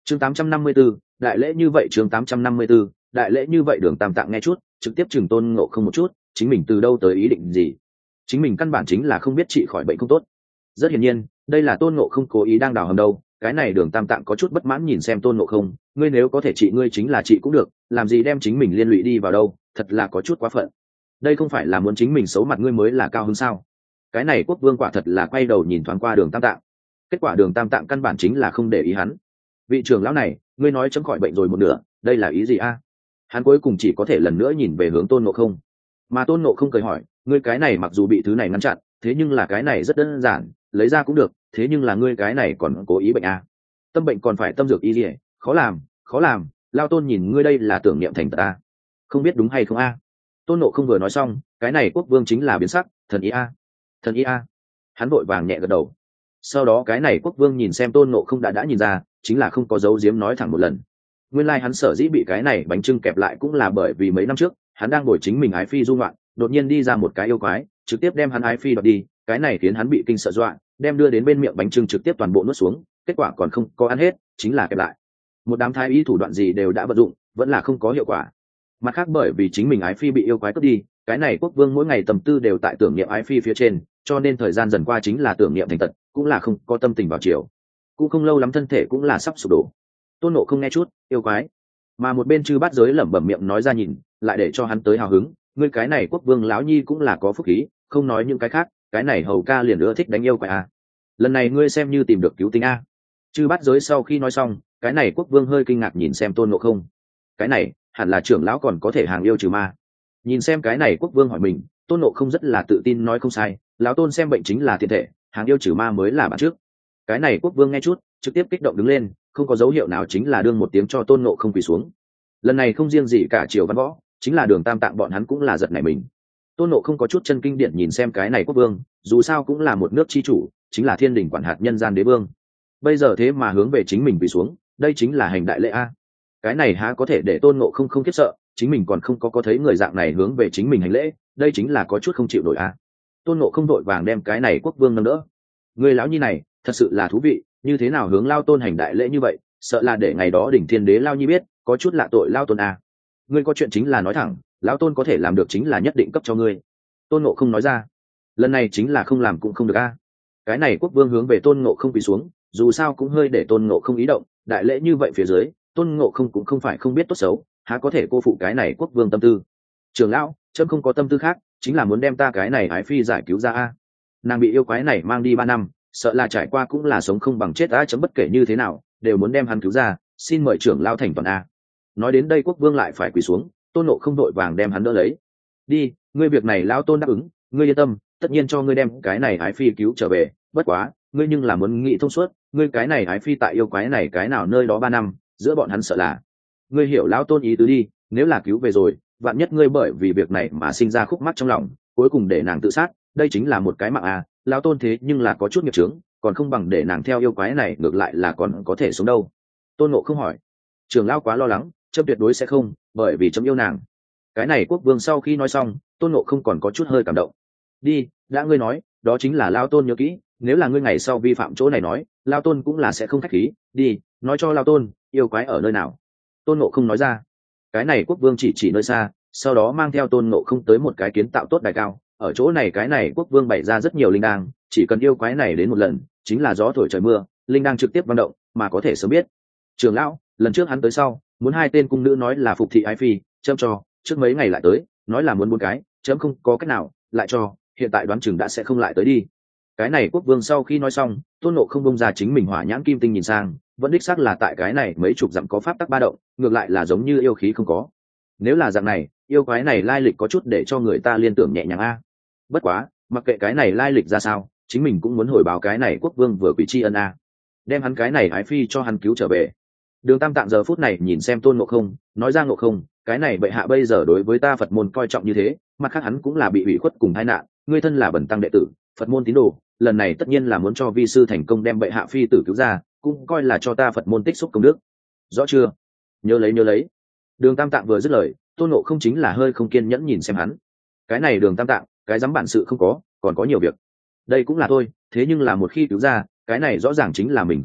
chương 854, đại lễ như vậy. Chương 854, đại lễ như vậy. Đường Tam Tạng nghe chút trực tiếp chừng Tôn Ngộ Không một chút, chính mình từ đâu tới ý định gì? Chính mình căn bản chính là không biết trị khỏi bệnh không tốt. Rất hiển nhiên đây là Tôn Ngộ Không cố ý đang đào hầm đâu. Cái này Đường Tam Tạng có chút bất mãn nhìn xem Tôn Ngộ Không, ngươi nếu có thể trị ngươi chính là trị cũng được, làm gì đem chính mình liên lụy đi vào đâu, thật là có chút quá phận. Đây không phải là muốn chính mình xấu mặt ngươi mới là cao hứng sao? Cái này quốc vương quả thật là quay đầu nhìn thoáng qua Đường Tam Tạng, kết quả Đường Tam Tạng căn bản chính là không để ý hắn. Vị trưởng lão này, ngươi nói chấm khỏi bệnh rồi một nửa, đây là ý gì a? Hắn cuối cùng chỉ có thể lần nữa nhìn về hướng Tôn Ngộ Không, mà Tôn Ngộ Không cười hỏi, ngươi cái này mặc dù bị thứ này ngăn chặn, thế nhưng là cái này rất đơn giản, lấy ra cũng được, thế nhưng là ngươi cái này còn cố ý bệnh a? Tâm bệnh còn phải tâm dược y liễu, khó làm, khó làm. Lao Tôn nhìn ngươi đây là tưởng niệm thành tật a, không biết đúng hay không a? Tôn Ngộ Không vừa nói xong, cái này quốc vương chính là biến sắc, thần ý a, thần ý a. Hắn vội vàng nhẹ gật đầu. Sau đó cái này quốc vương nhìn xem Tôn Ngộ Không đã nhìn ra, chính là không có giấu giếm nói thẳng một lần. Nguyên lai hắn sở dĩ bị cái này bánh trưng kẹp lại cũng là bởi vì mấy năm trước hắn đang ngồi chính mình ái phi du ngoạn, đột nhiên đi ra một cái yêu quái trực tiếp đem hắn ái phi đoạt đi, cái này khiến hắn bị kinh sợ dọa, đem đưa đến bên miệng bánh trưng trực tiếp toàn bộ nuốt xuống, kết quả còn không có ăn hết chính là kẹp lại. Một đám thái y thủ đoạn gì đều đã vận dụng, vẫn là không có hiệu quả. Mặt khác bởi vì chính mình ái phi bị yêu quái cướp đi, cái này quốc vương mỗi ngày tâm tư đều tại tưởng niệm ái phi phía trên, cho nên thời gian dần qua chính là tưởng niệm thành tật, cũng là không có tâm tình vào chiều, cũng không lâu lắm thân thể cũng là sắp sụp đổ. Tôn Ngộ Không nghe chút yêu quái, mà một bên Chư Bát Giới lẩm bẩm miệng nói ra nhìn lại để cho hắn tới hào hứng, ngươi cái này quốc vương lão nhi cũng là có phúc khí, không nói những cái khác, cái này hầu ca liền ưa thích đánh yêu quái a. Lần này ngươi xem như tìm được cứu tinh a. Chư Bát Giới sau khi nói xong, cái này quốc vương hơi kinh ngạc nhìn xem Tôn Ngộ Không, cái này hẳn là trưởng lão còn có thể hàng yêu trừ ma. Nhìn xem cái này quốc vương hỏi mình, Tôn Ngộ Không rất là tự tin nói không sai, lão Tôn xem bệnh chính là thiện thể, hàng yêu trừ ma mới là bản trước. Cái này quốc vương nghe chút trực tiếp kích động đứng lên, không có dấu hiệu nào chính là đương một tiếng cho Tôn Ngộ Không quỳ xuống. Lần này không riêng gì cả Triều Văn Võ, chính là Đường Tam Tạng bọn hắn cũng là giật nảy mình. Tôn Ngộ Không có chút chân kinh điển nhìn xem cái này quốc vương, dù sao cũng là một nước chi chủ, chính là thiên đình quản hạt nhân gian đế vương, bây giờ thế mà hướng về chính mình quỳ xuống, đây chính là hành đại lễ a. Cái này há có thể để Tôn Ngộ Không không khiếp sợ, chính mình còn không có thấy người dạng này hướng về chính mình hành lễ, đây chính là có chút không chịu nổi a. Tôn Ngộ Không vội vàng đem cái này quốc vương nâng đỡ, người lão nhi này thật sự là thú vị, như thế nào hướng Lao Tôn hành đại lễ như vậy, sợ là để ngày đó đỉnh thiên đế Lao nhi biết, có chút lạ tội Lao Tôn a. Ngươi có chuyện chính là nói thẳng, lão Tôn có thể làm được chính là nhất định cấp cho ngươi. Tôn Ngộ Không nói ra, lần này chính là không làm cũng không được a. Cái này quốc vương hướng về Tôn Ngộ Không quỳ xuống, dù sao cũng hơi để Tôn Ngộ Không ý động, đại lễ như vậy phía dưới, Tôn Ngộ Không cũng không phải không biết tốt xấu, há có thể cô phụ cái này quốc vương tâm tư. Trưởng lão, trẫm không có tâm tư khác, chính là muốn đem ta cái này ái phi giải cứu ra a. Nàng bị yêu quái này mang đi 3 năm, sợ là trải qua cũng là sống không bằng chết a, chấm bất kể như thế nào đều muốn đem hắn cứu ra, xin mời trưởng lão thành toàn a. Nói đến đây quốc vương lại phải quỳ xuống, Tôn Ngộ Không đội vàng đem hắn đỡ lấy. Đi, ngươi việc này lão Tôn đáp ứng, ngươi yên tâm, tất nhiên cho ngươi đem cái này ái phi cứu trở về, bất quá ngươi nhưng là muốn nghĩ thông suốt, ngươi cái này ái phi tại yêu quái này cái nào nơi đó 3 năm, giữa bọn hắn sợ là, ngươi hiểu lão Tôn ý tứ đi, nếu là cứu về rồi, vạn nhất ngươi bởi vì việc này mà sinh ra khúc mắc trong lòng, cuối cùng để nàng tự sát, đây chính là một cái mạng à, lão Tôn thế nhưng là có chút nghiệp chướng, còn không bằng để nàng theo yêu quái này, ngược lại là còn có thể sống đâu. Tôn Ngộ Không hỏi, trưởng lão quá lo lắng, chấm tuyệt đối sẽ không, bởi vì chấm yêu nàng. Cái này quốc vương sau khi nói xong, Tôn Ngộ Không còn có chút hơi cảm động. Đi, đã ngươi nói, đó chính là lão Tôn nhớ kỹ, nếu là ngươi ngày sau vi phạm chỗ này nói, lão Tôn cũng là sẽ không khách khí. Đi, nói cho lão Tôn, yêu quái ở nơi nào. Tôn Ngộ Không nói ra. Cái này quốc vương chỉ nơi xa, sau đó mang theo Tôn Ngộ Không tới một cái kiến tạo tốt đài cao, ở chỗ này cái này quốc vương bày ra rất nhiều linh đang, chỉ cần yêu quái này đến một lần, chính là gió thổi trời mưa, linh đang trực tiếp vận động, mà có thể sớm biết. Trưởng lão, lần trước hắn tới sau, muốn 2 tên cung nữ nói là phục thị ái phi, chấm cho, trước mấy ngày lại tới, nói là muốn 4 cái, chấm không có cách nào, lại cho, hiện tại đoán chừng đã sẽ không lại tới đi. Cái này quốc vương sau khi nói xong, Tôn Ngộ Không bông ra chính mình hỏa nhãn kim tinh nhìn sang, vẫn đích xác là tại cái này mấy chục dặm có pháp tắc ba động, ngược lại là giống như yêu khí không có. Nếu là dạng này, yêu quái này lai lịch có chút để cho người ta liên tưởng nhẹ nhàng a. Bất quá, mặc kệ cái này lai lịch ra sao, chính mình cũng muốn hồi báo cái này quốc vương vừa quỷ tri ân a, đem hắn cái này ái phi cho hắn cứu trở về. Đường Tam Tạng giờ phút này nhìn xem Tôn Ngộ Không, nói ra Ngộ Không, cái này bệ hạ bây giờ đối với ta Phật môn coi trọng như thế, mặt khác hắn cũng là bị ủy khuất cùng tai nạn, ngươi thân là bẩn tăng đệ tử, Phật môn tín đồ, lần này tất nhiên là muốn cho vi sư thành công đem bệ hạ phi tử cứu ra, cũng coi là cho ta Phật môn tích xúc công đức. Rõ chưa? Nhớ lấy. Đường Tam Tạng vừa dứt lời, Tôn Ngộ Không chính là hơi không kiên nhẫn nhìn xem hắn. Cái này Đường Tam Tạng, cái dám bản sự không có, còn có nhiều việc. Đây cũng là thôi, thế nhưng là một khi cứu ra, cái này rõ ràng chính là mình công lao,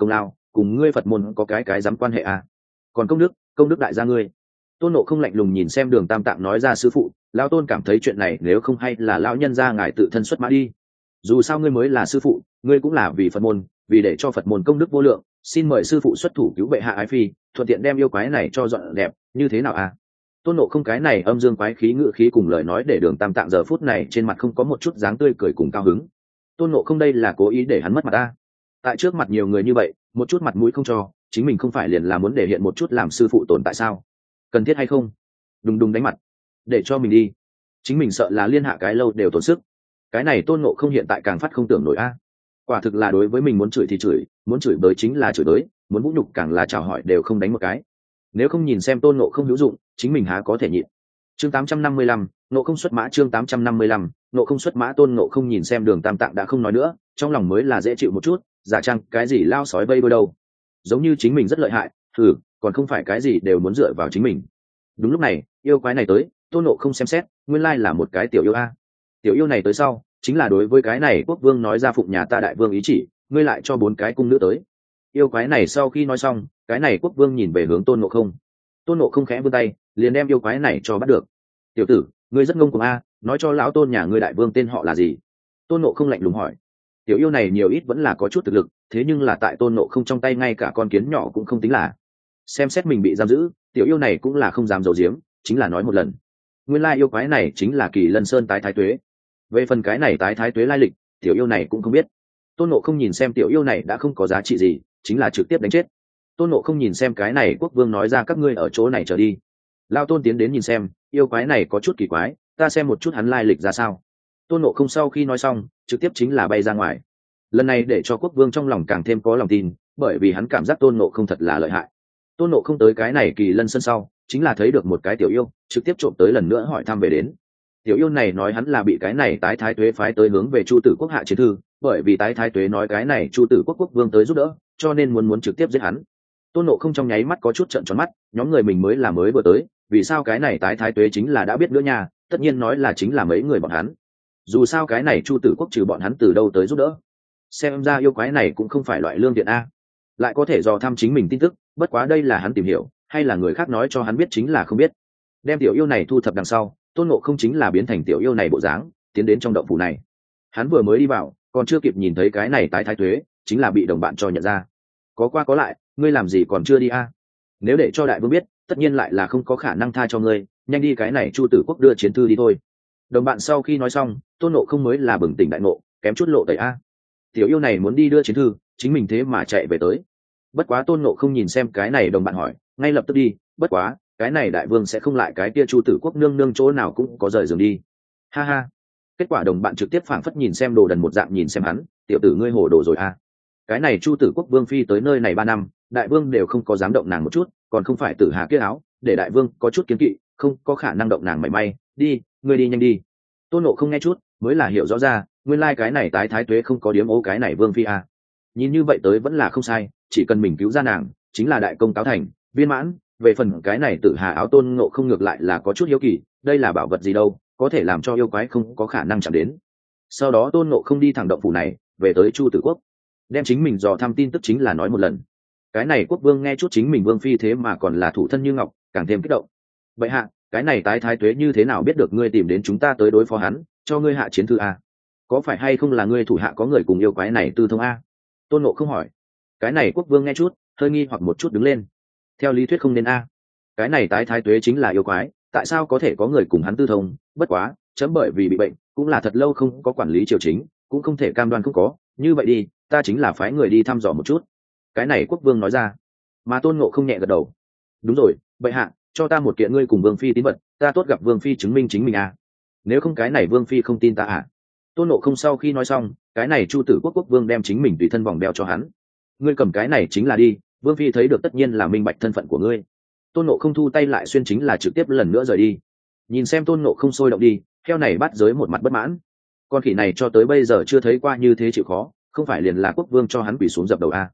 cùng ngươi Phật môn có cái dám quan hệ à? Còn công đức đại gia ngươi. Tôn Ngộ không lạnh lùng nhìn xem Đường Tam Tạng nói ra sư phụ, lão tôn cảm thấy chuyện này nếu không hay là lão nhân gia ngài tự thân xuất mã đi. Dù sao ngươi mới là sư phụ, ngươi cũng là vì Phật môn, vì để cho Phật môn công đức vô lượng, xin mời sư phụ xuất thủ cứu bệ hạ ái phi, thuận tiện đem yêu quái này cho dọn đẹp, như thế nào à? Tôn Ngộ không cái này âm dương quái khí ngự khí cùng lời nói để Đường Tam Tạng giờ phút này trên mặt không có một chút dáng tươi cười cùng cao hứng. Tôn Ngộ không đây là cố ý để hắn mất mặt ta. Tại trước mặt nhiều người như vậy, một chút mặt mũi không cho, chính mình không phải liền là muốn để hiện một chút làm sư phụ tồn tại sao? Cần thiết hay không? Đùng đùng đánh mặt, để cho mình đi. Chính mình sợ là liên hạ cái lâu đều tốn sức. Cái này Tôn Ngộ không hiện tại càng phát không tưởng nổi a. Quả thực là đối với mình muốn chửi thì chửi, muốn chửi bới chính là chửi bới, muốn vũ nhục càng là chào hỏi đều không đánh một cái. Nếu không nhìn xem Tôn Ngộ không hữu dụng, chính mình há có thể nhịn. Chương 855, Ngộ không xuất mã. Chương 855, Ngộ không xuất mã. Tôn Ngộ không nhìn xem Đường Tam Tạng đã không nói nữa, trong lòng mới là dễ chịu một chút, giả trang cái gì lao sói vây đuôi đâu, giống như chính mình rất lợi hại, còn không phải cái gì đều muốn dựa vào chính mình. Đúng lúc này, yêu quái này tới, Tôn Ngộ không xem xét, nguyên lai là một cái tiểu yêu a. Tiểu yêu này tới sau, chính là đối với cái này quốc vương nói ra phụng nhà ta đại vương ý chỉ, ngươi lại cho 4 cái cung nữ tới. Yêu quái này sau khi nói xong, cái này quốc vương nhìn về hướng Tôn Ngộ không. Tôn Ngộ không khẽ vươn tay, liền đem yêu quái này cho bắt được. Tiểu tử, ngươi rất ngông cuồng a, nói cho lão tôn nhà ngươi đại vương tên họ là gì? Tôn Ngộ không lạnh lùng hỏi. Tiểu yêu này nhiều ít vẫn là có chút thực lực, thế nhưng là tại Tôn Ngộ không trong tay ngay cả con kiến nhỏ cũng không tính là. Xem xét mình bị giam giữ, tiểu yêu này cũng là không dám giấu giếm, chính là nói một lần. Nguyên lai yêu quái này chính là Kỳ Lân Sơn tái thái tuế. Về phần cái này tái thái tuế lai lịch, tiểu yêu này cũng không biết. Tôn Ngộ không nhìn xem tiểu yêu này đã không có giá trị gì, chính là trực tiếp đánh chết. Tôn Ngộ không nhìn xem cái này quốc vương nói ra các ngươi ở chỗ này trở đi. Lao Tôn tiến đến nhìn xem, yêu quái này có chút kỳ quái, ta xem một chút hắn lai lịch ra sao. Tôn Ngộ không sau khi nói xong, trực tiếp chính là bay ra ngoài. Lần này để cho quốc vương trong lòng càng thêm có lòng tin, bởi vì hắn cảm giác Tôn Ngộ không thật là lợi hại. Tôn Ngộ không tới cái này Kỳ Lân Sơn sau, chính là thấy được một cái tiểu yêu, trực tiếp trộm tới lần nữa hỏi thăm về đến. Tiểu yêu này nói hắn là bị cái này tái thái tuế phái tới hướng về Chu Tử Quốc hạ chiến thư, bởi vì tái thái tuế nói cái này Chu Tử Quốc quốc vương tới giúp đỡ, cho nên muốn trực tiếp giết hắn. Tôn Ngộ không trong nháy mắt có chút trợn tròn mắt, nhóm người mình mới vừa tới, vì sao cái này tái thái tuế chính là đã biết nữa nha, tất nhiên nói là chính là mấy người bọn hắn. Dù sao cái này Chu Tử Quốc trừ bọn hắn từ đâu tới giúp đỡ. Xem ra yêu quái này cũng không phải loại lương thiện a, lại có thể dò thăm chính mình tin tức, bất quá đây là hắn tìm hiểu, hay là người khác nói cho hắn biết chính là không biết. Đem tiểu yêu này thu thập đằng sau, Tôn Ngộ không chính là biến thành tiểu yêu này bộ dáng, tiến đến trong động phủ này. Hắn vừa mới đi vào, còn chưa kịp nhìn thấy cái này tái thái tuế, chính là bị đồng bạn cho nhận ra. Có qua có lại, ngươi làm gì còn chưa đi a? Nếu để cho đại vương biết, tất nhiên lại là không có khả năng tha cho ngươi, nhanh đi cái này Chu Tử Quốc đưa chiến thư đi thôi. Đồng bạn sau khi nói xong, Tôn Ngộ không mới là bừng tỉnh đại ngộ, kém chút lộ tẩy a. Tiểu yêu này muốn đi đưa chiến thư, chính mình thế mà chạy về tới. Bất quá Tôn Ngộ không nhìn xem cái này đồng bạn hỏi, ngay lập tức đi, bất quá cái này đại vương sẽ không lại cái kia Chu Tử Quốc nương nương chỗ nào cũng có rời giường đi. Ha ha. Kết quả đồng bạn trực tiếp phảng phất nhìn xem đồ đần một dạng nhìn xem hắn, tiểu tử ngươi hồ đồ rồi a. Cái này Chu Tử Quốc vương phi tới nơi này 3 năm, đại vương đều không có dám động nàng một chút, còn không phải Tử Hà kia áo, để đại vương có chút kiến kỵ, không có khả năng động nàng mảy may, đi, ngươi đi nhanh đi. Tôn Ngộ không nghe chút, mới là hiểu rõ ra, nguyên lai cái này tái thái tuế không có điếm ô cái này vương phi a. Nhìn như vậy tới vẫn là không sai, chỉ cần mình cứu ra nàng, chính là đại công cáo thành, viên mãn. Về phần cái này Tử Hà áo Tôn Ngộ không ngược lại là có chút hiếu kỳ, đây là bảo vật gì đâu, có thể làm cho yêu quái không có khả năng chạm đến. Sau đó Tôn Ngộ không đi thẳng động phủ này, về tới Chu Tử Quốc, đem chính mình dò thăm tin tức chính là nói một lần. Cái này quốc vương nghe chút chính mình vương phi thế mà còn là thủ thân như ngọc, càng thêm kích động. Vậy hạ, cái này tái thái tuế như thế nào biết được ngươi tìm đến chúng ta tới đối phó hắn, cho ngươi hạ chiến thư a? Có phải hay không là ngươi thủ hạ có người cùng yêu quái này tư thông a? Tôn Ngộ không hỏi. Cái này quốc vương nghe chút, hơi nghi hoặc một chút đứng lên. Theo lý thuyết không nên a. Cái này tái thái tuế chính là yêu quái, tại sao có thể có người cùng hắn tư thông? Bất quá, chấm bởi vì bị bệnh, cũng là thật lâu không có quản lý triều chính, cũng không thể cam đoan không có. Như vậy đi, ta chính là phái người đi thăm dò một chút. Cái này quốc vương nói ra. Mà Tôn Ngộ không nhẹ gật đầu. Đúng rồi, bệ hạ, cho ta một kiện ngươi cùng vương phi tín vật, ta tốt gặp vương phi chứng minh chính mình à. Nếu không cái này vương phi không tin ta à. Tôn Ngộ không sau khi nói xong, cái này Chu Tử Quốc quốc vương đem chính mình tùy thân vòng đeo cho hắn. Ngươi cầm cái này chính là đi, vương phi thấy được tất nhiên là minh bạch thân phận của ngươi. Tôn Ngộ không thu tay lại xuyên chính là trực tiếp lần nữa rời đi. Nhìn xem Tôn Ngộ không sôi động đi, theo này bắt giới một mặt bất mãn. Con khỉ này cho tới bây giờ chưa thấy qua như thế chịu khó, không phải liền là quốc vương cho hắn quỳ xuống dập đầu à.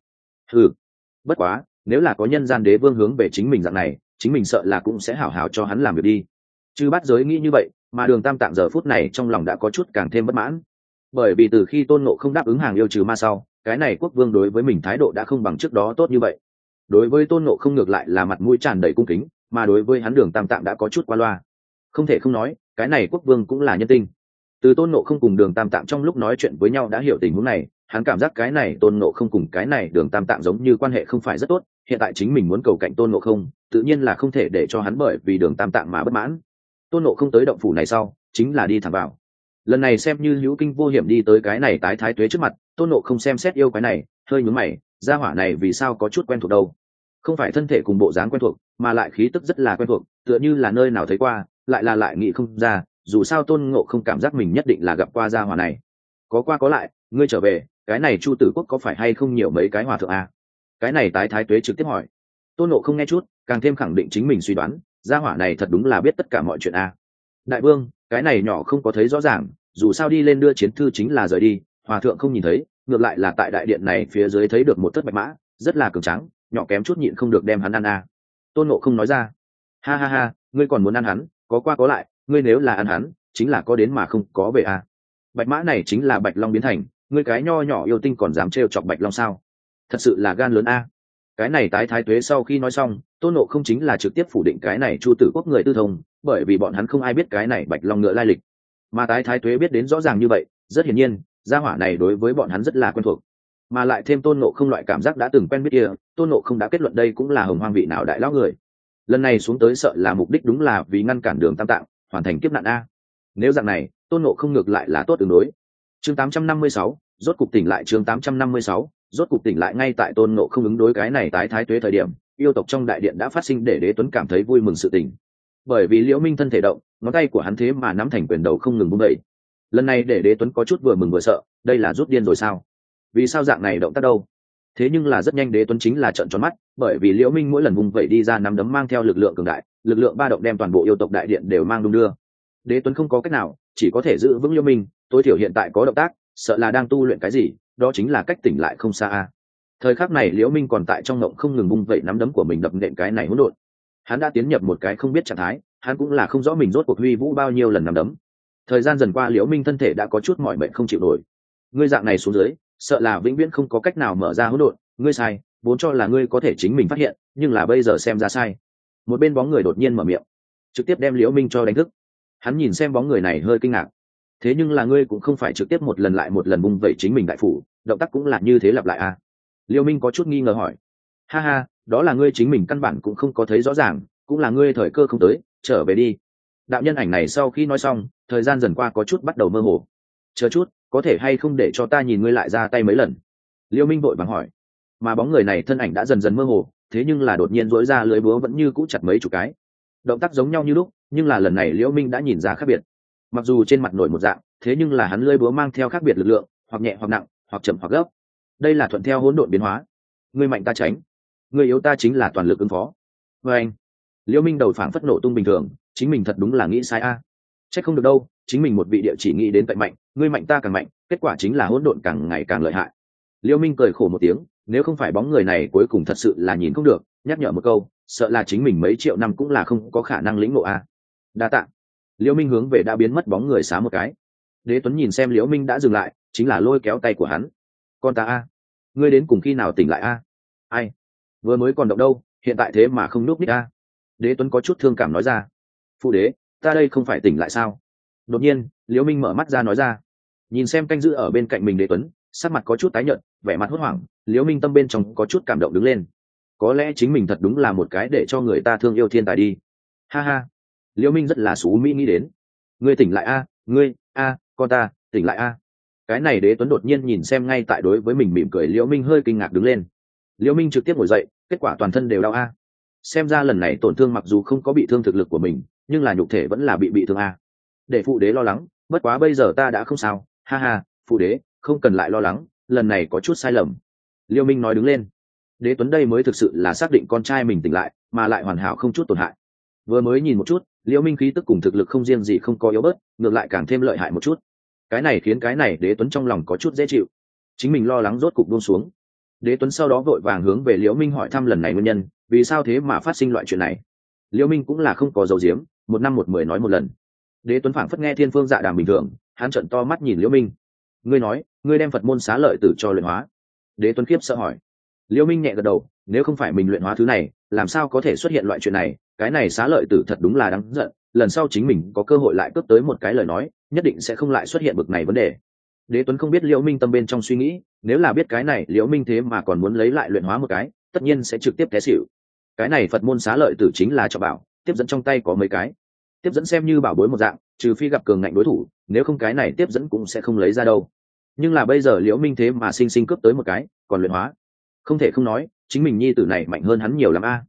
Bất quá, nếu là có nhân gian đế vương hướng về chính mình dạng này, chính mình sợ là cũng sẽ hảo hảo cho hắn làm việc đi. Chư Bát Giới nghĩ như vậy, mà Đường Tam Tạng giờ phút này trong lòng đã có chút càng thêm bất mãn. Bởi vì từ khi Tôn Ngộ không đáp ứng hàng yêu trừ ma sau, cái này quốc vương đối với mình thái độ đã không bằng trước đó tốt như vậy. Đối với Tôn Ngộ Không ngược lại là mặt mũi tràn đầy cung kính, mà đối với hắn Đường Tam Tạng đã có chút qua loa. Không thể không nói, cái này quốc vương cũng là nhân tinh. Từ Tôn Ngộ Không cùng Đường Tam Tạng trong lúc nói chuyện với nhau đã hiểu tình huống này, hắn cảm giác cái này Tôn Ngộ Không cùng cái này Đường Tam Tạng giống như quan hệ không phải rất tốt, hiện tại chính mình muốn cầu cạnh Tôn Ngộ Không, tự nhiên là không thể để cho hắn bởi vì Đường Tam Tạng mà bất mãn. Tôn Ngộ Không tới động phủ này sau, chính là đi thẳng vào. Lần này xem như hữu kinh vô hiểm đi tới cái này tái thái tuế trước mặt, Tôn Ngộ Không xem xét yêu cái này, hơi nhướng mày, gia hỏa này vì sao có chút quen thuộc đâu? Không phải thân thể cùng bộ dáng quen thuộc, mà lại khí tức rất là quen thuộc, tựa như là nơi nào thấy qua, lại nghĩ không ra, dù sao Tôn Ngộ Không cảm giác mình nhất định là gặp qua gia hỏa này. Có qua có lại, ngươi trở về, cái này Chu Tử Quốc có phải hay không nhiều mấy cái hòa thượng à? Cái này tái thái tuế trực tiếp hỏi. Tôn Ngộ Không nghe chút, càng thêm khẳng định chính mình suy đoán, gia hỏa này thật đúng là biết tất cả mọi chuyện à. Đại vương, cái này nhỏ không có thấy rõ ràng, dù sao đi lên đưa chiến thư chính là rời đi, hòa thượng không nhìn thấy, ngược lại là tại đại điện này phía dưới thấy được một thất bạch mã, rất là cường tráng, nhỏ kém chút nhịn không được đem hắn ăn à. Tôn Ngộ Không nói ra. Ha ha ha, ngươi còn muốn ăn hắn, có qua có lại, ngươi nếu là ăn hắn, chính là có đến mà không có về à. Bạch mã này chính là Bạch Long biến thành, ngươi cái nho nhỏ yêu tinh còn dám trêu chọc Bạch Long sao? Thật sự là gan lớn a. Cái này tái thái tuế sau khi nói xong, Tôn Ngộ Không chính là trực tiếp phủ định cái này Chu Tử Quốc người tư thông, bởi vì bọn hắn không ai biết cái này Bạch Long ngựa lai lịch. Mà tái thái tuế biết đến rõ ràng như vậy, rất hiển nhiên, gia hỏa này đối với bọn hắn rất là quen thuộc. Mà lại thêm Tôn Ngộ Không loại cảm giác đã từng quen biết kia, Tôn Ngộ Không đã kết luận đây cũng là hồng hoang vị nào đại lão người. Lần này xuống tới sợ là mục đích đúng là vì ngăn cản Đường Tam Tạng, hoàn thành kiếp nạn a. Nếu dạng này, Tôn Ngộ Không ngược lại là tốt ứng đối. Chương 856, rốt cục tỉnh lại. Chương 856, rốt cục tỉnh lại. Ngay tại Tôn Ngộ Không ứng đối cái này tái thái tuế thời điểm, yêu tộc trong đại điện đã phát sinh để Đế Tuấn cảm thấy vui mừng sự tình. Bởi vì Liễu Minh thân thể động, ngón tay của hắn thế mà nắm thành quyền đầu không ngừng vung dậy. Lần này để Đế Tuấn có chút vừa mừng vừa sợ, đây là rút điên rồi sao? Vì sao dạng này động tác đâu? Thế nhưng là rất nhanh Đế Tuấn chính là trợn tròn mắt, bởi vì Liễu Minh mỗi lần vung vậy đi ra nắm đấm mang theo lực lượng cường đại, lực lượng ba động đem toàn bộ yêu tộc đại điện đều mang đung đưa. Đế Tuấn không có cách nào, chỉ có thể giữ vững Liễu Minh, tối thiểu hiện tại có động tác, sợ là đang tu luyện cái gì, đó chính là cách tỉnh lại không xa a. Thời khắc này Liễu Minh còn tại trong ngộng không ngừng vung vậy nắm đấm của mình đập nện cái này hỗn độn. Hắn đã tiến nhập một cái không biết trạng thái, hắn cũng là không rõ mình rốt cuộc huy vũ bao nhiêu lần nắm đấm. Thời gian dần qua Liễu Minh thân thể đã có chút mỏi mệt không chịu nổi. Ngươi dạng này xuống dưới, sợ là vĩnh viễn không có cách nào mở ra hỗn độn, ngươi sai, vốn cho là ngươi có thể chính mình phát hiện, nhưng là bây giờ xem ra sai. Một bên bóng người đột nhiên mở miệng, trực tiếp đem Liễu Minh cho đánh thức. Hắn nhìn xem bóng người này hơi kinh ngạc. Thế nhưng là ngươi cũng không phải trực tiếp một lần lại một lần bung vẩy chính mình đại phủ, động tác cũng là như thế lặp lại à? Liễu Minh có chút nghi ngờ hỏi. Ha ha, đó là ngươi chính mình căn bản cũng không có thấy rõ ràng, cũng là ngươi thời cơ không tới, trở về đi. Đạo nhân ảnh này sau khi nói xong, thời gian dần qua có chút bắt đầu mơ hồ. Chờ chút, có thể hay không để cho ta nhìn ngươi lại ra tay mấy lần? Liễu Minh vội vàng hỏi. Mà bóng người này thân ảnh đã dần dần mơ hồ, thế nhưng là đột nhiên duỗi ra lưỡi búa vẫn như cũ chặt mấy chục cái. Động tác giống nhau như lúc, nhưng là lần này Liễu Minh đã nhìn ra khác biệt. Mặc dù trên mặt nổi một dạng, thế nhưng là hắn lưỡi búa mang theo khác biệt lực lượng, hoặc nhẹ hoặc nặng, hoặc chậm hoặc gấp. Đây là thuận theo hỗn độn biến hóa. Ngươi mạnh ta tránh, ngươi yếu ta chính là toàn lực ứng phó. Với anh, Liễu Minh đầu phảng phất nổ tung bình thường, chính mình thật đúng là nghĩ sai a. Chắc không được đâu, chính mình một vị địa chỉ nghĩ đến tận mạnh, ngươi mạnh ta càng mạnh, kết quả chính là hỗn độn càng ngày càng lợi hại. Liễu Minh cười khổ một tiếng, nếu không phải bóng người này cuối cùng thật sự là nhìn không được, nhắc nhở một câu, sợ là chính mình mấy triệu năm cũng là không có khả năng lĩnh ngộ a. Đa tạ. Liễu Minh hướng về đã biến mất bóng người xá một cái. Đế Tuấn nhìn xem Liễu Minh đã dừng lại, chính là lôi kéo tay của hắn. Con ta a, ngươi đến cùng khi nào tỉnh lại a? Ai? Vừa mới còn động đâu, hiện tại thế mà không núp ních a. Đế Tuấn có chút thương cảm nói ra. Phụ đế, ta đây không phải tỉnh lại sao? Đột nhiên, Liễu Minh mở mắt ra nói ra. Nhìn xem canh giữ ở bên cạnh mình Đế Tuấn, sắc mặt có chút tái nhợt, vẻ mặt hốt hoảng, Liễu Minh tâm bên trong có chút cảm động đứng lên. Có lẽ chính mình thật đúng là một cái để cho người ta thương yêu thiên tài đi. Ha ha. Liễu Minh rất là xú mỹ nghĩ đến. Ngươi tỉnh lại a, ngươi, a, con ta, tỉnh lại a. Cái này Đế Tuấn đột nhiên nhìn xem ngay tại đối với mình mỉm cười, Liễu Minh hơi kinh ngạc đứng lên. Liễu Minh trực tiếp ngồi dậy, kết quả toàn thân đều đau a. Xem ra lần này tổn thương mặc dù không có bị thương thực lực của mình, nhưng là nhục thể vẫn là bị thương a. Để phụ đế lo lắng, bất quá bây giờ ta đã không sao, ha ha, phụ đế, không cần lại lo lắng, lần này có chút sai lầm. Liễu Minh nói đứng lên. Đế Tuấn đây mới thực sự là xác định con trai mình tỉnh lại, mà lại hoàn hảo không chút tổn hại. Vừa mới nhìn một chút, Liễu Minh khí tức cùng thực lực không riêng gì không có yếu bớt, ngược lại càng thêm lợi hại một chút. Cái này khiến cái này Đế Tuấn trong lòng có chút dễ chịu. Chính mình lo lắng rốt cục buông xuống. Đế Tuấn sau đó vội vàng hướng về Liễu Minh hỏi thăm lần này nguyên nhân, vì sao thế mà phát sinh loại chuyện này. Liễu Minh cũng là không có dấu diếm, một năm một mười nói một lần. Đế Tuấn phảng phất nghe thiên phương dạ đàm bình thường, hắn trợn to mắt nhìn Liễu Minh. Ngươi nói, ngươi đem Phật môn xá lợi tử cho luyện hóa. Đế Tuấn khiếp sợ hỏi. Liễu Minh nhẹ gật đầu, nếu không phải mình luyện hóa thứ này, làm sao có thể xuất hiện loại chuyện này? Cái này Xá Lợi Tử thật đúng là đáng giận, lần sau chính mình có cơ hội lại cướp tới một cái lời nói, nhất định sẽ không lại xuất hiện bực này vấn đề. Đế Tuấn không biết Liễu Minh tâm bên trong suy nghĩ, nếu là biết cái này Liễu Minh thế mà còn muốn lấy lại luyện hóa một cái, tất nhiên sẽ trực tiếp té xỉu. Cái này Phật môn Xá Lợi Tử chính là trọng bảo, tiếp dẫn trong tay có mấy cái, tiếp dẫn xem như bảo bối một dạng, trừ phi gặp cường ngạnh đối thủ, nếu không cái này tiếp dẫn cũng sẽ không lấy ra đâu. Nhưng là bây giờ Liễu Minh thế mà sinh sinh cướp tới một cái, còn luyện hóa, không thể không nói, chính mình nhi tử này mạnh hơn hắn nhiều lắm a.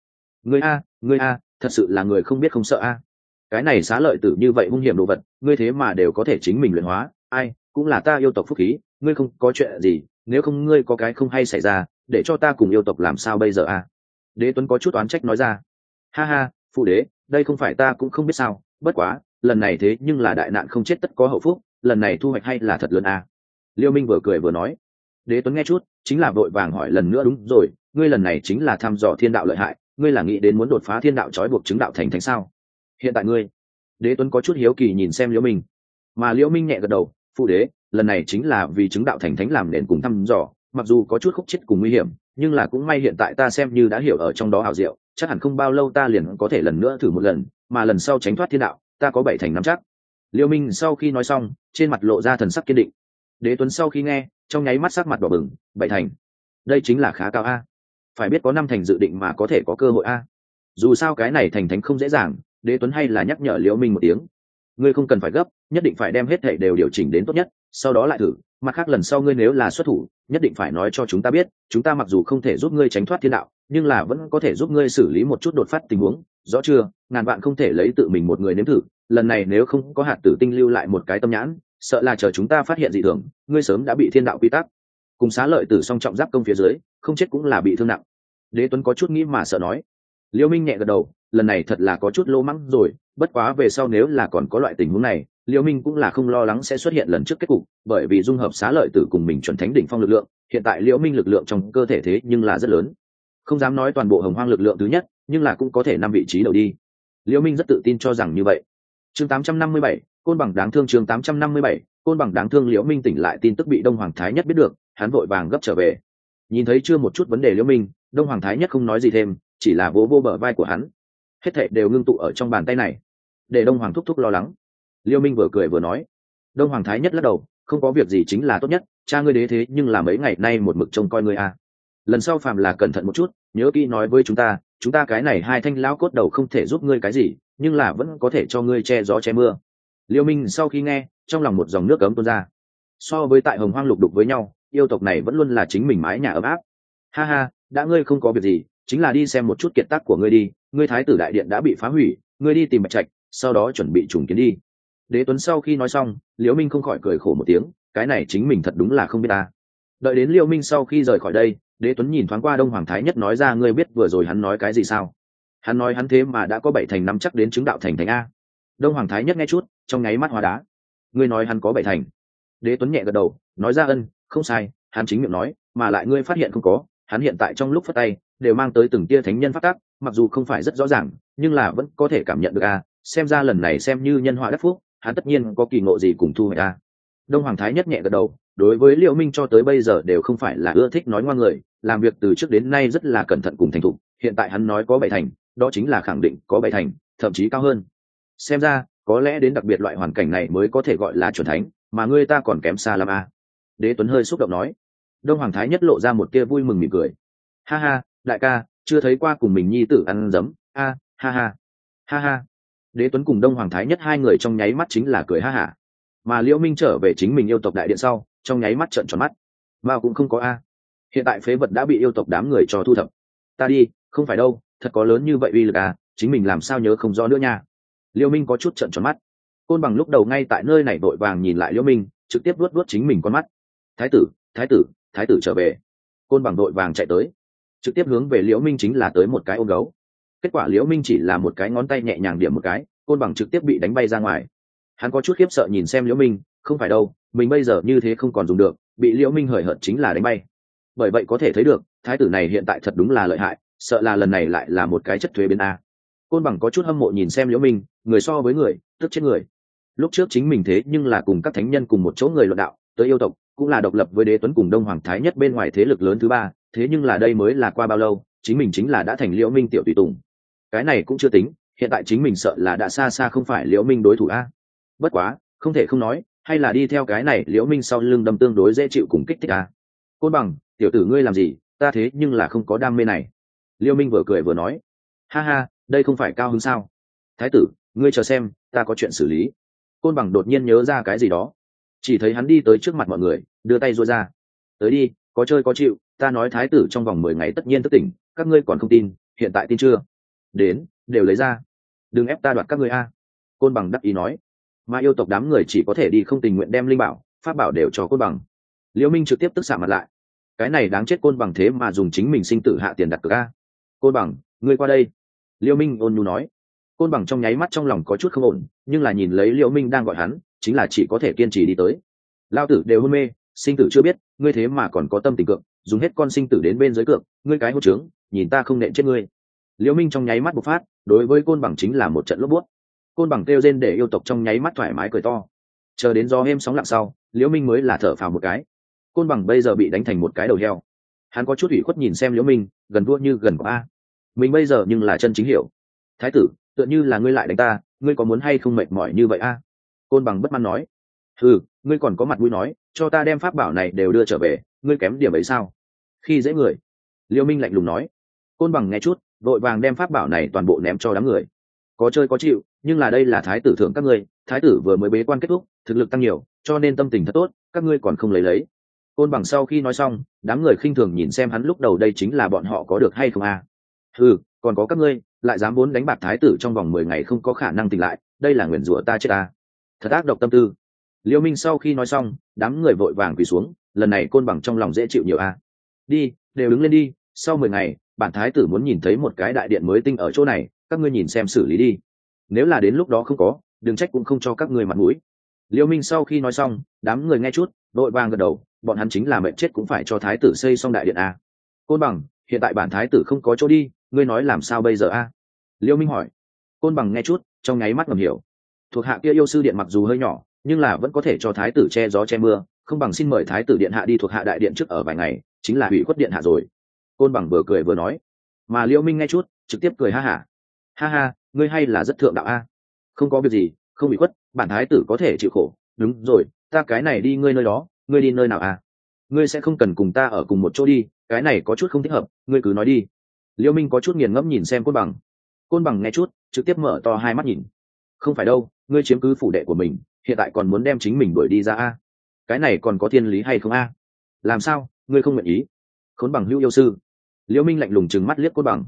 Ngươi a, thật sự là người không biết không sợ a. Cái này Xá Lợi Tử như vậy hung hiểm đồ vật, ngươi thế mà đều có thể chính mình luyện hóa, ai, cũng là ta yêu tộc phúc khí, ngươi không có chuyện gì, nếu không ngươi có cái không hay xảy ra, để cho ta cùng yêu tộc làm sao bây giờ a? Đế Tuấn có chút oán trách nói ra. Ha ha, phụ đế, đây không phải ta cũng không biết sao, bất quá, lần này thế nhưng là đại nạn không chết tất có hậu phúc, lần này thu hoạch hay là thật lớn a. Liêu Minh vừa cười vừa nói. Đế Tuấn nghe chút, chính là vội vàng hỏi lần nữa, đúng rồi, ngươi lần này chính là thăm dò thiên đạo lợi hại, ngươi là nghĩ đến muốn đột phá thiên đạo trói buộc chứng đạo thành thánh sao? Hiện tại ngươi, Đế Tuấn có chút hiếu kỳ nhìn xem Liễu Minh, mà Liễu Minh nhẹ gật đầu, phụ đế, lần này chính là vì chứng đạo thành thánh làm nền cùng thăm dò, mặc dù có chút khúc chết cùng nguy hiểm, nhưng là cũng may hiện tại ta xem như đã hiểu ở trong đó hảo diệu, chắc hẳn không bao lâu ta liền có thể lần nữa thử một lần, mà lần sau tránh thoát thiên đạo, ta có 7 thành nắm chắc. Liễu Minh sau khi nói xong, trên mặt lộ ra thần sắc kiên định. Đế Tuấn sau khi nghe, trong nháy mắt sắc mặt đỏ bừng, 7 thành, đây chính là khá cao a. Phải biết có 5 thành dự định mà có thể có cơ hội a. Dù sao cái này thành thánh không dễ dàng, Đế Tuấn hay là nhắc nhở Liễu Minh một tiếng. Ngươi không cần phải gấp, nhất định phải đem hết thảy đều điều chỉnh đến tốt nhất, sau đó lại thử, mặt khác lần sau ngươi nếu là xuất thủ, nhất định phải nói cho chúng ta biết, chúng ta mặc dù không thể giúp ngươi tránh thoát thiên đạo, nhưng là vẫn có thể giúp ngươi xử lý một chút đột phát tình huống, rõ chưa? Ngàn vạn không thể lấy tự mình một người nếm thử, lần này nếu không có hạt tử tinh lưu lại một cái tâm nhãn, sợ là chờ chúng ta phát hiện dị thường, ngươi sớm đã bị thiên đạo quy tắc cùng Xá Lợi Tử song trọng giáp công phía dưới, không chết cũng là bị thương nặng. Đế Tuấn có chút nghĩ mà sợ nói. Liễu Minh nhẹ gật đầu, lần này thật là có chút lỗ mắng rồi, bất quá về sau nếu là còn có loại tình huống này, Liễu Minh cũng là không lo lắng sẽ xuất hiện lần trước kết cục, bởi vì dung hợp Xá Lợi Tử cùng mình chuẩn thánh đỉnh phong lực lượng, hiện tại Liễu Minh lực lượng trong cơ thể thế nhưng là rất lớn, không dám nói toàn bộ Hồng Hoang lực lượng thứ nhất, nhưng là cũng có thể 5 vị trí đầu đi. Liễu Minh rất tự tin cho rằng như vậy. Chương 857, Côn Bằng đáng thương. Chương 857, Côn Bằng đáng thương. Liễu Minh tỉnh lại tin tức bị Đông Hoàng Thái Nhất biết được, hắn vội vàng gấp trở về. Nhìn thấy chưa một chút vấn đề Liễu Minh, Đông Hoàng Thái Nhất không nói gì thêm, chỉ là vỗ vỗ bờ vai của hắn. Hết thảy đều ngưng tụ ở trong bàn tay này, để Đông Hoàng thúc thúc lo lắng. Liễu Minh vừa cười vừa nói. Đông Hoàng Thái Nhất lắc đầu, không có việc gì chính là tốt nhất, cha ngươi đế thế nhưng là mấy ngày nay một mực trông coi ngươi à. Lần sau phàm là cẩn thận một chút, nhớ kỹ nói với chúng ta cái này hai thanh lão cốt đầu không thể giúp ngươi cái gì, nhưng là vẫn có thể cho ngươi che gió che mưa. Liễu Minh sau khi nghe, trong lòng một dòng nước ấm tuôn ra. So với tại Hồng Hoang lục đục với nhau, yêu tộc này vẫn luôn là chính mình mái nhà ấm áp. Ha ha, đã ngươi không có việc gì, chính là đi xem một chút kiệt tác của ngươi đi, ngươi thái tử đại điện đã bị phá hủy, ngươi đi tìm Bạch Trạch, sau đó chuẩn bị trùng kiến đi. Đế Tuấn sau khi nói xong, Liễu Minh không khỏi cười khổ một tiếng, cái này chính mình thật đúng là không biết ta. Đợi đến Liễu Minh sau khi rời khỏi đây, Đế Tuấn nhìn thoáng qua Đông Hoàng Thái Nhất nói ra, ngươi biết vừa rồi hắn nói cái gì sao? Hắn nói hắn thế mà đã có 7 thành năm chắc đến chứng đạo thành thánh a. Đông Hoàng Thái Nhất nghe chút, trong nháy mắt hóa đá. Ngươi nói hắn có 7 thành? Đế Tuấn nhẹ gật đầu, nói ra không sai, hắn chính miệng nói, mà lại ngươi phát hiện không có, hắn hiện tại trong lúc phất tay đều mang tới từng tia thánh nhân phát tác, mặc dù không phải rất rõ ràng, nhưng là vẫn có thể cảm nhận được a. Xem ra lần này xem như nhân họa đắc phúc, hắn tất nhiên có kỳ ngộ gì cùng thu hoạch a. Đông Hoàng Thái Nhất nhẹ gật đầu, đối với Liễu Minh cho tới bây giờ đều không phải là ưa thích nói ngoan người, làm việc từ trước đến nay rất là cẩn thận cùng thành thục, hiện tại hắn nói có 7 thành, đó chính là khẳng định có 7 thành, thậm chí cao hơn. Xem ra, có lẽ đến đặc biệt loại hoàn cảnh này mới có thể gọi là chuẩn thánh, mà ngươi ta còn kém xa lắm a. Đế Tuấn hơi xúc động nói. Đông Hoàng Thái Nhất lộ ra một tia vui mừng mỉm cười. Ha ha, đại ca, chưa thấy qua cùng mình nhi tử ăn dấm, ha ha. Ha ha. Đế Tuấn cùng Đông Hoàng Thái Nhất hai người trong nháy mắt chính là cười ha hả. Mà Liễu Minh trở về chính mình yêu tộc đại điện sau, trong nháy mắt trợn tròn mắt. Mà cũng không có a. Hiện tại phế vật đã bị yêu tộc đám người cho thu thập. Ta đi, không phải đâu, thật có lớn như vậy uy lực à, chính mình làm sao nhớ không rõ nữa nha. Liễu Minh có chút trợn tròn mắt. Côn Bằng lúc đầu ngay tại nơi này vội vàng nhìn lại Liễu Minh, trực tiếp vuốt chính mình con mắt. Thái tử trở về. Côn Bằng vội vàng chạy tới, trực tiếp hướng về Liễu Minh chính là tới một cái ôm gấu. Kết quả Liễu Minh chỉ là một cái ngón tay nhẹ nhàng điểm một cái, Côn Bằng trực tiếp bị đánh bay ra ngoài. Hắn có chút khiếp sợ nhìn xem Liễu Minh, không phải đâu, mình bây giờ như thế không còn dùng được, bị Liễu Minh hời hợt chính là đánh bay. Bởi vậy có thể thấy được, thái tử này hiện tại thật đúng là lợi hại, sợ là lần này lại là một cái chất thuế biến a. Côn Bằng có chút hâm mộ nhìn xem Liễu Minh, người so với người, tức chết người. Lúc trước chính mình thế nhưng là cùng các thánh nhân cùng một chỗ người luận đạo, tới yêu tộc, cũng là độc lập với Đế Tuấn cùng Đông Hoàng Thái Nhất bên ngoài thế lực lớn thứ ba, thế nhưng là đây mới là qua bao lâu, chính mình chính là đã thành Liễu Minh tiểu tùy tùng. Cái này cũng chưa tính, hiện tại chính mình sợ là đã xa xa không phải Liễu Minh đối thủ a. Bất quá, không thể không nói, hay là đi theo cái này Liễu Minh sau lưng đâm tương đối dễ chịu cùng kích thích a. Côn Bằng, tiểu tử ngươi làm gì, ta thế nhưng là không có đam mê này. Liễu Minh vừa cười vừa nói, ha ha, đây không phải cao hứng sao? Thái tử, ngươi chờ xem, ta có chuyện xử lý. Côn Bằng đột nhiên nhớ ra cái gì đó, chỉ thấy hắn đi tới trước mặt mọi người, đưa tay duỗi ra, tới đi, có chơi có chịu, ta nói thái tử trong vòng 10 ngày tất nhiên thức tỉnh, các ngươi còn không tin, hiện tại tin chưa? Đến, đều lấy ra, đừng ép ta đoạt các ngươi a. Côn Bằng đắc ý nói, mà yêu tộc đám người chỉ có thể đi không tình nguyện đem linh bảo, pháp bảo đều cho Côn Bằng. Liễu Minh trực tiếp tức xạ mặt lại, cái này đáng chết Côn Bằng thế mà dùng chính mình sinh tử hạ tiền đặt cược a. Côn Bằng, ngươi qua đây. Liễu Minh ôn nhu nói. Côn Bằng trong nháy mắt trong lòng có chút không ổn, nhưng là nhìn lấy Liễu Minh đang gọi hắn, chính là chỉ có thể kiên trì đi tới. Lao tử đều hôn mê, sinh tử chưa biết, ngươi thế mà còn có tâm tình cược, dùng hết con sinh tử đến bên dưới cược, ngươi cái hỗn trướng, nhìn ta không nện chết ngươi. Liễu Minh trong nháy mắt bộc phát, đối với Côn Bằng chính là một trận lốp buốt. Côn Bằng kêu rên để yêu tộc trong nháy mắt thoải mái cười to. Chờ đến gió êm sóng lặng sau, Liễu Minh mới là thở phào một cái. Côn Bằng bây giờ bị đánh thành một cái đầu heo, hắn có chút ủy khuất nhìn xem Liễu Minh, gần thua như gần a. Mình bây giờ nhưng là chân chính hiểu. Thái tử, tựa như là ngươi lại đánh ta, ngươi có muốn hay không mệt mỏi như vậy a? Côn Bằng bất mãn nói. Ừ, ngươi còn có mặt mũi nói, cho ta đem pháp bảo này đều đưa trở về, ngươi kém điểm ấy sao? Khi dễ người. Liễu Minh lạnh lùng nói. Côn Bằng nghe chút, vội vàng đem pháp bảo này toàn bộ ném cho đám người. Có chơi có chịu, nhưng là đây là thái tử thưởng các ngươi, thái tử vừa mới bế quan kết thúc, thực lực tăng nhiều, cho nên tâm tình thật tốt, các ngươi còn không lấy. Côn Bằng sau khi nói xong, đám người khinh thường nhìn xem hắn, lúc đầu đây chính là bọn họ có được hay không a? Ừ, còn có các ngươi, lại dám muốn đánh bạc thái tử trong vòng 10 ngày không có khả năng tỉnh lại, đây là nguyền rủa ta chết ta. Thật ác độc tâm tư. Liễu Minh sau khi nói xong, đám người vội vàng quỳ xuống, lần này Côn Bằng trong lòng dễ chịu nhiều a. Đi, đều đứng lên đi, sau 10 ngày, bản thái tử muốn nhìn thấy một cái đại điện mới tinh ở chỗ này, các ngươi nhìn xem xử lý đi. Nếu là đến lúc đó không có, đừng trách cũng không cho các ngươi mặt mũi. Liễu Minh sau khi nói xong, đám người nghe chút, vội vàng gật đầu, bọn hắn chính là mệnh chết cũng phải cho thái tử xây xong đại điện a. Côn Bằng, hiện tại bản thái tử không có chỗ đi, ngươi nói làm sao bây giờ a? Liễu Minh hỏi. Côn Bằng nghe chút, trong nháy mắt ngầm hiểu. Thuộc hạ kia yêu sư điện mặc dù hơi nhỏ, nhưng là vẫn có thể cho thái tử che gió che mưa, không bằng xin mời thái tử điện hạ đi thuộc hạ đại điện trước ở vài ngày, chính là hủy khuất điện hạ rồi. Côn Bằng vừa cười vừa nói. Mà Liễu Minh nghe chút, trực tiếp cười ha hả. Ha ha, ngươi hay là rất thượng đạo a. Không có việc gì, không bị khuất, bản thái tử có thể chịu khổ. Đúng rồi, ta cái này đi ngươi nơi đó, ngươi đi nơi nào a? Ngươi sẽ không cần cùng ta ở cùng một chỗ đi, cái này có chút không thích hợp, ngươi cứ nói đi. Liễu Minh có chút nghiền ngẫm nhìn xem Côn Bằng. Côn Bằng nghe chút, trực tiếp mở to hai mắt nhìn. Không phải đâu, ngươi chiếm cứ phủ đệ của mình, hiện tại còn muốn đem chính mình đuổi đi ra a? Cái này còn có thiên lý hay không a? Làm sao, ngươi không nguyện ý? Khốn Bằng hữu yêu sư. Liễu Minh lạnh lùng trừng mắt liếc Côn Bằng.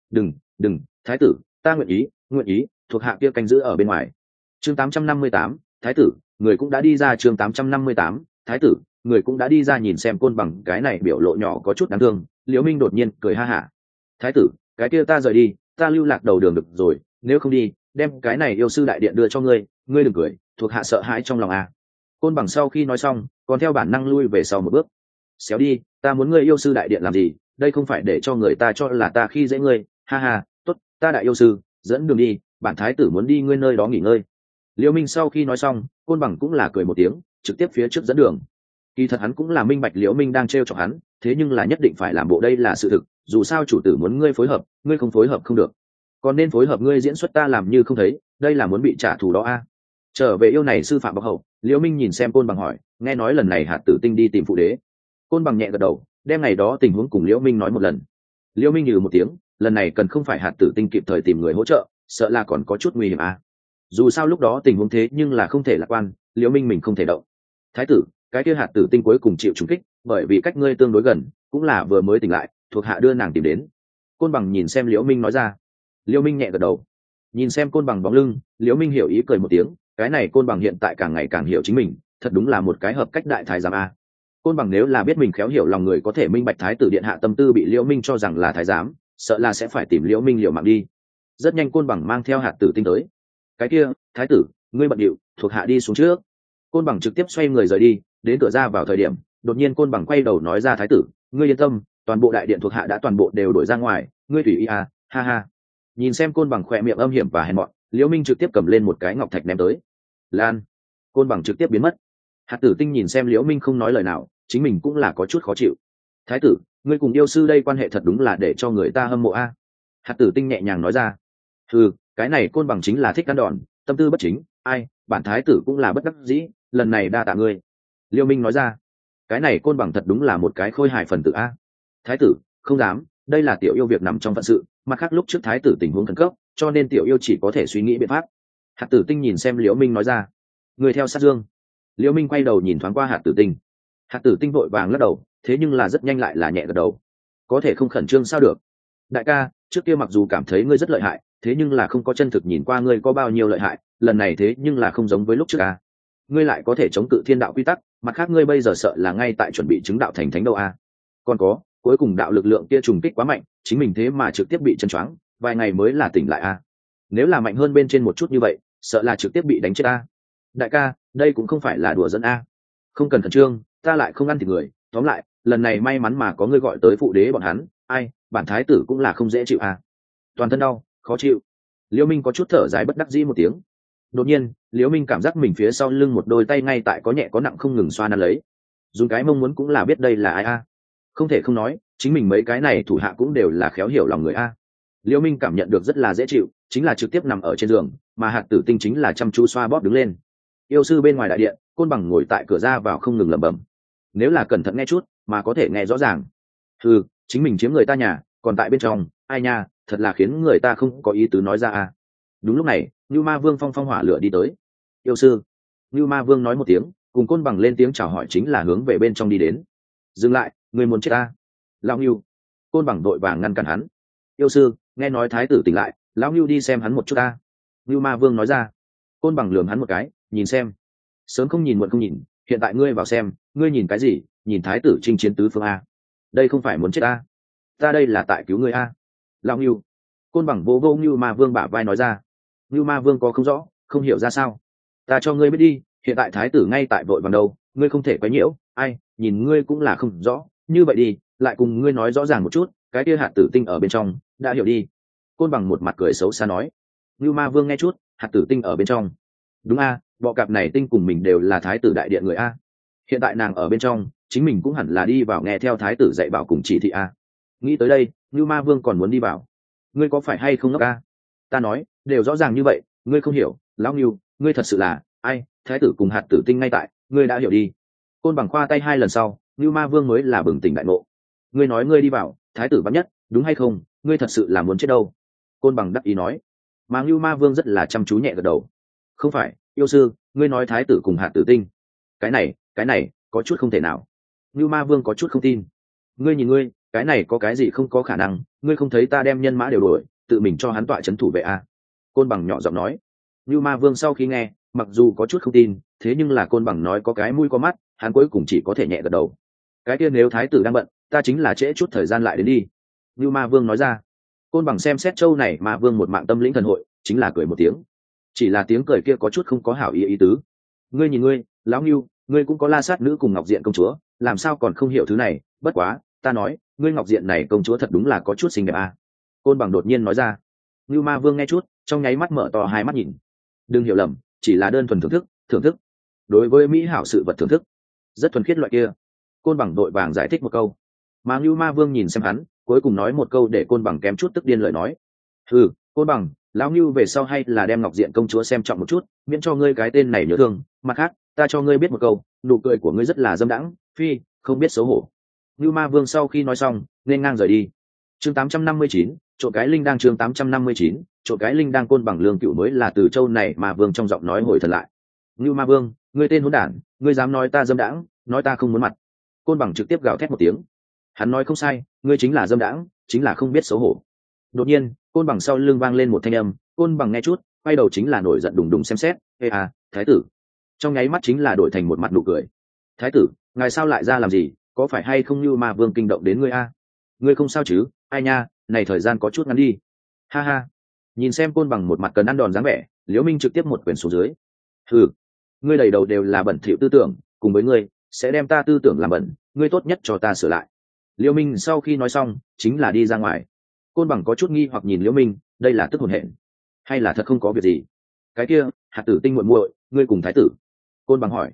Đừng, thái tử, ta nguyện ý, thuộc hạ kia canh giữ ở bên ngoài. Chương 858, thái tử, người cũng đã đi ra. Chương 858, thái tử, người cũng đã đi ra. Nhìn xem Côn Bằng cái này biểu lộ nhỏ có chút đáng thương, Liễu Minh đột nhiên cười ha hả. Thái tử, cái kia ta rời đi, ta lưu lạc đầu đường được rồi, nếu không đi, đem cái này yêu sư đại điện đưa cho ngươi, ngươi đừng cười, thuộc hạ sợ hãi trong lòng à. Côn Bằng sau khi nói xong, còn theo bản năng lui về sau một bước. Xéo đi, ta muốn ngươi yêu sư đại điện làm gì, đây không phải để cho người ta cho là ta khi dễ ngươi, ha ha, tốt, ta đại yêu sư, dẫn đường đi, bản thái tử muốn đi ngươi nơi đó nghỉ ngơi. Liễu Minh sau khi nói xong, Côn Bằng cũng là cười một tiếng, trực tiếp phía trước dẫn đường. Kỳ thật hắn cũng là minh bạch Liễu Minh đang trêu chọc hắn, thế nhưng là nhất định phải làm bộ đây là sự thực, dù sao chủ tử muốn ngươi phối hợp, ngươi không phối hợp không được. Còn nên phối hợp ngươi diễn xuất ta làm như không thấy, đây là muốn bị trả thù đó a. Trở về yêu này sư phạm bậc hậu, Liễu Minh nhìn xem Côn Bằng hỏi, nghe nói lần này Hạt Tử Tinh đi tìm phụ đế. Côn Bằng nhẹ gật đầu, đem ngày đó tình huống cùng Liễu Minh nói một lần. Liễu Minh nhừ một tiếng, lần này cần không phải Hạt Tử Tinh kịp thời tìm người hỗ trợ, sợ là còn có chút nguy hiểm a. Dù sao lúc đó tình huống thế nhưng là không thể lạc quan, Liễu Minh mình không thể động. Thái tử, cái kia Hạt Tử Tinh cuối cùng chịu trúng kích, bởi vì cách ngươi tương đối gần, cũng là vừa mới tỉnh lại, thuộc hạ đưa nàng tìm đến. Côn Bằng nhìn xem Liễu Minh nói ra. Liễu Minh nhẹ gật đầu, nhìn xem Côn Bằng bóng lưng, Liễu Minh hiểu ý cười một tiếng, cái này Côn Bằng hiện tại càng ngày càng hiểu chính mình, thật đúng là một cái hợp cách đại thái giám a. Côn Bằng nếu là biết mình khéo hiểu lòng người, có thể minh bạch thái tử điện hạ tâm tư, bị Liễu Minh cho rằng là thái giám, sợ là sẽ phải tìm Liễu Minh liều mạng đi. Rất nhanh Côn Bằng mang theo Hạt Tử Tinh tới. Cái kia, thái tử, ngươi bận điệu, thuộc hạ đi xuống trước. Côn Bằng trực tiếp xoay người rời đi, đến cửa ra vào thời điểm, đột nhiên Côn Bằng quay đầu nói ra, thái tử, ngươi yên tâm, toàn bộ đại điện thuộc hạ đã toàn bộ đều đổi ra ngoài, ngươi tùy ý à, ha ha. Nhìn xem Côn Bằng khỏe miệng âm hiểm và hèn mọn, Liễu Minh trực tiếp cầm lên một cái ngọc thạch ném tới. Lan. Côn Bằng trực tiếp biến mất. Hạt Tử Tinh nhìn xem Liễu Minh không nói lời nào, chính mình cũng là có chút khó chịu. Thái tử, ngươi cùng yêu sư đây quan hệ thật đúng là để cho người ta hâm mộ a. Hạt Tử Tinh nhẹ nhàng nói ra. Cái này Côn Bằng chính là thích ăn đòn, tâm tư bất chính, ai, bản thái tử cũng là bất đắc dĩ, lần này đa tạ ngươi. Liêu Minh nói ra. Cái này Côn Bằng thật đúng là một cái khôi hài phần tử a. Thái tử, không dám, đây là tiểu yêu việc nằm trong phận sự, mặt khác lúc trước thái tử tình huống khẩn cấp, cho nên tiểu yêu chỉ có thể suy nghĩ biện pháp. Hạt Tử Tinh nhìn xem Liễu Minh nói ra. Người theo sát dương. Liễu Minh quay đầu nhìn thoáng qua Hạt Tử Tinh. Hạt Tử Tinh vội vàng lắc đầu, thế nhưng là rất nhanh lại là nhẹ gật đầu. Có thể không khẩn trương sao được. Đại ca, trước kia mặc dù cảm thấy ngươi rất lợi hại, thế nhưng là không có chân thực nhìn qua ngươi có bao nhiêu lợi hại, lần này thế nhưng là không giống với lúc trước a. Ngươi lại có thể chống cự thiên đạo quy tắc, mặt khác ngươi bây giờ sợ là ngay tại chuẩn bị chứng đạo thành thánh đâu a. Còn có, cuối cùng đạo lực lượng kia trùng kích quá mạnh, chính mình thế mà trực tiếp bị chân choáng, vài ngày mới là tỉnh lại a. Nếu là mạnh hơn bên trên một chút như vậy, sợ là trực tiếp bị đánh chết a. Đại ca, đây cũng không phải là đùa dẫn a. Không cần khẩn trương, ta lại không ăn thịt người, tóm lại, lần này may mắn mà có ngươi gọi tới phụ đế bọn hắn, ai, bản thái tử cũng là không dễ chịu a. Toàn thân đau, khó chịu. Liễu Minh có chút thở dài bất đắc dĩ một tiếng. Đột nhiên, Liễu Minh cảm giác mình phía sau lưng một đôi tay ngay tại có nhẹ có nặng không ngừng xoa nắn lấy. Dùng cái mong muốn cũng là biết đây là ai a. Không thể không nói, chính mình mấy cái này thủ hạ cũng đều là khéo hiểu lòng người a. Liễu Minh cảm nhận được rất là dễ chịu, chính là trực tiếp nằm ở trên giường, mà Hạt Tử Tinh chính là chăm chú xoa bóp đứng lên. Yêu sư bên ngoài đại điện, Côn Bằng ngồi tại cửa ra vào không ngừng lẩm bẩm. Nếu là cẩn thận nghe chút, mà có thể nghe rõ ràng. Chính mình chiếm người ta nhà, còn tại bên trong, ai nha, thật là khiến người ta không có ý tứ nói ra a. Đúng lúc này, Nưu Ma Vương phong phong hỏa lửa đi tới. Yêu sư. Nưu Ma Vương nói một tiếng, cùng Côn Bằng lên tiếng chào hỏi chính là hướng về bên trong đi đến. Dừng lại, người muốn chết ta. Lão Nưu. Côn Bằng đội vàng ngăn cản hắn. Yêu sư, nghe nói thái tử tỉnh lại, lão Nưu đi xem hắn một chút ta. Nưu Ma Vương nói ra. Côn Bằng lườm hắn một cái, nhìn xem. Sớm không nhìn muộn không nhìn, hiện tại ngươi vào xem, ngươi nhìn cái gì? Nhìn thái tử chinh chiến tứ phương a. Đây không phải muốn chết ta. Ta đây là tại cứu ngươi a. Lão Nưu. Côn Bằng vô vô Nưu Ma Vương bả vai nói ra. Nưu Ma Vương có không rõ, không hiểu ra sao. Ta cho ngươi biết đi, hiện tại thái tử ngay tại vội vàng đâu, ngươi không thể quấy nhiễu, ai, nhìn ngươi cũng là không rõ, như vậy đi, lại cùng ngươi nói rõ ràng một chút, cái kia Hạt Tử Tinh ở bên trong, đã hiểu đi. Côn Bằng một mặt cười xấu xa nói. Nưu Ma Vương nghe chút, Hạt Tử Tinh ở bên trong. Đúng a, bọ cạp này tinh cùng mình đều là thái tử đại điện người a. Hiện tại nàng ở bên trong, chính mình cũng hẳn là đi vào nghe theo thái tử dạy bảo cùng chỉ thị a. Nghĩ tới đây, Nưu Ma Vương còn muốn đi vào. Ngươi có phải hay không ngốc a? Ta nói, đều rõ ràng như vậy, ngươi không hiểu, lão Nưu, ngươi thật sự là, ai, thái tử cùng Hạt Tử Tinh ngay tại, ngươi đã hiểu đi. Côn Bằng khoa tay 2 lần sau, Nưu Ma Vương mới là bừng tỉnh đại ngộ. Ngươi nói ngươi đi vào, thái tử vắn nhất, đúng hay không? Ngươi thật sự là muốn chết đâu? Côn Bằng đắc ý nói. Mà Nưu Ma Vương rất là chăm chú nhẹ gật đầu. Không phải, yêu sư, ngươi nói thái tử cùng Hạt Tử Tinh. Cái này, có chút không thể nào. Nưu Ma Vương có chút không tin. Ngươi nhìn ngươi, cái này có cái gì không có khả năng, ngươi không thấy ta đem nhân mã đều đuổi, tự mình cho hắn tọa trấn thủ vệ a. Côn Bằng nhỏ giọng nói. Nưu Ma Vương sau khi nghe, mặc dù có chút không tin, thế nhưng là Côn Bằng nói có cái mũi có mắt, hắn cuối cùng chỉ có thể nhẹ gật đầu. Cái kia nếu thái tử đang bận, ta chính là trễ chút thời gian lại đến đi. Nưu Ma Vương nói ra. Côn Bằng xem xét châu này Ma Vương một mạng tâm lĩnh thần hội, chính là cười một tiếng. Chỉ là tiếng cười kia có chút không có hảo ý tứ. Ngươi nhìn ngươi, lão Nưu, ngươi cũng có La Sát nữ cùng Ngọc Diện công chúa, làm sao còn không hiểu thứ này? Bất quá, ta nói, ngươi Ngọc Diện này công chúa thật đúng là có chút xinh đẹp à? Côn Bằng đột nhiên nói ra. Nưu Ma Vương nghe chút, trong nháy mắt mở to hai mắt nhìn. Đừng hiểu lầm, chỉ là đơn thuần thưởng thức. Đối với mỹ hảo sự vật thưởng thức, rất thuần khiết loại kia. Côn Bằng đội vàng giải thích một câu. Mà Nưu Ma Vương nhìn xem hắn, cuối cùng nói một câu để Côn Bằng kém chút tức điên lời nói. Côn Bằng, lão Nưu về sau hay là đem Ngọc Diện công chúa xem trọng một chút, miễn cho ngươi cái tên này nhớ thương. Mặt khác, ta cho ngươi biết một câu, nụ cười của ngươi rất là dâm đãng, phi, không biết xấu hổ. Nưu Ma Vương sau khi nói xong, nên ngang rời đi. Chương 859, chỗ cái linh đang chương 859, chỗ cái linh đang. Côn Bằng Lương Cựu mới là từ châu này mà Vương trong giọng nói hồi thần lại. Nưu Ma Vương, ngươi tên hỗn đản, ngươi dám nói ta dâm đãng, nói ta không muốn mặt. Côn Bằng trực tiếp gào thét một tiếng. Hắn nói không sai, ngươi chính là dâm đãng, chính là không biết xấu hổ. Đột nhiên, Côn Bằng sau lưng vang lên một thanh âm, Côn Bằng nghe chút, quay đầu chính là nổi giận đùng đùng xem xét, ê à, thái tử. Trong nháy mắt chính là đổi thành một mặt nụ cười. Thái tử, ngài sao lại ra làm gì, có phải hay không Nưu Ma Vương kinh động đến ngươi a? Ngươi không sao chứ? Ai nha, này thời gian có chút ngắn đi. Ha ha. Nhìn xem Côn Bằng một mặt cần ăn đòn dáng vẻ, Liễu Minh trực tiếp một quyền xuống dưới. Ngươi đầy đầu đều là bẩn thỉu tư tưởng, cùng với ngươi sẽ đem ta tư tưởng làm bẩn, ngươi tốt nhất cho ta sửa lại. Liễu Minh sau khi nói xong, chính là đi ra ngoài. Côn Bằng có chút nghi hoặc nhìn Liễu Minh, đây là tức hồn hển, hay là thật không có việc gì? Cái kia, Hạt Tử Tinh muội muội, ngươi cùng thái tử? Côn Bằng hỏi.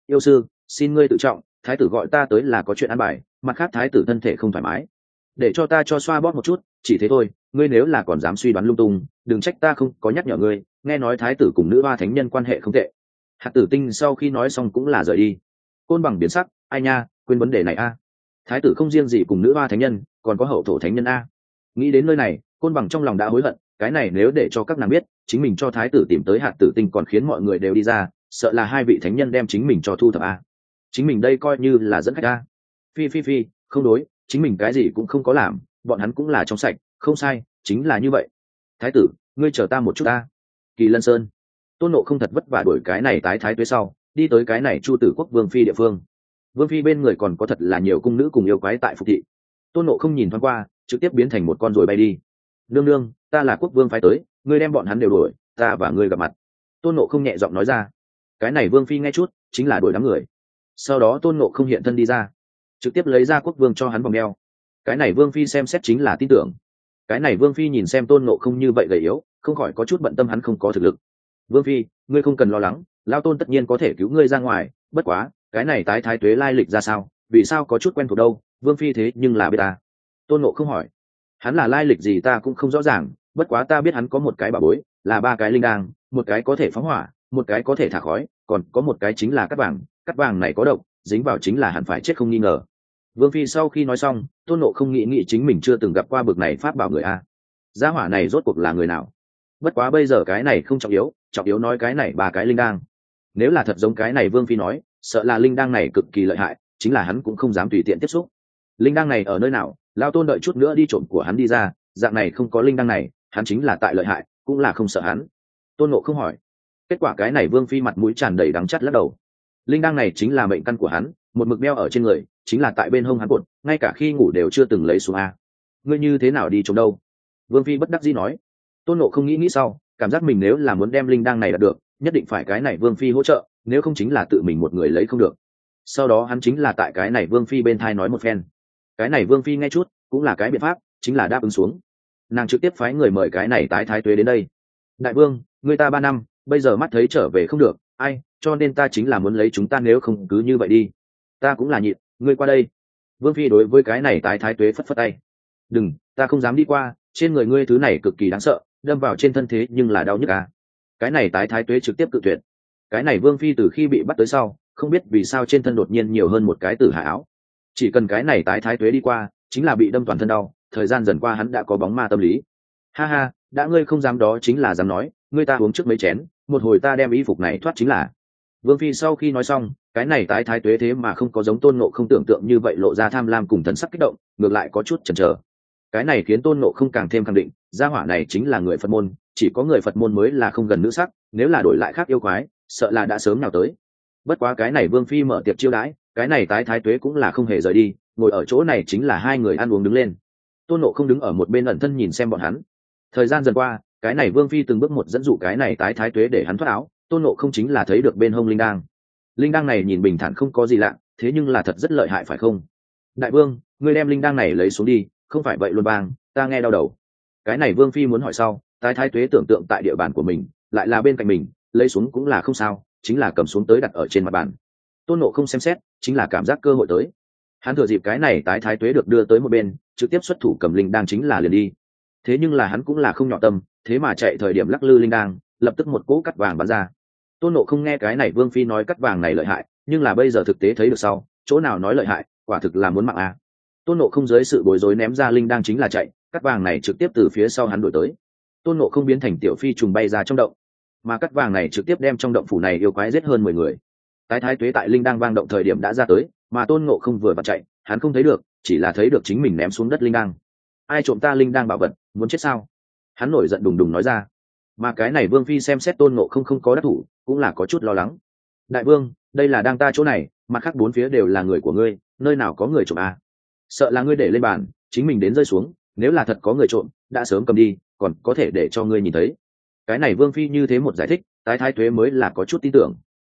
yêu sư, xin ngươi tự trọng, thái tử gọi ta tới là có chuyện ăn bài, mặt khác thái tử thân thể không thoải mái, để cho ta cho xoa bóp một chút, chỉ thế thôi. Ngươi nếu là còn dám suy đoán lung tung, đừng trách ta không có nhắc nhở ngươi. Nghe nói thái tử cùng nữ hoa thánh nhân quan hệ không tệ. Hạt Tử Tinh sau khi nói xong cũng là rời đi. Côn Bằng biến sắc, ai nha, quên vấn đề này a. Thái tử không riêng gì cùng nữ hoa thánh nhân, còn có hậu thổ thánh nhân a. Nghĩ đến nơi này, Côn Bằng trong lòng đã hối hận, cái này nếu để cho các nàng biết, chính mình cho thái tử tìm tới Hạt Tử Tinh còn khiến mọi người đều đi ra, sợ là hai vị thánh nhân đem chính mình cho thu thập a. Chính mình đây coi như là dẫn khách a. Phi, không đối, chính mình cái gì cũng không có làm, bọn hắn cũng là trong sạch, không sai, chính là như vậy. Thái tử, ngươi chờ ta một chút ta. Kỳ Lân Sơn. Tôn Nộ không thật vất vả đuổi cái này tái thái tuế sau, đi tới cái này Chu Tử Quốc vương phi địa phương. Vương phi bên người còn có thật là nhiều cung nữ cùng yêu quái tại phục thị. Tôn Nộ không nhìn thoáng qua, trực tiếp biến thành một con rồi bay đi. Nương nương, ta là quốc vương phái tới, ngươi đem bọn hắn đều đuổi, ta và ngươi gặp mặt. Tôn Nộ không nhẹ giọng nói ra. Cái này vương phi nghe chút, chính là đuổi đám người. Sau đó Tôn Nộ không hiện thân đi ra, trực tiếp lấy ra quốc vương cho hắn vòng đeo. Cái này vương phi xem xét chính là tin tưởng. Cái này vương phi nhìn xem Tôn Nộ không như vậy gầy yếu, không khỏi có chút bận tâm hắn không có thực lực. Vương phi, ngươi không cần lo lắng, lao tôn tất nhiên có thể cứu ngươi ra ngoài, bất quá cái này tái thái tuế lai lịch ra sao, vì sao có chút quen thuộc đâu? Vương phi thế nhưng là biết ta. Tôn Nộ không hỏi. Hắn là lai lịch gì ta cũng không rõ ràng, bất quá ta biết hắn có một cái bảo bối, là 3 cái linh đan, một cái có thể phóng hỏa, một cái có thể thả khói, còn có một cái chính là cắt vàng này có độc, dính vào chính là hẳn phải chết không nghi ngờ. Vương phi sau khi nói xong, Tôn Nộ không nghĩ chính mình chưa từng gặp qua bực này pháp bảo người a. Gia hỏa này rốt cuộc là người nào? Bất quá bây giờ cái này không trọng yếu nói cái này 3 cái linh đan. Nếu là thật giống cái này Vương phi nói, sợ là linh đan này cực kỳ lợi hại, chính là hắn cũng không dám tùy tiện tiếp xúc. Linh đan này ở nơi nào? Lao tôn đợi chút nữa đi trộm của hắn đi ra, dạng này không có linh đan này, hắn chính là tại lợi hại, cũng là không sợ hắn. Tôn Nộ không hỏi. Kết quả cái này Vương phi mặt mũi tràn đầy đắng chắt lắc đầu. Linh đan này chính là mệnh căn của hắn, một mực đeo ở trên người, chính là tại bên hông hắn cột, ngay cả khi ngủ đều chưa từng lấy xuống a. Ngươi như thế nào đi trộm đâu? Vương phi bất đắc dĩ nói. Tôn Nộ không nghĩ sau, cảm giác mình nếu là muốn đem linh đan này đạt được, nhất định phải cái này Vương phi hỗ trợ, nếu không chính là tự mình một người lấy không được. Sau đó hắn chính là tại cái này Vương phi bên thai nói một phen. Cái này Vương phi nghe chút, cũng là cái biện pháp, chính là đáp ứng xuống. Nàng trực tiếp phái người mời cái này tái thái tuế đến đây. Đại vương, người ta 3 năm, bây giờ mắt thấy trở về không được, ai, cho nên ta chính là muốn lấy chúng ta, nếu không cứ như vậy đi. Ta cũng là nhịn, ngươi qua đây. Vương phi đối với cái này tái thái tuế phất phất tay. Đừng, ta không dám đi qua, trên người ngươi thứ này cực kỳ đáng sợ, đâm vào trên thân thế nhưng là đau nhức à. Cái này tái thái tuế trực tiếp cự tuyệt. Cái này Vương phi từ khi bị bắt tới sau, không biết vì sao trên thân đột nhiên nhiều hơn một cái tử hạ áo. Chỉ cần cái này tái thái tuế đi qua, chính là bị đâm toàn thân đau. Thời gian dần qua hắn đã có bóng ma tâm lý. Ha ha, đã ngươi không dám đó chính là dám nói, ngươi ta uống trước mấy chén, một hồi ta đem y phục này thoát chính là. Vương phi sau khi nói xong, cái này tái thái tuế thế mà không có giống Tôn Nộ không tưởng tượng như vậy lộ ra tham lam cùng thần sắc kích động, ngược lại có chút chần chờ. Cái này khiến Tôn Nộ không càng thêm khẳng định, gia hỏa này chính là người Phật môn, chỉ có người Phật môn mới là không gần nữ sắc, nếu là đổi lại khác yêu quái, sợ là đã sớm nào tới. Bất quá cái này Vương phi mở tiệc chiêu đãi, cái này tái thái tuế cũng là không hề rời đi, ngồi ở chỗ này chính là hai người ăn uống đứng lên. Tôn Nộ không đứng ở một bên ẩn thân nhìn xem bọn hắn. Thời gian dần qua, cái này Vương phi từng bước một dẫn dụ cái này tái thái tuế để hắn thoát áo. Tôn Nộ không chính là thấy được bên hông linh đan. Linh đan này nhìn bình thản không có gì lạ, thế nhưng là thật rất lợi hại phải không? Đại vương, ngươi đem linh đan này lấy xuống đi, không phải vậy luôn bang, ta nghe đau đầu. Cái này Vương phi muốn hỏi sau, tái thái tuế tưởng tượng tại địa bàn của mình, lại là bên cạnh mình, lấy xuống cũng là không sao, chính là cầm xuống tới đặt ở trên mặt bàn. Tôn Nộ không xem xét, chính là cảm giác cơ hội tới. Hắn thừa dịp cái này tái thái tuế được đưa tới một bên, trực tiếp xuất thủ cầm linh đan chính là liền đi. Thế nhưng là hắn cũng là không nhỏ tâm, thế mà chạy thời điểm lắc lư linh đan, lập tức một cỗ cắt vàng bắn ra. Tôn Nộ không nghe cái này Vương phi nói cắt vàng này lợi hại, nhưng là bây giờ thực tế thấy được sau, chỗ nào nói lợi hại, quả thực là muốn mạng à. Tôn Nộ không dưới sự bối rối ném ra linh đan chính là chạy, cắt vàng này trực tiếp từ phía sau hắn đuổi tới. Tôn Nộ không biến thành tiểu phi trùng bay ra trong động, mà cắt vàng này trực tiếp đem trong động phủ này yêu quái giết hơn 10 người. Tái thái tuế tại linh đan vang động thời điểm đã ra tới, mà Tôn Nộ không vừa vặn chạy, hắn không thấy được, chỉ là thấy được chính mình ném xuống đất linh đan. Ai trộm ta linh đan bảo vật, muốn chết sao? Hắn nổi giận đùng đùng nói ra. Mà cái này Vương phi xem xét Tôn Nộ không có đắc thủ, cũng là có chút lo lắng. Đại vương, đây là đang ta chỗ này, mặt khác 4 phía đều là người của ngươi, nơi nào có người trộm à? Sợ là ngươi để lên bàn, chính mình đến rơi xuống, nếu là thật có người trộm, đã sớm cầm đi, còn có thể để cho ngươi nhìn thấy. Cái này Vương phi như thế một giải thích, tái thái tuế mới là có chút tin tưởng.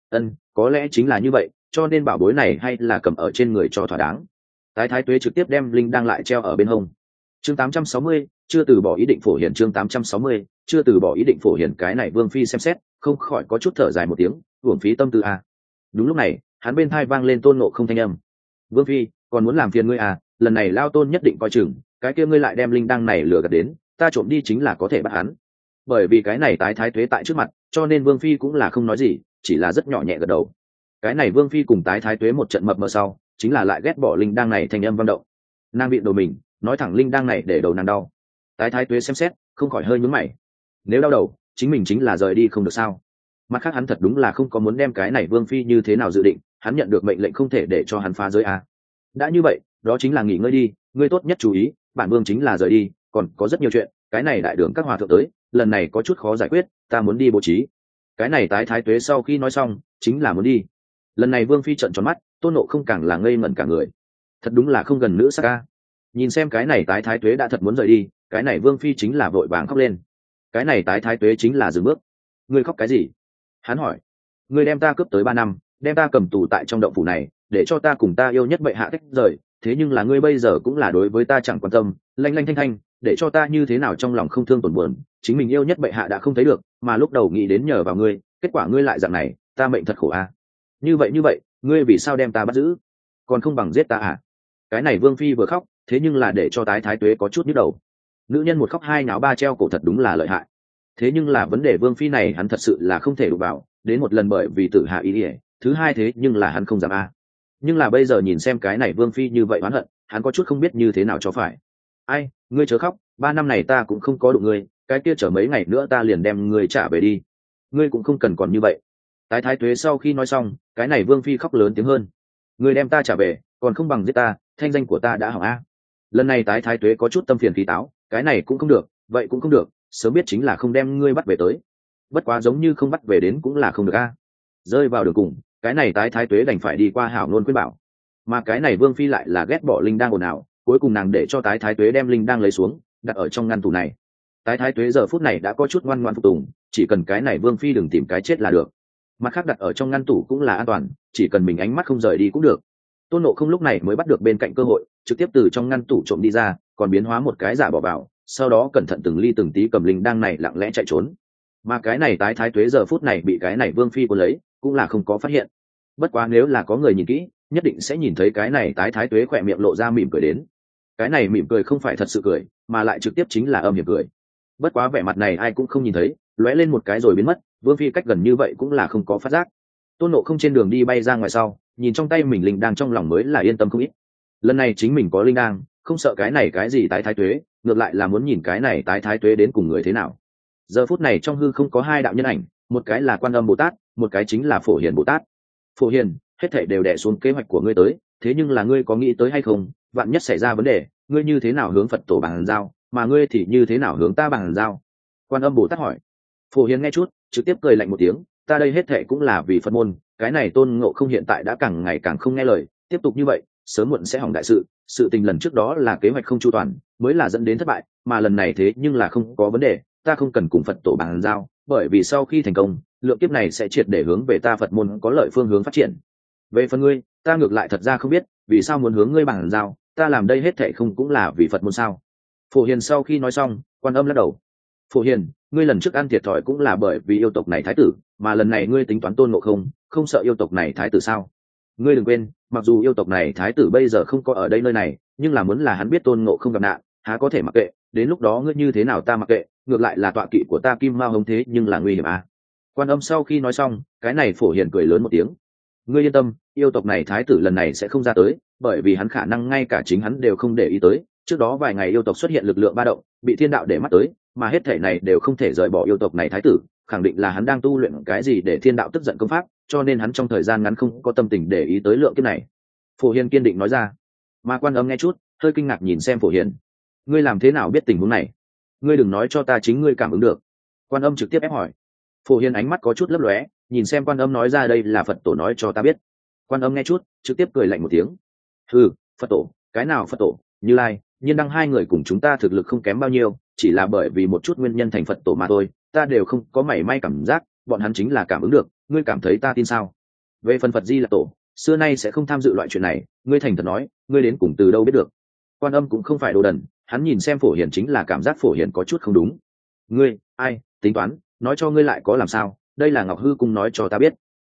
Có lẽ chính là như vậy, cho nên bảo bối này hay là cầm ở trên người cho thỏa đáng. Tái thái tuế trực tiếp đem linh đan lại treo ở bên hông. Chương 860, chưa từ bỏ ý định phổ hiển. Chương 860, chưa từ bỏ ý định phổ hiển. Cái này Vương phi xem xét, không khỏi có chút thở dài một tiếng, uổng phí tâm tư à. Đúng lúc này, hắn bên thai vang lên Tôn Ngộ Không thanh âm. Vương phi, còn muốn làm phiền ngươi à, lần này lao tôn nhất định coi chừng, cái kia ngươi lại đem linh đăng này lừa gạt đến, ta trộm đi chính là có thể bắt hắn. Bởi vì cái này tái thái tuế tại trước mặt, cho nên Vương phi cũng là không nói gì, chỉ là rất nhỏ nhẹ gật đầu. Cái này Vương phi cùng tái thái tuế một trận mập mờ sau, chính là lại ghét bỏ linh đăng này thành âm vang động. Nàng bị đầu mình, nói thẳng linh đăng này để đầu nàng đau. Tái thái tuế xem xét, không khỏi hơi nhướng mày. Nếu đau đầu, chính mình chính là rời đi không được sao? Mặt khác hắn thật đúng là không có muốn đem cái này Vương phi như thế nào dự định, hắn nhận được mệnh lệnh không thể để cho hắn phá giới à. Đã như vậy, đó chính là nghỉ ngơi đi, ngươi tốt nhất chú ý, bản vương chính là rời đi, còn có rất nhiều chuyện, cái này đại đường các hòa thượng tới, lần này có chút khó giải quyết, ta muốn đi bố trí. Cái này tái thái tuế sau khi nói xong, chính là muốn đi. Lần này Vương phi trợn tròn mắt, Tôn Ngộ Không càng là ngây ngẩn cả người. Thật đúng là không gần nữ sắc ca. Nhìn xem cái này tái thái tuế đã thật muốn rời đi, cái này Vương phi chính là vội vàng khóc lên. Cái này tái thái tuế chính là dừng bước. Ngươi khóc cái gì? Hắn hỏi. Ngươi đem ta cướp tới 3 năm, đem ta cầm tù tại trong động phủ này, để cho ta cùng ta yêu nhất bệ hạ tách rời, thế nhưng là ngươi bây giờ cũng là đối với ta chẳng quan tâm, lanh lanh thanh thanh, để cho ta như thế nào trong lòng không thương tổn buồn, chính mình yêu nhất bệ hạ đã không thấy được, mà lúc đầu nghĩ đến nhờ vào ngươi, kết quả ngươi lại dạng này, ta mệnh thật khổ a. Như vậy, ngươi vì sao đem ta bắt giữ? Còn không bằng giết ta à? Cái này Vương phi vừa khóc, thế nhưng là để cho tái thái tuế có chút nhức đầu. Nữ nhân một khóc hai náo ba treo cổ thật đúng là lợi hại. Thế nhưng là vấn đề Vương phi này hắn thật sự là không thể đụng vào, đến một lần bởi vì tử hạ ý ỉa, thứ hai thế nhưng là hắn không dám a. Nhưng là bây giờ nhìn xem cái này Vương phi như vậy oán hận, hắn có chút không biết như thế nào cho phải. Ai, ngươi chớ khóc, 3 năm này ta cũng không có đụng ngươi, cái kia chờ mấy ngày nữa ta liền đem ngươi trả về đi. Ngươi cũng không cần còn như vậy. Tái thái tuế sau khi nói xong, cái này Vương phi khóc lớn tiếng hơn. Ngươi đem ta trả về, còn không bằng giết ta, thanh danh của ta đã hỏng a. Lần này tái thái tuế có chút tâm phiền khí táo, cái này cũng không được, vậy cũng không được, sớm biết chính là không đem ngươi bắt về tới. Bất quá giống như không bắt về đến cũng là không được a. Rơi vào đường cùng, cái này tái thái tuế đành phải đi qua hảo nôn khuyên bảo. Mà cái này Vương phi lại là ghét bỏ linh đang ồn ào, cuối cùng nàng để cho tái thái tuế đem linh đang lấy xuống, đặt ở trong ngăn tủ này. Tái thái tuế giờ phút này đã có chút ngoan ngoãn phục tùng, chỉ cần cái này Vương phi đừng tìm cái chết là được. Mặt khác đặt ở trong ngăn tủ cũng là an toàn, chỉ cần mình ánh mắt không rời đi cũng được. Tôn Ngộ Không lúc này mới bắt được bên cạnh cơ hội, trực tiếp từ trong ngăn tủ trộm đi ra, còn biến hóa một cái giả bỏ vào, sau đó cẩn thận từng ly từng tí cầm linh đang này lặng lẽ chạy trốn. Mà cái này tái thái tuế giờ phút này bị cái này Vương phi cuốn lấy, cũng là không có phát hiện. Bất quá nếu là có người nhìn kỹ, nhất định sẽ nhìn thấy cái này tái thái tuế khỏe miệng lộ ra mỉm cười đến. Cái này mỉm cười không phải thật sự cười, mà lại trực tiếp chính là âm hiểm cười. Bất quá vẻ mặt này ai cũng không nhìn thấy, lóe lên một cái rồi biến mất, Vương phi cách gần như vậy cũng là không có phát giác. Tôn Ngộ Không trên đường đi bay ra ngoài sau, nhìn trong tay mình linh đang trong lòng mới là yên tâm không ít. Lần này chính mình có linh đang, không sợ cái này cái gì tái thái tuế, ngược lại là muốn nhìn cái này tái thái tuế đến cùng người thế nào. Giờ phút này trong hư không có 2 đạo nhân ảnh, một cái là Quan Âm Bồ Tát, một cái chính là Phổ Hiền Bồ Tát. Phổ Hiền, hết thảy đều đè xuống kế hoạch của ngươi tới, thế nhưng là ngươi có nghĩ tới hay không, vạn nhất xảy ra vấn đề, ngươi như thế nào hướng Phật tổ bàn giao, mà ngươi thì như thế nào hướng ta bàn giao? Quan Âm Bồ Tát hỏi. Phổ Hiền nghe chút, trực tiếp cười lạnh một tiếng, ta đây hết thảy cũng là vì Phật môn, cái này Tôn Ngộ Không hiện tại đã càng ngày càng không nghe lời, tiếp tục như vậy, sớm muộn sẽ hỏng đại sự. Sự tình lần trước đó là kế hoạch không chu toàn, mới là dẫn đến thất bại, mà lần này thế nhưng là không có vấn đề, ta không cần cùng Phật tổ bàn giao, bởi vì sau khi thành công, lượng kiếp này sẽ triệt để hướng về ta Phật môn có lợi phương hướng phát triển. Về phần ngươi, ta ngược lại thật ra không biết, vì sao muốn hướng ngươi bàn giao, ta làm đây hết thảy không cũng là vì Phật môn sao? Phổ Hiền sau khi nói xong, Quan Âm lắc đầu. Phổ Hiền, ngươi lần trước ăn thiệt thòi cũng là bởi vì yêu tộc này thái tử, mà lần này ngươi tính toán Tôn Ngộ Không, không sợ yêu tộc này thái tử sao? Ngươi đừng quên, mặc dù yêu tộc này thái tử bây giờ không có ở đây nơi này, nhưng là muốn là hắn biết Tôn Ngộ Không gặp nạn, há có thể mặc kệ, đến lúc đó ngươi như thế nào ta mặc kệ, ngược lại là tọa kỵ của ta Kim Mao Hống thế nhưng là nguy hiểm à? Quan Âm sau khi nói xong, cái này Phổ Hiền cười lớn một tiếng. Ngươi yên tâm, yêu tộc này thái tử lần này sẽ không ra tới, bởi vì hắn khả năng ngay cả chính hắn đều không để ý tới. Trước đó vài ngày yêu tộc xuất hiện lực lượng ba động, bị thiên đạo để mắt tới, mà hết thể này đều không thể rời bỏ yêu tộc này thái tử, khẳng định là hắn đang tu luyện cái gì để thiên đạo tức giận công pháp, cho nên hắn trong thời gian ngắn không có tâm tình để ý tới lượng kiếp này. Phổ Hiền kiên định nói ra. Mà Quan Âm nghe chút, hơi kinh ngạc nhìn xem Phổ Hiền. Ngươi làm thế nào biết tình huống này? Ngươi đừng nói cho ta chính ngươi cảm ứng được. Quan Âm trực tiếp ép hỏi. Phổ Hiền ánh mắt có chút lấp lóe, nhìn xem Quan Âm nói ra đây là Phật tổ nói cho ta biết. Quan Âm nghe chút, trực tiếp cười lạnh một tiếng. Ừ, Phật tổ, cái nào Phật tổ? Như Lai, Nhiên Đăng hai người cùng chúng ta thực lực không kém bao nhiêu, chỉ là bởi vì một chút nguyên nhân thành Phật tổ mà thôi, ta đều không có mảy may cảm giác, bọn hắn chính là cảm ứng được, ngươi cảm thấy ta tin sao? Về phần Phật Di Lặc tổ, xưa nay sẽ không tham dự loại chuyện này, ngươi thành thật nói, ngươi đến cùng từ đâu biết được? Quan Âm cũng không phải đồ đần, hắn nhìn xem Phổ Hiền chính là cảm giác Phổ Hiền có chút không đúng. Ngươi, ai, tính toán, nói cho ngươi lại có làm sao, đây là Ngọc Hư Cung nói cho ta biết.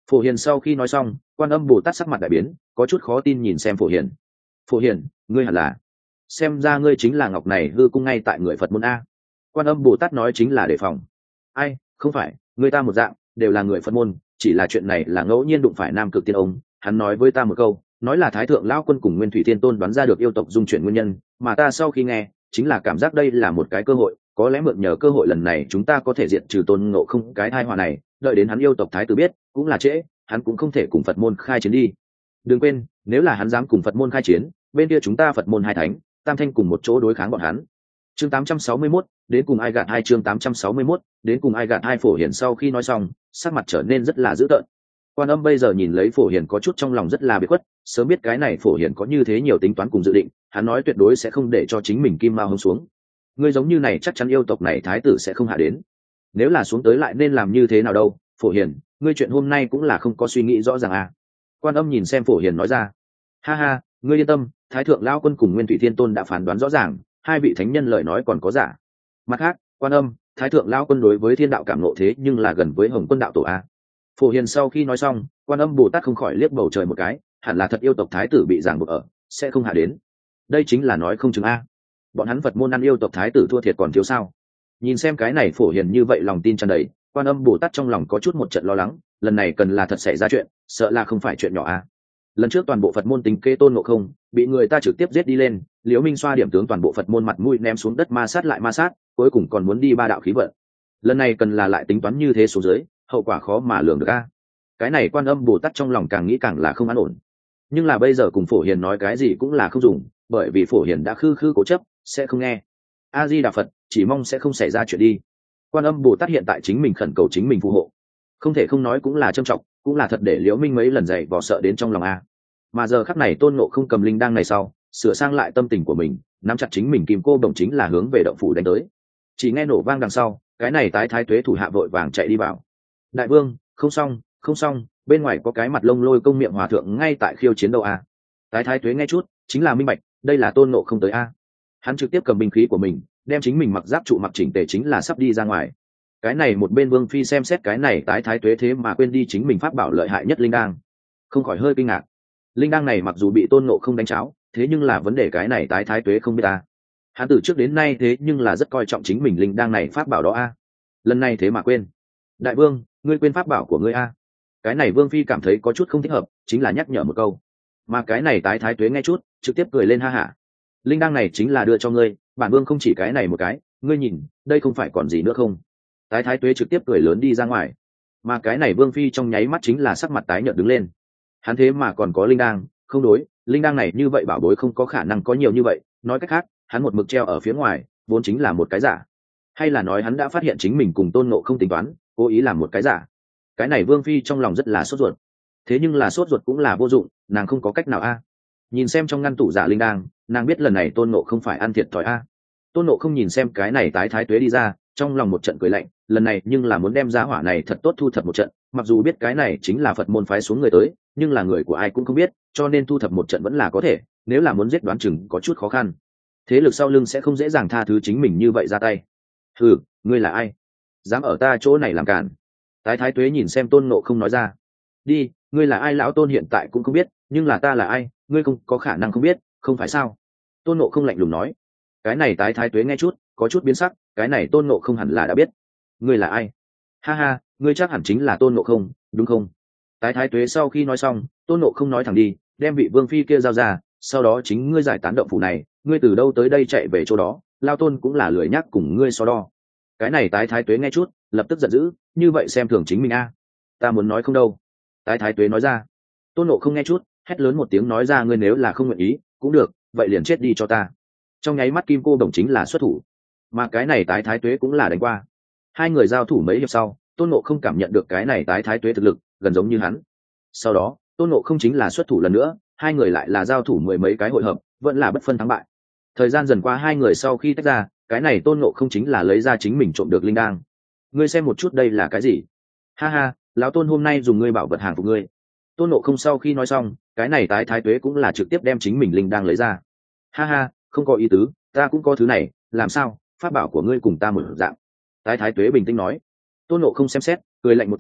Phổ Hiền sau khi nói xong, Quan Âm Bồ Tát sắc mặt đại biến, có chút khó tin nhìn xem Phổ Hiền. Phổ Hiền, ngươi hẳn là, xem ra ngươi chính là Ngọc này hư cung ngay tại người Phật môn a. Quan Âm Bồ Tát nói chính là đề phòng. Ai, không phải, người ta một dạng đều là người Phật môn, chỉ là chuyện này là ngẫu nhiên đụng phải Nam Cực Tiên ông, hắn nói với ta một câu, nói là Thái thượng lão quân cùng Nguyên Thủy Thiên Tôn đoán ra được yêu tộc dung chuyển nguyên nhân, mà ta sau khi nghe, chính là cảm giác đây là một cái cơ hội, có lẽ mượn nhờ cơ hội lần này chúng ta có thể diệt trừ Tôn Ngộ Không cái tai họa này, đợi đến hắn yêu tộc thái tử biết, cũng là trễ, hắn cũng không thể cùng Phật môn khai chiến đi. Đừng quên, nếu là hắn dám cùng Phật môn khai chiến, bên kia chúng ta Phật môn hai thánh, tam thanh cùng một chỗ đối kháng bọn hắn. Chương 861, đến cùng ai gạt hai, chương 861, đến cùng ai gạt hai. Phổ Hiền sau khi nói xong, sắc mặt trở nên rất là dữ tợn. Quan Âm bây giờ nhìn lấy Phổ Hiền có chút trong lòng rất là bế khuất, sớm biết cái này Phổ Hiền có như thế nhiều tính toán cùng dự định, hắn nói tuyệt đối sẽ không để cho chính mình kim mao hông xuống. Ngươi giống như này chắc chắn yêu tộc này thái tử sẽ không hạ đến. Nếu là xuống tới lại nên làm như thế nào đâu? Phổ Hiền, ngươi chuyện hôm nay cũng là không có suy nghĩ rõ ràng à? Quan Âm nhìn xem Phổ Hiền nói ra. Ha ha, ngươi yên tâm, Thái thượng lão quân cùng Nguyên Thủy Thiên Tôn đã phán đoán rõ ràng, hai vị thánh nhân lời nói còn có giả. Mặt khác, Quan Âm, Thái thượng lão quân đối với thiên đạo cảm nộ thế nhưng là gần với Hồng Quân đạo tổ a. Phổ Hiền sau khi nói xong, Quan Âm Bồ Tát không khỏi liếc bầu trời một cái, hẳn là thật yêu tộc thái tử bị giảng buộc ở, sẽ không hạ đến. Đây chính là nói không chừng a. Bọn hắn Phật môn ăn yêu tộc thái tử thua thiệt còn thiếu sao? Nhìn xem cái này Phổ Hiền như vậy lòng tin tràn đầy, Quan Âm Bồ Tát trong lòng có chút một trận lo lắng, lần này cần là thật xảy ra chuyện, sợ là không phải chuyện nhỏ a. Lần trước toàn bộ Phật môn tính kế Tôn Ngộ Không, bị người ta trực tiếp giết đi lên, Liễu Minh xoa điểm tướng toàn bộ Phật môn mặt mũi ném xuống đất ma sát lại ma sát, cuối cùng còn muốn đi ba đạo khí vận. Lần này cần là lại tính toán như thế số dưới, hậu quả khó mà lường được a. Cái này Quan Âm Bồ Tát trong lòng càng nghĩ càng là không an ổn. Nhưng là bây giờ cùng Phổ Hiền nói cái gì cũng là không dùng, bởi vì Phổ Hiền đã khư khư cố chấp, sẽ không nghe. A Di Đà Phật, chỉ mong sẽ không xảy ra chuyện đi. Quan Âm Bồ Tát hiện tại chính mình khẩn cầu chính mình phù hộ, không thể không nói cũng là trâm trọng, cũng là thật để Liễu Minh mấy lần dạy vò sợ đến trong lòng a. Mà giờ khắc này Tôn Ngộ Không cầm linh đăng này sau, sửa sang lại tâm tình của mình, nắm chặt chính mình kim cô đồng chính là hướng về động phủ đánh tới. Chỉ nghe nổ vang đằng sau, cái này tái thái tuế thủ hạ vội vàng chạy đi vào. Đại vương, không xong, không xong, bên ngoài có cái mặt lông lôi công miệng hòa thượng ngay tại khiêu chiến đâu a. Tái thái tuế nghe chút, chính là minh bạch, đây là Tôn Ngộ Không tới a. Hắn trực tiếp cầm binh khí của mình, đem chính mình mặc giáp trụ mặc chỉnh tề chính là sắp đi ra ngoài. Cái này một bên vương phi xem xét cái này tái thái tuế thế mà quên đi chính mình pháp bảo lợi hại nhất linh đăng, không khỏi hơi kinh ngạc. Linh đăng này mặc dù bị Tôn Ngộ Không đánh cháo, thế nhưng là vấn đề cái này tái thái tuế không biết ta. Hắn từ trước đến nay thế nhưng là rất coi trọng chính mình linh đăng này pháp bảo đó a. Lần này thế mà quên. Đại vương, ngươi quên pháp bảo của ngươi a. Cái này vương phi cảm thấy có chút không thích hợp, chính là nhắc nhở một câu. Mà cái này tái thái tuế nghe chút, trực tiếp cười lên ha hả. Linh đăng này chính là đưa cho ngươi, bản vương không chỉ cái này một cái, ngươi nhìn, đây không phải còn gì nữa không? Tái thái tuế trực tiếp cười lớn đi ra ngoài. Mà cái này vương phi trong nháy mắt chính là sắc mặt tái nhợt đứng lên. Hắn thế mà còn có linh đăng, không đối, linh đăng này như vậy bảo bối không có khả năng có nhiều như vậy, nói cách khác, hắn một mực treo ở phía ngoài, vốn chính là một cái giả. Hay là nói hắn đã phát hiện chính mình cùng Tôn Ngộ Không tính toán, cố ý làm một cái giả. Cái này vương phi trong lòng rất là sốt ruột. Thế nhưng là sốt ruột cũng là vô dụng, nàng không có cách nào a. Nhìn xem trong ngăn tủ giả linh đăng, nàng biết lần này Tôn Ngộ Không phải ăn thiệt thòi a. Tôn Ngộ Không nhìn xem cái này tái thái tuế đi ra, trong lòng một trận cười lạnh, lần này nhưng là muốn đem giá hỏa này thật tốt thu thập một trận, mặc dù biết cái này chính là Phật môn phái xuống người tới, nhưng là người của ai cũng không biết, cho nên thu thập một trận vẫn là có thể, nếu là muốn giết đoán chừng có chút khó khăn. Thế lực sau lưng sẽ không dễ dàng tha thứ chính mình như vậy ra tay. Hừ, ngươi là ai? Dám ở ta chỗ này làm cản? Tái thái tuế nhìn xem Tôn Ngộ Không nói ra. Đi, ngươi là ai lão Tôn hiện tại cũng không biết, nhưng là ta là ai, ngươi không có khả năng không biết, không phải sao? Tôn Ngộ Không lạnh lùng nói. Cái này tái thái tuế nghe chút, có chút biến sắc, cái này Tôn Ngộ Không hẳn là đã biết. Ngươi là ai? Ha ha, ngươi chắc hẳn chính là Tôn Ngộ Không, đúng không? Tái thái tuế sau khi nói xong, Tôn Ngộ Không nói thẳng đi, đem vị vương phi kia giao ra, sau đó chính ngươi giải tán động phủ này, ngươi từ đâu tới đây chạy về chỗ đó, lao Tôn cũng là lười nhắc cùng ngươi so đo. Cái này tái thái tuế nghe chút, lập tức giận dữ, như vậy xem thường chính mình a. Ta muốn nói không đâu. Tái thái tuế nói ra. Tôn Ngộ Không nghe chút, hét lớn một tiếng nói ra, ngươi nếu là không nguyện ý, cũng được, vậy liền chết đi cho ta. Trong nháy mắt kim cô đồng chính là xuất thủ, mà cái này tái thái tuế cũng là đánh qua. Hai người giao thủ mấy hiệp sau, Tôn Ngộ Không cảm nhận được cái này tái thái tuế thực lực gần giống như hắn. Sau đó Tôn Ngộ Không chính là xuất thủ lần nữa, hai người lại là giao thủ mười mấy cái hội hợp, vẫn là bất phân thắng bại. Thời gian dần qua hai người sau khi tách ra, cái này Tôn Ngộ Không chính là lấy ra chính mình trộm được linh đăng. Ngươi xem một chút đây là cái gì? Ha ha, lão Tôn hôm nay dùng ngươi bảo vật hàng của ngươi. Tôn Ngộ Không sau khi nói xong, cái này tái thái tuế cũng là trực tiếp đem chính mình linh đăng lấy ra. Ha ha, không có ý tứ, ta cũng có thứ này, làm sao, pháp bảo của ngươi cùng ta một dạng. Tái thái tuế bình tĩnh nói. Tôn Ngộ Không xem xét, cười lạnh một tiếng,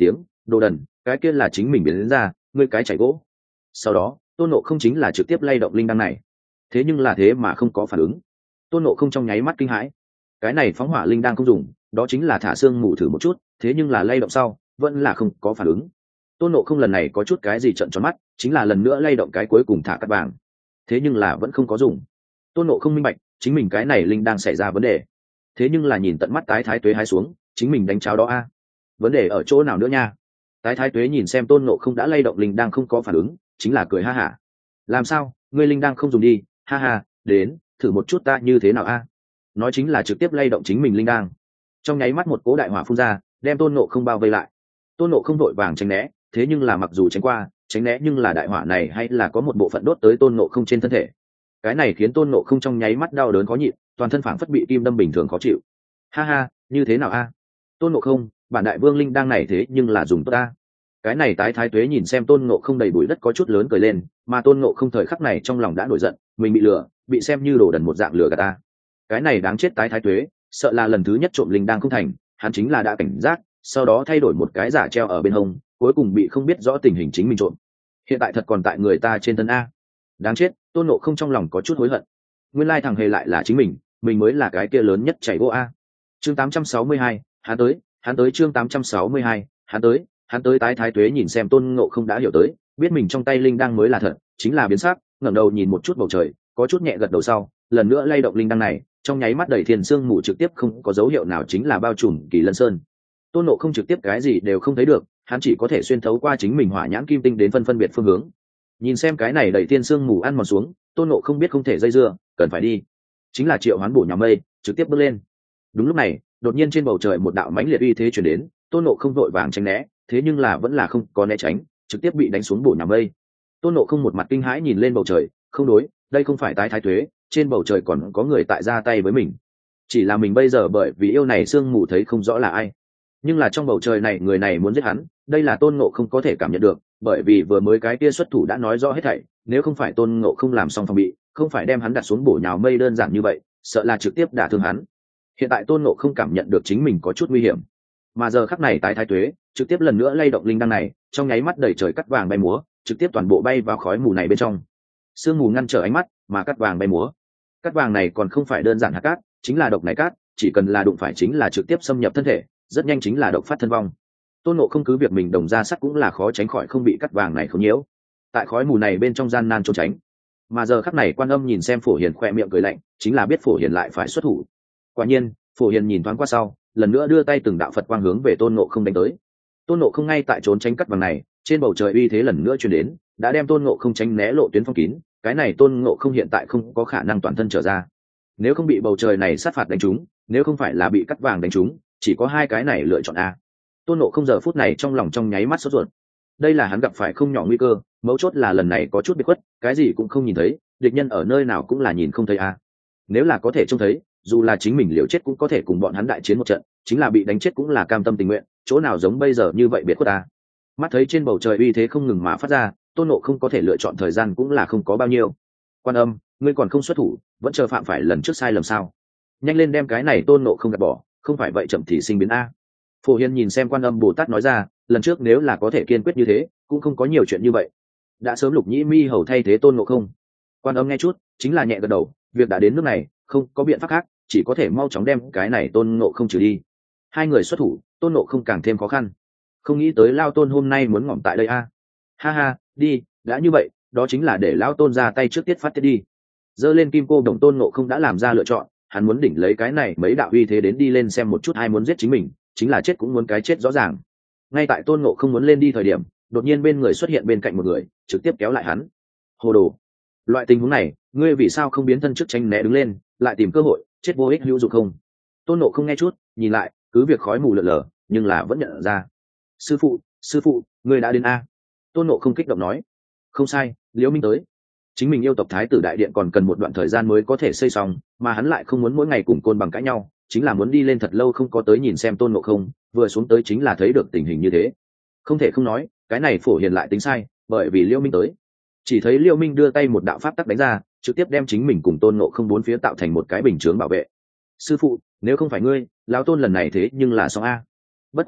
đồ đần, cái kia là chính mình biến đến ra, ngươi cái chảy gỗ. Sau đó tôn nộ không chính là trực tiếp lay động linh đăng này, thế nhưng là thế mà không có phản ứng. Tôn nộ không trong nháy mắt kinh hãi, cái này phóng hỏa linh đăng không dùng, đó chính là thả xương mù thử một chút, thế nhưng là lay động sau vẫn là không có phản ứng. Tôn nộ không lần này có chút cái gì trợn tròn mắt, chính là lần nữa lay động cái cuối cùng thả cắt vàng, thế nhưng là vẫn không có dùng. Tôn nộ không minh bạch chính mình cái này linh đang xảy ra vấn đề, thế nhưng là nhìn tận mắt tái thái tuế hái xuống, chính mình đánh cháo đó a. Vấn đề ở chỗ nào nữa nha? Tái thái tuế nhìn xem tôn nộ không đã lay động linh đang không có phản ứng, chính là cười ha hả. Làm sao ngươi linh đang không dùng đi, ha ha, đến thử một chút ta như thế nào a. Nói chính là trực tiếp lay động chính mình linh đang. Trong nháy mắt một cỗ đại hỏa phun ra, đem tôn nộ không bao vây lại. Tôn nộ không vội vàng tránh né, thế nhưng là mặc dù tránh qua tránh né nhưng là đại hỏa này hay là có một bộ phận đốt tới tôn nộ không trên thân thể. Cái này khiến tôn nộ không trong nháy mắt đau đớn khó nhịn, toàn thân phảng phất bị kim đâm bình thường khó chịu. Ha ha, như thế nào a? Tôn nộ không, bản đại vương linh đang này thế nhưng là dùng tốt ta. Cái này tái thái tuế nhìn xem tôn nộ không đầy bụi đất có chút lớn cười lên, mà tôn nộ không thời khắc này trong lòng đã nổi giận, mình bị lừa, bị xem như đồ đần một dạng lừa gạt ta. Cái này đáng chết tái thái tuế, sợ là lần thứ nhất trộm linh đang không thành, hắn chính là đã cảnh giác, sau đó thay đổi một cái giả treo ở bên hông, cuối cùng bị không biết rõ tình hình chính mình trộm. Hiện tại thật còn tại người ta trên thân a. Đáng chết, tôn nộ không trong lòng có chút hối hận. Nguyên lai thằng hề lại là chính mình mới là cái kia lớn nhất chảy gỗ a. Chương 862, hắn tới chương 862, hắn tới tái thái tuế nhìn xem tôn ngộ không đã hiểu tới, biết mình trong tay linh đăng mới là thật, chính là biến sắc, ngẩng đầu nhìn một chút bầu trời, có chút nhẹ gật đầu sau, lần nữa lay động linh đăng này, trong nháy mắt đầy thiên sương mù trực tiếp không có dấu hiệu nào chính là bao trùm Kỳ Lân Sơn. Tôn Ngộ không trực tiếp cái gì đều không thấy được, hắn chỉ có thể xuyên thấu qua chính mình hỏa nhãn kim tinh đến phân biệt phương hướng. Nhìn xem cái này đầy thiên sương mù ăn mòn xuống, Tôn Ngộ không biết không thể dây dưa, cần phải đi, chính là triệu hoán bổ nhà mây, trực tiếp bước lên. Đúng lúc này, đột nhiên trên bầu trời một đạo mãnh liệt uy thế truyền đến, Tôn Ngộ không vội vàng tránh né, thế nhưng là vẫn là không có né tránh, trực tiếp bị đánh xuống bổ nhà mây. Tôn Ngộ không một mặt kinh hãi nhìn lên bầu trời, không đối, đây không phải tái thái tuế, trên bầu trời còn có người tại ra tay với mình. Chỉ là mình bây giờ bởi vì yêu này sương mù thấy không rõ là ai, nhưng là trong bầu trời này người này muốn giết hắn, đây là Tôn Ngộ không có thể cảm nhận được, bởi vì vừa mới cái kia xuất thủ đã nói rõ hết thảy, nếu không phải Tôn Ngộ không làm xong phòng bị, không phải đem hắn đặt xuống bổ nhào mây đơn giản như vậy, sợ là trực tiếp đả thương hắn. Hiện tại Tôn Ngộ không cảm nhận được chính mình có chút nguy hiểm, mà giờ khắc này tái thái tuế trực tiếp lần nữa lay động linh đăng này, trong nháy mắt đầy trời cắt vàng bay múa, trực tiếp toàn bộ bay vào khói mù này bên trong. Sương mù ngăn trở ánh mắt, mà cắt vàng bay múa. Cắt vàng này còn không phải đơn giản hạt cát, chính là độc này cát, chỉ cần là đụng phải chính là trực tiếp xâm nhập thân thể, rất nhanh chính là độc phát thân vong. Tôn Ngộ không cứ việc mình đồng ra sắt cũng là khó tránh khỏi không bị cắt vàng này khống nhiễu, tại khói mù này bên trong gian nan trốn tránh. Mà giờ khắc này Quan Âm nhìn xem Phổ Hiền khoe miệng cười lạnh, chính là biết Phổ Hiền lại phải xuất thủ. Quả nhiên, Phổ Hiền nhìn thoáng qua sau, lần nữa đưa tay từng đạo Phật quang hướng về Tôn Ngộ không đánh tới. Tôn Ngộ không ngay tại trốn tránh cắt vàng này, trên bầu trời uy thế lần nữa truyền đến, đã đem Tôn Ngộ không tránh né lộ tuyến phong kín, cái này Tôn Ngộ không hiện tại không có khả năng toàn thân trở ra. Nếu không bị bầu trời này sát phạt đánh trúng, nếu không phải là bị cắt vàng đánh trúng, chỉ có hai cái này lựa chọn a. Tôn Ngộ không giờ phút này trong lòng trong nháy mắt sốt ruột. Đây là hắn gặp phải không nhỏ nguy cơ, mấu chốt là lần này có chút biệt khuất, cái gì cũng không nhìn thấy, địch nhân ở nơi nào cũng là nhìn không thấy a. Nếu là có thể trông thấy, dù là chính mình liều chết cũng có thể cùng bọn hắn đại chiến một trận, chính là bị đánh chết cũng là cam tâm tình nguyện, chỗ nào giống bây giờ như vậy biệt khuất ta. Mắt thấy trên bầu trời uy thế không ngừng mà phát ra, Tôn Ngộ không có thể lựa chọn thời gian cũng là không có bao nhiêu. Quan Âm, ngươi còn không xuất thủ, vẫn chờ phạm phải lần trước sai lầm sao? Nhanh lên đem cái này Tôn Ngộ không gạt bỏ, không phải vậy chậm thì sinh biến a. Phổ Hiền nhìn xem Quan Âm Bồ Tát nói ra, lần trước nếu là có thể kiên quyết như thế, cũng không có nhiều chuyện như vậy. Đã sớm Lục Nhĩ Mi hầu thay thế Tôn Ngộ không. Quan Âm nghe chút, chính là nhẹ gật đầu, việc đã đến nước này, không có biện pháp khác, chỉ có thể mau chóng đem cái này Tôn Ngộ không trừ đi. Hai người xuất thủ, Tôn Ngộ không càng thêm khó khăn. Không nghĩ tới Lao Tôn hôm nay muốn ngỏm tại đây a. Ha ha, đi, đã như vậy, đó chính là để Lao Tôn ra tay trước tiết phát tiết đi. Dơ lên kim cô đồng Tôn Ngộ không đã làm ra lựa chọn, hắn muốn đỉnh lấy cái này mấy đạo uy thế đến đi lên xem một chút ai muốn giết chính mình, chính là chết cũng muốn cái chết rõ ràng. Ngay tại Tôn Ngộ không muốn lên đi thời điểm, đột nhiên bên người xuất hiện bên cạnh một người, trực tiếp kéo lại hắn. Hồ đồ, loại tình huống này, ngươi vì sao không biến thân trước tránh né đứng lên, lại tìm cơ hội, chết vô ích hữu dụng không? Tôn Ngộ không nghe chút, nhìn lại, cứ việc khói mù lượn lờ, nhưng là vẫn nhận ra. Sư phụ, ngươi đã đến a. Tôn Ngộ không kích động nói. Không sai, Liễu Minh tới. Chính mình yêu tộc Thái tử đại điện còn cần một đoạn thời gian mới có thể xây xong, mà hắn lại không muốn mỗi ngày cùng Côn Bằng cãi nhau, chính là muốn đi lên thật lâu không có tới nhìn xem Tôn Ngộ không, vừa xuống tới chính là thấy được tình hình như thế. Không thể không nói, cái này Phổ Hiền lại tính sai, bởi vì Liễu Minh tới. Chỉ thấy Liễu Minh đưa tay một đạo pháp tắc đánh ra, trực tiếp đem chính mình cùng Tôn Ngộ không bốn phía tạo thành một cái bình chướng bảo vệ. Sư phụ, nếu không phải ngươi, lão Tôn lần này thế nhưng là xong a. Bất quá,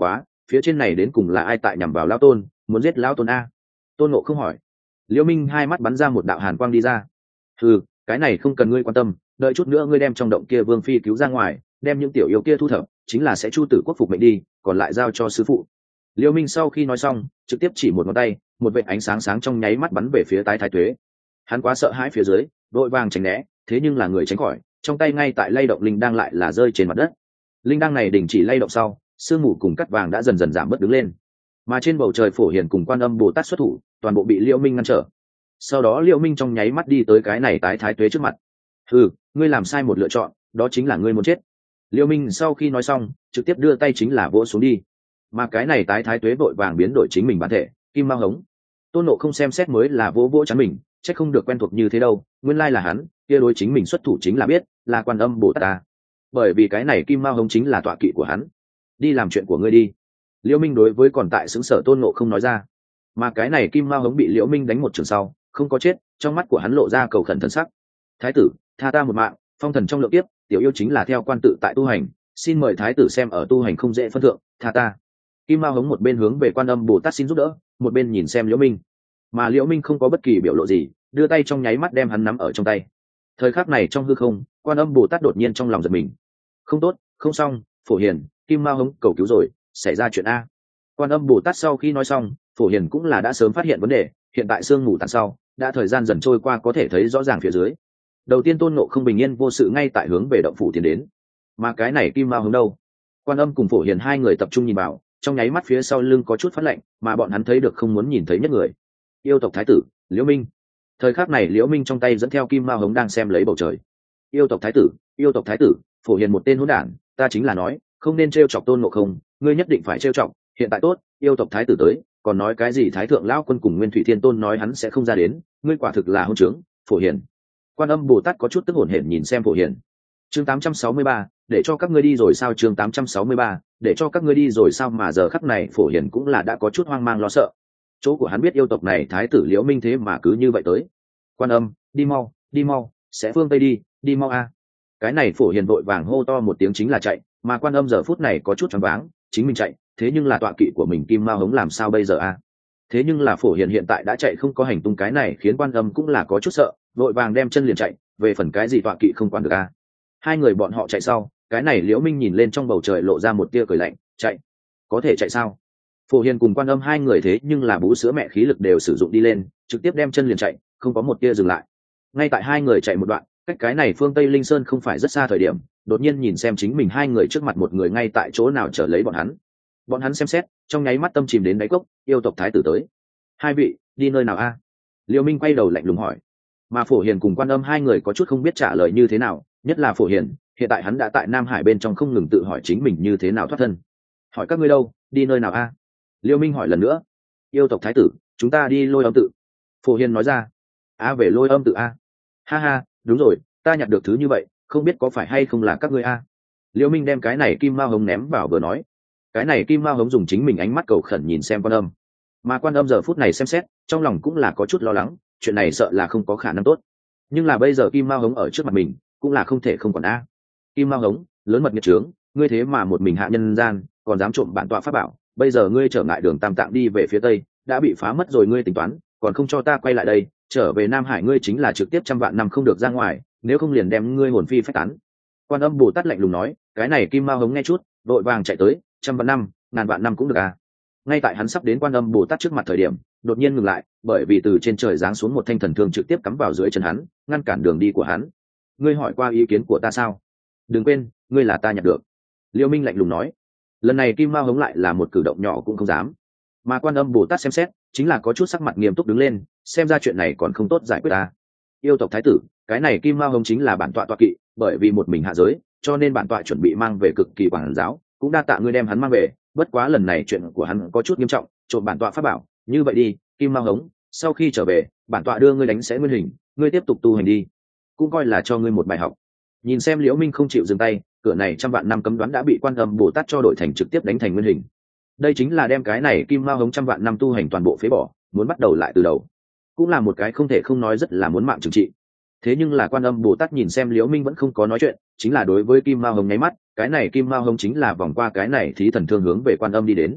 phía trên này đến cùng là ai tại nhằm vào lão tôn, muốn giết lão tôn a? Tôn Ngộ không hỏi. Liễu Minh hai mắt bắn ra một đạo hàn quang đi ra. Ừ, cái này không cần ngươi quan tâm, đợi chút nữa ngươi đem trong động kia vương phi cứu ra ngoài, đem những tiểu yêu kia thu thập, chính là sẽ chu tử quốc phục mệnh đi, còn lại giao cho sư phụ. Liễu Minh sau khi nói xong, trực tiếp chỉ một ngón tay, một vệt ánh sáng sáng trong nháy mắt bắn về phía Tái Thái Tuế. Hắn quá sợ hãi phía dưới, đội vàng tránh né, thế nhưng là người tránh khỏi, trong tay ngay tại lay động linh đang lại là rơi trên mặt đất. Linh đang này đình chỉ lay động sau, sương mù cùng cắt vàng đã dần dần giảm bớt đứng lên, mà trên bầu trời Phổ Hiền cùng Quan Âm Bồ Tát xuất thủ, toàn bộ bị Liễu Minh ngăn trở. Sau đó Liễu Minh trong nháy mắt đi tới cái này Tái Thái Tuế trước mặt. Ừ, ngươi làm sai một lựa chọn, đó chính là ngươi muốn chết. Liễu Minh sau khi nói xong, trực tiếp đưa tay chính là vỗ xuống đi, mà cái này Tái Thái Tuế vội vàng biến đổi chính mình bản thể, Kim Mao Hống. Tôn Nộ không xem xét mới là vỗ vỗ chắn mình, chắc không được quen thuộc như thế đâu, nguyên lai là hắn, kia đối chính mình xuất thủ chính là biết, là Quan Âm Bồ Tát ta. Bởi vì cái này Kim Mao Hống chính là tọa kỵ của hắn. Đi làm chuyện của ngươi đi. Liễu Minh đối với còn tại xứng sở Tôn Nộ không nói ra, mà cái này Kim Mao Hống bị Liễu Minh đánh một trường sau, không có chết, trong mắt của hắn lộ ra cầu khẩn thần sắc. Thái tử, tha ta một mạng, phong thần trong lượng tiếp, tiểu yêu chính là theo quan tự tại tu hành, xin mời thái tử xem ở tu hành không dễ phân thượng, tha ta. Kim Mao Hống một bên hướng về Quan Âm Bồ Tát xin giúp đỡ, một bên nhìn xem Liễu Minh, mà Liễu Minh không có bất kỳ biểu lộ gì, đưa tay trong nháy mắt đem hắn nắm ở trong tay. Thời khắc này trong hư không, Quan Âm Bồ Tát đột nhiên trong lòng giật mình. Không tốt, không xong, Phổ Hiền, Kim Mao Hống cầu cứu rồi, xảy ra chuyện a. Quan Âm Bồ Tát sau khi nói xong, Phổ Hiền cũng là đã sớm phát hiện vấn đề, hiện tại sương mù tàn sau, đã thời gian dần trôi qua có thể thấy rõ ràng phía dưới. Đầu tiên Tôn Ngộ không bình yên vô sự ngay tại hướng về động phủ tiến đến, mà cái này Kim Mao Hống đâu? Quan Âm cùng Phổ Hiền hai người tập trung nhìn vào, trong nháy mắt phía sau lưng có chút phát lạnh, mà bọn hắn thấy được không muốn nhìn thấy nhất người. Yêu tộc thái tử Liễu Minh. Thời khắc này Liễu Minh trong tay dẫn theo Kim Mao Hống đang xem lấy bầu trời. Yêu tộc thái tử, yêu tộc thái tử, Phổ Hiền một tên hỗn đản, ta chính là nói, không nên trêu chọc Tôn Ngộ không, ngươi nhất định phải trêu chọc. Hiện tại tốt, yêu tộc thái tử tới, còn nói cái gì Thái thượng lão quân cùng Nguyên Thủy Thiên Tôn nói hắn sẽ không ra đến, ngươi quả thực là hỗn trướng, Phổ Hiền. Quan Âm Bồ Tát có chút tức hổn hển nhìn xem Phổ Hiền. Chương 863, để cho các ngươi đi rồi sao? Chương 863, để cho các ngươi đi rồi sao? Mà giờ khắc này Phổ Hiền cũng là đã có chút hoang mang lo sợ. Chỗ của hắn biết yêu tộc này thái tử Liễu Minh thế mà cứ như vậy tới. Quan Âm, đi mau, sẽ phương tây đi mau a. Cái này Phổ Hiền vội vàng hô to một tiếng chính là chạy, mà Quan Âm giờ phút này có chút choáng váng, chính mình chạy, thế nhưng là tọa kỵ của mình Kim Mao Hống làm sao bây giờ a? Thế nhưng là Phổ Hiền hiện tại đã chạy không có hành tung, cái này khiến Quan Âm cũng là có chút sợ, vội vàng đem chân liền chạy, về phần cái gì tọa kỵ không quản được a. Hai người bọn họ chạy sau, cái này Liễu Minh nhìn lên trong bầu trời lộ ra một tia cười lạnh, chạy, có thể chạy sao? Phổ Hiền cùng Quan Âm hai người thế nhưng là bú sữa mẹ khí lực đều sử dụng đi lên, trực tiếp đem chân liền chạy, không có một tia dừng lại. Ngay tại hai người chạy một đoạn, cách cái này phương Tây Linh Sơn không phải rất xa thời điểm, đột nhiên nhìn xem chính mình hai người trước mặt một người ngay tại chỗ nào chờ lấy bọn hắn. Bọn hắn xem xét, trong nháy mắt tâm chìm đến đáy cốc, yêu tộc thái tử tới. Hai vị, đi nơi nào a? Liễu Minh quay đầu lạnh lùng hỏi. Mà Phổ Hiền cùng Quan Âm hai người có chút không biết trả lời như thế nào, nhất là Phổ Hiền, hiện tại hắn đã tại Nam Hải bên trong không ngừng tự hỏi chính mình như thế nào thoát thân. Hỏi các ngươi đâu, đi nơi nào a? Liễu Minh hỏi lần nữa. Yêu tộc thái tử, chúng ta đi Lôi Âm tự. Phổ Hiền nói ra. Về Lôi Âm tự a? Ha ha, đúng rồi, ta nhặt được thứ như vậy, không biết có phải hay không là các ngươi a? Liễu Minh đem cái này Kim Mao Hống ném vào vừa nói. Cái này Kim Mao Hống dùng chính mình ánh mắt cầu khẩn nhìn xem Quan Âm, mà Quan Âm giờ phút này xem xét, trong lòng cũng là có chút lo lắng, chuyện này sợ là không có khả năng tốt. Nhưng là bây giờ Kim Mao Hống ở trước mặt mình, cũng là không thể không còn a. Kim Mao Hống, lớn mật nghiệt trướng, ngươi thế mà một mình hạ nhân gian, còn dám trộm bản tọa pháp bảo, bây giờ ngươi trở ngại đường Tam Tạng đi về phía tây, đã bị phá mất rồi, ngươi tính toán, còn không cho ta quay lại đây, trở về Nam Hải ngươi chính là trực tiếp 100 vạn năm không được ra ngoài, nếu không liền đem ngươi hồn phi phách tán. Quan Âm Bồ Tát lạnh lùng nói, cái này Kim Mao Hống nghe chút, vội vàng chạy tới, 100 vạn năm, 1000 vạn năm cũng được à. Ngay tại hắn sắp đến Quan Âm Bồ Tát trước mặt thời điểm, đột nhiên ngừng lại, bởi vì từ trên trời giáng xuống một thanh thần thương trực tiếp cắm vào dưới chân hắn, ngăn cản đường đi của hắn. Ngươi hỏi qua ý kiến của ta sao? Đừng quên, ngươi là ta nhặt được. Liễu Minh lạnh lùng nói. Lần này Kim Mao Hống lại là một cử động nhỏ cũng không dám. Mà Quan Âm Bồ Tát xem xét, chính là có chút sắc mặt nghiêm túc đứng lên, xem ra chuyện này còn không tốt giải quyết ta. Yêu tộc thái tử, cái này Kim Mao Hống chính là bản tọa tọa kỵ, bởi vì một mình hạ giới, cho nên bản tọa chuẩn bị mang về cực kỳ quảng giáo, cũng đa tạ ngươi đem hắn mang về, bất quá lần này chuyện của hắn có chút nghiêm trọng, trộm bản tọa pháp bảo, như vậy đi, Kim Mao Hống, sau khi trở về, bản tọa đưa ngươi đánh sẽ nguyên hình, ngươi tiếp tục tu hành đi, cũng coi là cho ngươi một bài học. Nhìn xem Liễu Minh không chịu dừng tay, cửa này 100 vạn năm cấm đoán đã bị Quan Âm Bồ Tát cho đổi thành trực tiếp đánh thành nguyên hình. Đây chính là đem cái này Kim Mao Hống 100 vạn năm tu hành toàn bộ phế bỏ, muốn bắt đầu lại từ đầu, cũng là một cái không thể không nói rất là muốn mạng trừng trị. Thế nhưng là Quan Âm Bồ Tát nhìn xem Liễu Minh vẫn không có nói chuyện, chính là đối với Kim Mao Hống nháy mắt, cái này Kim Mao Hống chính là vòng qua cái này thí thần thương hướng về Quan Âm đi đến.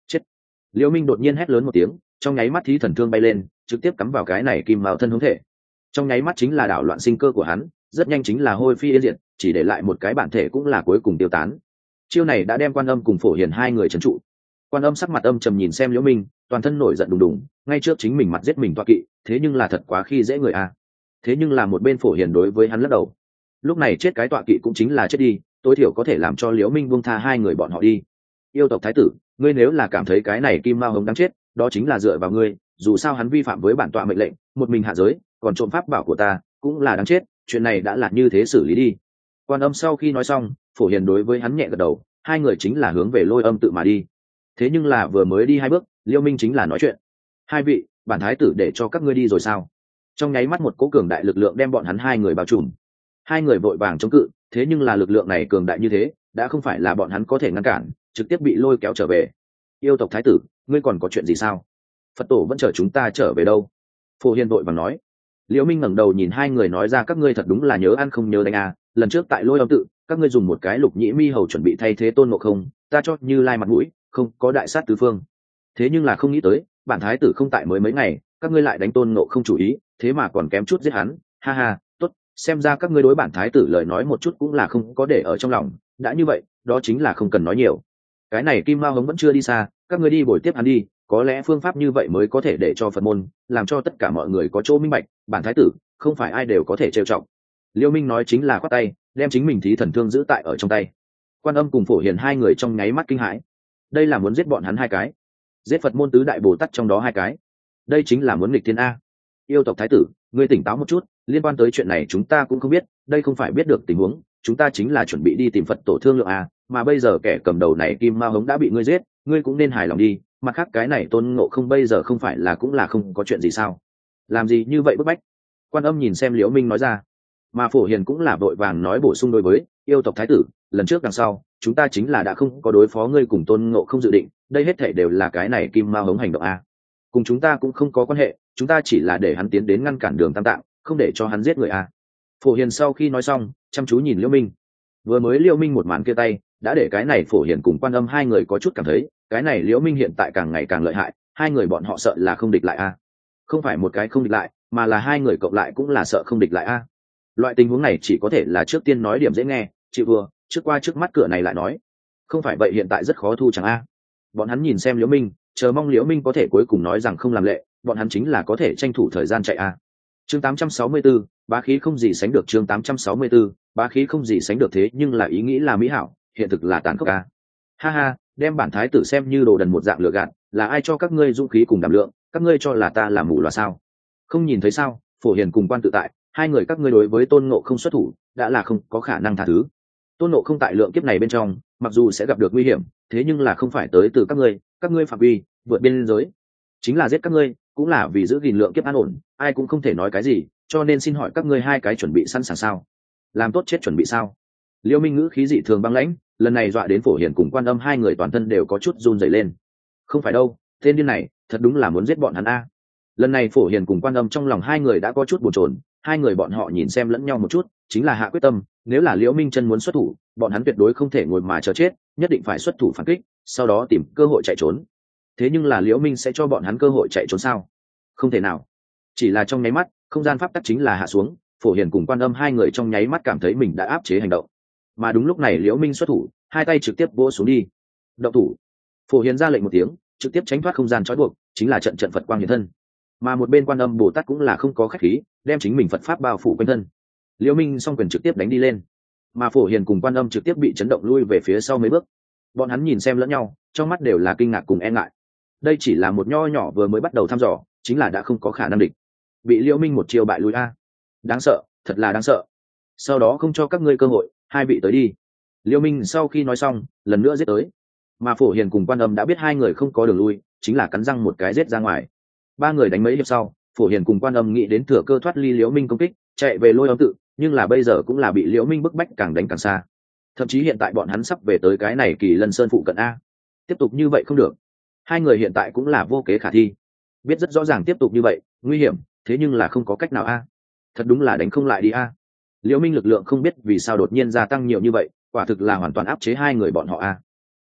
Chết! Liễu Minh đột nhiên hét lớn một tiếng, trong nháy mắt thí thần thương bay lên, trực tiếp cắm vào cái này kim mao thân hướng thể. Trong nháy mắt chính là đảo loạn sinh cơ của hắn, rất nhanh chính là hôi phi yên diệt, chỉ để lại một cái bản thể cũng là cuối cùng tiêu tán. Chiêu này đã đem Quan Âm cùng Phổ Hiền hai người trấn trụ. Quan Âm sắc mặt âm trầm nhìn xem Liễu Minh, toàn thân nổi giận đùng đùng, ngay trước chính mình mặt giết mình toa kỵ, thế nhưng là thật quá khi dễ người a. Thế nhưng là một bên Phổ Hiền đối với hắn lắc đầu. Lúc này chết cái tọa kỵ cũng chính là chết đi, tối thiểu có thể làm cho Liễu Minh buông tha hai người bọn họ đi. Yêu tộc thái tử, ngươi nếu là cảm thấy cái này kim mao hống đáng chết, đó chính là dựa vào ngươi, dù sao hắn vi phạm với bản tọa mệnh lệnh, một mình hạ giới, còn trộm pháp bảo của ta, cũng là đáng chết, chuyện này đã là như thế xử lý đi. Quan Âm sau khi nói xong, Phổ Hiền đối với hắn nhẹ gật đầu, hai người chính là hướng về Lôi Âm tự mà đi. Thế nhưng là vừa mới đi hai bước, Liêu Minh chính là nói chuyện: hai vị, bản thái tử để cho các ngươi đi rồi sao? Trong nháy mắt một cỗ cường đại lực lượng đem bọn hắn hai người bao trùm. Hai người vội vàng chống cự, thế nhưng là lực lượng này cường đại như thế, đã không phải là bọn hắn có thể ngăn cản, trực tiếp bị lôi kéo trở về. Yêu tộc thái tử, ngươi còn có chuyện gì sao? Phật tổ vẫn chờ chúng ta trở về đâu? Phổ Hiền vội vàng nói. Liễu Minh ngẩng đầu nhìn hai người nói ra: các ngươi thật đúng là nhớ ăn không nhớ đánh à, lần trước tại Lôi Âm tự, các ngươi dùng một cái Lục Nhĩ Mi hầu chuẩn bị thay thế Tôn Ngộ Không, ta cho Như Lai mặt mũi, không có đại sát tứ phương. Thế nhưng là không nghĩ tới, bản thái tử không tại mới mấy ngày, các ngươi lại đánh Tôn Ngộ Không chủ ý, thế mà còn kém chút giết hắn, ha ha, tốt, xem ra các ngươi đối bản thái tử lời nói một chút cũng là không có để ở trong lòng, đã như vậy, đó chính là không cần nói nhiều. Cái này Kim Mao Hống vẫn chưa đi xa, các ngươi đi bồi tiếp hắn đi, có lẽ phương pháp như vậy mới có thể để cho Phật môn, làm cho tất cả mọi người có chỗ minh bạch, bản thái tử không phải ai đều có thể trêu chọc. Liêu Minh nói chính là khoát tay, đem chính mình thí thần thương giữ tại ở trong tay. Quan Âm cùng Phổ Hiền hai người trong nháy mắt kinh hãi, đây là muốn giết bọn hắn hai cái, giết Phật môn tứ đại bồ tát trong đó hai cái, đây chính là muốn nghịch thiên a. Yêu tộc thái tử, ngươi tỉnh táo một chút, liên quan tới chuyện này chúng ta cũng không biết, đây không phải biết được tình huống, chúng ta chính là chuẩn bị đi tìm Phật tổ thương lượng a, mà bây giờ kẻ cầm đầu này Kim Mao Hống đã bị ngươi giết, ngươi cũng nên hài lòng đi, mặt khác cái này Tôn Ngộ Không bây giờ không phải là cũng là không có chuyện gì sao? Làm gì như vậy bức bách? Quan Âm nhìn xem Liễu Minh nói ra, mà Phổ Hiền cũng là vội vàng nói bổ sung đối với yêu tộc thái tử, lần trước đằng sau, chúng ta chính là đã không có đối phó ngươi cùng Tôn Ngộ Không dự định, đây hết thảy đều là cái này Kim Mao Hống hành động a. Cùng chúng ta cũng không có quan hệ, chúng ta chỉ là để hắn tiến đến ngăn cản đường Tam Tạng, không để cho hắn giết người a. Phổ Hiền sau khi nói xong, chăm chú nhìn Liễu Minh. Vừa mới Liễu Minh một màn kia tay, đã để cái này Phổ Hiền cùng Quan Âm hai người có chút cảm thấy, cái này Liễu Minh hiện tại càng ngày càng lợi hại, hai người bọn họ sợ là không địch lại a. Không phải một cái không địch lại, mà là hai người cộng lại cũng là sợ không địch lại a. Loại tình huống này chỉ có thể là trước tiên nói điểm dễ nghe, chịu vừa, trước qua trước mắt cửa này lại nói. Không phải vậy hiện tại rất khó thu chẳng a. Bọn hắn nhìn xem Liễu Minh, chờ mong Liễu Minh có thể cuối cùng nói rằng không làm lệ, bọn hắn chính là có thể tranh thủ thời gian chạy a. Chương 864, bá khí không gì sánh được. Chương 864, bá khí không gì sánh được, thế nhưng là ý nghĩ là mỹ hảo, hiện thực là tàn khốc a. Ha ha, đem bản thái tử xem như đồ đần một dạng lừa gạt, là ai cho các ngươi dũng khí cùng đảm lượng, các ngươi cho là ta là mù loà sao? Không nhìn thấy sao? Phổ Hiền cùng Quan tự tại, hai người các ngươi đối với Tôn Ngộ Không xuất thủ, đã là không có khả năng tha thứ. Tôn Ngộ Không tại lượng kiếp này bên trong, mặc dù sẽ gặp được nguy hiểm, thế nhưng là không phải tới từ các ngươi phạm vi vượt biên giới, chính là giết các ngươi, cũng là vì giữ gìn lượng kiếp an ổn, ai cũng không thể nói cái gì, cho nên xin hỏi các ngươi hai cái chuẩn bị sẵn sàng sao? Làm tốt chết chuẩn bị sao? Liêu Minh ngữ khí dị thường băng lãnh, lần này dọa đến Phổ Hiền cùng Quan Âm hai người toàn thân đều có chút run rẩy lên. Không phải đâu, tên điên này, thật đúng là muốn giết bọn hắn a. Lần này Phổ Hiền cùng Quan Âm trong lòng hai người đã có chút bồn chồn, hai người bọn họ nhìn xem lẫn nhau một chút, chính là hạ quyết tâm, nếu là Liễu Minh chân muốn xuất thủ, bọn hắn tuyệt đối không thể ngồi mà chờ chết, nhất định phải xuất thủ phản kích, sau đó tìm cơ hội chạy trốn. Thế nhưng là Liễu Minh sẽ cho bọn hắn cơ hội chạy trốn sao? Không thể nào. Chỉ là trong nháy mắt, không gian pháp tắc chính là hạ xuống, Phổ Hiền cùng Quan Âm hai người trong nháy mắt cảm thấy mình đã áp chế hành động. Mà đúng lúc này Liễu Minh xuất thủ, hai tay trực tiếp vỗ xuống đi. Động thủ. Phổ Hiền ra lệnh một tiếng, trực tiếp tránh thoát không gian trói buộc, chính là trận Phật quang hiện thân. Mà một bên Quan Âm Bồ Tát cũng là không có khách khí, đem chính mình Phật pháp bao phủ quanh thân. Liễu Minh song quyền trực tiếp đánh đi lên, mà Phổ Hiền cùng Quan Âm trực tiếp bị chấn động lui về phía sau mấy bước. Bọn hắn nhìn xem lẫn nhau, trong mắt đều là kinh ngạc cùng e ngại. Đây chỉ là một nho nhỏ vừa mới bắt đầu thăm dò, chính là đã không có khả năng địch. Bị Liễu Minh một chiêu bại lui a. Đáng sợ, thật là đáng sợ. Sau đó không cho các ngươi cơ hội, hai vị tới đi. Liễu Minh sau khi nói xong, lần nữa giết tới. Mà Phổ Hiền cùng Quan Âm đã biết hai người không có đường lui, chính là cắn răng một cái giết ra ngoài. Ba người đánh mấy hiệp sau, Phổ Hiền cùng Quan Âm nghĩ đến thừa cơ thoát ly Liễu Minh công kích, chạy về Lôi Âm tự, nhưng là bây giờ cũng là bị Liễu Minh bức bách càng đánh càng xa. Thậm chí hiện tại bọn hắn sắp về tới cái này Kỳ Lân Sơn phụ cận a. Tiếp tục như vậy không được. Hai người hiện tại cũng là vô kế khả thi. Biết rất rõ ràng tiếp tục như vậy, nguy hiểm, thế nhưng là không có cách nào a. Thật đúng là đánh không lại đi a. Liễu Minh lực lượng không biết vì sao đột nhiên gia tăng nhiều như vậy, quả thực là hoàn toàn áp chế hai người bọn họ a.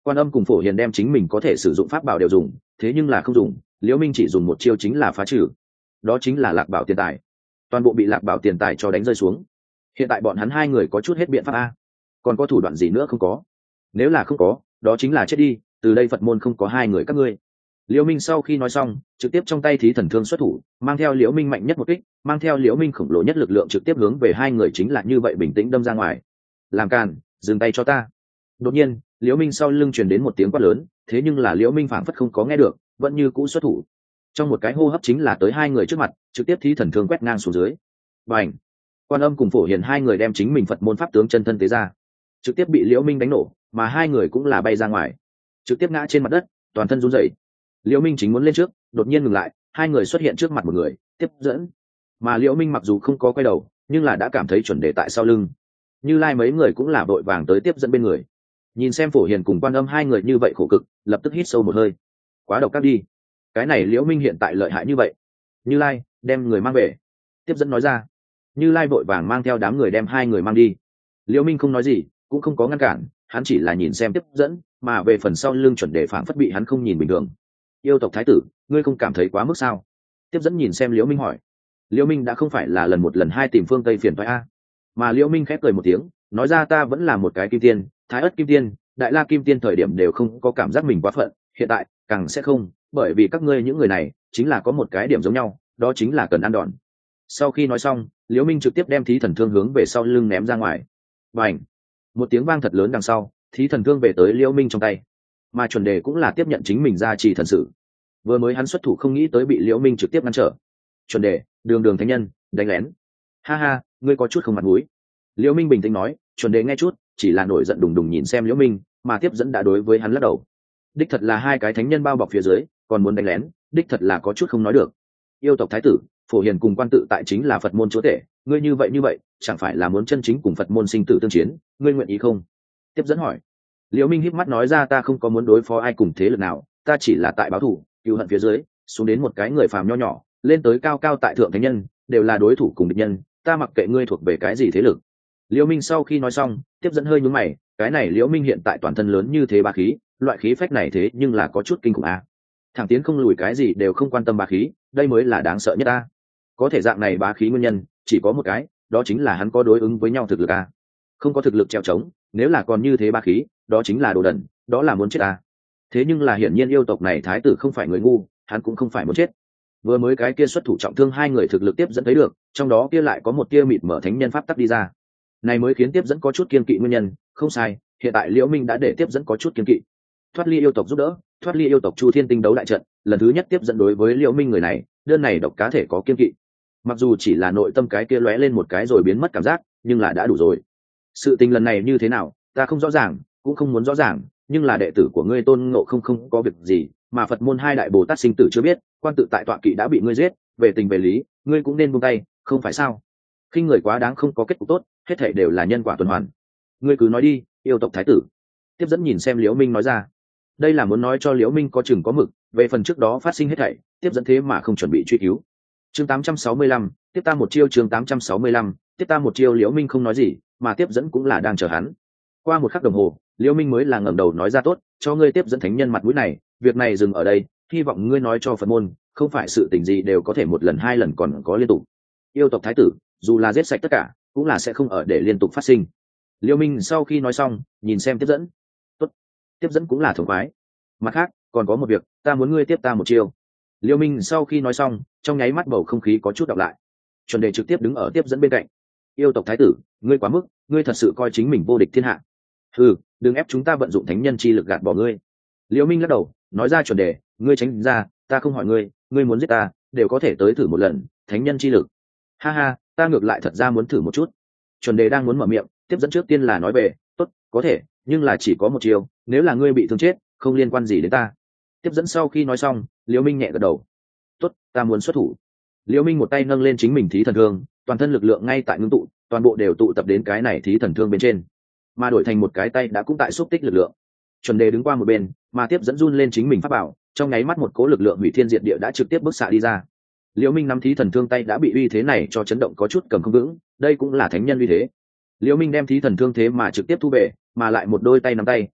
Quan Âm cùng Phổ Hiền đem chính mình có thể sử dụng pháp bảo đều dùng, thế nhưng là không dùng, Liễu Minh chỉ dùng một chiêu chính là phá trừ. Đó chính là Lạc Bảo tiền tài. Toàn bộ bị Lạc Bảo tiền tài cho đánh rơi xuống. Hiện tại bọn hắn hai người có chút hết biện pháp a. Còn có thủ đoạn gì nữa không có? Nếu là không có, đó chính là chết đi, từ đây Phật môn không có hai người các ngươi. Liễu Minh sau khi nói xong, trực tiếp trong tay thí thần thương xuất thủ, mang theo Liễu Minh mạnh nhất một kích, mang theo Liễu Minh khổng lồ nhất lực lượng trực tiếp hướng về hai người chính là như vậy bình tĩnh đâm ra ngoài. Làm càn, dừng tay cho ta. Đột nhiên, Liễu Minh sau lưng truyền đến một tiếng quát lớn, thế nhưng là Liễu Minh phảng phất không có nghe được, vẫn như cũ xuất thủ. Trong một cái hô hấp chính là tới hai người trước mặt, trực tiếp thí thần thương quét ngang xuống dưới. Bành! Quan Âm cùng Phổ Hiền hai người đem chính mình Phật môn pháp tướng chân thân tế ra, trực tiếp bị Liễu Minh đánh nổ, mà hai người cũng là bay ra ngoài, trực tiếp ngã trên mặt đất, toàn thân run rẩy. Liễu Minh chính muốn lên trước, đột nhiên ngừng lại, hai người xuất hiện trước mặt một người, tiếp dẫn. Mà Liễu Minh mặc dù không có quay đầu, nhưng là đã cảm thấy chuẩn đề tại sau lưng. Như Lai mấy người cũng là vội vàng tới tiếp dẫn bên người. Nhìn xem Phổ Hiền cùng Quan Âm hai người như vậy khổ cực, lập tức hít sâu một hơi. Quá độc ác đi, cái này Liễu Minh hiện tại lợi hại như vậy. Như Lai, đem người mang về. Tiếp dẫn nói ra. Như Lai vội vàng mang theo đám người đem hai người mang đi. Liễu Minh không nói gì, cũng không có ngăn cản, hắn chỉ là nhìn xem tiếp dẫn, mà về phần sau lưng chuẩn đề phảng phất bị hắn không nhìn bình thường. Yêu tộc thái tử, ngươi không cảm thấy quá mức sao? Tiếp dẫn nhìn xem Liễu Minh hỏi. Liễu Minh đã không phải là lần một lần hai tìm phương Tây phiền toái a. Mà Liễu Minh khép cười một tiếng, nói ra ta vẫn là một cái kim tiên, thái ất kim tiên, đại la kim tiên thời điểm đều không có cảm giác mình quá phận, hiện tại càng sẽ không, bởi vì các ngươi những người này chính là có một cái điểm giống nhau, đó chính là cần ăn đòn. Sau khi nói xong, Liễu Minh trực tiếp đem thí thần thương hướng về sau lưng ném ra ngoài. Bành! Một tiếng vang thật lớn đằng sau, thí thần thương về tới Liễu Minh trong tay, mà chuẩn đề cũng là tiếp nhận chính mình ra trì thần sự. Vừa mới hắn xuất thủ không nghĩ tới bị Liễu Minh trực tiếp ngăn trở. Chuẩn đề, đường đường thánh nhân, đánh lén. Ha ha, ngươi có chút không mặt mũi. Liễu Minh bình tĩnh nói, chuẩn đề nghe chút, chỉ là nổi giận đùng đùng nhìn xem Liễu Minh, mà tiếp dẫn đã đối với hắn lắc đầu. Đích thật là hai cái thánh nhân bao bọc phía dưới, còn muốn đánh lén, đích thật là có chút không nói được. Yêu tộc thái tử, Phổ Hiền cùng Quan Tự tại chính là Phật môn chúa tể, ngươi như vậy, chẳng phải là muốn chân chính cùng Phật môn sinh tử tương chiến, ngươi nguyện ý không? Tiếp dẫn hỏi. Liễu Minh híp mắt nói ra ta không có muốn đối phó ai cùng thế lực nào, ta chỉ là tại báo thù, cứu hận phía dưới, xuống đến một cái người phàm nho nhỏ, lên tới cao cao tại thượng thánh nhân, đều là đối thủ cùng địch nhân, ta mặc kệ ngươi thuộc về cái gì thế lực. Liễu Minh sau khi nói xong, tiếp dẫn hơi nhướng mày, cái này Liễu Minh hiện tại toàn thân lớn như thế bá khí, loại khí phách này thế nhưng là có chút kinh khủng a. Thẳng tiến không lùi cái gì đều không quan tâm bá khí, đây mới là đáng sợ nhất a. Có thể dạng này bá khí nguyên nhân chỉ có một cái, đó chính là hắn có đối ứng với nhau thực lực a. Không có thực lực trèo trống, nếu là còn như thế bá khí, đó chính là đồ đần, đó là muốn chết a. Thế nhưng là hiển nhiên yêu tộc này thái tử không phải người ngu, hắn cũng không phải muốn chết. Vừa mới cái kia xuất thủ trọng thương hai người thực lực tiếp dẫn thấy được, trong đó kia lại có một tia mịt mở thánh nhân pháp tắc đi ra, này mới khiến tiếp dẫn có chút kiên kỵ nguyên nhân. Không sai, hiện tại Liễu Minh đã để tiếp dẫn có chút kiên kỵ. Thoát ly yêu tộc giúp đỡ, thoát ly yêu tộc Chu Thiên Tinh đấu đại trận, lần thứ nhất tiếp dẫn đối với Liễu Minh người này, đơn này độc cá thể có kiên kỵ. Mặc dù chỉ là nội tâm cái kia lóe lên một cái rồi biến mất cảm giác, nhưng là đã đủ rồi. Sự tình lần này như thế nào, ta không rõ ràng, cũng không muốn rõ ràng, nhưng là đệ tử của ngươi Tôn Ngộ không có việc gì, mà Phật môn hai đại Bồ Tát sinh tử chưa biết, Quan Tự tại tọa kỵ đã bị ngươi giết, về tình về lý, ngươi cũng nên buông tay, không phải sao? Khinh người quá đáng không có kết cục tốt, hết thảy đều là nhân quả tuần hoàn. Ngươi cứ nói đi, yêu tộc thái tử. Tiếp dẫn nhìn xem Liễu Minh nói ra. Đây là muốn nói cho Liễu Minh có chừng có mực, về phần trước đó phát sinh hết thảy, tiếp dẫn thế mà không chuẩn bị truy cứu. Chương 865, tiếp ta một chiêu. Chương 865, tiếp ta một chiêu. Liễu Minh không nói gì, mà tiếp dẫn cũng là đang chờ hắn. Qua một khắc đồng hồ, Liễu Minh mới là ngẩng đầu nói ra tốt, cho ngươi tiếp dẫn thánh nhân mặt mũi này, việc này dừng ở đây, hy vọng ngươi nói cho Phật môn, không phải sự tình gì đều có thể một lần hai lần còn có liên tục. Yêu tộc thái tử, dù là giết sạch tất cả, cũng là sẽ không ở để liên tục phát sinh. Liễu Minh sau khi nói xong, nhìn xem tiếp dẫn. Tốt, tiếp dẫn cũng là thống khoái. Mặt khác, còn có một việc, ta muốn ngươi tiếp ta một chiêu. Liễu Minh sau khi nói xong, trong nháy mắt bầu không khí có chút đọc lại. Chuẩn đề trực tiếp đứng ở tiếp dẫn bên cạnh. Yêu tộc thái tử, ngươi quá mức, ngươi thật sự coi chính mình vô địch thiên hạ. Đừng ép chúng ta vận dụng thánh nhân chi lực gạt bỏ ngươi. Liễu Minh lắc đầu, nói ra chuẩn đề, ngươi tránh ra, ta không hỏi ngươi, ngươi muốn giết ta, đều có thể tới thử một lần, thánh nhân chi lực. Ha ha, ta ngược lại thật ra muốn thử một chút. Chuẩn đề đang muốn mở miệng, tiếp dẫn trước tiên là nói về, tốt, có thể, nhưng là chỉ có một chiều, nếu là ngươi bị thương chết, không liên quan gì đến ta. Tiếp dẫn sau khi nói xong, Liễu Minh nhẹ gật đầu. Tốt, ta muốn xuất thủ. Liễu Minh một tay nâng lên chính mình thí thần thương, toàn thân lực lượng ngay tại ngưng tụ, toàn bộ đều tụ tập đến cái này thí thần thương bên trên, mà đổi thành một cái tay đã cũng tại xúc tích lực lượng. Chuẩn đề đứng qua một bên, mà tiếp dẫn run lên chính mình pháp bảo, trong nháy mắt một cỗ lực lượng hủy thiên diệt địa đã trực tiếp bức xạ đi ra. Liễu Minh nắm thí thần thương tay đã bị uy thế này cho chấn động có chút cầm không vững, đây cũng là thánh nhân uy thế. Liễu Minh đem thí thần thương thế mà trực tiếp thu về, mà lại một đôi tay nắm tay,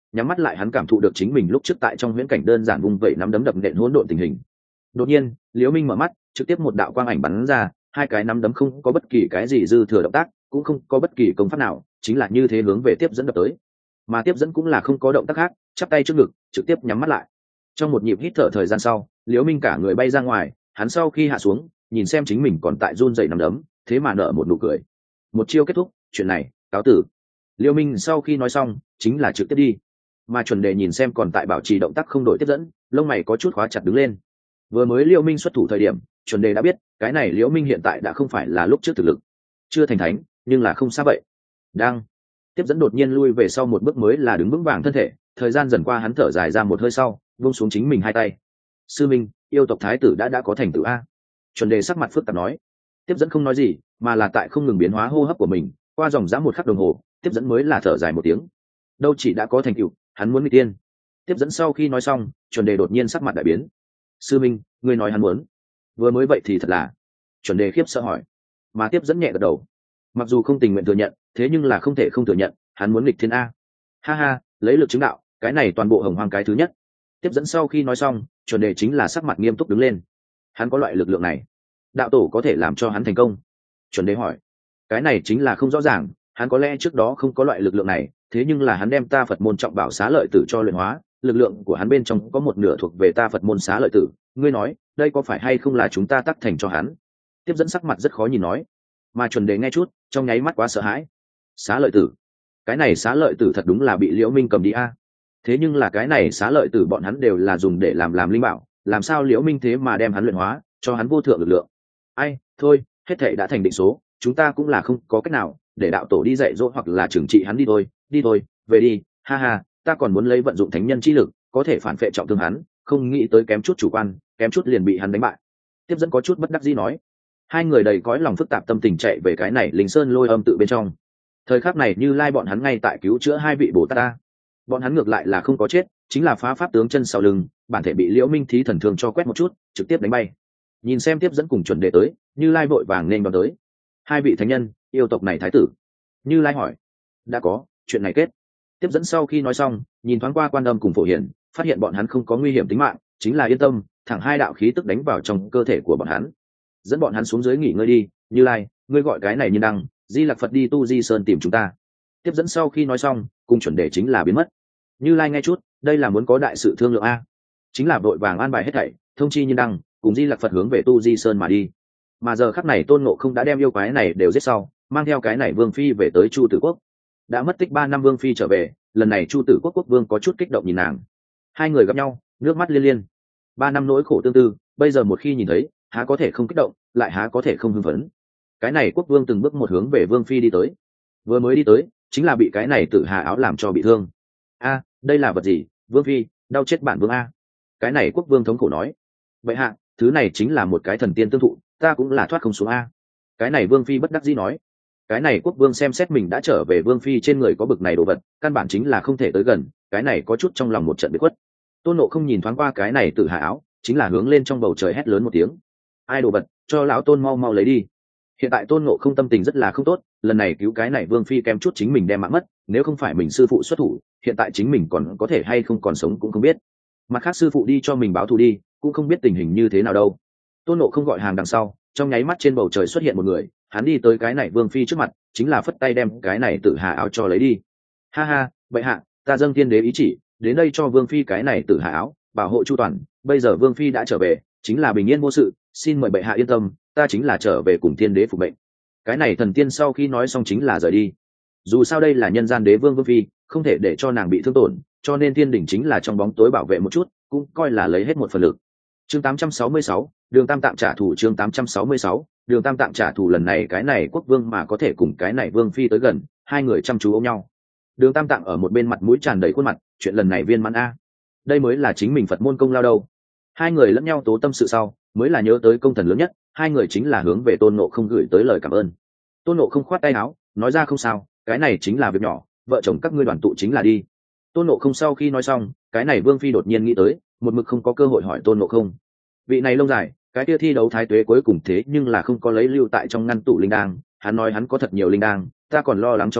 nhắm mắt lại hắn cảm thụ được chính mình lúc trước tại trong huyễn cảnh đơn giản vung vẩy nắm đấm đập nện hỗn độn tình hình. Đột nhiên Liễu Minh mở mắt, trực tiếp một đạo quang ảnh bắn ra, hai cái nắm đấm không có bất kỳ cái gì dư thừa động tác, cũng không có bất kỳ công pháp nào, chính là như thế hướng về tiếp dẫn đập tới. Mà tiếp dẫn cũng là không có động tác khác, chắp tay trước ngực, trực tiếp nhắm mắt lại. Trong một nhịp hít thở thời gian sau, Liễu Minh cả người bay ra ngoài, hắn sau khi hạ xuống, nhìn xem chính mình còn tại run rẩy nắm đấm, thế mà nở một nụ cười. Một chiêu kết thúc, chuyện này, cáo tử. Liễu Minh sau khi nói xong, chính là trực tiếp đi. Mà chuẩn đề nhìn xem còn tại bảo trì động tác không đổi tiếp dẫn, lông mày có chút khóa chặt đứng lên. Vừa mới Liễu Minh xuất thủ thời điểm, chuẩn đề đã biết, cái này Liễu Minh hiện tại đã không phải là lúc trước thực lực, chưa thành thánh, nhưng là không xa vậy. Đang tiếp dẫn đột nhiên lui về sau một bước mới là đứng vững vàng thân thể, thời gian dần qua hắn thở dài ra một hơi sau, buông xuống chính mình hai tay. Sư minh, yêu tộc thái tử đã có thành tựu a. Chuẩn đề sắc mặt phức tạp nói. Tiếp dẫn không nói gì, mà là tại không ngừng biến hóa hô hấp của mình, qua dòng dã một khắc đồng hồ, tiếp dẫn mới là thở dài một tiếng. Đâu chỉ đã có thành tựu, hắn muốn nghịch tiên. Tiếp dẫn sau khi nói xong, chuẩn đề đột nhiên sắc mặt đại biến. Sư minh, ngươi nói hắn muốn? Vừa mới vậy thì thật là. Chuẩn đề khiếp sợ hỏi. Mà tiếp dẫn nhẹ gật đầu. Mặc dù không tình nguyện thừa nhận, thế nhưng là không thể không thừa nhận, hắn muốn nghịch thiên a. Ha ha, lấy lực chứng đạo, cái này toàn bộ hồng hoang cái thứ nhất. Tiếp dẫn sau khi nói xong, chuẩn đề chính là sắc mặt nghiêm túc đứng lên. Hắn có loại lực lượng này, đạo tổ có thể làm cho hắn thành công? Chuẩn đề hỏi. Cái này chính là không rõ ràng, hắn có lẽ trước đó không có loại lực lượng này, thế nhưng là hắn đem ta Phật môn trọng bảo xá lợi tử cho luyện hóa, lực lượng của hắn bên trong có một nửa thuộc về ta Phật môn xá lợi tử, ngươi nói, đây có phải hay không là chúng ta tác thành cho hắn? Tiếp dẫn sắc mặt rất khó nhìn nói. Mà chuẩn đề nghe chút, trong nháy mắt quá sợ hãi. Xá lợi tử? Cái này xá lợi tử thật đúng là bị Liễu Minh cầm đi a. Thế nhưng là cái này xá lợi tử bọn hắn đều là dùng để làm linh bảo, làm sao Liễu Minh thế mà đem hắn luyện hóa, cho hắn vô thượng lực lượng? Ai, thôi, hết thảy đã thành định số, chúng ta cũng là không có cách nào, để đạo tổ đi dạy dỗ hoặc là trừng trị hắn đi thôi, về đi, ha ha, ta còn muốn lấy vận dụng thánh nhân chi lực, có thể phản phệ trọng thương hắn, không nghĩ tới kém chút chủ quan, kém chút liền bị hắn đánh bại. Tiếp dẫn có chút bất đắc dĩ nói. Hai người đầy cõi lòng phức tạp tâm tình chạy về cái này Linh Sơn Lôi Âm tự bên trong. Thời khắc này Như Lai bọn hắn ngay tại cứu chữa hai vị Bồ Tát ta. Bọn hắn ngược lại là không có chết, chính là phá pháp tướng chân sau lưng, bản thể bị Liễu Minh thí thần thương cho quét một chút, trực tiếp đánh bay. Nhìn xem tiếp dẫn cùng chuẩn đề tới, Như Lai vội vàng nên đón tới. Hai vị thánh nhân, yêu tộc này thái tử. Như Lai hỏi. Đã có, chuyện này kết. Tiếp dẫn sau khi nói xong, nhìn thoáng qua Quan Âm cùng Phổ Hiển, phát hiện bọn hắn không có nguy hiểm tính mạng, chính là yên tâm, thẳng hai đạo khí tức đánh vào trong cơ thể của bọn hắn. Dẫn bọn hắn xuống dưới nghỉ ngơi đi. Như Lai, ngươi gọi cái này Nhiên Đăng, Di Lặc Phật đi Tu Di Sơn tìm chúng ta. Tiếp dẫn sau khi nói xong, cùng chuẩn đề chính là biến mất. Như Lai nghe chút, đây là muốn có đại sự thương lượng a, chính là vội vàng an bài hết thảy, thông chi Nhiên Đăng cùng Di Lặc Phật hướng về Tu Di Sơn mà đi. Mà giờ khắc này Tôn Ngộ Không đã đem yêu quái này đều giết sau, mang theo cái này Vương Phi về tới Chu Tử Quốc. Đã mất tích 3 năm Vương Phi trở về, lần này Chu Tử Quốc quốc vương có chút kích động nhìn nàng. Hai người gặp nhau, nước mắt liên liên. 3 năm nỗi khổ tương tư, bây giờ một khi nhìn thấy, há có thể không kích động, lại há có thể không hưng phấn. Cái này quốc vương từng bước một hướng về Vương Phi đi tới. Vừa mới đi tới, chính là bị cái này Tử Hà áo làm cho bị thương. A, đây là vật gì? Vương Phi, đau chết bản vương a. Cái này quốc vương thống khổ nói. Vậy hạ, thứ này chính là một cái thần tiên tương thụ, ta cũng là thoát không xuống a. Cái này Vương Phi bất đắc dĩ nói. Cái này quốc vương xem xét mình đã trở về Vương Phi trên người có bực này đồ vật, căn bản chính là không thể tới gần, cái này có chút trong lòng một trận bị khuất. Tôn Nộ không nhìn thoáng qua cái này Tử Hà áo, chính là hướng lên trong bầu trời hét lớn một tiếng. Ai đồ vật, cho lão Tôn mau mau lấy đi. Hiện tại Tôn Ngộ Không tâm tình rất là không tốt, lần này cứu cái này Vương Phi kém chút chính mình đem mạng mất, nếu không phải mình sư phụ xuất thủ, hiện tại chính mình còn có thể hay không còn sống cũng không biết. Mặt khác sư phụ đi cho mình báo thù đi, cũng không biết tình hình như thế nào đâu. Tôn Ngộ Không gọi hàng đằng sau, trong nháy mắt trên bầu trời xuất hiện một người, hắn đi tới cái này Vương Phi trước mặt, chính là phất tay đem cái này Tử Hà áo cho lấy đi. Ha ha, bệ hạ, ta dâng thiên đế ý chỉ, đến đây cho Vương Phi cái này Tử Hà áo, bảo hộ chu toàn, bây giờ Vương Phi đã trở về, chính là bình yên vô sự, xin mời bệ hạ yên tâm, ta chính là trở về cùng thiên đế phục mệnh. Cái này thần tiên sau khi nói xong chính là rời đi. Dù sao đây là nhân gian đế vương Vương Phi, không thể để cho nàng bị thương tổn, cho nên thiên đỉnh chính là trong bóng tối bảo vệ một chút, cũng coi là lấy hết một phần lực. Chương 866, Đường Tam Tạng trả thù. Chương 866, Đường Tam Tạng trả thù. Lần này cái này quốc vương mà có thể cùng cái này Vương Phi tới gần, hai người chăm chú ôm nhau. Đường Tam Tạng ở một bên mặt mũi tràn đầy khuôn mặt, chuyện lần này viên mãn a, đây mới là chính mình Phật môn công lao đâu. Hai người lẫn nhau tố tâm sự sau, mới là nhớ tới công thần lớn nhất, hai người chính là hướng về Tôn Ngộ Không gửi tới lời cảm ơn. Tôn Ngộ Không khoát tay áo, nói ra không sao, cái này chính là việc nhỏ, vợ chồng các ngươi đoàn tụ chính là đi. Tôn Ngộ Không sau khi nói xong, cái này Vương Phi đột nhiên nghĩ tới, một mực không có cơ hội hỏi Tôn Ngộ Không. Vị này lông dài, cái kia thi đấu thái tuế cuối cùng thế nhưng là không có lấy lưu tại trong ngăn tủ linh đang, hắn nói hắn có thật nhiều linh đang, ta còn lo lắng cho ngươi,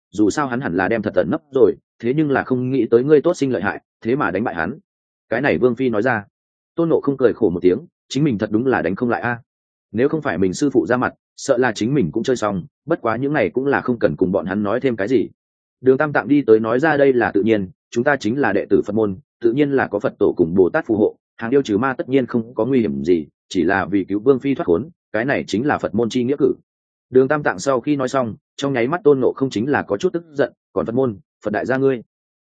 dù sao hắn hẳn là đem thật tận nấp rồi, thế nhưng là không nghĩ tới ngươi tốt sinh lợi hại, thế mà đánh bại hắn. Cái này Vương phi nói ra. Tôn Ngộ không cười khổ một tiếng, chính mình thật đúng là đánh không lại a. Nếu không phải mình sư phụ ra mặt, sợ là chính mình cũng chơi xong, bất quá những này cũng là không cần cùng bọn hắn nói thêm cái gì. Đường Tam Tạng đi tới nói ra đây là tự nhiên, chúng ta chính là đệ tử Phật môn, tự nhiên là có Phật tổ cùng Bồ Tát phù hộ, hàng yêu trừ ma tất nhiên không có nguy hiểm gì, chỉ là vì cứu Vương phi thoát khốn, cái này chính là Phật môn chi nghĩa cử. Đường Tam Tạng sau khi nói xong, trong nháy mắt Tôn Ngộ không chính là có chút tức giận, còn Phật môn, Phật đại gia ngươi,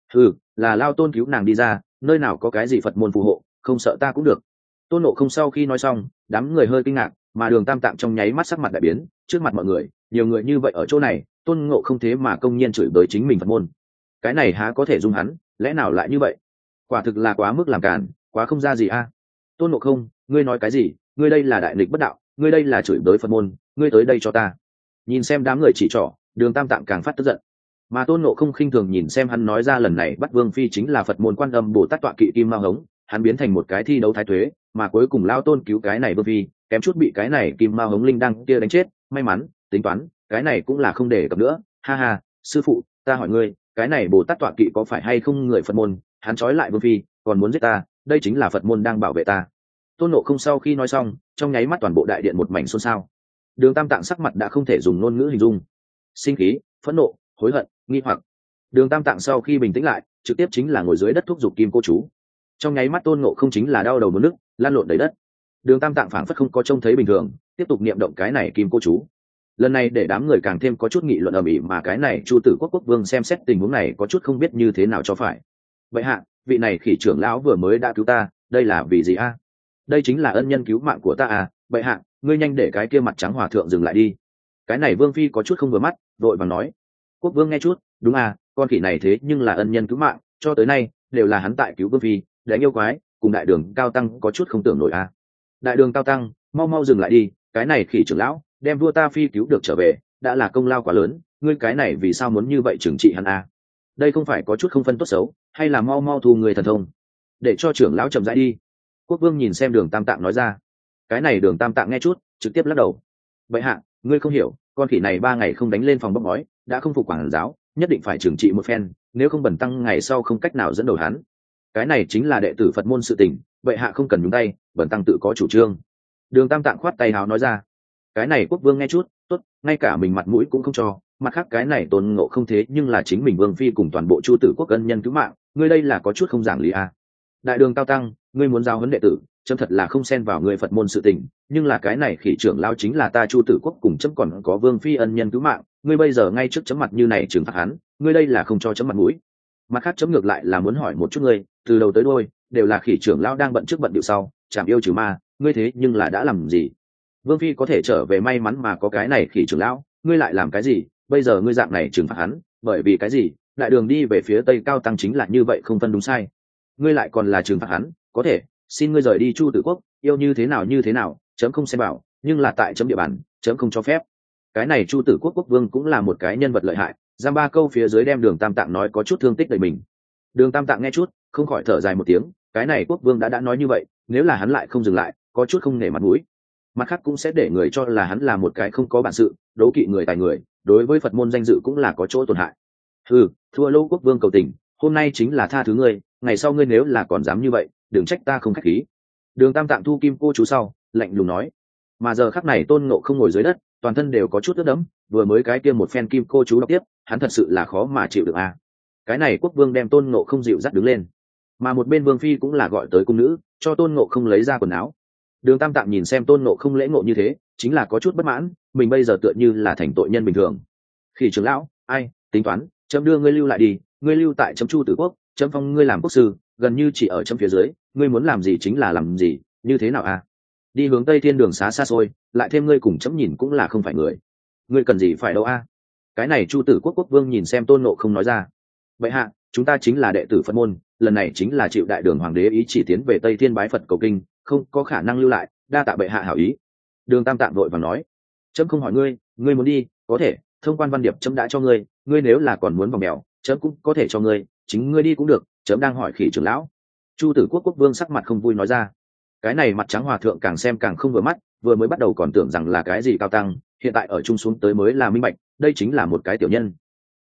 là Lao Tôn cứu nàng đi ra, nơi nào có cái gì Phật môn phù hộ, không sợ ta cũng được. Tôn Ngộ không sau khi nói xong, đám người hơi kinh ngạc, mà Đường Tam Tạng trong nháy mắt sắc mặt đại biến, trước mặt mọi người, nhiều người như vậy ở chỗ này, Tôn Ngộ không thế mà công nhiên chửi bới chính mình Phật môn, cái này há có thể dung hắn, lẽ nào lại như vậy? Quả thực là quá mức làm cản, quá không ra gì a. Tôn Ngộ không, ngươi nói cái gì? Ngươi đây là đại nghịch bất đạo, ngươi đây là chửi bới Phật môn, ngươi tới đây cho ta. Nhìn xem đám người chỉ trỏ, Đường Tam Tạng càng phát tức giận. Mà Tôn Ngộ không khinh thường nhìn xem hắn nói ra lần này bắt Vương phi chính là Phật môn Quan Âm Bồ Tát tọa kỵ kim mao hống, hắn biến thành một cái thi đấu thái tuế, mà cuối cùng Lao Tôn cứu cái này Vương phi, kém chút bị cái này kim mao hống linh đăng kia đánh chết, may mắn, tính toán, cái này cũng là không để cập nữa. Ha ha, sư phụ, ta hỏi ngươi, cái này Bồ Tát tọa kỵ có phải hay không người Phật môn? Hắn trói lại Vương phi, còn muốn giết ta, đây chính là Phật môn đang bảo vệ ta. Tôn Ngộ không sau khi nói xong, trong nháy mắt toàn bộ đại điện một mảnh xôn xao. Đường Tam Tạng sắc mặt đã không thể dùng ngôn ngữ hình dung, sinh khí, phẫn nộ, hối hận, nghi hoặc. Đường Tam Tạng sau khi bình tĩnh lại, trực tiếp chính là ngồi dưới đất thúc giục kim cô chú. Trong nháy mắt Tôn Ngộ không chính là đau đầu muốn nức, lăn lộn đầy đất. Đường Tam Tạng phảng phất không có trông thấy bình thường, tiếp tục niệm động cái này kim cô chú. Lần này để đám người càng thêm có chút nghị luận ầm ĩ, mà cái này Chu Tử Quốc quốc vương xem xét tình huống này có chút không biết như thế nào cho phải. Vậy hạ, vị này khỉ trưởng lão vừa mới đã cứu ta, đây là vì gì a? Đây chính là ân nhân cứu mạng của ta à? Vậy hạ, ngươi nhanh để cái kia mặt trắng hòa thượng dừng lại đi. Cái này Vương phi có chút không vừa mắt, vội vàng nói. Quốc vương nghe chút, đúng à, con khỉ này thế nhưng là ân nhân cứu mạng, cho tới nay đều là hắn tại cứu Vương phi, đánh yêu quái, cùng đại đường cao tăng có chút không tưởng nổi à. Đại đường cao tăng, mau mau dừng lại đi, cái này khỉ trưởng lão đem vua ta phi cứu được trở về, đã là công lao quá lớn, ngươi cái này vì sao muốn như vậy trừng trị hắn à? Đây không phải có chút không phân tốt xấu, hay là mau mau thu người thần thông, để cho trưởng lão chậm rãi đi. Quốc vương nhìn xem Đường Tam Tạng nói ra. Cái này Đường Tam Tạng nghe chút, trực tiếp lắc đầu. Vậy hạ, ngươi không hiểu, con khỉ này 3 ngày không đánh lên phòng bốc ngói, đã không phục quản giáo, nhất định phải trừng trị một phen, nếu không bẩn tăng ngày sau không cách nào dẫn đầu hắn. Cái này chính là đệ tử Phật môn sự tình, vậy hạ không cần nhúng tay, bẩn tăng tự có chủ trương. Đường Tam Tạng khoát tay hào nói ra. Cái này quốc vương nghe chút, tốt, ngay cả mình mặt mũi cũng không cho, mặt khác cái này Tôn Ngộ không thế nhưng là chính mình Vương phi cùng toàn bộ Chu Tử Quốc ân nhân cứu mạng, ngươi đây là có chút không giảng lý à. Đại đường cao tăng, ngươi muốn giáo huấn đệ tử, chấm thật là không xen vào người Phật môn sự tình, nhưng là cái này khỉ trưởng lao chính là ta Chu Tử Quốc cùng chấm còn có Vương phi ân nhân cứu mạng, ngươi bây giờ ngay trước chấm mặt như này trừng phạt hắn, ngươi đây là không cho chấm mặt mũi. Mặt khác chấm ngược lại là muốn hỏi một chút ngươi, từ đầu tới đuôi đều là khỉ trưởng lao đang bận trước bận điệu sau, chảm yêu trừ ma, ngươi thế nhưng là đã làm gì? Vương phi có thể trở về may mắn mà có cái này khỉ trưởng lão, ngươi lại làm cái gì? Bây giờ ngươi dạng này trừng phạt hắn, bởi vì cái gì? Đại đường đi về phía tây cao tăng chính là như vậy không phân đúng sai. Ngươi lại còn là trừng phạt hắn, có thể, xin ngươi rời đi Chu Tử Quốc, yêu như thế nào, chấm không xem bảo, nhưng là tại chấm địa bàn, chấm không cho phép. Cái này Chu Tử Quốc quốc vương cũng là một cái nhân vật lợi hại, giam 3 câu phía dưới đem Đường Tam Tạng nói có chút thương tích đầy mình. Đường Tam Tạng nghe chút, không khỏi thở dài một tiếng, cái này quốc vương đã nói như vậy, nếu là hắn lại không dừng lại, có chút không nể mặt mũi. Mặt khác cũng sẽ để người cho là hắn là một cái không có bản sự, đố kỵ người tài người, đối với Phật môn danh dự cũng là có chỗ tổn hại. Thua Lô quốc vương cầu tình, hôm nay chính là tha thứ ngươi, ngày sau ngươi nếu là còn dám như vậy, đừng trách ta không khách khí. Đường Tam Tạng thu kim cô chú sau, lạnh lùng nói. Mà giờ khắc này Tôn Ngộ không ngồi dưới đất, toàn thân đều có chút ướt đẫm, vừa mới cái kia một phen kim cô chú đọc tiếp, hắn thật sự là khó mà chịu được à. Cái này quốc vương đem Tôn Ngộ không dịu dắt đứng lên, mà một bên vương phi cũng là gọi tới cung nữ, cho Tôn Ngộ không lấy ra quần áo. Đường Tam Tạng nhìn xem Tôn Ngộ không lễ ngộ như thế, chính là có chút bất mãn, mình bây giờ tựa như là thành tội nhân bình thường. Khỉ trưởng lão, ai, tính toán, chấm đưa ngươi lưu lại đi, ngươi lưu tại chấm Chu Tử Quốc, chấm phong ngươi làm quốc sư, gần như chỉ ở chấm phía dưới, ngươi muốn làm gì chính là làm gì, như thế nào à? Đi hướng Tây Thiên đường xá xa xôi, lại thêm ngươi cùng chấm nhìn cũng là không phải người. Ngươi cần gì phải đâu a? Cái này Chu Tử Quốc quốc vương nhìn xem Tôn Ngộ không nói ra. Vậy hạ, chúng ta chính là đệ tử Phật môn, lần này chính là chịu đại đường hoàng đế ý chỉ tiến về Tây Thiên bái Phật cầu kinh, không có khả năng lưu lại, đa tạ bệ hạ hảo ý. Đường Tam Tạng vội vàng nói. Chấm không hỏi ngươi, ngươi muốn đi, có thể, thông quan văn điệp chấm đã cho ngươi, ngươi nếu là còn muốn vòng mèo, chấm cũng có thể cho ngươi, chính ngươi đi cũng được, chấm đang hỏi khỉ trưởng lão. Chu Tử Quốc quốc vương sắc mặt không vui nói ra. Cái này mặt trắng hòa thượng càng xem càng không vừa mắt, vừa mới bắt đầu còn tưởng rằng là cái gì cao tăng, hiện tại ở chung xuống tới mới là minh bạch, đây chính là một cái tiểu nhân.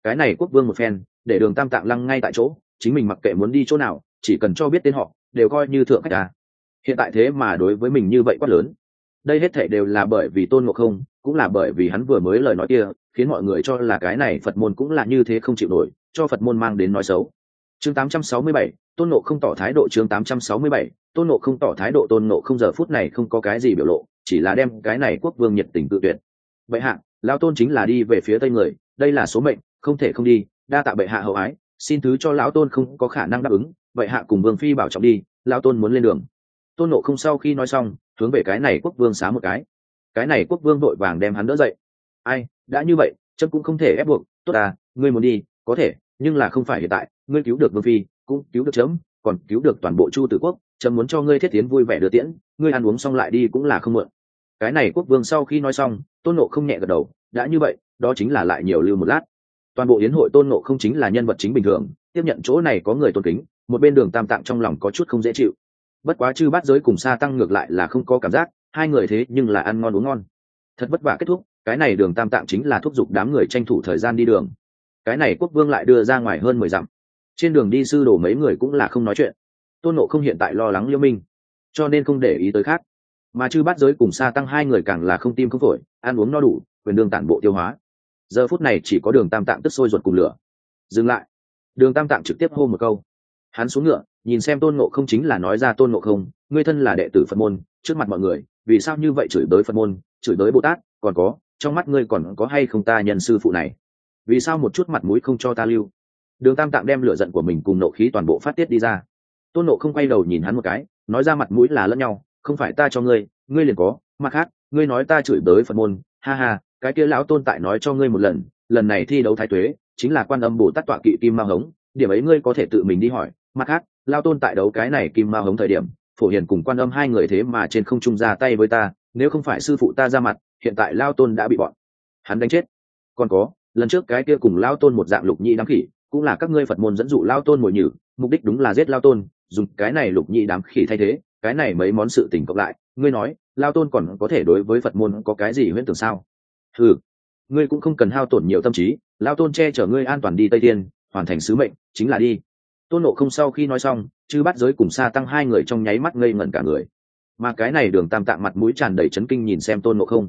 cái này quốc vương một phen để Đường Tam Tạng lăng ngay tại chỗ, chính mình mặc kệ muốn đi chỗ nào, chỉ cần cho biết tên họ đều coi như thượng khách à. Hiện tại thế mà đối với mình như vậy quá lớn, đây hết thảy đều là bởi vì Tôn Ngộ Không, cũng là bởi vì hắn vừa mới lời nói kia, khiến mọi người cho là cái này Phật môn cũng là như thế không chịu nổi, cho Phật môn mang đến nói xấu. Chương 867, Tôn Ngộ Không tỏ thái độ. Chương 867, Tôn Ngộ Không tỏ thái độ. Tôn Ngộ Không giờ phút này không có cái gì biểu lộ, chỉ là đem cái này quốc vương nhiệt tình tự tuyệt. Bệ hạ, lão tôn chính là đi về phía tây người, đây là số mệnh, không thể không đi, đa tạ bệ hạ hậu ái, xin thứ cho lão tôn không có khả năng đáp ứng, bệ hạ cùng vương phi bảo trọng đi, lão tôn muốn lên đường. Tôn Ngộ Không sau khi nói xong, hướng về cái này quốc vương xá một cái này quốc vương vội vàng đem hắn đỡ dậy. Ai, đã như vậy, chấm cũng không thể ép buộc, tốt à, ngươi muốn đi có thể, nhưng là không phải hiện tại, ngươi cứu được vương phi cũng cứu được chấm, còn cứu được toàn bộ Chu Tử Quốc, chấm muốn cho ngươi thiết tiến vui vẻ đưa tiễn, ngươi ăn uống xong lại đi cũng là không muộn. Cái này quốc vương sau khi nói xong, Tôn Ngộ Không nhẹ gật đầu, đã như vậy, đó chính là lại nhiều lưu một lát. Toàn bộ yến hội Tôn Ngộ Không chính là nhân vật chính bình thường, tiếp nhận chỗ này có người tôn kính, một bên Đường Tam Tạng trong lòng có chút không dễ chịu. Bất quá Chư Bát Giới cùng Sa Tăng ngược lại là không có cảm giác, hai người thế nhưng là ăn ngon uống ngon. Thật vất vả kết thúc, cái này Đường Tam Tạng chính là thúc giục đám người tranh thủ thời gian đi đường. Cái này quốc vương lại đưa ra ngoài hơn 10 dặm. Trên đường đi sư đồ mấy người cũng là không nói chuyện. Tôn Ngộ Không hiện tại lo lắng Liêu Minh, cho nên không để ý tới khác. Mà Chư Bát Giới cùng Sa Tăng hai người càng là không tim không phổi, ăn uống no đủ, quyền đương tản bộ tiêu hóa. Giờ phút này chỉ có Đường Tam Tạng tức sôi ruột cùng lửa. Dừng lại. Đường Tam Tạng trực tiếp hô một câu. Hắn xuống ngựa, nhìn xem Tôn Ngộ Không, chính là nói ra: Tôn Ngộ Không, ngươi thân là đệ tử Phật môn, trước mặt mọi người vì sao như vậy chửi bới Phật môn, chửi bới Bồ Tát, còn có trong mắt ngươi còn có hay không ta nhân sư phụ này, vì sao một chút mặt mũi không cho ta lưu? Đường Tam Tạng đem lửa giận của mình cùng nộ khí toàn bộ phát tiết đi ra. Tôn Ngộ Không quay đầu nhìn hắn một cái, nói ra: mặt mũi là lẫn nhau, không phải ta cho ngươi, ngươi liền có. Mặt khác, ngươi nói ta chửi bới Phật môn, ha ha, cái kia lão tôn tại nói cho ngươi một lần, lần này thi đấu thái tuế chính là Quan Âm Bồ Tát tọa kỵ kim ma hống, điểm ấy ngươi có thể tự mình đi hỏi. Mặt khác, lão tôn tại đấu cái này kim ma hống thời điểm, Phổ Hiền cùng Quan Âm hai người thế mà trên không trung ra tay với ta, nếu không phải sư phụ ta ra mặt, hiện tại lão tôn đã bị bọn hắn đánh chết. Còn có, lần trước cái kia cùng lão tôn một dạng lục nhị đám khỉ, cũng là các ngươi Phật môn dẫn dụ lão tôn mồi nhử, mục đích đúng là giết lão tôn, dùng cái này lục nhị đám khỉ thay thế, cái này mấy món sự tình cộng lại, ngươi nói lão tôn còn có thể đối với Phật môn có cái gì huyễn tưởng sao? Ừ, ngươi cũng không cần hao tổn nhiều tâm trí, lão tôn che chở ngươi an toàn đi Tây Tiên, hoàn thành sứ mệnh chính là đi. Tôn Ngộ Không sau khi nói xong, Chư Bát Giới cùng Sa Tăng hai người trong nháy mắt ngây ngẩn cả người. Mà cái này Đường Tam Tạng mặt mũi tràn đầy chấn kinh nhìn xem Tôn Ngộ Không.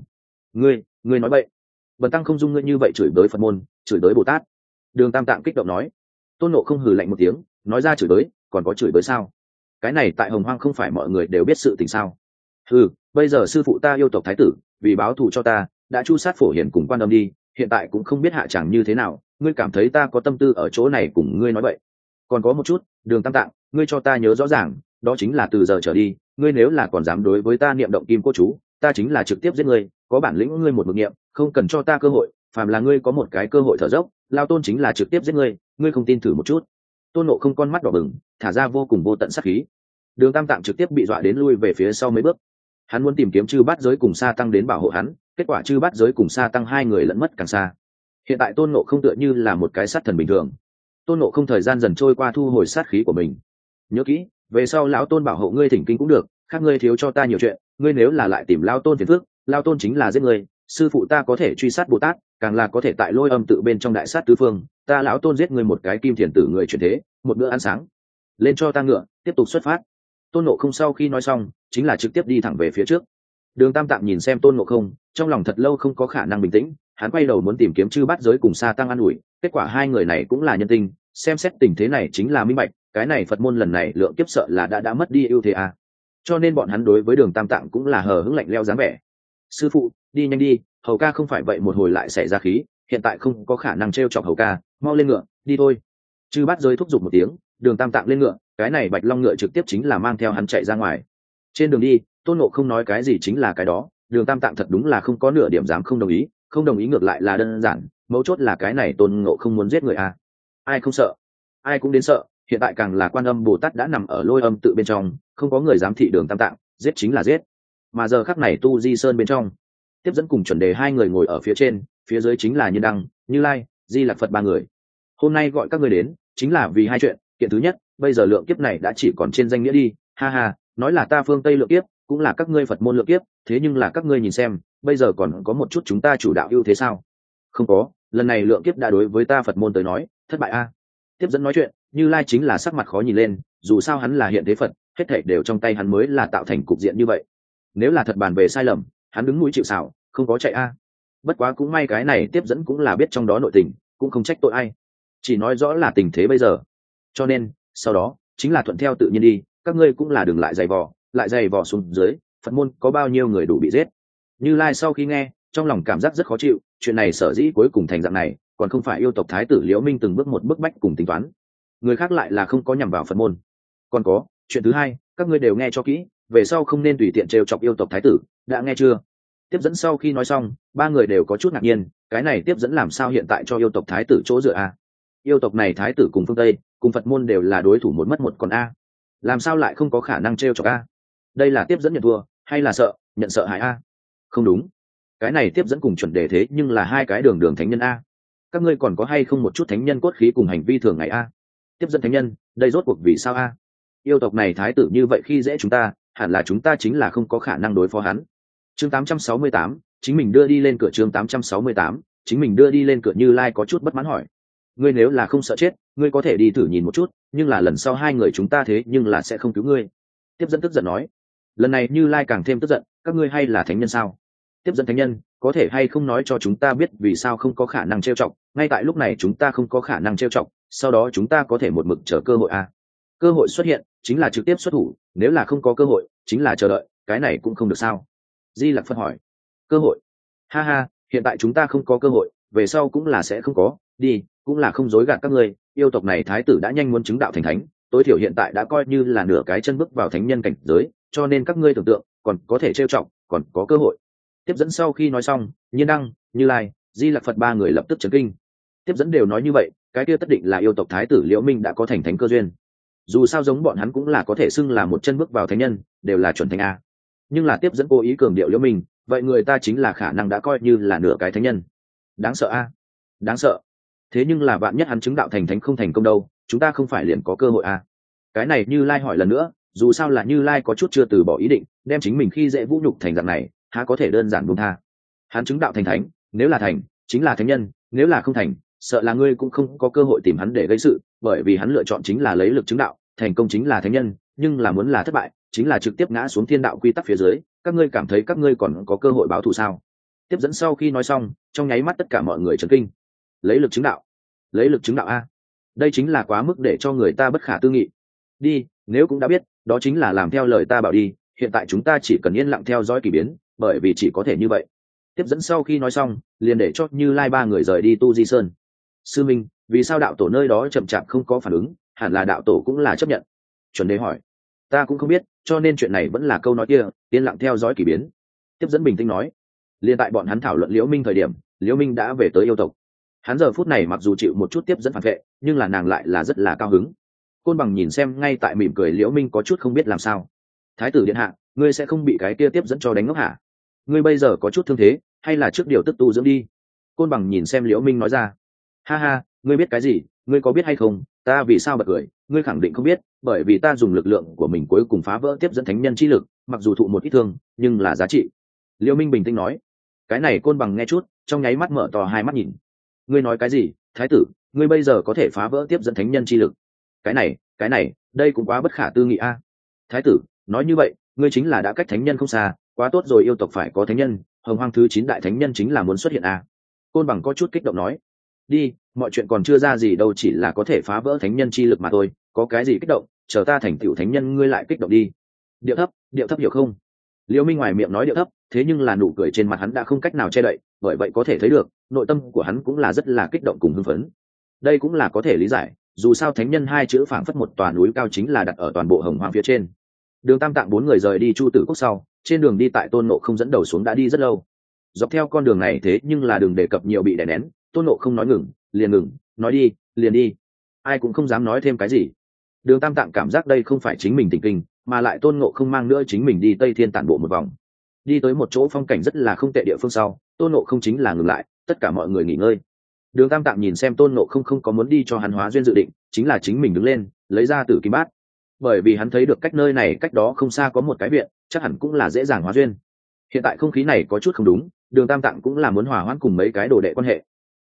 Ngươi nói bậy. Bần tăng không dung ngươi như vậy chửi bới Phật môn, chửi bới Bồ Tát. Đường Tam Tạng kích động nói. Tôn Ngộ Không hừ lạnh một tiếng, nói ra: chửi bới, còn có chửi bới sao? Cái này tại Hồng Hoang không phải mọi người đều biết sự tình sao? Ừ, bây giờ sư phụ ta yêu tộc thái tử, vì báo thù cho ta, đã chu sát Phổ Hiền cùng Quan Âm đi, hiện tại cũng không biết hạ chẳng như thế nào, ngươi cảm thấy ta có tâm tư ở chỗ này cùng ngươi nói bậy? Còn có một chút, Đường Tam Tạng, ngươi cho ta nhớ rõ ràng, đó chính là từ giờ trở đi, ngươi nếu là còn dám đối với ta niệm động kim cô chú, ta chính là trực tiếp giết ngươi, có bản lĩnh ngươi một mực niệm, không cần cho ta cơ hội, phàm là ngươi có một cái cơ hội thở dốc, lao tôn chính là trực tiếp giết ngươi, ngươi không tin thử một chút. Tôn Ngộ Không con mắt đỏ bừng, thả ra vô cùng vô tận sát khí. Đường Tam Tạng trực tiếp bị dọa đến lui về phía sau mấy bước. Hắn muốn tìm kiếm Chư Bát Giới cùng Sa Tăng đến bảo hộ hắn, kết quả Chư Bát Giới cùng Sa Tăng hai người lẫn mất càng xa. Hiện tại Tôn Ngộ Không tựa như là một cái sát thần bình thường. Tôn Ngộ Không thời gian dần trôi qua thu hồi sát khí của mình. Nhớ kỹ, về sau lão tôn bảo hộ ngươi thỉnh kinh cũng được, khác ngươi thiếu cho ta nhiều chuyện, ngươi nếu là lại tìm lão tôn phiền phức, lão tôn chính là giết ngươi, sư phụ ta có thể truy sát Bồ Tát, càng là có thể tại Lôi Âm tự bên trong đại sát tứ phương, ta lão tôn giết ngươi một cái kim thiền tử người chuyển thế, một bữa ăn sáng. Lên cho ta ngựa, tiếp tục xuất phát. Tôn Ngộ Không sau khi nói xong, chính là trực tiếp đi thẳng về phía trước. Đường Tam Tạng nhìn xem Tôn Ngộ Không, trong lòng thật lâu không có khả năng bình tĩnh, hắn quay đầu muốn tìm kiếm Chư Bát Giới cùng Sa Tăng an ủi, kết quả hai người này cũng là nhân tinh, xem xét tình thế này chính là minh bạch, cái này Phật môn lần này lượng kiếp sợ là đã mất đi ưu thế à. Cho nên bọn hắn đối với Đường Tam Tạng cũng là hờ hững lạnh lẽo dáng vẻ. Sư phụ, đi nhanh đi, hầu ca không phải vậy một hồi lại xảy ra khí, hiện tại không có khả năng trêu chọc hầu ca, mau lên ngựa, đi thôi. Chư Bát Giới thúc giục một tiếng, Đường Tam Tạng lên ngựa, cái này Bạch Long ngựa trực tiếp chính là mang theo hắn chạy ra ngoài. Trên đường đi, Tôn Ngộ Không nói cái gì chính là cái đó, Đường Tam Tạng thật đúng là không có nửa điểm dám không đồng ý ngược lại là đơn giản, mấu chốt là cái này Tôn Ngộ Không muốn giết người à. Ai không sợ, ai cũng đến sợ, hiện tại càng là Quan Âm Bồ Tát đã nằm ở Lôi Âm tự bên trong, không có người dám thị Đường Tam Tạng, giết chính là giết. Mà giờ khắc này Tu Di Sơn bên trong, tiếp dẫn cùng chuẩn đề hai người ngồi ở phía trên, phía dưới chính là Nhân Đăng, Như Lai, Di Lặc Phật ba người. Hôm nay gọi các ngươi đến chính là vì hai chuyện, kiện thứ nhất, bây giờ lượng kiếp này đã chỉ còn trên danh nghĩa đi, ha ha, nói là ta phương Tây lượng kiếp, cũng là các ngươi Phật môn lượng kiếp, thế nhưng là các ngươi nhìn xem, bây giờ còn có một chút chúng ta chủ đạo ưu thế sao? Không có, lần này lượng kiếp đã đối với ta Phật môn tới nói thất bại a. Tiếp dẫn nói chuyện, Như Lai chính là sắc mặt khó nhìn lên, dù sao hắn là hiện thế Phật, hết thảy đều trong tay hắn mới là tạo thành cục diện như vậy. Nếu là thật bàn về sai lầm, hắn đứng mũi chịu sào, không có chạy a. Bất quá cũng may cái này Tiếp dẫn cũng là biết trong đó nội tình, cũng không trách tội ai, chỉ nói rõ là tình thế bây giờ. Cho nên sau đó chính là thuận theo tự nhiên đi, các ngươi cũng là đừng lại dày vò xuống dưới, Phật môn có bao nhiêu người đủ bị giết. Như Lai sau khi nghe, trong lòng cảm giác rất khó chịu, chuyện này sở dĩ cuối cùng thành dạng này, còn không phải yêu tộc thái tử Liễu Minh từng bước một bức bách cùng tính toán, người khác lại là không có nhằm vào Phật môn. Còn có chuyện thứ hai, các ngươi đều nghe cho kỹ, về sau không nên tùy tiện trêu chọc yêu tộc thái tử, đã nghe chưa? Tiếp dẫn sau khi nói xong, ba người đều có chút ngạc nhiên, cái này tiếp dẫn làm sao hiện tại cho yêu tộc thái tử chỗ dựa a? Yêu tộc này thái tử cùng phương Tây cùng Phật môn đều là đối thủ một mất một còn a, làm sao lại không có khả năng trêu chọc a? Đây là tiếp dẫn nhận thua hay là nhận sợ hãi a? Không đúng, cái này tiếp dẫn cùng chuẩn đề thế nhưng là hai cái đường đường thánh nhân a, các ngươi còn có hay không một chút thánh nhân cốt khí cùng hành vi thường ngày a? Tiếp dẫn thánh nhân, đây rốt cuộc vì sao a? Yêu tộc này thái tử như vậy khi dễ chúng ta, hẳn là chúng ta chính là không có khả năng đối phó hắn. Chương 868, chính mình đưa đi lên cửa. Chương 868, chính mình đưa đi lên cửa. Như Lai có chút bất mãn hỏi, ngươi nếu là không sợ chết, ngươi có thể đi thử nhìn một chút, nhưng là lần sau hai người chúng ta thế nhưng là sẽ không cứu ngươi. Tiếp dẫn tức giận nói. Lần này Như Lai càng thêm tức giận, các ngươi hay là thánh nhân sao? Tiếp dẫn thánh nhân, có thể hay không nói cho chúng ta biết vì sao không có khả năng trêu chọc, ngay tại lúc này chúng ta không có khả năng trêu chọc, sau đó chúng ta có thể một mực chờ cơ hội a. Cơ hội xuất hiện chính là trực tiếp xuất thủ, nếu là không có cơ hội chính là chờ đợi, cái này cũng không được sao? Di Lặc Phật hỏi. Cơ hội? Ha ha, hiện tại chúng ta không có cơ hội, về sau cũng là sẽ không có, đi, cũng là không dối gạt các ngươi, yêu tộc này thái tử đã nhanh muốn chứng đạo thành thánh, tối thiểu hiện tại đã coi như là nửa cái chân bước vào thánh nhân cảnh giới, cho nên các ngươi tưởng tượng còn có thể trêu chọc, còn có cơ hội. Tiếp dẫn sau khi nói xong, Nhiên Đăng, Như Lai, Di Lặc Phật ba người lập tức chấn kinh. Tiếp dẫn đều nói như vậy, cái kia tất định là yêu tộc thái tử Liễu Minh đã có thành thánh cơ duyên. Dù sao giống bọn hắn cũng là có thể xưng là một chân bước vào thánh nhân, đều là chuẩn thánh a. Nhưng là tiếp dẫn cố ý cường điệu Liễu Minh, vậy người ta chính là khả năng đã coi như là nửa cái thánh nhân. Đáng sợ a, đáng sợ. Thế nhưng là bạn nhất hắn chứng đạo thành thánh không thành công đâu, chúng ta không phải liền có cơ hội a? Cái này Như Lai hỏi lần nữa, dù sao là Như Lai có chút chưa từ bỏ ý định, đem chính mình khi dễ vũ nhục thành dạng này, há có thể đơn giản buông tha. Hắn chứng đạo thành thánh, nếu là thành, chính là thánh nhân, nếu là không thành, sợ là ngươi cũng không có cơ hội tìm hắn để gây sự, bởi vì hắn lựa chọn chính là lấy lực chứng đạo, thành công chính là thánh nhân, nhưng là muốn là thất bại, chính là trực tiếp ngã xuống thiên đạo quy tắc phía dưới, các ngươi cảm thấy các ngươi còn có cơ hội báo thù sao? Tiếp dẫn sau khi nói xong, trong nháy mắt tất cả mọi người chấn kinh. Lấy lực chứng đạo, lấy lực chứng đạo a, đây chính là quá mức để cho người ta bất khả tư nghị. Đi, nếu cũng đã biết, đó chính là làm theo lời ta bảo đi, hiện tại chúng ta chỉ cần yên lặng theo dõi kỳ biến, bởi vì chỉ có thể như vậy. Tiếp dẫn sau khi nói xong, liền để cho Như Lai ba người rời đi Tu Di Sơn. Sư minh, vì sao đạo tổ nơi đó chậm chạp không có phản ứng, hẳn là đạo tổ cũng là chấp nhận. Chuẩn Đề hỏi. Ta cũng không biết, cho nên chuyện này vẫn là câu nói kia, yên lặng theo dõi kỳ biến. Tiếp dẫn bình tĩnh nói. Liên tại bọn hắn thảo luận Liễu Minh thời điểm, Liễu Minh đã về tới yêu tộc. Hắn giờ phút này mặc dù chịu một chút tiếp dẫn phản vệ, nhưng là nàng lại là rất là cao hứng. Côn Bằng nhìn xem ngay tại mỉm cười Liễu Minh có chút không biết làm sao. Thái tử điện hạ, ngươi sẽ không bị cái kia tiếp dẫn cho đánh ngốc hả? Ngươi bây giờ có chút thương thế, hay là trước điều tức tu dưỡng đi? Côn Bằng nhìn xem Liễu Minh nói ra. Ha ha, ngươi biết cái gì? Ngươi có biết hay không? Ta vì sao bật cười? Ngươi khẳng định không biết, bởi vì ta dùng lực lượng của mình cuối cùng phá vỡ tiếp dẫn thánh nhân chi lực, mặc dù thụ một ít thương, nhưng là giá trị. Liễu Minh bình tĩnh nói. Cái này Côn Bằng nghe chút, trong nháy mắt mở to hai mắt nhìn. Ngươi nói cái gì? Thái tử, ngươi bây giờ có thể phá vỡ tiếp dẫn thánh nhân chi lực? Cái này, đây cũng quá bất khả tư nghị a. Thái tử, nói như vậy, ngươi chính là đã cách thánh nhân không xa, quá tốt rồi, yêu tộc phải có thánh nhân, Hồng Hoang thứ 9 đại thánh nhân chính là muốn xuất hiện a. Côn Bằng có chút kích động nói. Đi, mọi chuyện còn chưa ra gì đâu, chỉ là có thể phá vỡ thánh nhân chi lực mà thôi, có cái gì kích động, chờ ta thành tựu thánh nhân ngươi lại kích động đi. Điệu thấp hiểu không? Liễu Minh ngoài miệng nói điệu thấp, thế nhưng là nụ cười trên mặt hắn đã không cách nào che đậy, bởi vậy có thể thấy được, nội tâm của hắn cũng là rất là kích động cùng hưng phấn. Đây cũng là có thể lý giải, dù sao thánh nhân hai chữ phảng phất một tòa núi cao chính là đặt ở toàn bộ Hồng Hoang phía trên. Đường Tam Tạng bốn người rời đi Chu Tử Quốc sau, trên đường đi tại Tôn Ngộ Không dẫn đầu xuống đã đi rất lâu. Dọc theo con đường này thế nhưng là đường đề cập nhiều bị đè nén, Tôn Ngộ Không nói ngừng, liền ngừng, nói đi, liền đi. Ai cũng không dám nói thêm cái gì. Đường Tam Tạng cảm giác đây không phải chính mình tỉnh kinh, mà lại Tôn Ngộ Không mang nữa chính mình đi Tây Thiên tản bộ một vòng. Đi tới một chỗ phong cảnh rất là không tệ địa phương sau, Tôn Ngộ Không chính là ngừng lại, tất cả mọi người nghỉ ngơi. Đường Tam Tạng nhìn xem Tôn Ngộ Không không có muốn đi cho hắn hóa duyên dự định, chính là chính mình đứng lên, lấy ra Tử Kim Bát. Bởi vì hắn thấy được cách nơi này cách đó không xa có một cái viện, chắc hẳn cũng là dễ dàng hóa duyên. Hiện tại không khí này có chút không đúng, Đường Tam Tạng cũng là muốn hòa hoãn cùng mấy cái đồ đệ quan hệ.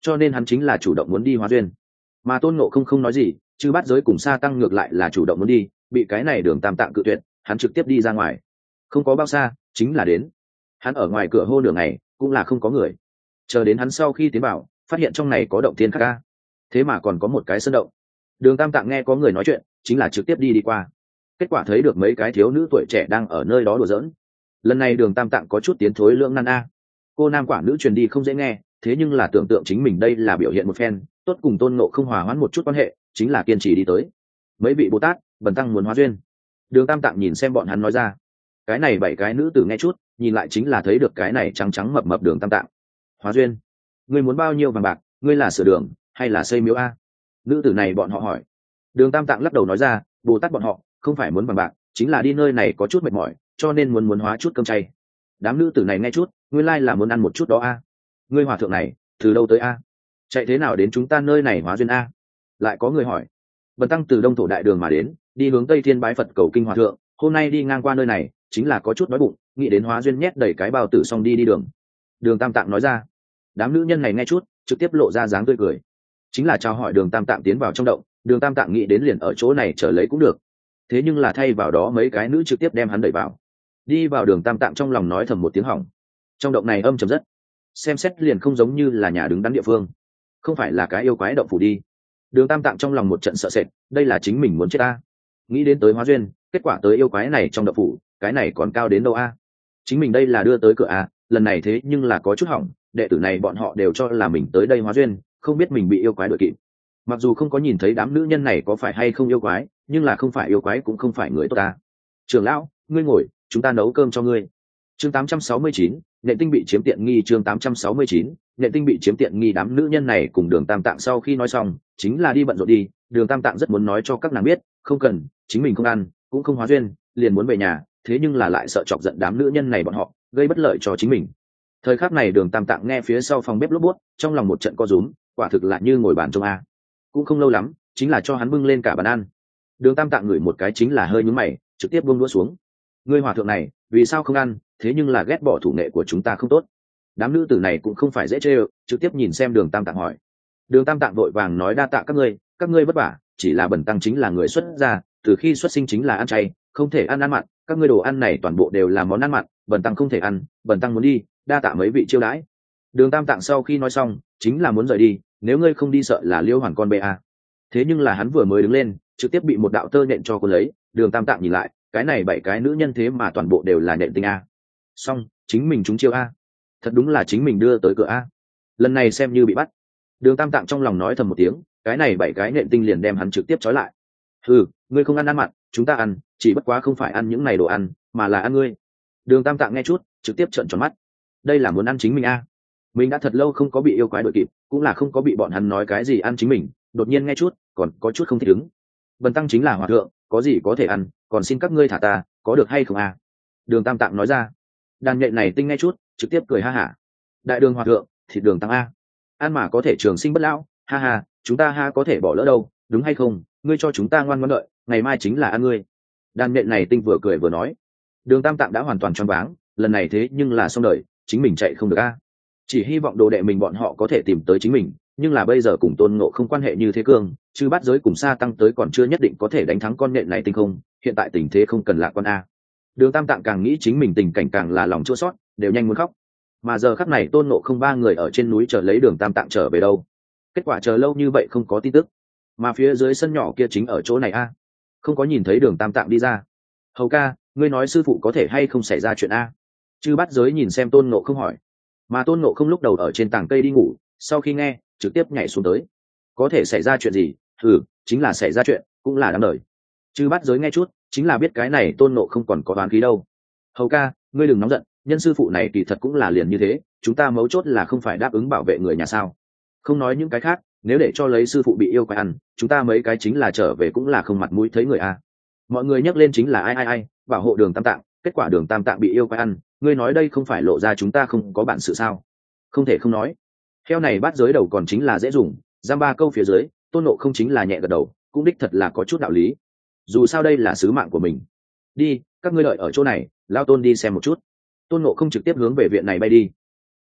cho nên hắn chính là chủ động muốn đi hóa duyên. Mà tôn ngộ không nói gì, chư bát giới cùng sa tăng ngược lại là chủ động muốn đi, bị cái này đường tam tạng cự tuyệt, hắn trực tiếp đi ra ngoài. Không có bao xa chính là đến. Hắn ở ngoài cửa hô nửa ngày cũng là không có người. Chờ đến hắn sau khi tiến vào, phát hiện trong này có động thiên khác ca, thế mà còn có một cái sơn động. Đường tam tạng nghe có người nói chuyện, chính là trực tiếp đi qua. Kết quả thấy được mấy cái thiếu nữ tuổi trẻ đang ở nơi đó đùa giỡn. Lần này đường tam tạng có chút tiến thối lưỡng nan a. Cô nam quả nữ truyền đi không dễ nghe, thế nhưng là tưởng tượng chính mình đây là biểu hiện một phen tốt, cùng tôn ngộ không hòa hoãn một chút quan hệ, chính là kiên trì đi tới. Mấy vị bồ tát bần tăng muốn hóa duyên. Đường tam tạng nhìn xem bọn hắn nói ra. Cái này 7 cái nữ tử nghe chút, nhìn lại chính là thấy được cái này trắng trắng mập mập đường tam tạng. Hóa duyên? Ngươi muốn bao nhiêu vàng bạc? Ngươi là sửa đường hay là xây miếu a? Nữ tử này bọn họ hỏi. Đường tam tạng lắc đầu nói ra, bồ tát bọn họ không phải muốn vàng bạc, chính là đi nơi này có chút mệt mỏi, cho nên muốn hóa chút cơm chay. Đám nữ tử này nghe chút, nguyên lai là muốn ăn một chút đó a. Ngươi hòa thượng này từ đâu tới a? Chạy thế nào đến chúng ta nơi này hóa duyên a? Lại có người hỏi. Bần tăng từ đông thổ đại đường mà đến, đi hướng tây thiên bái phật cầu kinh hòa thượng, hôm nay đi ngang qua nơi này chính là có chút đói bụng, nghĩ đến hóa duyên nhét đầy cái bao tử xong đi đường. Đường tam tạng nói ra. Đám nữ nhân này nghe chút, trực tiếp lộ ra dáng tươi cười, chính là chào hỏi đường tam tạng tiến vào trong động. Đường tam tạng nghĩ đến liền ở chỗ này chờ lấy cũng được, thế nhưng là thay vào đó mấy cái nữ trực tiếp đem hắn đẩy vào. Đi vào, đường tam tạng trong lòng nói thầm một tiếng hỏng. Trong động này âm trầm rất, xem xét liền không giống như là nhà đứng đắn địa phương, không phải là cái yêu quái động phủ đi. Đường tam tạng trong lòng một trận sợ sệt, đây là chính mình muốn chết ta. Nghĩ đến tới hóa duyên, kết quả tới yêu quái này trong động phủ, cái này còn cao đến đâu a? Chính mình đây là đưa tới cửa a, lần này thế nhưng là có chút hỏng. Đệ tử này bọn họ đều cho là mình tới đây hóa duyên, không biết mình bị yêu quái đuổi kịp. Mặc dù không có nhìn thấy đám nữ nhân này có phải hay không yêu quái, nhưng là không phải yêu quái cũng không phải người tốt ta. Trưởng lão, ngươi ngồi, chúng ta nấu cơm cho ngươi. Chương 869, Nện Tinh bị chiếm tiện nghi. Chương 869, Nện Tinh bị chiếm tiện nghi. Đám nữ nhân này cùng đường tam tạng sau khi nói xong, chính là đi bận rộn đi. Đường tam tạng rất muốn nói cho các nàng biết, không cần, chính mình không ăn, cũng không hóa duyên, liền muốn về nhà, thế nhưng là lại sợ chọc giận đám nữ nhân này bọn họ, gây bất lợi cho chính mình. Thời khắc này đường tam tạng nghe phía sau phòng bếp lốp bút, trong lòng một trận co rúm, quả thực là như ngồi bàn trông a. Cũng không lâu lắm, chính là cho hắn bưng lên cả bàn ăn. Đường tam tạng ngửi một cái chính là hơi nhướng mày, trực tiếp buông đũa xuống. Ngươi hòa thượng này vì sao không ăn, thế nhưng là ghét bỏ thủ nghệ của chúng ta không tốt. Đám nữ tử này cũng không phải dễ trêu, trực tiếp nhìn xem đường tam tạng hỏi. Đường tam tạng vội vàng nói, đa tạ các ngươi vất vả, chỉ là bần tăng chính là người xuất gia, từ khi xuất sinh chính là ăn chay, không thể ăn mặn, các ngươi đồ ăn này toàn bộ đều là món ăn mặn, bần tăng không thể ăn, bần tăng muốn đi, đa tạ mấy vị chiêu đãi. Đường tam tạng sau khi nói xong chính là muốn rời đi, nếu ngươi không đi sợ là liêu hoàn con ba. Thế nhưng là hắn vừa mới đứng lên, trực tiếp bị một đạo tơ nện cho cuốn lấy. Đường tam tạng nhìn lại, cái này 7 cái nữ nhân thế mà toàn bộ đều là nện tinh a. Xong, chính mình trúng chiêu a, thật đúng là chính mình đưa tới cửa a, lần này xem như bị bắt. Đường tam tạng trong lòng nói thầm một tiếng, cái này 7 cái nện tinh liền đem hắn trực tiếp trói lại. Ngươi không ăn mặn, chúng ta ăn, chỉ bất quá không phải ăn những này đồ ăn, mà là ăn ngươi. Đường tam tạng nghe chút, trực tiếp trợn tròn mắt. Đây là muốn ăn chính mình a. Mình đã thật lâu không có bị yêu quái đuổi kịp, cũng là không có bị bọn hắn nói cái gì ăn chính mình, đột nhiên nghe chút còn có chút không thích ứng. Bần tăng chính là hòa thượng, có gì có thể ăn, còn xin các ngươi thả ta, có được hay không a? Đường tam tạng nói ra. Đàn nhện này tinh nghe chút, trực tiếp cười ha hả. Đại đường hòa thượng, thịt đường tăng a, ăn mà có thể trường sinh bất lão, ha ha, chúng ta ha có thể bỏ lỡ đâu, đúng hay không? Ngươi cho chúng ta ngoan ngoãn đợi, ngày mai chính là ăn ngươi. Đàn nhện này tinh vừa cười vừa nói. Đường tam tạng đã hoàn toàn choáng váng, lần này thế nhưng là xong đời, chính mình chạy không được a. Chỉ hy vọng đồ đệ mình bọn họ có thể tìm tới chính mình, nhưng là bây giờ cùng tôn ngộ không quan hệ như thế cương, chứ bát giới cùng sa tăng tới còn chưa nhất định có thể đánh thắng con nhện này tinh không. Hiện tại tình thế không cần lạc quan a. Đường tam tạng càng nghĩ chính mình tình cảnh càng là lòng chua xót, đều nhanh muốn khóc. Mà giờ khắc này tôn ngộ không 3 người ở trên núi chờ lấy đường tam tạng trở về đâu. Kết quả chờ lâu như vậy không có tin tức, mà phía dưới sân nhỏ kia chính ở chỗ này a, không có nhìn thấy đường tam tạng đi ra. Hầu ca, ngươi nói sư phụ có thể hay không xảy ra chuyện a? Chư bát giới nhìn xem tôn ngộ không hỏi. Mà tôn ngộ không lúc đầu ở trên tảng cây đi ngủ, sau khi nghe trực tiếp nhảy xuống tới. Có thể xảy ra chuyện gì? Chính là xảy ra chuyện, cũng là đáng đời. Chư bát giới nghe chút chính là biết cái này tôn ngộ không còn có oán khí đâu. Hầu ca, ngươi đừng nóng giận, nhân sư phụ này kỳ thật cũng là liền như thế, chúng ta mấu chốt là không phải đáp ứng bảo vệ người nhà sao? Không nói những cái khác, nếu để cho lấy sư phụ bị yêu quái ăn, chúng ta mấy cái chính là trở về cũng là không mặt mũi thấy người a. Mọi người nhắc lên chính là ai bảo hộ đường tam tạng, kết quả đường tam tạng bị yêu quái ăn, ngươi nói đây không phải lộ ra chúng ta không có bản sự sao? Không thể không nói. Heo này bắt giới đầu còn chính là dễ dùng, giam 3 câu phía dưới, tôn nộ không chính là nhẹ gật đầu, cũng đích thật là có chút đạo lý. Dù sao đây là sứ mạng của mình. Đi, các ngươi đợi ở chỗ này, lao tôn đi xem một chút. Tôn nộ không trực tiếp hướng về viện này bay đi.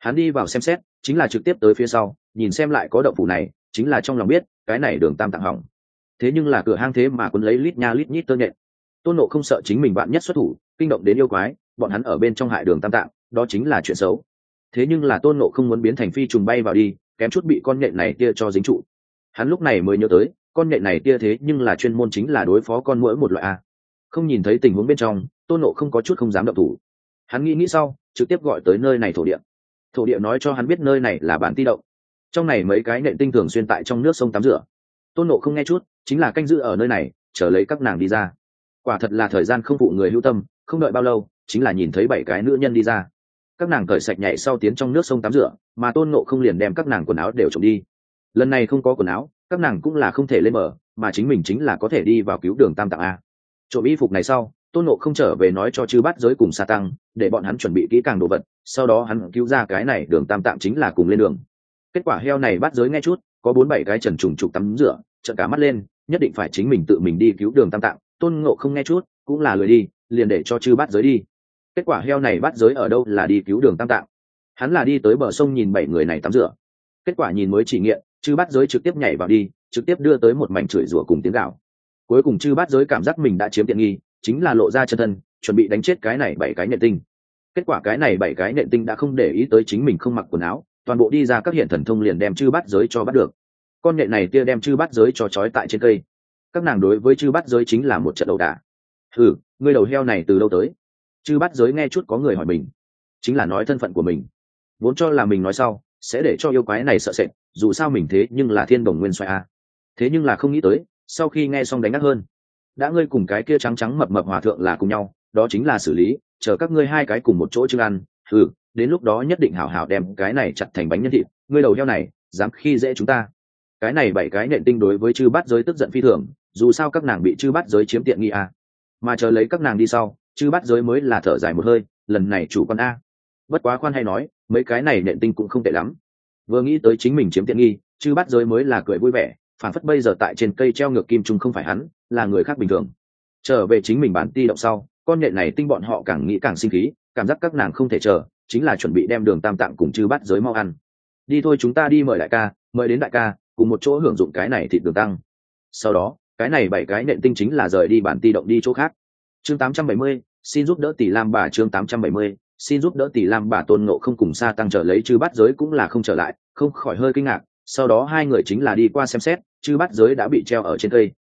Hắn đi vào xem xét, chính là trực tiếp tới phía sau, nhìn xem lại có động phủ này, chính là trong lòng biết cái này đường tam tạng hỏng. Thế nhưng là cửa hang thế mà cuốn lấy lít nha lít nhít tơ nhện. Tôn Nộ không sợ chính mình bạn nhất xuất thủ kinh động đến yêu quái, bọn hắn ở bên trong hại đường tam tạng, đó chính là chuyện xấu. Thế nhưng là Tôn Nộ không muốn biến thành phi trùng bay vào đi, kém chút bị con nhện này tia cho dính trụ. Hắn lúc này mới nhớ tới con nhện này tia thế nhưng là chuyên môn chính là đối phó con muỗi một loại a. Không nhìn thấy tình huống bên trong, Tôn Nộ không có chút không dám động thủ. Hắn nghĩ sau, trực tiếp gọi tới nơi này thổ địa. Thổ địa nói cho hắn biết nơi này là bản ti động, trong này mấy cái nện tinh thường xuyên tại trong nước sông tắm rửa. Tôn Nộ không nghe chút, chính là canh giữ ở nơi này chờ lấy các nàng đi ra. Quả thật là thời gian không phụ người hữu tâm, không đợi bao lâu chính là nhìn thấy 7 cái nữ nhân đi ra. Các nàng cởi sạch nhảy sau tiến trong nước sông tắm rửa, mà Tôn Nộ không liền đem các nàng quần áo đều trộm đi. Lần này không có quần áo, các nàng cũng là không thể lên bờ, mà chính mình chính là có thể đi vào cứu đường tam tạng a. Trộm y phục này sau, Tôn Nộ không trở về nói cho chư bát giới cùng Sa Tăng, để bọn hắn chuẩn bị kỹ càng đồ vật, sau đó hắn cứu ra cái này đường tam tạng chính là cùng lên đường. Kết quả heo này bát giới nghe chút, có 4-7 cái trần trùng trục tắm rửa, trợn cả mắt lên, nhất định phải chính mình tự mình đi cứu đường tam tạng. Tôn Ngộ không nghe chút, cũng là lười đi, liền để cho chư bát giới đi. Kết quả heo này bát giới ở đâu là đi cứu đường tam tạng, hắn là đi tới bờ sông nhìn 7 người này tắm rửa. Kết quả nhìn mới chỉ nghiện, chư bát giới trực tiếp nhảy vào đi, trực tiếp đưa tới một mảnh chửi rủa cùng tiếng gào. Cuối cùng chư bát giới cảm giác mình đã chiếm tiện nghi, chính là lộ ra chân thân, chuẩn bị đánh chết cái này 7 cái nện tinh. Kết quả cái này 7 cái nện tinh đã không để ý tới chính mình không mặc quần áo, toàn bộ đi ra các hiện thần thông liền đem chư bát giới cho bắt được. Con nhện này kia đem chư bát giới cho trói tại trên cây. Các nàng đối với chư bát giới chính là một trận ẩu đả. Hừ, ngươi đầu heo này từ đâu tới? Chư bát giới nghe chút có người hỏi mình, chính là nói thân phận của mình. Vốn cho là mình nói sau sẽ để cho yêu quái này sợ sệt, dù sao mình thế nhưng là thiên bồng nguyên xoay a. Thế nhưng là không nghĩ tới, sau khi nghe xong đánh ác hơn. Đã ngươi cùng cái kia trắng trắng mập mập hòa thượng là cùng nhau, đó chính là xử lý, chờ các ngươi hai cái cùng một chỗ chưng ăn. Đến lúc đó nhất định hảo hảo đem cái này chặt thành bánh nhân thịt. Ngươi đầu heo này dám khi dễ chúng ta. Cái này 7 cái nện tinh đối với chư bát giới tức giận phi thường, dù sao các nàng bị chư bát giới chiếm tiện nghi a. Mà chờ lấy các nàng đi sau, chư bát giới mới là thở dài một hơi, lần này chủ con a. Bất quá khoan hay nói, mấy cái này nện tinh cũng không tệ lắm. Vừa nghĩ tới chính mình chiếm tiện nghi, chư bát giới mới là cười vui vẻ, phản phất bây giờ tại trên cây treo ngược kim trung không phải hắn, là người khác bình thường. Trở về chính mình bản ti động sau, con nhện này tinh bọn họ càng nghĩ càng sinh khí, cảm giác các nàng không thể chờ, chính là chuẩn bị đem đường tam tạng cùng chư bát giới mau ăn. Đi thôi, chúng ta đi mời đại ca, mời đến đại ca cùng một chỗ hưởng dụng cái này thịt đường tăng. Sau đó cái này 7 cái nện tinh chính là rời đi bản ti động đi chỗ khác. Chương 870, xin giúp đỡ Tỷ Lam bà. Chương 870, xin giúp đỡ Tỷ Lam bà. Tôn Ngộ không cùng Sa Tăng trở lấy chư bát giới cũng là không trở lại, không khỏi hơi kinh ngạc. Sau đó hai người chính là đi qua xem xét, chư bát giới đã bị treo ở trên cây.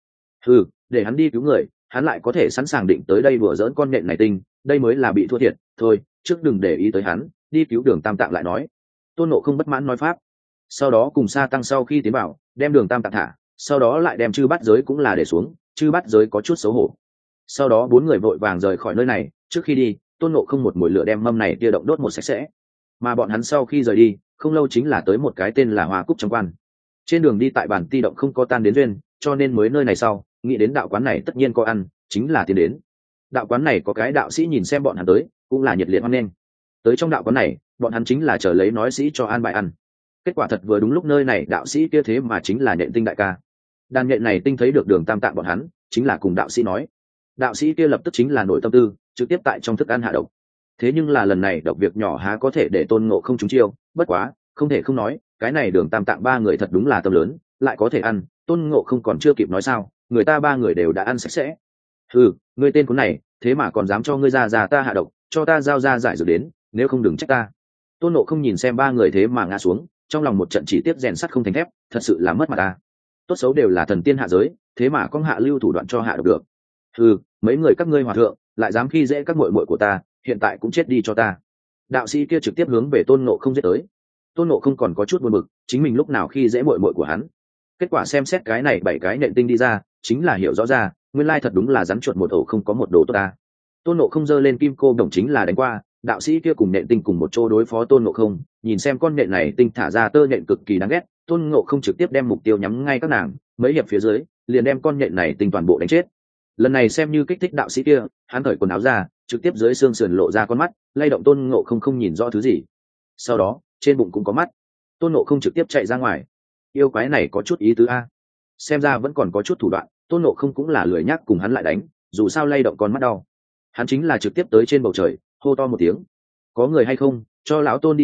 Để hắn đi cứu người, hắn lại có thể sẵn sàng định tới đây đùa giỡn con nện này tinh, đây mới là bị thua thiệt. Thôi, trước đừng để ý tới hắn, đi cứu đường tam tạng lại nói. Tôn Ngộ không bất mãn nói pháp. Sau đó cùng Sa Tăng sau khi tiến vào, đem đường tam tạng thả, sau đó lại đem chư bát giới cũng là để xuống. Chư bát giới có chút xấu hổ. Sau đó 4 người vội vàng rời khỏi nơi này. Trước khi đi, Tôn Ngộ không một mồi lửa đem mâm này tia động đốt một sạch sẽ. Mà bọn hắn sau khi rời đi, không lâu chính là tới một cái tên là Hoa Cúc trong quan. Trên đường đi tại bản ti động không có tan đến duyên, cho nên mới nơi này sau nghĩ đến đạo quán này tất nhiên có ăn, chính là tiến đến. Đạo quán này có cái đạo sĩ nhìn xem bọn hắn tới, cũng là nhiệt liệt hoan nghênh. Tới trong đạo quán này, bọn hắn chính là chờ lấy nói sĩ cho an bài ăn. Kết quả thật vừa đúng lúc nơi này đạo sĩ kia thế mà chính là Nhện Tinh đại ca. Đàn nhện này tinh thấy được đường tam tạng bọn hắn, chính là cùng đạo sĩ nói. Đạo sĩ kia lập tức chính là nổi tâm tư, trực tiếp tại trong thức ăn hạ độc. Thế nhưng là lần này độc việc nhỏ há có thể để Tôn Ngộ không trúng chiêu, bất quá không thể không nói, cái này đường tam tạng 3 người thật đúng là tâm lớn, lại có thể ăn. Tôn Ngộ không còn chưa kịp nói sao, người ta 3 người đều đã ăn sạch sẽ. Ngươi tên khốn này, thế mà còn dám cho ngươi ra ta hạ độc, cho ta giao ra giải dược đến, nếu không đừng trách ta. Tôn Ngộ không nhìn xem 3 người thế mà ngã xuống, trong lòng một trận chỉ tiếc rèn sắt không thành thép, thật sự là mất mặt ta. Tốt xấu đều là thần tiên hạ giới, thế mà con hạ lưu thủ đoạn cho hạ độc được. Mấy người các ngươi hòa thượng lại dám khi dễ các muội muội của ta, hiện tại cũng chết đi cho ta. Đạo sĩ kia trực tiếp hướng về Tôn Ngộ không giết tới. Tôn Ngộ không còn có chút buồn bực, chính mình lúc nào khi dễ muội muội của hắn. Kết quả xem xét cái này 7 cái nện tinh đi ra, chính là hiểu rõ ra, nguyên lai thật đúng là rắn chuột một ổ không có một đồ tốt ta. Tôn Ngộ không giơ lên kim cô đồng chính là đánh qua, đạo sĩ kia cùng nện tinh cùng một chỗ đối phó Tôn Ngộ không, nhìn xem con nện này tinh thả ra tơ nện cực kỳ đáng ghét, Tôn Ngộ không trực tiếp đem mục tiêu nhắm ngay các nàng, mấy hiệp phía dưới, liền đem con nện này tinh toàn bộ đánh chết. Lần này xem như kích thích đạo sĩ kia, hắn cởi quần áo ra, trực tiếp dưới xương sườn lộ ra con mắt, lay động Tôn Ngộ không không nhìn rõ thứ gì. Sau đó trên bụng cũng có mắt. Tôn Ngộ không trực tiếp chạy ra ngoài. Yêu quái này có chút ý tứ a, xem ra vẫn còn có chút thủ đoạn. Tôn Ngộ không cũng là lười nhác cùng hắn lại đánh, dù sao lay động con mắt đau. Hắn chính là trực tiếp tới trên bầu trời hô to một tiếng, có người hay không, cho lão Tôn đi ra,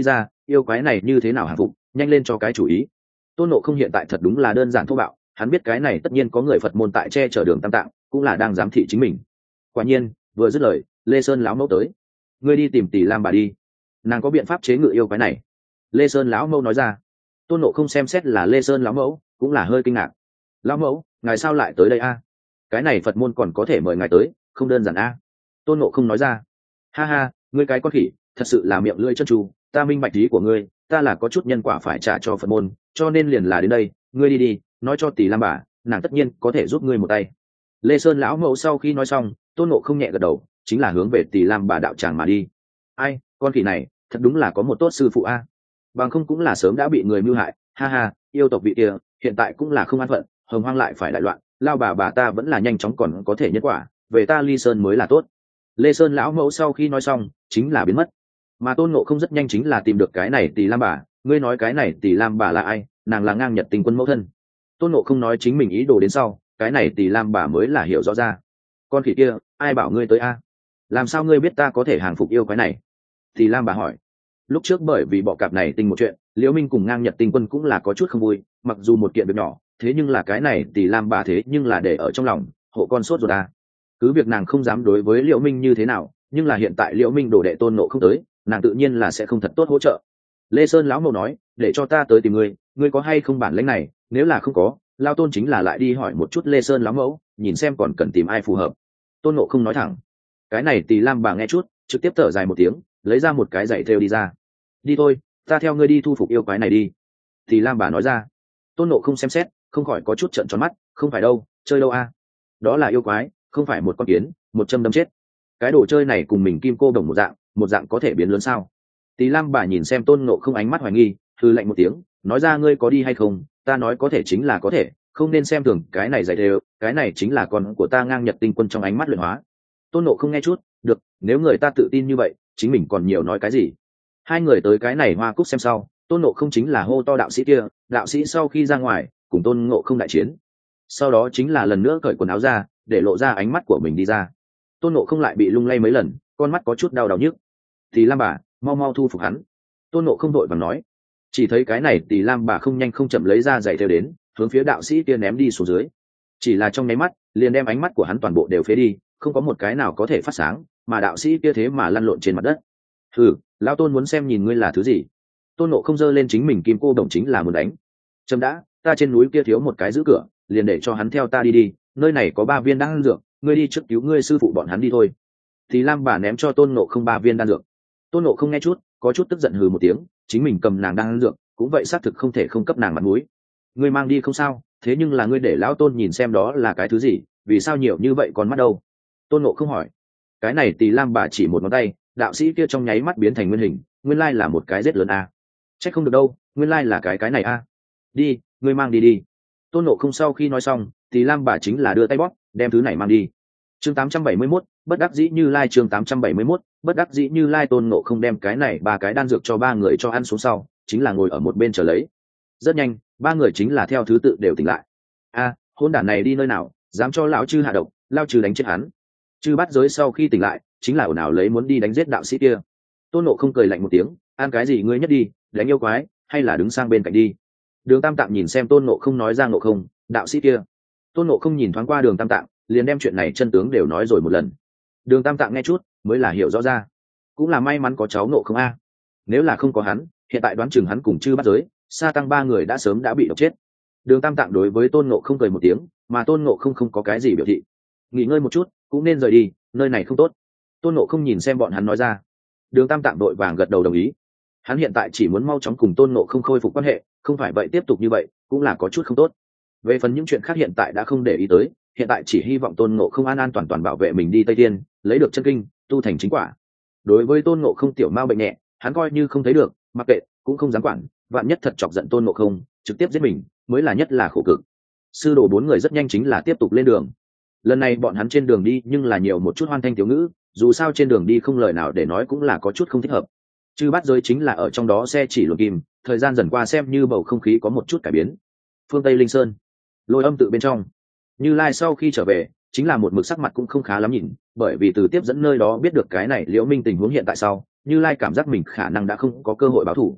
yêu quái này như thế nào hàng phục, nhanh lên cho cái chủ ý. Tôn Ngộ Không hiện tại thật đúng là đơn giản thô bạo, hắn biết cái này tất nhiên có người Phật môn tại che chở đường Tam Tạng, cũng là đang giám thị chính mình. Quả nhiên, vừa dứt lời, Lê Sơn lão mẫu tới. Ngươi đi tìm Tỷ Lam bà đi, nàng có biện pháp chế ngự yêu quái này. Lê Sơn lão mẫu nói ra. Tôn Ngộ Không xem xét là Lê Sơn lão mẫu, cũng là hơi kinh ngạc. Lão mẫu, ngài sao lại tới đây a? Cái này Phật môn còn có thể mời ngài tới, không đơn giản a. Tôn Ngộ Không nói ra. Ha ha, ngươi cái con khỉ, thật sự là miệng lưỡi chân tru, ta minh bạch ý của ngươi, ta là có chút nhân quả phải trả cho Phật môn, cho nên liền là đến đây. Ngươi đi đi, nói cho Tỷ Lam bà, nàng tất nhiên có thể giúp ngươi một tay. Lê Sơn lão mẫu sau khi nói xong, Tôn Ngộ Không nhẹ gật đầu, chính là hướng về Tỷ Lam bà đạo tràng mà đi. Ai, con khỉ này, thật đúng là có một tốt sư phụ a. Bằng không cũng là sớm đã bị người mưu hại. Ha ha, yêu tộc vị kia hiện tại cũng là không an phận, hồng hoang lại phải đại loạn, lao bà ta vẫn là nhanh chóng còn có thể nhân quả, về ta Ly Sơn mới là tốt. Lê Sơn lão mẫu sau khi nói xong, chính là biến mất. Mà Tôn Ngộ Không rất nhanh chính là tìm được cái này Tỷ Lam bà. Ngươi nói cái này Tỷ Lam bà là ai? Nàng là Ngang Nhật Tinh Quân mẫu thân. Tôn Ngộ Không nói chính mình ý đồ đến sau, cái này Tỷ Lam bà mới là hiểu rõ ra. Con khỉ kia, ai bảo ngươi tới a? Làm sao ngươi biết ta có thể hàng phục yêu quái này? Tỷ Lam bà hỏi. Lúc trước bởi vì bọ cạp này tình một chuyện, Liễu Minh cùng Ngang Nhật Tinh Quân cũng là có chút không vui, mặc dù một kiện việc nhỏ, thế nhưng là cái này Tỷ Lam bà thế nhưng là để ở trong lòng, hộ con sốt rồi ta. Cứ việc nàng không dám đối với Liễu Minh như thế nào, nhưng là hiện tại Liễu Minh đồ đệ Tôn Ngộ Không tới, nàng tự nhiên là sẽ không thật tốt hỗ trợ. Lê Sơn lão mẫu nói, để cho ta tới tìm ngươi, ngươi có hay không bản lĩnh này, nếu là không có, Lao Tôn chính là lại đi hỏi một chút Lê Sơn lão mẫu, nhìn xem còn cần tìm ai phù hợp. Tôn Ngộ Không nói thẳng. Cái này Tỷ Lam bà nghe chút, trực tiếp thở dài một tiếng, lấy ra một cái giày thêu đi ra. Đi thôi, ta theo ngươi đi thu phục yêu quái này đi. Tỷ Lam bà nói ra. Tôn Ngộ Không xem xét, không khỏi có chút trợn tròn mắt, không phải đâu, chơi đâu a? Đó là yêu quái, không phải một con kiến, một châm đâm chết. Cái đồ chơi này cùng mình kim cô đồng một dạng có thể biến lớn sao? Tỷ Lam bà nhìn xem Tôn Ngộ Không ánh mắt hoài nghi, hừ lạnh một tiếng, nói ra ngươi có đi hay không? Ta nói có thể chính là có thể, không nên xem thường cái này giày đều, cái này chính là con của ta Ngang Nhật Tinh Quân trong ánh mắt luyện hóa. Tôn Ngộ Không nghe chút, được, nếu người ta tự tin như vậy, chính mình còn nhiều nói cái gì? Hai người tới cái này hoa cúc xem sau, Tôn Ngộ Không chính là hô to đạo sĩ kia, đạo sĩ sau khi ra ngoài, cùng Tôn Ngộ Không đại chiến. Sau đó chính là lần nữa cởi quần áo ra, để lộ ra ánh mắt của mình đi ra. Tôn Ngộ Không lại bị lung lay mấy lần, con mắt có chút đau nhức. Tỷ Lam bà, mau mau thu phục hắn. Tôn Ngộ Không đội vàng nói. Chỉ thấy cái này Tỷ Lam bà không nhanh không chậm lấy ra giày theo đến, hướng phía đạo sĩ kia ném đi xuống dưới. Chỉ là trong nháy mắt, liền đem ánh mắt của hắn toàn bộ đều phế đi, không có một cái nào có thể phát sáng, mà đạo sĩ kia thế mà lăn lộn trên mặt đất. Hừ, lão Tôn muốn xem nhìn ngươi là thứ gì. Tôn Ngộ Không giơ lên chính mình kim cô đồng chính là muốn đánh. Chấm đã, ta trên núi kia thiếu một cái giữ cửa, liền để cho hắn theo ta đi đi, nơi này có 3 viên đan dược, ngươi đi trước cứu ngươi sư phụ bọn hắn đi thôi. Thì Lam bà ném cho Tôn Ngộ Không 3 viên đan dược. Tôn Ngộ Không nghe chút, có chút tức giận hừ một tiếng, chính mình cầm nàng đan dược, cũng vậy xác thực không thể không cấp nàng mặt mũi. Ngươi mang đi không sao, thế nhưng là ngươi để lão Tôn nhìn xem đó là cái thứ gì, vì sao nhiều như vậy còn mắt đâu? Tôn Ngộ Không hỏi. Cái này Tỳ Lam bà chỉ một ngón tay, đạo sĩ kia trong nháy mắt biến thành nguyên hình, nguyên lai là một cái rết lớn a. Chắc không được đâu, nguyên lai là cái này a. Đi, ngươi mang đi đi. Tôn Ngộ Không sau khi nói xong, Tỳ Lam bà chính là đưa tay bóp, đem thứ này mang đi. Chương 871, bất đắc dĩ Như Lai. Chương 871, bất đắc dĩ Như Lai. Tôn Ngộ Không đem cái này 3 cái đan dược cho 3 người cho ăn xuống sau, chính là ngồi ở một bên chờ lấy. Rất nhanh, 3 người chính là theo thứ tự đều tỉnh lại. A, hôn đản này đi nơi nào, dám cho lão chư hạ độc, lao chư đánh chết hắn. Chư Bát Giới sau khi tỉnh lại, chính là ồn ào lấy muốn đi đánh giết đạo sĩ kia. Tôn Ngộ Không cười lạnh một tiếng, ăn cái gì ngươi nhất đi, đánh yêu quái, hay là đứng sang bên cạnh đi. Đường Tam Tạng nhìn xem Tôn Ngộ Không nói ra Ngộ Không, đạo sĩ kia. Tôn Ngộ Không nhìn thoáng qua Đường Tam Tạng, liền đem chuyện này chân tướng đều nói rồi một lần. Đường Tam Tạng nghe chút, mới là hiểu rõ ra. Cũng là may mắn có cháu Ngộ Không a. Nếu là không có hắn, hiện tại đoán chừng hắn cùng Chư Bát Giới, Sa Tăng 3 người đã sớm đã bị độc chết. Đường Tam Tạng đối với Tôn Ngộ Không cười một tiếng, mà Tôn Ngộ Không không có cái gì biểu thị. Nghỉ ngơi một chút, cũng nên rời đi, nơi này không tốt. Tôn Ngộ Không nhìn xem bọn hắn nói ra. Đường Tam Tạng đội vàng gật đầu đồng ý. Hắn hiện tại chỉ muốn mau chóng cùng Tôn Ngộ Không khôi phục quan hệ, không phải vậy tiếp tục như vậy cũng là có chút không tốt. Về phần những chuyện khác hiện tại đã không để ý tới, hiện tại chỉ hy vọng Tôn Ngộ Không an an toàn toàn bảo vệ mình đi Tây Thiên, lấy được chân kinh, tu thành chính quả. Đối với Tôn Ngộ Không tiểu mao bệnh nhẹ, hắn coi như không thấy được, mặc kệ, cũng không dám quản, vạn nhất thật chọc giận Tôn Ngộ Không, trực tiếp giết mình, mới là nhất là khổ cực. Sư đồ 4 người rất nhanh chính là tiếp tục lên đường. Lần này bọn hắn trên đường đi nhưng là nhiều một chút hoan thanh thiếu ngữ, dù sao trên đường đi không lời nào để nói cũng là có chút không thích hợp. Chư Bát Giới chính là ở trong đó xe chỉ luồn kim, thời gian dần qua xem như bầu không khí có một chút cải biến. Phương Tây Linh Sơn, Lôi Âm tự bên trong, Như Lai sau khi trở về chính là một mực sắc mặt cũng không khá lắm nhìn, bởi vì từ tiếp dẫn nơi đó biết được cái này Liễu Minh tình huống hiện tại sau, Như Lai cảm giác mình khả năng đã không có cơ hội báo thù.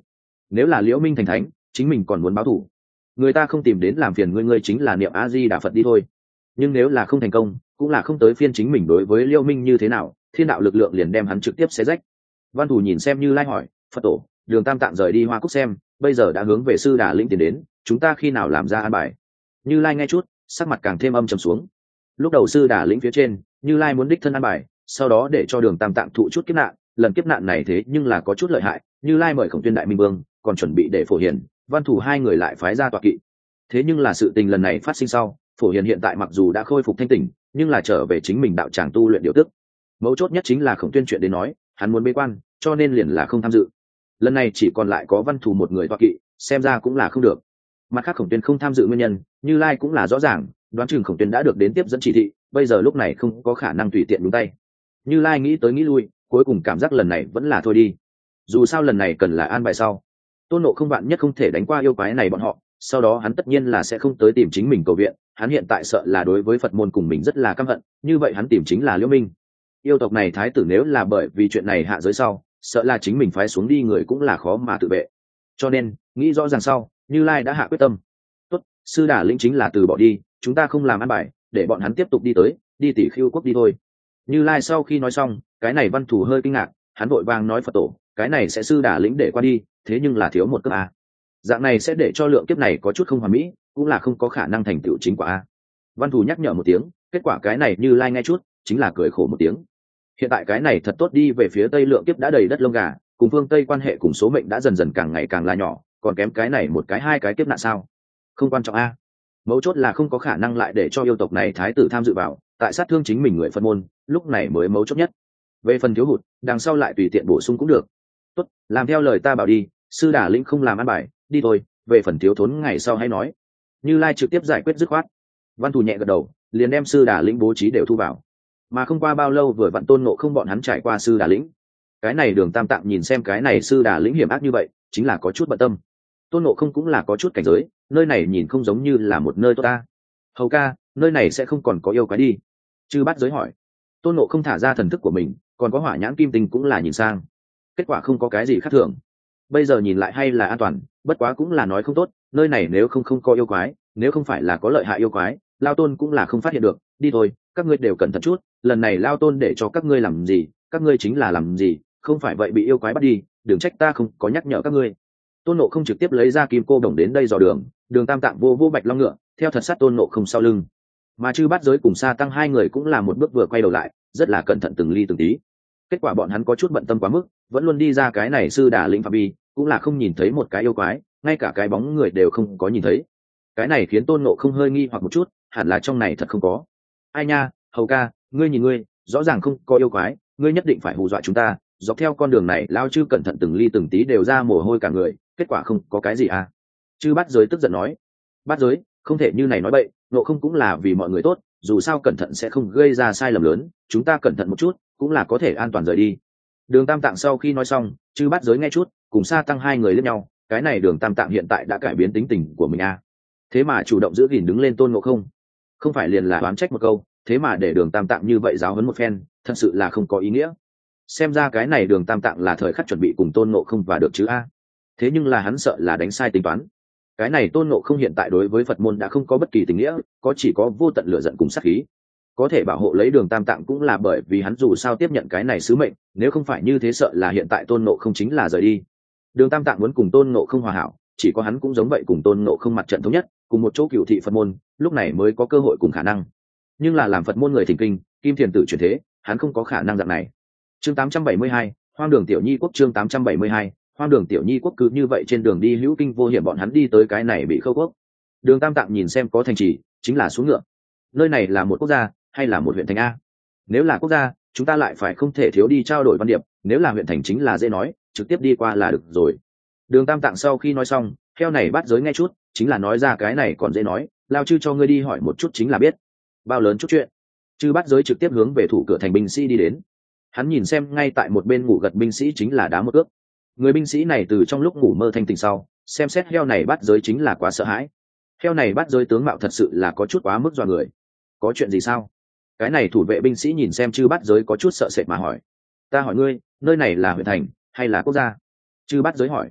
nếu là Liễu Minh thành thánh, chính mình còn muốn báo thù. Người ta không tìm đến làm phiền ngươi chính là niệm A Di Đà Phật đi thôi. Nhưng nếu là không thành công, cũng là không tới phiên chính mình đối với Liễu Minh như thế nào, thiên đạo lực lượng liền đem hắn trực tiếp xé rách. Văn Thủ nhìn xem Như Lai hỏi, Phật tổ, Đường Tam Tạng rời đi Hoa Cúc xem, bây giờ đã hướng về Sư Đà Lĩnh tiến đến, chúng ta khi nào làm ra an bài? Như Lai nghe chút, sắc mặt càng thêm âm trầm xuống. Lúc đầu Sư Đà Lĩnh phía trên, Như Lai muốn đích thân an bài, sau đó để cho Đường Tam Tạng thụ chút kiếp nạn, lần kiếp nạn này thế nhưng là có chút lợi hại, Như Lai mời Khổng Tuyên Đại Minh Vương, còn chuẩn bị để Phổ Hiền, Văn Thủ hai người lại phái ra tọa kỵ. Thế nhưng là sự tình lần này phát sinh sau, Phổ Hiền hiện tại mặc dù đã khôi phục thanh tỉnh, nhưng là trở về chính mình đạo tràng tu luyện điều tức. Mấu chốt nhất chính là Khổng Tuyên chuyện đến nói, hắn muốn bế quan, cho nên liền là không tham dự. Lần này chỉ còn lại có Văn Thủ một người tọa kỵ, xem ra cũng là không được. Mặt khác Khổng Tuyên không tham dự nguyên nhân, Như Lai cũng là rõ ràng, đoán chừng Khổng Tuyên đã được đến tiếp dẫn chỉ thị, bây giờ lúc này không có khả năng tùy tiện đúng tay. Như Lai nghĩ tới nghĩ lui, cuối cùng cảm giác lần này vẫn là thôi đi. Dù sao lần này cần là an bài sau. Tôn Ngộ Không vạn nhất không thể đánh qua yêu quái này bọn họ, sau đó hắn tất nhiên là sẽ không tới tìm chính mình cầu viện, hắn hiện tại sợ là đối với Phật môn cùng mình rất là căm hận, như vậy hắn tìm chính là Liễu Minh. Yêu tộc này thái tử nếu là bởi vì chuyện này hạ giới sau, sợ là chính mình phái xuống đi người cũng là khó mà tự vệ. Cho nên, nghĩ rõ ràng sau, Như Lai đã hạ quyết tâm. Tốt, Sư Đà Lĩnh chính là từ bỏ đi, chúng ta không làm an bài, để bọn hắn tiếp tục đi tới, đi Tỷ Khưu quốc đi thôi. Như Lai sau khi nói xong, cái này Văn Thủ hơi kinh ngạc, hắn vội vàng nói Phật tổ, cái này sẽ Sư Đà Lĩnh để qua đi, thế nhưng là thiếu một cấp a. Dạng này sẽ để cho lượng kiếp này có chút không hoàn mỹ, cũng là không có khả năng thành tựu chính quả a. Văn Thủ nhắc nhở một tiếng, kết quả cái này Như Lai nghe chút, chính là cười khổ một tiếng. Hiện tại cái này thật tốt đi về phía tây lượng kiếp đã đầy đất lông gà, cùng phương tây quan hệ cùng số mệnh đã dần dần càng ngày càng là nhỏ, còn kém cái này một cái hai cái kiếp nạn sao? Không quan trọng a. Mấu chốt là không có khả năng lại để cho yêu tộc này thái tử tham dự vào, tại sát thương chính mình người Phật môn, lúc này mới mấu chốt nhất. Về phần thiếu hụt, đằng sau lại tùy tiện bổ sung cũng được. Tốt, làm theo lời ta bảo đi, Sư Đà Lĩnh không làm ăn bài, đi thôi, về phần thiếu thốn ngày sau hãy nói. Như Lai trực tiếp giải quyết dứt khoát. Văn Thù nhẹ gật đầu, liền đem Sư Đà Lĩnh bố trí đều thu vào. Mà không qua bao lâu vừa vặn Tôn Ngộ Không bọn hắn trải qua Sư Đà Lĩnh. Cái này Đường Tam Tạng nhìn xem cái này Sư Đà Lĩnh hiểm ác như vậy, chính là có chút bận tâm. Tôn Ngộ Không cũng là có chút cảnh giới, nơi này nhìn không giống như là một nơi tốt ta. Hầu ca, nơi này sẽ không còn có yêu quái đi. Chư Bát Giới hỏi. Tôn Ngộ Không thả ra thần thức của mình, còn có Hỏa Nhãn Kim Tinh cũng là nhìn sang. Kết quả không có cái gì khác thường. Bây giờ nhìn lại hay là an toàn, bất quá cũng là nói không tốt, nơi này nếu không có yêu quái, nếu không phải là có lợi hại yêu quái, Lao Tôn cũng là không phát hiện được. Đi thôi, các ngươi đều cẩn thận chút, lần này Lao Tôn để cho các ngươi làm gì, các ngươi chính là làm gì, không phải vậy bị yêu quái bắt đi, đừng trách ta không có nhắc nhở các ngươi. Tôn Ngộ Không trực tiếp lấy ra kim cô đồng đến đây dò đường, Đường Tam Tạng vô bạch long ngựa, theo thật sát Tôn Ngộ Không sau lưng. Mà Chư Bát Giới cùng Sa Tăng hai người cũng là một bước vừa quay đầu lại, rất là cẩn thận từng ly từng tí. Kết quả bọn hắn có chút bận tâm quá mức, vẫn luôn đi ra cái này Sư Đà Lĩnh phạm vi, cũng là không nhìn thấy một cái yêu quái, ngay cả cái bóng người đều không có nhìn thấy. Cái này khiến Tôn Ngộ Không hơi nghi hoặc một chút, hẳn là trong này thật không có. Ai nha, Hầu ca, ngươi nhìn ngươi, rõ ràng không có yêu quái, ngươi nhất định phải hù dọa chúng ta. Dọc theo con đường này Lao Chư cẩn thận từng ly từng tí đều ra mồ hôi cả người, kết quả không có cái gì à. Chư Bát Giới tức giận nói. Bát Giới, không thể như này nói bậy, Ngộ Không cũng là vì mọi người tốt, dù sao cẩn thận sẽ không gây ra sai lầm lớn, chúng ta cẩn thận một chút cũng là có thể an toàn rời đi. Đường Tam Tạng sau khi nói xong, Chư Bát Giới nghe chút, cùng Sa Tăng hai người liếc nhau, cái này Đường Tam Tạng hiện tại đã cải biến tính tình của mình à. Thế mà chủ động giữ gìn đứng lên Tôn Ngộ Không, không phải liền là oán trách một câu, thế mà để Đường Tam Tạng như vậy giáo huấn một phen, thật sự là không có ý nghĩa. Xem ra cái này Đường Tam Tạng là thời khắc chuẩn bị cùng Tôn Ngộ Không và được chứ a. Thế nhưng là hắn sợ là đánh sai tính toán. Cái này Tôn Ngộ Không hiện tại đối với Phật môn đã không có bất kỳ tình nghĩa, chỉ có vô tận lửa giận cùng sát khí. Có thể bảo hộ lấy Đường Tam Tạng cũng là bởi vì hắn dù sao tiếp nhận cái này sứ mệnh, nếu không phải như thế sợ là hiện tại Tôn Ngộ Không chính là rời đi. Đường Tam Tạng muốn cùng Tôn Ngộ Không hòa hảo, chỉ có hắn cũng giống vậy cùng Tôn Ngộ Không mặt trận thống nhất, cùng một chỗ cửu thị Phật môn, lúc này mới có cơ hội cùng khả năng. Nhưng là làm Phật môn người thỉnh kinh, Kim Thiền Tử chuyển thế, hắn không có khả năng dạng này. Chương 872, Hoang Đường Tiểu Nhi Quốc. Chương 872, Hoang Đường Tiểu Nhi Quốc. Cứ như vậy trên đường đi hữu kinh vô hiểm bọn hắn đi tới cái này bị Khâu quốc. Đường Tam Tạng nhìn xem có thành trì, chính là xuống ngựa. Nơi này là một quốc gia hay là một huyện thành a? Nếu là quốc gia, chúng ta lại phải không thể thiếu đi trao đổi văn điệp, nếu là huyện thành chính là dễ nói, trực tiếp đi qua là được rồi. Đường Tam Tạng sau khi nói xong, theo này Bát Giới nghe chút, chính là nói ra cái này còn dễ nói, Lao Chư cho ngươi đi hỏi một chút chính là biết. Bao lớn chút chuyện. Chư Bát Giới trực tiếp hướng về thủ cửa thành binh sĩ đi đến. Hắn nhìn xem ngay tại một bên ngủ gật binh sĩ chính là đá một cước. Người binh sĩ này từ trong lúc ngủ mơ thanh tỉnh sau, xem xét heo này Bát Giới chính là quá sợ hãi. Heo này Bát Giới tướng mạo thật sự là có chút quá mức dọa người. Có chuyện gì sao? Cái này thủ vệ binh sĩ nhìn xem Chư Bát Giới có chút sợ sệt mà hỏi. Ta hỏi ngươi, nơi này là huyện thành hay là quốc gia? Chư Bát Giới hỏi.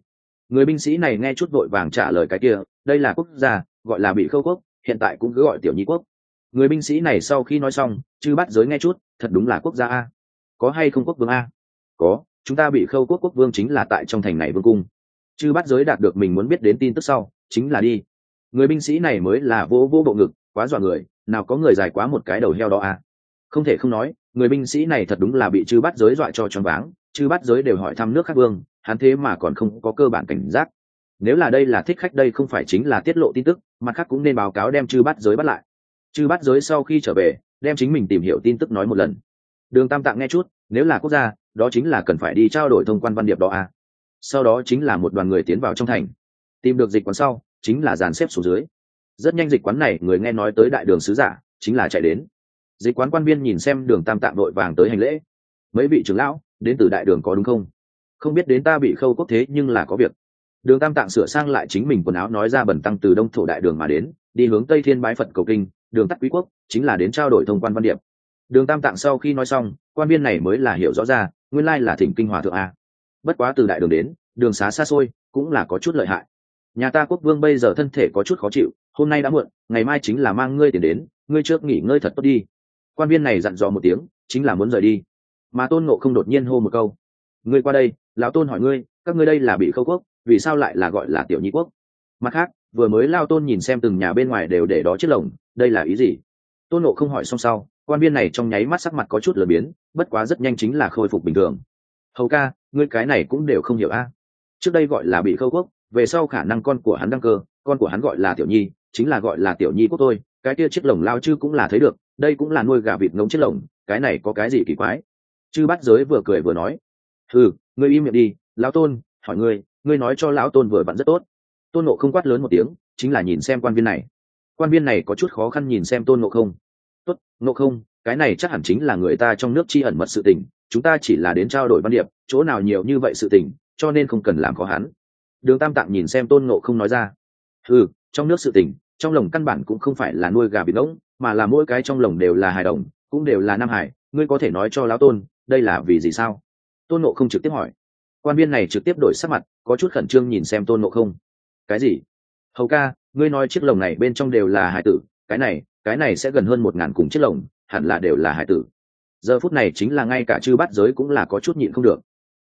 Người binh sĩ này nghe chút vội vàng trả lời cái kia, đây là quốc gia, gọi là Bị Khâu quốc, hiện tại cũng cứ gọi Tiểu Nhi quốc. Người binh sĩ này sau khi nói xong, chư bắt giới nghe chút, thật đúng là quốc gia a. Có hay không quốc vương a? Có, chúng ta Bị Khâu quốc quốc vương chính là tại trong thành này vương cung. Chư bắt giới đạt được mình muốn biết đến tin tức sau, chính là đi. Người binh sĩ này mới là vô vô bộ ngực, quá dọa người, nào có người dài quá một cái đầu heo đó a. Không thể không nói, người binh sĩ này thật đúng là bị chư bắt giới dọa cho choáng váng, chư bắt giới đều hỏi thăm nước khác vương, hắn thế mà còn không có cơ bản cảnh giác. Nếu là đây là thích khách, đây không phải chính là tiết lộ tin tức, mặt khác cũng nên báo cáo đem chư bắt giới bắt lại. Chư bắt giới sau khi trở về, đem chính mình tìm hiểu tin tức nói một lần. Đường Tam Tạng nghe chút, nếu là quốc gia, đó chính là cần phải đi trao đổi thông quan văn điệp đó a. Sau đó chính là một đoàn người tiến vào trong thành, tìm được dịch quán sau, chính là dàn xếp xuống dưới. Rất nhanh dịch quán này người nghe nói tới đại đường sứ giả, chính là chạy đến. Dịch quán quan viên nhìn xem Đường Tam Tạng đội vàng tới hành lễ. Mấy vị trưởng lão đến từ đại đường có đúng không? Không biết đến ta Bị Khâu quốc thế nhưng là có việc. Đường Tam Tạng sửa sang lại chính mình quần áo nói ra bẩn tăng từ đông thổ đại đường mà đến, đi hướng tây thiên bái Phật cầu kinh. Đường tắt quý quốc chính là đến trao đổi thông quan văn điệp. Đường Tam Tạng sau khi nói xong, quan viên này mới là hiểu rõ ra, nguyên lai là thỉnh kinh hòa thượng a. Bất quá từ đại đường đến, đường xá xa xôi, cũng là có chút lợi hại. Nhà ta quốc vương bây giờ thân thể có chút khó chịu, hôm nay đã muộn, ngày mai chính là mang ngươi tiền đến, ngươi trước nghỉ ngơi thật tốt đi. Quan viên này dặn dò một tiếng, chính là muốn rời đi. Mà Tôn Ngộ không đột nhiên hô một câu: ngươi qua đây, lão Tôn hỏi ngươi, các ngươi đây là Bị Khâu quốc, vì sao lại là gọi là Tiểu Nhi quốc? Mặt khác, vừa mới Lao Tôn nhìn xem từng nhà bên ngoài đều để đó chiếc lồng, đây là ý gì? Tôn Ngộ không hỏi xong sau, quan viên này trong nháy mắt sắc mặt có chút lờ biến, bất quá rất nhanh chính là khôi phục bình thường. Hầu ca, ngươi cái này cũng đều không hiểu a. Trước đây gọi là Bị Khâu quốc, về sau khả năng con của hắn đăng cơ, con của hắn gọi là Tiểu Nhi, chính là gọi là Tiểu Nhi quốc thôi. Cái kia chiếc lồng lao chư cũng là thấy được, đây cũng là nuôi gà vịt ngỗng chiếc lồng, cái này có cái gì kỳ quái? Chư bắt giới vừa cười vừa nói: ngươi im miệng đi, lão Tôn hỏi ngươi nói cho lão Tôn vừa vặn rất tốt. Tôn Ngộ không quát lớn một tiếng, chính là nhìn xem quan viên này. Quan viên này có chút khó khăn nhìn xem Tôn Ngộ không. Tốt, Ngộ không, cái này chắc hẳn chính là người ta trong nước chi ẩn mật sự tình, chúng ta chỉ là đến trao đổi văn điệp, chỗ nào nhiều như vậy sự tình, cho nên không cần làm khó hắn. Đường Tam Tạng nhìn xem Tôn Ngộ không nói ra: trong nước sự tình, trong lồng căn bản cũng không phải là nuôi gà vịt ngỗng, mà là mỗi cái trong lồng đều là hài đồng, cũng đều là nam hải, ngươi có thể nói cho lão Tôn, đây là vì gì sao? Tôn Ngộ không trực tiếp hỏi. Quan viên này trực tiếp đổi sắc mặt, có chút khẩn trương nhìn xem Tôn Ngộ không. Cái gì? Hầu ca, ngươi nói chiếc lồng này bên trong đều là hải tử, cái này sẽ gần hơn 1000 cùng chiếc lồng, hẳn là đều là hải tử. Giờ phút này chính là ngay cả chư bắt giới cũng là có chút nhịn không được.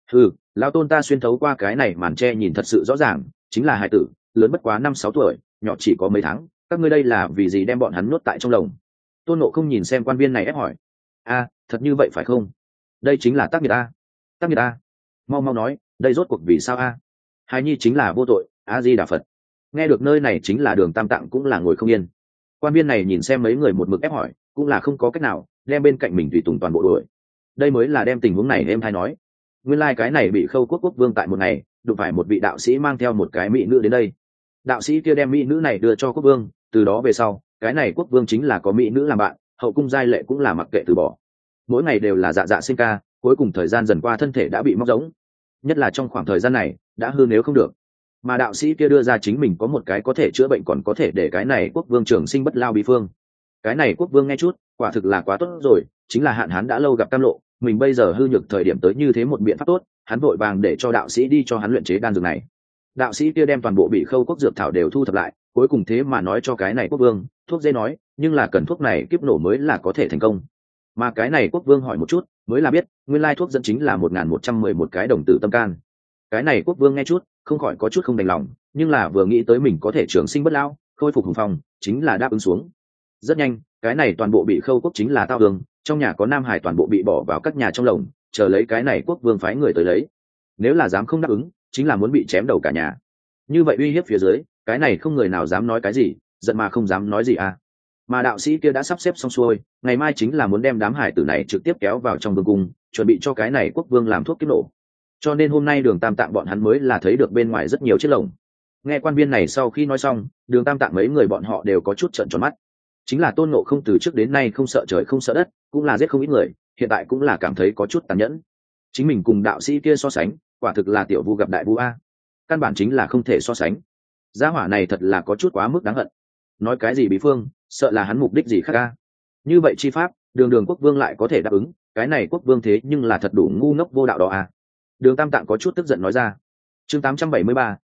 Lão Tôn ta xuyên thấu qua cái này màn tre nhìn thật sự rõ ràng, chính là hải tử, lớn bất quá 5-6 tuổi, nhỏ chỉ có mấy tháng, các ngươi đây là vì gì đem bọn hắn nuốt tại trong lồng? Tôn Ngộ không nhìn xem quan viên này ép hỏi. Thật như vậy phải không? Đây chính là tác nghiệt a. Tác nghiệt a. Mau mau nói, đây rốt cuộc vì sao a? Hài nhi chính là vô tội, A Di Đà Phật. Nghe được nơi này chính là Đường Tam Tạng cũng là ngồi không yên. Quan viên này nhìn xem mấy người một mực ép hỏi, cũng là không có cách nào, đem bên cạnh mình tùy tùng toàn bộ đuổi. Đây mới là đem tình huống này em thay nói. Nguyên lai cái này Bị Khâu quốc quốc vương tại một ngày, đụng phải một vị đạo sĩ mang theo một cái mỹ nữ đến đây. Đạo sĩ kia đem mỹ nữ này đưa cho quốc vương, từ đó về sau, cái này quốc vương chính là có mỹ nữ làm bạn, hậu cung giai lệ cũng là mặc kệ từ bỏ. Mỗi ngày đều là dạ dạ sinh ca, cuối cùng thời gian dần qua thân thể đã bị móc rỗng, nhất là trong khoảng thời gian này đã hư nếu không được. Mà đạo sĩ kia đưa ra chính mình có một cái có thể chữa bệnh còn có thể để cái này quốc vương trường sinh bất lao bí phương. Cái này quốc vương nghe chút, quả thực là quá tốt rồi, chính là hạn hán đã lâu gặp cam lộ, mình bây giờ hư nhược thời điểm tới như thế một biện pháp tốt, hắn vội vàng để cho đạo sĩ đi cho hắn luyện chế đan dược này. Đạo sĩ kia đem toàn bộ Bị Khâu quốc dược thảo đều thu thập lại, cuối cùng thế mà nói cho cái này quốc vương, thuốc dễ nói, nhưng là cần thuốc này kiếp nổ mới là có thể thành công. Mà cái này quốc vương hỏi một chút, mới là biết, nguyên lai thuốc dẫn chính là 1111 cái đồng tử tâm can. Cái này quốc vương nghe chút, không khỏi có chút không đành lòng, nhưng là vừa nghĩ tới mình có thể trường sinh bất lão, khôi phục hùng phong, chính là đáp ứng xuống. Rất nhanh, cái này toàn bộ Bị Khâu quốc chính là tao đường, trong nhà có nam hải toàn bộ bị bỏ vào các nhà trong lồng, chờ lấy cái này quốc vương phái người tới lấy. Nếu là dám không đáp ứng, chính là muốn bị chém đầu cả nhà. Như vậy uy hiếp phía dưới, cái này không người nào dám nói cái gì, giận mà không dám nói gì à. Mà đạo sĩ kia đã sắp xếp xong xuôi, ngày mai chính là muốn đem đám hải tử này trực tiếp kéo vào trong vương cung, chuẩn bị cho cái này quốc vương làm thuốc kiếp nổ. Cho nên hôm nay Đường Tam Tạng bọn hắn mới là thấy được bên ngoài rất nhiều chiếc lồng. Nghe quan viên này sau khi nói xong, Đường Tam Tạng mấy người bọn họ đều có chút trợn tròn mắt. Chính là Tôn Ngộ không từ trước đến nay không sợ trời không sợ đất, cũng là giết không ít người, hiện tại cũng là cảm thấy có chút tàn nhẫn. Chính mình cùng đạo sĩ kia so sánh, quả thực là tiểu vu gặp đại vu a. Căn bản chính là không thể so sánh. Gia hỏa này thật là có chút quá mức đáng hận. Nói cái gì bí phương, sợ là hắn mục đích gì khác a. Như vậy chi pháp, Đường quốc vương lại có thể đáp ứng, cái này quốc vương thế nhưng là thật đủ ngu ngốc vô đạo đó a. Đường Tam Tạng có chút tức giận nói ra. Chương 873,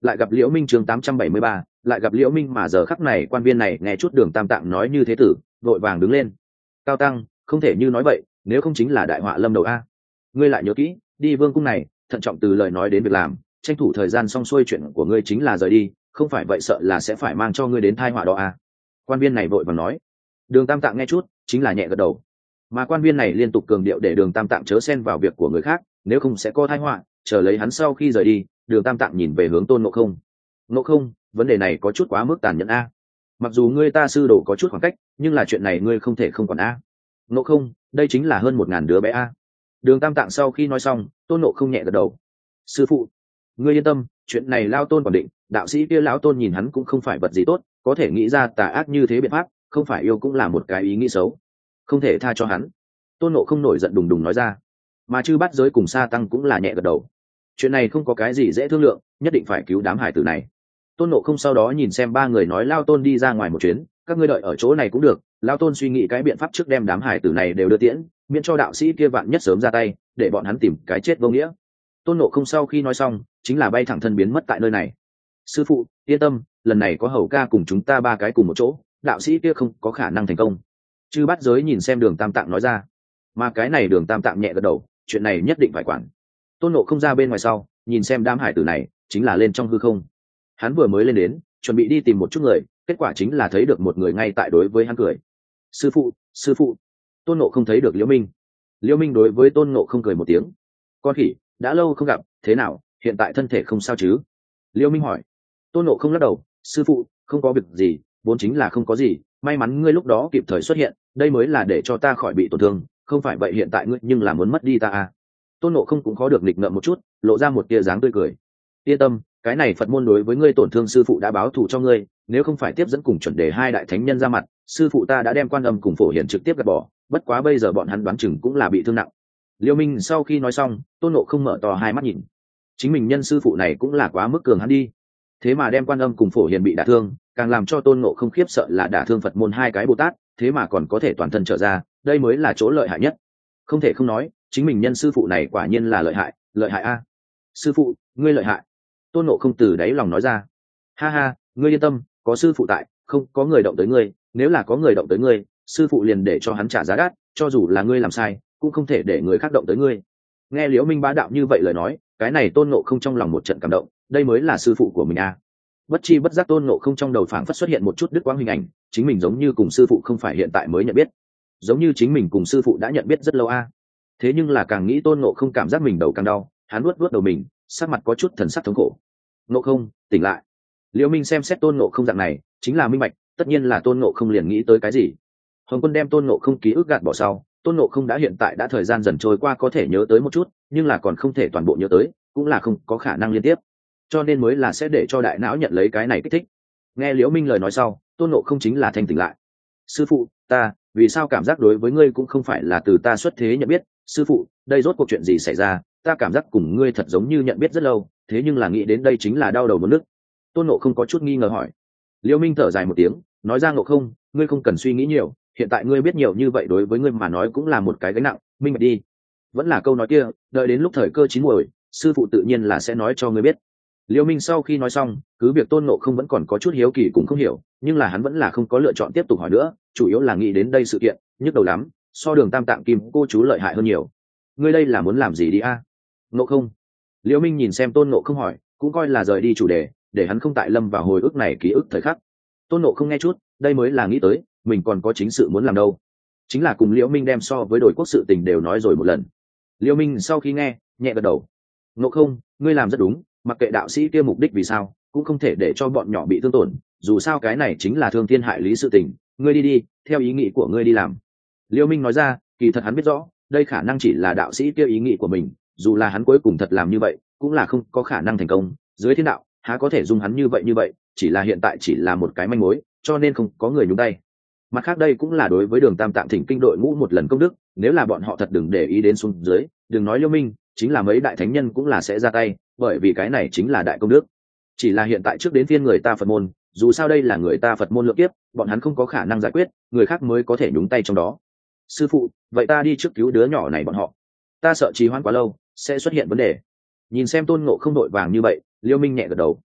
lại gặp Liễu Minh chương 873, lại gặp Liễu Minh mà giờ khắc này quan viên này nghe chút Đường Tam Tạng nói như thế tử, vội vàng đứng lên. Cao tăng, không thể như nói vậy, nếu không chính là đại họa lâm đầu a. Ngươi lại nhớ kỹ, đi vương cung này, thận trọng từ lời nói đến việc làm, tranh thủ thời gian xong xuôi chuyện của ngươi chính là rời đi, không phải vậy sợ là sẽ phải mang cho ngươi đến tai họa đó a. Quan viên này vội vàng nói. Đường Tam Tạng nghe chút, chính là nhẹ gật đầu. Mà quan viên này liên tục cường điệu để Đường Tam Tạng chớ xen vào việc của người khác, nếu không sẽ có tai họa. Chờ lấy hắn sau khi rời đi, Đường Tam Tạng nhìn về hướng Tôn Ngộ Không. Ngộ Không, vấn đề này có chút quá mức tàn nhẫn a. Mặc dù ngươi ta sư đồ có chút khoảng cách, nhưng là chuyện này ngươi không thể không quản a. Ngộ Không, đây chính là hơn 1000 đứa bé a. Đường Tam Tạng sau khi nói xong, Tôn Ngộ Không nhẹ gật đầu. Sư phụ, ngươi yên tâm, chuyện này lao tôn quản định. Đạo sĩ kia lão tôn nhìn hắn cũng không phải vật gì tốt, có thể nghĩ ra tà ác như thế biện pháp, không phải yêu cũng là một cái ý nghĩ xấu, không thể tha cho hắn. Tôn Ngộ Không nổi giận đùng đùng nói ra. Mà chư bát giới cùng sa tăng cũng là nhẹ gật đầu. Chuyện này không có cái gì dễ thương lượng, nhất định phải cứu đám hải tử này. Tôn Ngộ Không sau đó nhìn xem ba người nói lao tôn đi ra ngoài một chuyến, các ngươi đợi ở chỗ này cũng được. Lao tôn suy nghĩ cái biện pháp trước đem đám hải tử này đều đưa tiễn, miễn cho đạo sĩ kia vạn nhất sớm ra tay, để bọn hắn tìm cái chết vô nghĩa. Tôn Ngộ Không sau khi nói xong, chính là bay thẳng thân biến mất tại nơi này. Sư phụ yên tâm, lần này có hầu ca cùng chúng ta ba cái cùng một chỗ, đạo sĩ kia không có khả năng thành công. Chư bát giới nhìn xem Đường Tam Tạng nói ra. Mà cái này Đường Tam Tạng nhẹ gật đầu, chuyện này nhất định phải quản. Tôn Ngộ Không ra bên ngoài sau, nhìn xem đám hải tử này, chính là lên trong hư không. Hắn vừa mới lên đến, chuẩn bị đi tìm một chút người, kết quả chính là thấy được một người ngay tại đối với hắn cười. Sư phụ, sư phụ. Tôn Ngộ Không thấy được Liễu Minh. Liễu Minh đối với Tôn Ngộ Không cười một tiếng. Con khỉ, đã lâu không gặp, thế nào, hiện tại thân thể không sao chứ? Liễu Minh hỏi. Tôn Ngộ Không lắc đầu. Sư phụ, không có việc gì, vốn chính là không có gì, may mắn ngươi lúc đó kịp thời xuất hiện, đây mới là để cho ta khỏi bị tổn thương, không phải vậy hiện tại ngươi nhưng là muốn mất đi ta à. Tôn Ngộ Không cũng khó được nghịch ngợm một chút, lộ ra một tia dáng tươi cười. Yên tâm, cái này Phật môn đối với ngươi tổn thương sư phụ đã báo thù cho ngươi, nếu không phải tiếp dẫn cùng chuẩn đề hai đại thánh nhân ra mặt, sư phụ ta đã đem Quan Âm cùng Phổ Hiền trực tiếp gạt bỏ, bất quá bây giờ bọn hắn đoán chừng cũng là bị thương nặng. Liêu Minh sau khi nói xong, Tôn Ngộ Không mở to hai mắt nhìn. Chính mình nhân sư phụ này cũng là quá mức cường hắn đi. Thế mà đem Quan Âm cùng Phổ Hiền bị đả thương, càng làm cho Tôn Ngộ Không khiếp sợ là đả thương Phật môn hai cái Bồ Tát, thế mà còn có thể toàn thân trở ra, đây mới là chỗ lợi hại nhất. Không thể không nói, chính mình nhân sư phụ này quả nhiên là lợi hại a. Sư phụ, ngươi lợi hại. Tôn Ngộ Không từ đáy lòng nói ra. Ha ha, ngươi yên tâm, có sư phụ tại, không có người động tới ngươi, nếu là có người động tới ngươi, sư phụ liền để cho hắn trả giá đắt, cho dù là ngươi làm sai, cũng không thể để người khác động tới ngươi. Nghe Liễu Minh bá đạo như vậy lời nói, cái này Tôn Ngộ Không trong lòng một trận cảm động, đây mới là sư phụ của mình a. Bất chi bất giác Tôn Ngộ Không trong đầu phảng phất xuất hiện một chút đứt quãng hình ảnh, chính mình giống như cùng sư phụ không phải hiện tại mới nhận biết, giống như chính mình cùng sư phụ đã nhận biết rất lâu a. Thế nhưng là càng nghĩ Tôn Ngộ Không cảm giác mình đầu càng đau, hắn nuốt đầu mình, sắc mặt có chút thần sắc thống khổ. Ngộ Không, tỉnh lại. Liễu Minh xem xét Tôn Ngộ Không dạng này, chính là minh bạch, tất nhiên là Tôn Ngộ Không liền nghĩ tới cái gì. Hồng Quân đem Tôn Ngộ Không ký ức gạt bỏ sau, Tôn Ngộ Không đã hiện tại đã thời gian dần trôi qua có thể nhớ tới một chút, nhưng là còn không thể toàn bộ nhớ tới, cũng là không có khả năng liên tiếp, cho nên mới là sẽ để cho đại não nhận lấy cái này kích thích. Nghe Liễu Minh lời nói sau, Tôn Ngộ Không chính là thanh tỉnh lại. Sư phụ, ta vì sao cảm giác đối với ngươi cũng không phải là từ ta xuất thế nhận biết? Sư phụ, đây rốt cuộc chuyện gì xảy ra? Ta cảm giác cùng ngươi thật giống như nhận biết rất lâu, thế nhưng là nghĩ đến đây chính là đau đầu muốn nức. Tôn Ngộ Không có chút nghi ngờ hỏi. Liễu Minh thở dài một tiếng, nói ra Ngộ Không, ngươi không cần suy nghĩ nhiều, hiện tại ngươi biết nhiều như vậy đối với ngươi mà nói cũng là một cái gánh nặng, minh bạch đi. Vẫn là câu nói kia, đợi đến lúc thời cơ chín muồi, sư phụ tự nhiên là sẽ nói cho ngươi biết. Liễu Minh sau khi nói xong, cứ việc Tôn Ngộ Không vẫn còn có chút hiếu kỳ cũng không hiểu, nhưng là hắn vẫn là không có lựa chọn tiếp tục hỏi nữa, chủ yếu là nghĩ đến đây sự kiện, nhức đầu lắm, so Đường Tam Tạng Kim cô chú lợi hại hơn nhiều. Ngươi đây là muốn làm gì đi a? Ngộ Không. Liễu Minh nhìn xem Tôn Ngộ Không hỏi, cũng coi là rời đi chủ đề, để hắn không tại lâm vào hồi ức này ký ức thời khắc. Tôn Ngộ Không nghe chút, đây mới là nghĩ tới, mình còn có chính sự muốn làm đâu. Chính là cùng Liễu Minh đem so với đổi quốc sự tình đều nói rồi một lần. Liễu Minh sau khi nghe, nhẹ gật đầu. Ngộ Không, ngươi làm rất đúng, mặc kệ đạo sĩ kia mục đích vì sao, cũng không thể để cho bọn nhỏ bị thương tổn, dù sao cái này chính là thương thiên hại lý sự tình, ngươi đi đi, theo ý nghĩ của ngươi đi làm. Liễu Minh nói ra, kỳ thật hắn biết rõ, đây khả năng chỉ là đạo sĩ kia ý nghĩ của mình, dù là hắn cuối cùng thật làm như vậy, cũng là không có khả năng thành công, dưới thiên đạo, há có thể dung hắn như vậy, chỉ là hiện tại chỉ là một cái manh mối, cho nên không có người nhúng tay. Mặt khác đây cũng là đối với Đường Tam Tạng thỉnh kinh đội ngũ một lần công đức, nếu là bọn họ thật đừng để ý đến xuống dưới, đừng nói Liễu Minh, chính là mấy đại thánh nhân cũng là sẽ ra tay, bởi vì cái này chính là đại công đức. Chỉ là hiện tại trước đến phiên người ta Phật môn, dù sao đây là người ta Phật môn lượng kiếp, bọn hắn không có khả năng giải quyết, người khác mới có thể nhúng tay trong đó. Sư phụ, vậy ta đi trước cứu đứa nhỏ này bọn họ, ta sợ trì hoãn quá lâu sẽ xuất hiện vấn đề. Nhìn xem Tôn Ngộ Không đội vàng như vậy, Liễu Minh nhẹ gật đầu.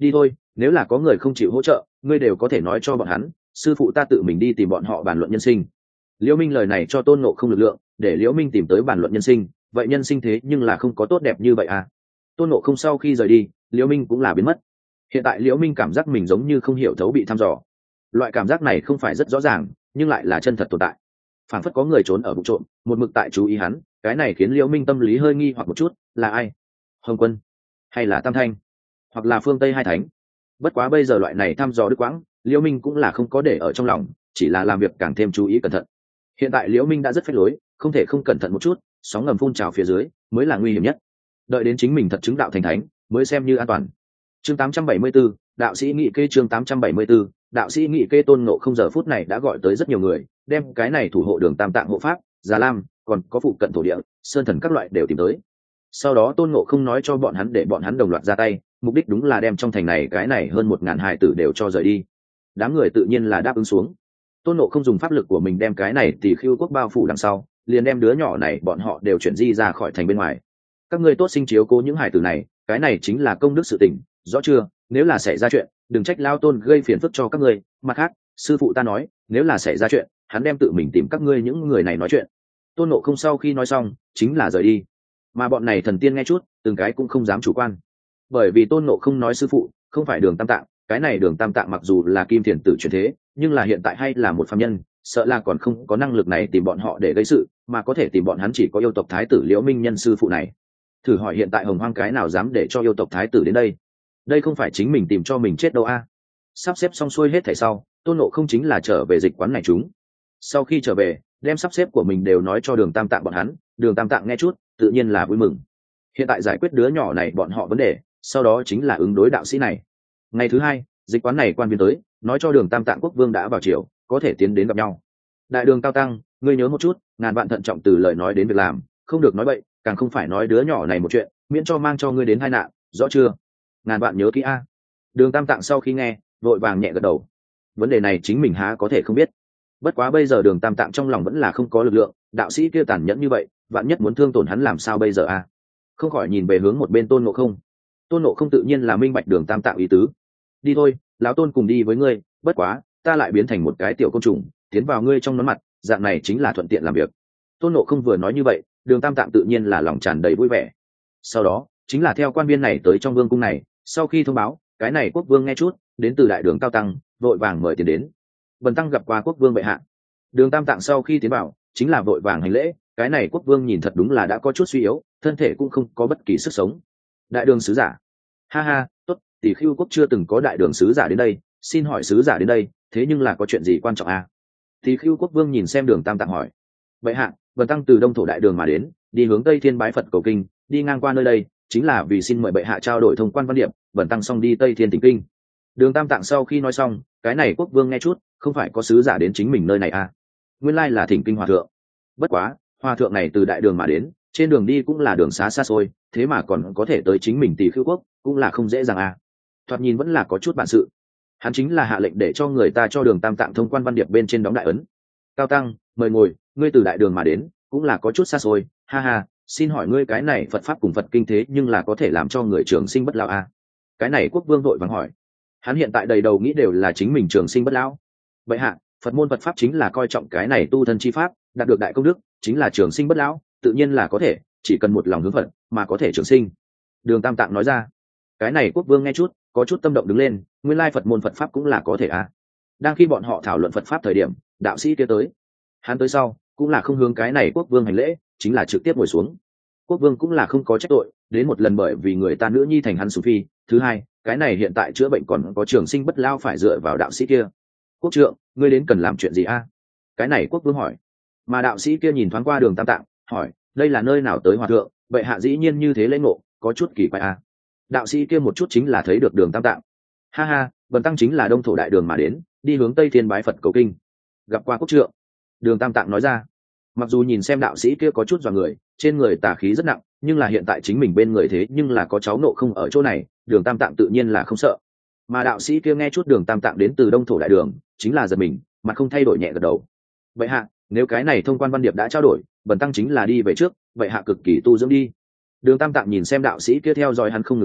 đi thôi, nếu là có người không chịu hỗ trợ ngươi đều có thể nói cho bọn hắn sư phụ ta tự mình đi tìm bọn họ bàn luận nhân sinh. Liễu Minh lời này cho Tôn Ngộ Không lực lượng, để Liễu Minh tìm tới bàn luận nhân sinh, vậy nhân sinh thế nhưng là không có tốt đẹp như vậy à. Tôn Ngộ Không sau khi rời đi, Liễu Minh cũng là biến mất. Hiện tại Liễu Minh cảm giác mình giống như không hiểu thấu bị thăm dò. Loại cảm giác này không phải rất rõ ràng, nhưng lại là chân thật tồn tại. Phảng phất có người trốn ở vụ trộm, một mực tại chú ý hắn, cái này khiến Liễu Minh tâm lý hơi nghi hoặc một chút, là ai? Hồng Quân, hay là Tam Thanh, hoặc là Phương Tây Hai Thánh? Bất quá bây giờ loại này thăm dò đứt quãng, Liễu Minh cũng là không có để ở trong lòng, chỉ là làm việc càng thêm chú ý cẩn thận. Hiện tại Liễu Minh đã rất phách lối, không thể không cẩn thận một chút, sóng ngầm phun trào phía dưới mới là nguy hiểm nhất. Đợi đến chính mình thật chứng đạo thành thánh, mới xem như an toàn. Chương 874, đạo sĩ nghị kê. Chương 874, đạo sĩ nghị kê. Tôn Ngộ Không giờ phút này đã gọi tới rất nhiều người, đem cái này thủ hộ đường Tam Tạng hộ pháp, Già Lam, còn có phụ cận thổ địa, sơn thần các loại đều tìm tới. Sau đó Tôn Ngộ Không nói cho bọn hắn để bọn hắn đồng loạt ra tay, mục đích đúng là đem trong thành này cái này hơn 1000 hài tử đều cho rời đi. Đám người tự nhiên là đáp ứng xuống. Tôn Ngộ Không dùng pháp lực của mình đem cái này Tỳ Khưu quốc bao phủ đằng sau, liền đem đứa nhỏ này bọn họ đều chuyển di ra khỏi thành bên ngoài. Các ngươi tốt sinh chiếu cố những hài tử này, cái này chính là công đức sự tình, rõ chưa? Nếu là xảy ra chuyện, đừng trách Lao Tôn gây phiền phức cho các ngươi. Mặt khác, sư phụ ta nói, nếu là xảy ra chuyện, hắn đem tự mình tìm các ngươi những người này nói chuyện. Tôn Ngộ Không sau khi nói xong, chính là rời đi. Mà bọn này thần tiên nghe chút, từng cái cũng không dám chủ quan, bởi vì Tôn Ngộ Không nói sư phụ không phải Đường Tam Tạng, cái này Đường Tam Tạng mặc dù là kim thiền tử chuyển thế, nhưng là hiện tại hay là một phàm nhân, sợ là còn không có năng lực này tìm bọn họ để gây sự, mà có thể tìm bọn hắn chỉ có yêu tộc thái tử Liễu Minh nhân sư phụ này. Thử hỏi hiện tại Hồng Hoang cái nào dám để cho yêu tộc thái tử đến đây? Đây không phải chính mình tìm cho mình chết đâu a. Sắp xếp xong xuôi hết thảy sau, Tôn Ngộ Không chính là trở về dịch quán này chúng. Sau khi trở về, đem sắp xếp của mình đều nói cho Đường Tam Tạng bọn hắn, Đường Tam Tạng nghe chút, tự nhiên là vui mừng. Hiện tại giải quyết đứa nhỏ này bọn họ vấn đề, sau đó chính là ứng đối đạo sĩ này. Ngày thứ hai, dịch quán này quan viên tới, nói cho Đường Tam Tạng quốc vương đã vào triều, có thể tiến đến gặp nhau. Đại đường cao tăng, ngươi nhớ một chút, ngàn vạn thận trọng từ lời nói đến việc làm, không được nói bậy, càng không phải nói đứa nhỏ này một chuyện, miễn cho mang cho ngươi đến tai nạn, rõ chưa? Ngàn vạn nhớ kỹ a. Đường Tam Tạng sau khi nghe, vội vàng nhẹ gật đầu. Vấn đề này chính mình há có thể không biết. Bất quá bây giờ Đường Tam Tạng trong lòng vẫn là không có lực lượng, đạo sĩ kia tàn nhẫn như vậy, vạn nhất muốn thương tổn hắn làm sao bây giờ a? Không khỏi nhìn về hướng một bên Tôn Ngộ Không. Tôn Ngộ Không tự nhiên là minh bạch Đường Tam Tạng ý tứ. Đi thôi, lão Tôn cùng đi với ngươi, bất quá ta lại biến thành một cái tiểu côn trùng, tiến vào ngươi trong nón mặt, dạng này chính là thuận tiện làm việc. Tôn Ngộ Không vừa nói như vậy, Đường Tam Tạng tự nhiên là lòng tràn đầy vui vẻ. Sau đó chính là theo quan viên này tới trong vương cung này, sau khi thông báo, cái này quốc vương nghe chút, đến từ đại đường cao tăng, vội vàng mời tiền đến. Bần tăng gặp qua quốc vương bệ hạ. Đường Tam Tạng sau khi tiến vào, chính là vội vàng hành lễ. Cái này quốc vương nhìn thật đúng là đã có chút suy yếu, thân thể cũng không có bất kỳ sức sống. Đại đường sứ giả, ha ha, tốt, Tỷ Khưu quốc chưa từng có đại đường sứ giả đến đây, xin hỏi sứ giả đến đây, thế nhưng là có chuyện gì quan trọng à? Tỷ Khưu quốc vương nhìn xem Đường Tam Tạng hỏi. Bệ hạ, bần tăng từ Đông thổ đại đường mà đến, đi hướng Tây Thiên bái Phật cầu kinh, đi ngang qua nơi đây, chính là vì xin mời bệ hạ trao đổi thông quan văn điệp, bần tăng xong đi Tây Thiên thỉnh kinh. Đường Tam Tạng sau khi nói xong, cái này quốc vương nghe chút, không phải có sứ giả đến chính mình nơi này à? Nguyên lai là thỉnh kinh hòa thượng. Bất quá, hòa thượng này từ đại đường mà đến, trên đường đi cũng là đường xá xa xôi, thế mà còn có thể tới chính mình Tỷ Khưu quốc, cũng là không dễ dàng à. Thoạt nhìn vẫn là có chút bản sự. Hắn chính là hạ lệnh để cho người ta cho Đường Tam Tạng thông quan văn điệp bên trên đóng đại ấn. Cao tăng, mời ngồi, ngươi từ đại đường mà đến, cũng là có chút xa xôi, ha ha, xin hỏi ngươi cái này Phật pháp cùng Phật kinh thế nhưng là có thể làm cho người trường sinh bất lão à? Cái này quốc vương vội vàng hỏi. Hắn hiện tại đầy đầu nghĩ đều là chính mình trường sinh bất lão. Vậy hạ, Phật môn Phật pháp chính là coi trọng cái này tu thân chi pháp, đạt được đại công đức, chính là trường sinh bất lão, tự nhiên là có thể, chỉ cần một lòng hướng Phật mà có thể trường sinh. Đường Tam Tạng nói ra. Cái này quốc vương nghe chút, có chút tâm động đứng lên, nguyên lai Phật môn Phật pháp cũng là có thể à? Đang khi bọn họ thảo luận Phật pháp thời điểm, đạo sĩ kia tới. Hắn tới sau, cũng là không hướng cái này quốc vương hành lễ, chính là trực tiếp ngồi xuống. Quốc vương cũng là không có trách tội, đến một lần bởi vì người ta nữ nhi thành hắn sủng phi, thứ hai, cái này hiện tại chữa bệnh còn có trường sinh bất lao phải dựa vào đạo sĩ kia. Quốc trượng, ngươi đến cần làm chuyện gì a? Cái này quốc vương hỏi. Mà đạo sĩ kia nhìn thoáng qua Đường Tam Tạng, hỏi, đây là nơi nào tới hòa thượng, vậy hạ dĩ nhiên như thế lễ ngộ, có chút kỳ quái a. Đạo sĩ kia một chút chính là thấy được Đường Tam Tạng. Ha ha, bần tăng chính là Đông thổ đại đường mà đến, đi hướng Tây Thiên bái Phật cầu kinh. Gặp qua quốc trượng. Đường Tam Tạng nói ra. Mặc dù nhìn xem đạo sĩ kia có chút dọa người, trên người tà khí rất nặng, nhưng là hiện tại chính mình bên người thế nhưng là có cháu nộ không ở chỗ này, Đường Tam Tạng tự nhiên là không sợ. Mà đạo sĩ kia nghe chút Đường Tam Tạng đến từ Đông thổ đại đường, chính là giật mình, mà không thay đổi nhẹ gật đầu. Vậy hạ, nếu cái này thông quan văn điệp đã trao đổi, bần tăng chính là đi về trước, vậy hạ cực kỳ tu dưỡng đi. Đường Tam Tạng nhìn xem đạo sĩ kia theo dõi hắn không ngừng nhìn,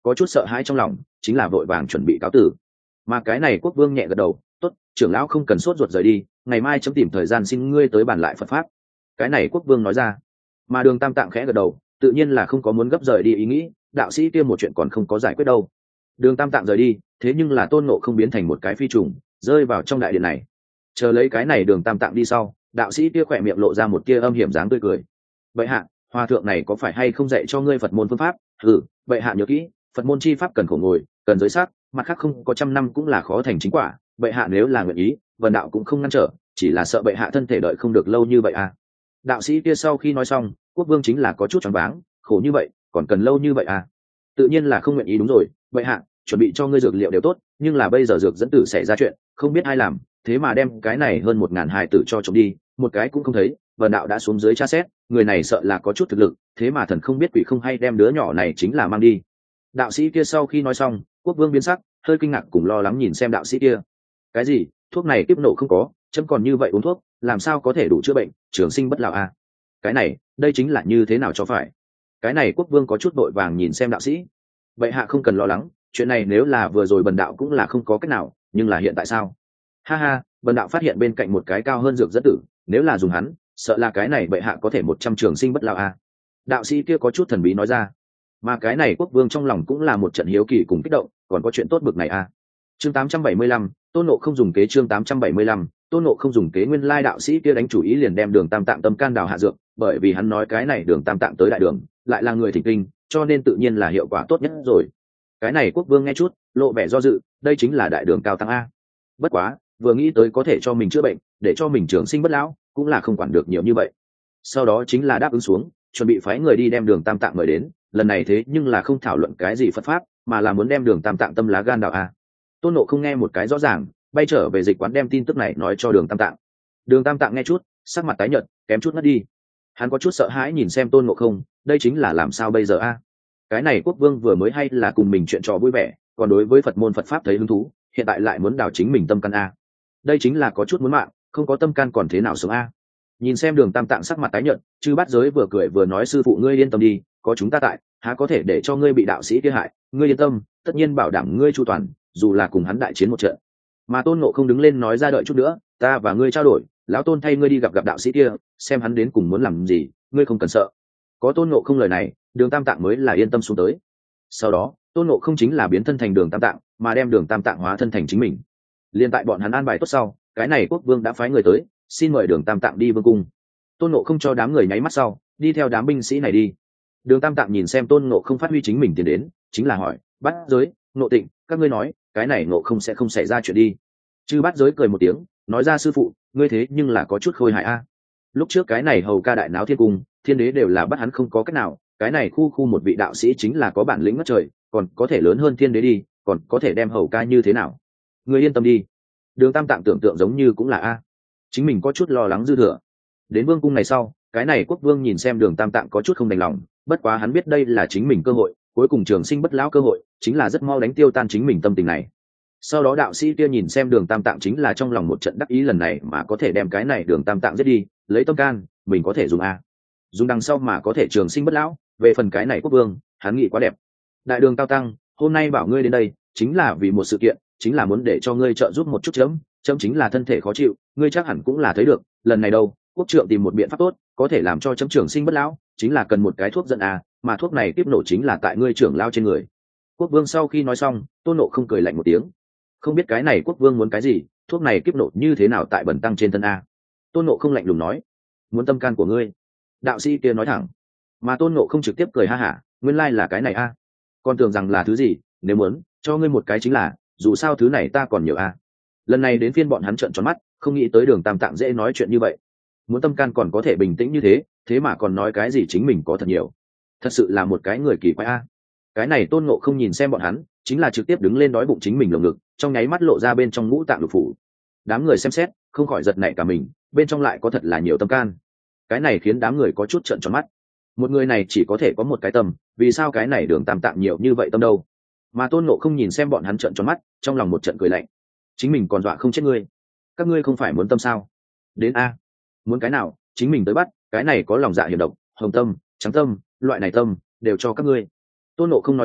có chút sợ hãi trong lòng, chính là vội vàng chuẩn bị cáo tử. Mà cái này quốc vương nhẹ gật đầu, tốt, trưởng lão không cần sốt ruột rời đi, ngày mai chấm tìm thời gian xin ngươi tới bàn lại Phật pháp. Cái này quốc vương nói ra. Mà Đường Tam Tạng khẽ gật đầu, tự nhiên là không có muốn gấp rời đi ý nghĩ, đạo sĩ kia một chuyện còn không có giải quyết đâu. Đường Tam Tạng rời đi, thế nhưng là Tôn Ngộ không biến thành một cái phi trùng, rơi vào trong đại điện này. Chờ lấy cái này Đường Tam Tạng đi sau, đạo sĩ kia khỏe miệng lộ ra một tia âm hiểm dáng tươi cười. Vậy hạ, hòa thượng này có phải hay không dạy cho ngươi Phật môn phương pháp? Vậy hạ nhớ kỹ, Phật môn chi pháp cần khổ ngồi, cần giới sắc, mặt khác không có trăm năm cũng là khó thành chính quả. Vậy hạ nếu là nguyện ý, vần đạo cũng không ngăn trở, chỉ là sợ bệ hạ thân thể đợi không được lâu như vậy à. Đạo sĩ kia sau khi nói xong, quốc vương chính là có chút choáng váng, khổ như vậy còn cần lâu như vậy à. Tự nhiên là không nguyện ý, đúng rồi, bệ hạ chuẩn bị cho ngươi dược liệu đều tốt, nhưng là bây giờ dược dẫn tử xảy ra chuyện, không biết ai làm, thế mà đem cái này hơn 1000 hài tử cho trộm đi, một cái cũng không thấy. Vần đạo đã xuống dưới tra xét, người này sợ là có chút thực lực, thế mà thần không biết quỷ không hay đem đứa nhỏ này chính là mang đi. Đạo sĩ kia sau khi nói xong, quốc vương biến sắc, hơi kinh ngạc cùng lo lắng nhìn xem đạo sĩ kia. Cái gì? Thuốc này kiếp nổ không có, chấm còn như vậy uống thuốc, làm sao có thể đủ chữa bệnh, trường sinh bất lão à? Cái này, đây chính là như thế nào cho phải? Cái này quốc vương có chút vội vàng nhìn xem đạo sĩ. Bệ hạ không cần lo lắng, chuyện này nếu là vừa rồi bần đạo cũng là không có cách nào, nhưng là hiện tại sao? Ha ha, bần đạo phát hiện bên cạnh một cái cao hơn dược dẫn tử, nếu là dùng hắn, sợ là cái này bệ hạ có thể 100 trường sinh bất lão à? Đạo sĩ kia có chút thần bí nói ra. Mà cái này quốc vương trong lòng cũng là một trận hiếu kỳ cùng kích động, còn có chuyện tốt bực này à? Chương 875, Tôn Ngộ không dùng kế. Chương 875, Tôn Ngộ không dùng kế. Nguyên lai đạo sĩ kia đánh chủ ý liền đem Đường Tam Tạng tâm can đào hạ dược, bởi vì hắn nói cái này Đường Tam Tạng tới đại đường, lại là người thỉnh kinh, cho nên tự nhiên là hiệu quả tốt nhất rồi. Cái này quốc vương nghe chút, lộ vẻ do dự, đây chính là đại đường cao tăng a. Bất quá, vừa nghĩ tới có thể cho mình chữa bệnh, để cho mình trường sinh bất lão, cũng là không quản được nhiều như vậy. Sau đó chính là đáp ứng xuống, chuẩn bị phái người đi đem Đường Tam Tạng mời đến, lần này thế nhưng là không thảo luận cái gì Phật pháp, mà là muốn đem Đường Tam Tạng tâm lá gan đào a. Tôn Ngộ không nghe một cái rõ ràng, bay trở về dịch quán đem tin tức này nói cho Đường Tam Tạng. Đường Tam Tạng nghe chút, sắc mặt tái nhợt, kém chút ngất đi. Hắn có chút sợ hãi nhìn xem Tôn Ngộ không, đây chính là làm sao bây giờ a? Cái này quốc vương vừa mới hay là cùng mình chuyện trò vui vẻ, còn đối với Phật môn Phật pháp thấy hứng thú, hiện tại lại muốn đào chính mình tâm can a. Đây chính là có chút muốn mạng, không có tâm can còn thế nào sống a? Nhìn xem Đường Tam Tạng sắc mặt tái nhợt, Chư Bát Giới vừa cười vừa nói, sư phụ ngươi yên tâm đi, có chúng ta tại, há có thể để cho ngươi bị đạo sĩ kia hại, ngươi yên tâm, tất nhiên bảo đảm ngươi chu toàn, dù là cùng hắn đại chiến một trận. Mà Tôn Ngộ không đứng lên nói ra, đợi chút nữa, ta và ngươi trao đổi, lão Tôn thay ngươi đi gặp đạo sĩ kia, xem hắn đến cùng muốn làm gì, ngươi không cần sợ. Có Tôn Ngộ không lời này, Đường Tam Tạng mới là yên tâm xuống tới. Sau đó, Tôn Ngộ không chính là biến thân thành Đường Tam Tạng, mà đem Đường Tam Tạng hóa thân thành chính mình. Liên tại bọn hắn an bài tốt sau, cái này quốc vương đã phái người tới, xin mời Đường Tam Tạng đi vương cung. Tôn Ngộ không cho đám người nháy mắt sau, đi theo đám binh sĩ này đi. Đường Tam Tạng nhìn xem Tôn Ngộ không phát huy chính mình tiến đến, chính là hỏi, Bát Giới, Ngộ Tịnh, các ngươi nói, cái này Ngộ không sẽ không xảy ra chuyện đi. Chư Bát Giới cười một tiếng, nói ra, sư phụ, ngươi thế nhưng là có chút khôi hài a. Lúc trước cái này hầu ca đại náo thiên cung, thiên đế đều là bắt hắn không có cách nào, cái này khu một vị đạo sĩ chính là có bản lĩnh ngất trời, còn có thể lớn hơn thiên đế đi, còn có thể đem hầu ca như thế nào? Ngươi yên tâm đi. Đường Tam Tạng tưởng tượng giống như cũng là a. Chính mình có chút lo lắng dư thừa. Đến vương cung này sau, cái này quốc vương nhìn xem Đường Tam Tạng có chút không đành lòng, bất quá hắn biết đây là chính mình cơ hội, cuối cùng trường sinh bất lão cơ hội, chính là rất mau đánh tiêu tan chính mình tâm tình này. Sau đó đạo sĩ kia nhìn xem Đường Tam Tạng chính là trong lòng một trận đắc ý, lần này mà có thể đem cái này Đường Tam Tạng giết đi, lấy tâm can, mình có thể dùng a. Dùng đằng sau mà có thể trường sinh bất lão, về phần cái này quốc vương, hắn nghĩ quá đẹp. Đại đường cao tăng, hôm nay bảo ngươi đến đây, chính là vì một sự kiện, chính là muốn để cho ngươi trợ giúp một chút chấm chính là thân thể khó chịu, ngươi chắc hẳn cũng là thấy được, lần này đâu, quốc trượng tìm một biện pháp tốt, có thể làm cho chấm trường sinh bất lão, chính là cần một cái thuốc giận à, mà thuốc này tiếp nổ chính là tại ngươi trưởng lao trên người. Quốc vương sau khi nói xong, Tôn Ngộ không cười lạnh một tiếng, không biết cái này quốc vương muốn cái gì, thuốc này kiếp nổ như thế nào tại bẩn tăng trên thân a. Tôn Ngộ không lạnh lùng nói, muốn tâm can của ngươi. Đạo sĩ kia nói thẳng, mà Tôn Ngộ không trực tiếp cười ha hả, nguyên lai là cái này a, con tưởng rằng là thứ gì, nếu muốn cho ngươi một cái chính là, dù sao thứ này ta còn nhiều a. Lần này đến phiên bọn hắn trợn tròn mắt, không nghĩ tới Đường Tam Tạng dễ nói chuyện như vậy, muốn tâm can còn có thể bình tĩnh như thế, thế mà còn nói cái gì chính mình có thật nhiều, thật sự là một cái người kỳ quái a. Cái này Tôn Ngộ không nhìn xem bọn hắn, chính là trực tiếp đứng lên đói bụng chính mình lồng ngực, trong nháy mắt lộ ra bên trong ngũ tạng lục phủ. Đám người xem xét, không khỏi giật nảy cả mình, bên trong lại có thật là nhiều tâm can. Cái này khiến đám người có chút trợn tròn mắt. Một người này chỉ có thể có một cái tâm, vì sao cái này Đường Tam Tạng nhiều như vậy tâm đâu? Mà Tôn Ngộ không nhìn xem bọn hắn trợn tròn mắt, trong lòng một trận cười lạnh. Chính mình còn dọa không chết ngươi, các ngươi không phải muốn tâm sao? Đến a, muốn cái nào, chính mình tới bắt, cái này có lòng dạ hiểm độc, hồng tâm, trắng tâm, loại này tâm đều cho các ngươi. Tôn Ngộ không nói ra,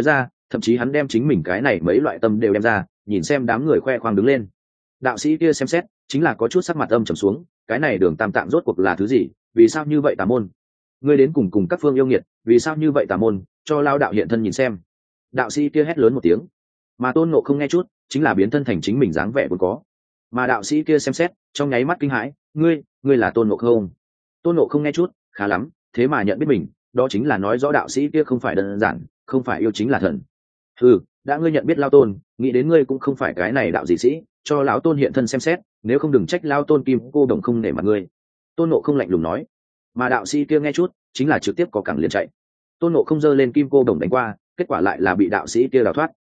thậm chí hắn đem chính mình cái này mấy loại tâm đều đem ra, nhìn xem đám người khoe khoang đứng lên. Đạo sĩ kia xem xét chính là có chút sắc mặt âm trầm xuống, cái này Đường Tam Tạng rốt cuộc là thứ gì, vì sao như vậy tà môn? Ngươi đến cùng các phương yêu nghiệt, vì sao như vậy tà môn, cho lao đạo hiện thân nhìn xem. Đạo sĩ kia hét lớn một tiếng, mà Tôn Ngộ Không nghe chút chính là biến thân thành chính mình dáng vẻ vốn có. Mà đạo sĩ kia xem xét trong nháy mắt kinh hãi, ngươi là Tôn Ngộ Không? Tôn Ngộ Không nghe chút khá lắm, thế mà nhận biết mình, đó chính là nói rõ đạo sĩ kia không phải đơn giản, không phải yêu chính là thần. Đã ngươi nhận biết Lao Tôn, nghĩ đến ngươi cũng không phải cái này đạo dị sĩ, cho lão Tôn hiện thân xem xét, nếu không đừng trách Lao Tôn Kim Cô Đồng không nể mặt ngươi. Tôn Ngộ Không lạnh lùng nói. Mà đạo sĩ kia nghe chút chính là trực tiếp có cẳng liền chạy. Tôn Ngộ Không giơ lên Kim Cô Đồng đánh qua, kết quả lại là bị đạo sĩ kia đào thoát.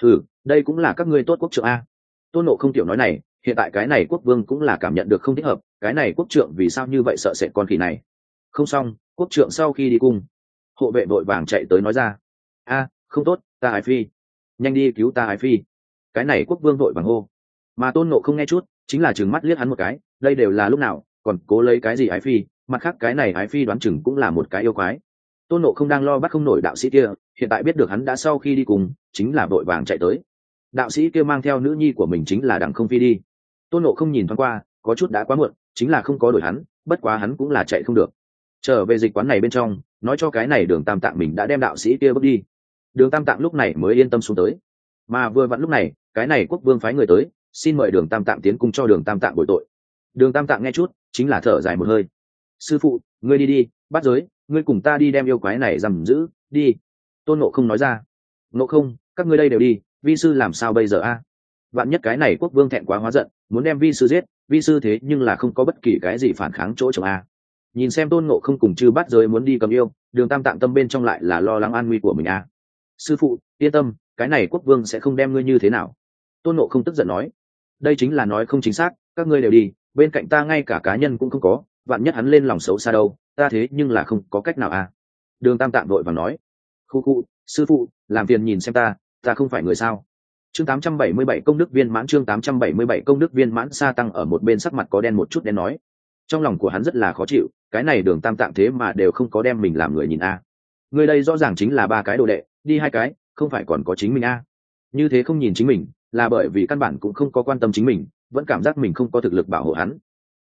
Đây cũng là các ngươi tốt quốc trượng a. Tôn Ngộ Không tiểu nói này, hiện tại cái này quốc vương cũng là cảm nhận được không thích hợp, cái này quốc trượng vì sao như vậy sợ sệt con khỉ này. Không xong, quốc trượng sau khi đi cung, hộ vệ vội vàng chạy tới nói ra, không tốt, ta ái phi, nhanh đi cứu ta ái phi. Cái này quốc vương vội vàng hô. Mà Tôn Ngộ Không nghe chút chính là trừng mắt liếc hắn một cái, đây đều là lúc nào còn cố lấy cái gì ái phi, mặt khác cái này ái phi đoán chừng cũng là một cái yêu quái. Tôn Ngộ Không đang lo bắt không nổi đạo sĩ kia, hiện tại biết được hắn đã sau khi đi cùng chính là vội vàng chạy tới. Đạo sĩ kia mang theo nữ nhi của mình chính là Đằng Không Phi đi. Tôn Ngộ Không nhìn thoáng qua có chút đã quá muộn, chính là không có đổi hắn, bất quá hắn cũng là chạy không được. Trở về dịch quán này bên trong, nói cho cái này Đường Tam Tạng mình đã đem đạo sĩ kia bước đi. Đường Tam Tạng lúc này mới yên tâm xuống tới. Mà vừa vặn lúc này cái này quốc vương phái người tới, xin mời Đường Tam Tạng tiến cung cho Đường Tam Tạng bồi tội. Đường Tam Tạng nghe chút chính là thở dài một hơi. Sư phụ, ngươi đi, Bát Giới, ngươi cùng ta đi đem yêu quái này giam giữ đi. Tôn Ngộ Không nói ra. Ngộ Không, các ngươi đây đều đi, vi sư làm sao bây giờ a? Vạn nhất cái này quốc vương thẹn quá hóa giận, muốn đem vi sư giết, vi sư thế nhưng là không có bất kỳ cái gì phản kháng chỗ chồng a. Nhìn xem Tôn Ngộ Không cùng Chư Bát Giới muốn đi cầm yêu, Đường Tam Tạng tâm bên trong lại là lo lắng an nguy của mình a. Sư phụ yên tâm, cái này quốc vương sẽ không đem ngươi như thế nào. Tôn Ngộ Không tức giận nói. Đây chính là nói không chính xác, các ngươi đều đi, bên cạnh ta ngay cả cá nhân cũng không có, vạn nhất hắn lên lòng xấu xa đâu, ta thế nhưng là không có cách nào a. Đường Tam Tạng vội vàng nói. Khu, sư phụ, làm phiền nhìn xem ta không phải người sao. Chương 877 công đức viên mãn, chương 877 công đức viên mãn. Sa Tăng ở một bên sắc mặt có đen một chút đen nói. Trong lòng của hắn rất là khó chịu, cái này Đường Tam Tạng thế mà đều không có đem mình làm người nhìn a. Người đây rõ ràng chính là 3 cái đồ đệ, đi 2 cái, không phải còn có chính mình a. Như thế không nhìn chính mình, là bởi vì căn bản cũng không có quan tâm chính mình, vẫn cảm giác mình không có thực lực bảo hộ hắn.